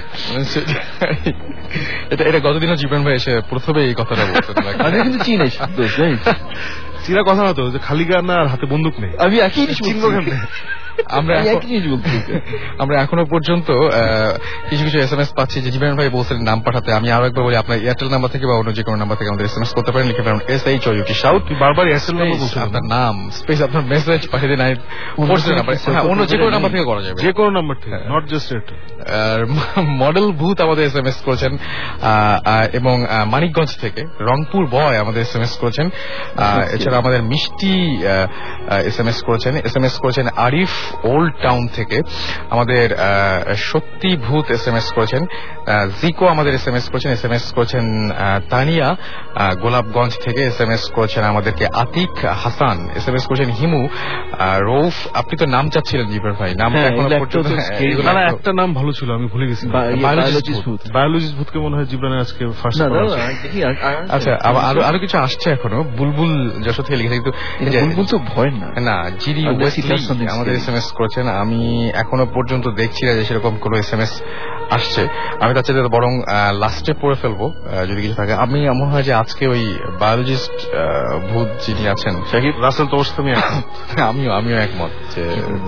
B: এটা এটা গতদিনও জীবন ভাই এসে প্রথমে এই কথাটা বলতেন,
M: আমি কিন্তু চিনি
K: চিনা কথা হতো যে খালি গান আর হাতে বন্দুক নেই,
M: আমি একই চিনবো কেন।
B: আমরা আমরা এখনো পর্যন্ত কিছু কিছু এস এম এস পাচ্ছি যে জীবন ভাই বলছেন নাম পাঠাতে। আমি আরো একবার বলি, আপনার এয়ারটেল নাম্বার থেকে বা অন্য যে কোনো নাম্বার থেকে আমাদের এস এম এস করতে পারেন, লিখে পারেন S H O U T south,
K: বারবার এয়ারটেল নাম্বার বলছেন,
B: আপনার নাম স্পেস আপনার মেসেজ পাঠিয়ে দিন, অন্য যে কোনো নাম্বার থেকে করা যাবে,
K: যে কোনো নাম্বার থেকে, নট জাস্ট এয়ারটেল।
B: মডেল ভূত আমাদের এস এম এস করেছেন, এবং মানিকগঞ্জ থেকে রংপুর বয় আমাদের এস এম এস করেছেন, এছাড়া আমাদের মিষ্টি এস এম এস করেছেন, এস এম এস করেছেন আরিফ ওল্ড টাউন থেকে আমাদের সত্যি ভূত এস এম এস করেছেন, জিকো আমাদের এস এম এস করেছেন, এস এম এস করেছেন তানিয়া গোলাপগঞ্জ থেকে, এস এম এস করেছেন আমাদেরকে Atik Hasan, S M S করেছেন হিমু, রৌফ। আপনি তো নাম চাচ্ছিলেন জিফার ভাই, নামটা এখনো পর্যন্ত
K: একটা নাম ভালো ছিল, আমি ভুলে গেছি, বায়োলজিস্ট ভূত। বায়োলজিস্ট ভূতকে মনে হয় জীবনের আজকে ফার্স্ট।
B: আচ্ছা, আরো কিছু আসছে এখনো। বুলবুল যশোর থেকে লিখেছে, কিন্তু
M: বুলবুল তো ভয় না
B: না। জিরি আমাদের এস এম এস করেছেন, আমি এখনো পর্যন্ত দেখছি না যে সেরকম কোন এস এম এস আসছে। আমি তার চাইতে বরং লাস্টে পড়ে ফেলবো যদি কিছু থাকে। আমি এমন হয় যে আজকে ওই বায়োলজিস্ট ভূত যিনি আছেন
K: শাকিব রাসেল, তোর সাথে আমি একমত।
B: আমিও আমিও একমত যে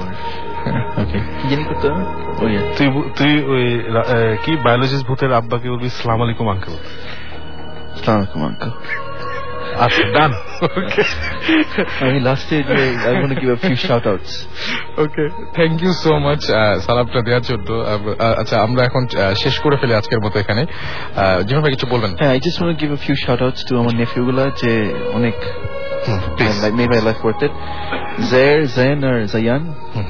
K: তুই তুই ওই কি বায়োলজিস্ট ভূতের আব্বাকে বলবি আসসালামু আলাইকুম আঙ্কেল।
M: আসসালামু আলাইকুম আঙ্কেল।
K: আচ্ছা, ডান।
M: আমি লাস্টে I want to give a few shout outs.
B: Okay, thank you so much সালামটা দেওয়ার জন্য। আচ্ছা, আমরা এখন শেষ করে ফেলি আজকের মতো এখানে। যেভাবে কিছু বলবেন?
M: হ্যাঁ, I just want to give a few shout outs to আমার নেফিউগুলা যে অনেক made my life worth it. Zair, Zain or Zayan.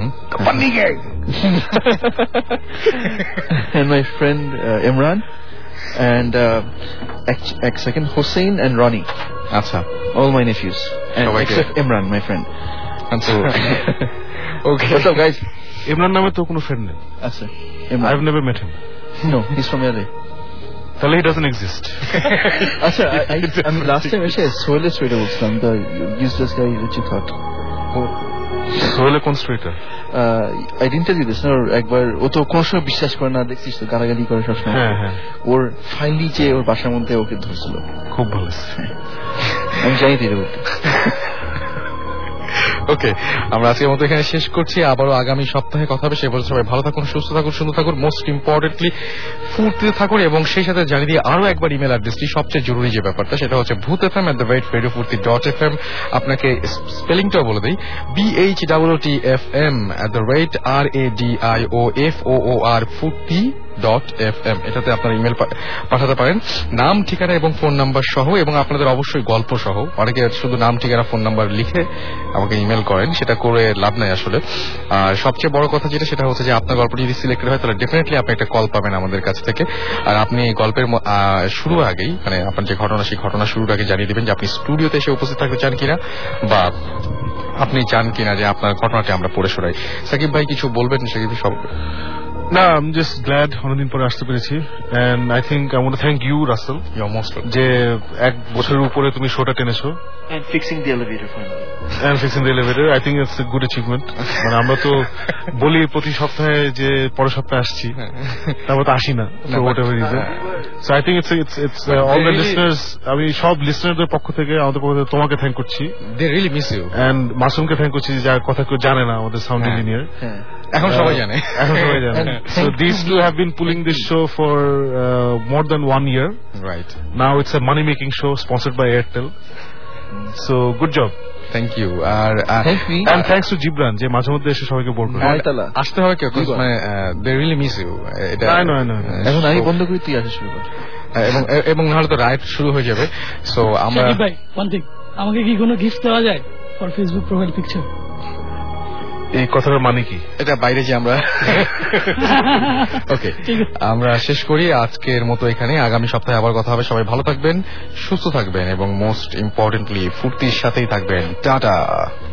M: And my friend uh, Imran. And uh, ex, ex second Hussein and Ronnie.
B: Acha.
M: All my nephews. And oh, except Imran, my friend.
B: And so, okay.
M: What's up, guys?
K: Imran naame to kono friend nei.
M: Acha.
K: I've never met him.
M: No, he's from L A.
K: Tell he doesn't exist.
M: Acha, I, I, I mean, last time I said Soil Strater was from the useless guy that you thought.
K: Soil কোন স্ট্রেটার?
M: I didn't tell you this না, একবার ও তো কোনো সময় বিশ্বাস করে না, দেখছিস তো গালাগালি করে সবসময়।
K: হ্যাঁ হ্যাঁ,
M: ওর ফাইনালি যে ওর বাসার মধ্যে ওকে ধরছিল।
K: খুব ভালো,
M: আমি জানি তো।
B: ওকে, আমরা আজকের মতো এখানে শেষ করছি। আবারও আগামী সপ্তাহে কথা হবে। সে বছর সবাই ভালো থাকুন, সুস্থ থাকুন, সুন্দর থাকুন, মোস্ট ইম্পর্টেন্টলি ফুর্তিতে থাকুন, এবং সেই সাথে জানিয়ে দিয়ে আরো একবার ইমেল অ্যাড্রেসটি, সবচেয়ে জরুরি যে ব্যাপারটা, সেটা হচ্ছে Bhoot F M at the rate radio Foorti dot F M. আপনাকে স্পেলিংটাও বলে দিই, B H double T F M at the rate R A D I O F O O R Foorti dot F M. এটাতে আপনারা ইমেল পাঠাতে পারেন, নাম, ঠিকানা এবং ফোন নাম্বার সহ, এবং আপনাদের অবশ্যই গল্প সহ। অনেকে শুধু নাম, ঠিকানা, ফোন নাম্বার লিখে আমাকে ইমেল করেন, সেটা করে লাভ নাই আসলে। আর সবচেয়ে বড় কথা যেটা, সেটা হচ্ছে যে আপনার গল্প যদি সিলেক্টেড হয়, তাহলে ডেফিনেটলি আপনি একটা কল পাবেন আমাদের কাছ থেকে। আর আপনি গল্পের শুরু আগেই, মানে আপনার যে ঘটনা, সেই ঘটনা শুরুর আগে জানিয়ে দিবেন যে আপনি স্টুডিওতে এসে উপস্থিত থাকতে চান কিনা, বা আপনি চান কিনা যে আপনার ঘটনাটি আমরা পড়ে শোনাই। সাকিব ভাই কিছু বলবেন? সাকিব সব
K: না, আই এম জাস্ট গ্ল্যাড অনেকদিন পরে আসতে পেরেছি। And I think I want to thank you Russell, যে এক বছরের উপরে তুমি শোটা টেনেছো।
M: And fixing the elevator finally.
K: And fixing the elevator, I think it's a good achievement. মানে আমরা তো বলি প্রতি সপ্তাহে যে পরের সপ্তাহে আসছি, তারপর তো আসি না for whatever reason. So I think it's it's it's uh, all the listeners, আমি সব লিসনারদের পক্ষ থেকে, আমাদের পক্ষ থেকে তোমাকে থ্যাংক করছি।
B: They really miss you.
K: And মাসুমকে থ্যাংক করছি, যার কথা কেউ জানে না, আমাদের সাউন্ড ইঞ্জিনিয়ার।
B: এখন সবাই জানে,
K: এখন সবাই জানে। So these two have been pulling this show for uh, more than one year.
B: Right.
K: Now it's a money making show sponsored by Airtel. So good job.
B: Thank you. R
K: and thanks to Gibran, যে মাঝে মধ্যে এসে সবাইকে বলবে
B: আসতে হবে কেউ, মানে they really miss you.
K: এটা I know I know.
M: এখন আমি বন্ধ করি, তুই আসে শুরু কর।
B: এবং এবং নাহলে তো রাইট শুরু হয়ে যাবে। সো আমরা
T: ভাই ওয়ান থিং, আমাকে কি কোনো গিফট দেওয়া যায় ফর ফেসবুক প্রোফাইল পিকচার?
K: এই কথাটার মানে কি?
B: এটা বাইরে যে আমরা ওকে, আমরা শেষ করি আজকের মতো এখানে। আগামী সপ্তাহে আবার কথা হবে। সবাই ভালো থাকবেন, সুস্থ থাকবেন, এবং মোস্ট ইম্পর্টেন্টলি ফুর্তির সাথেই থাকবেন। টাটা।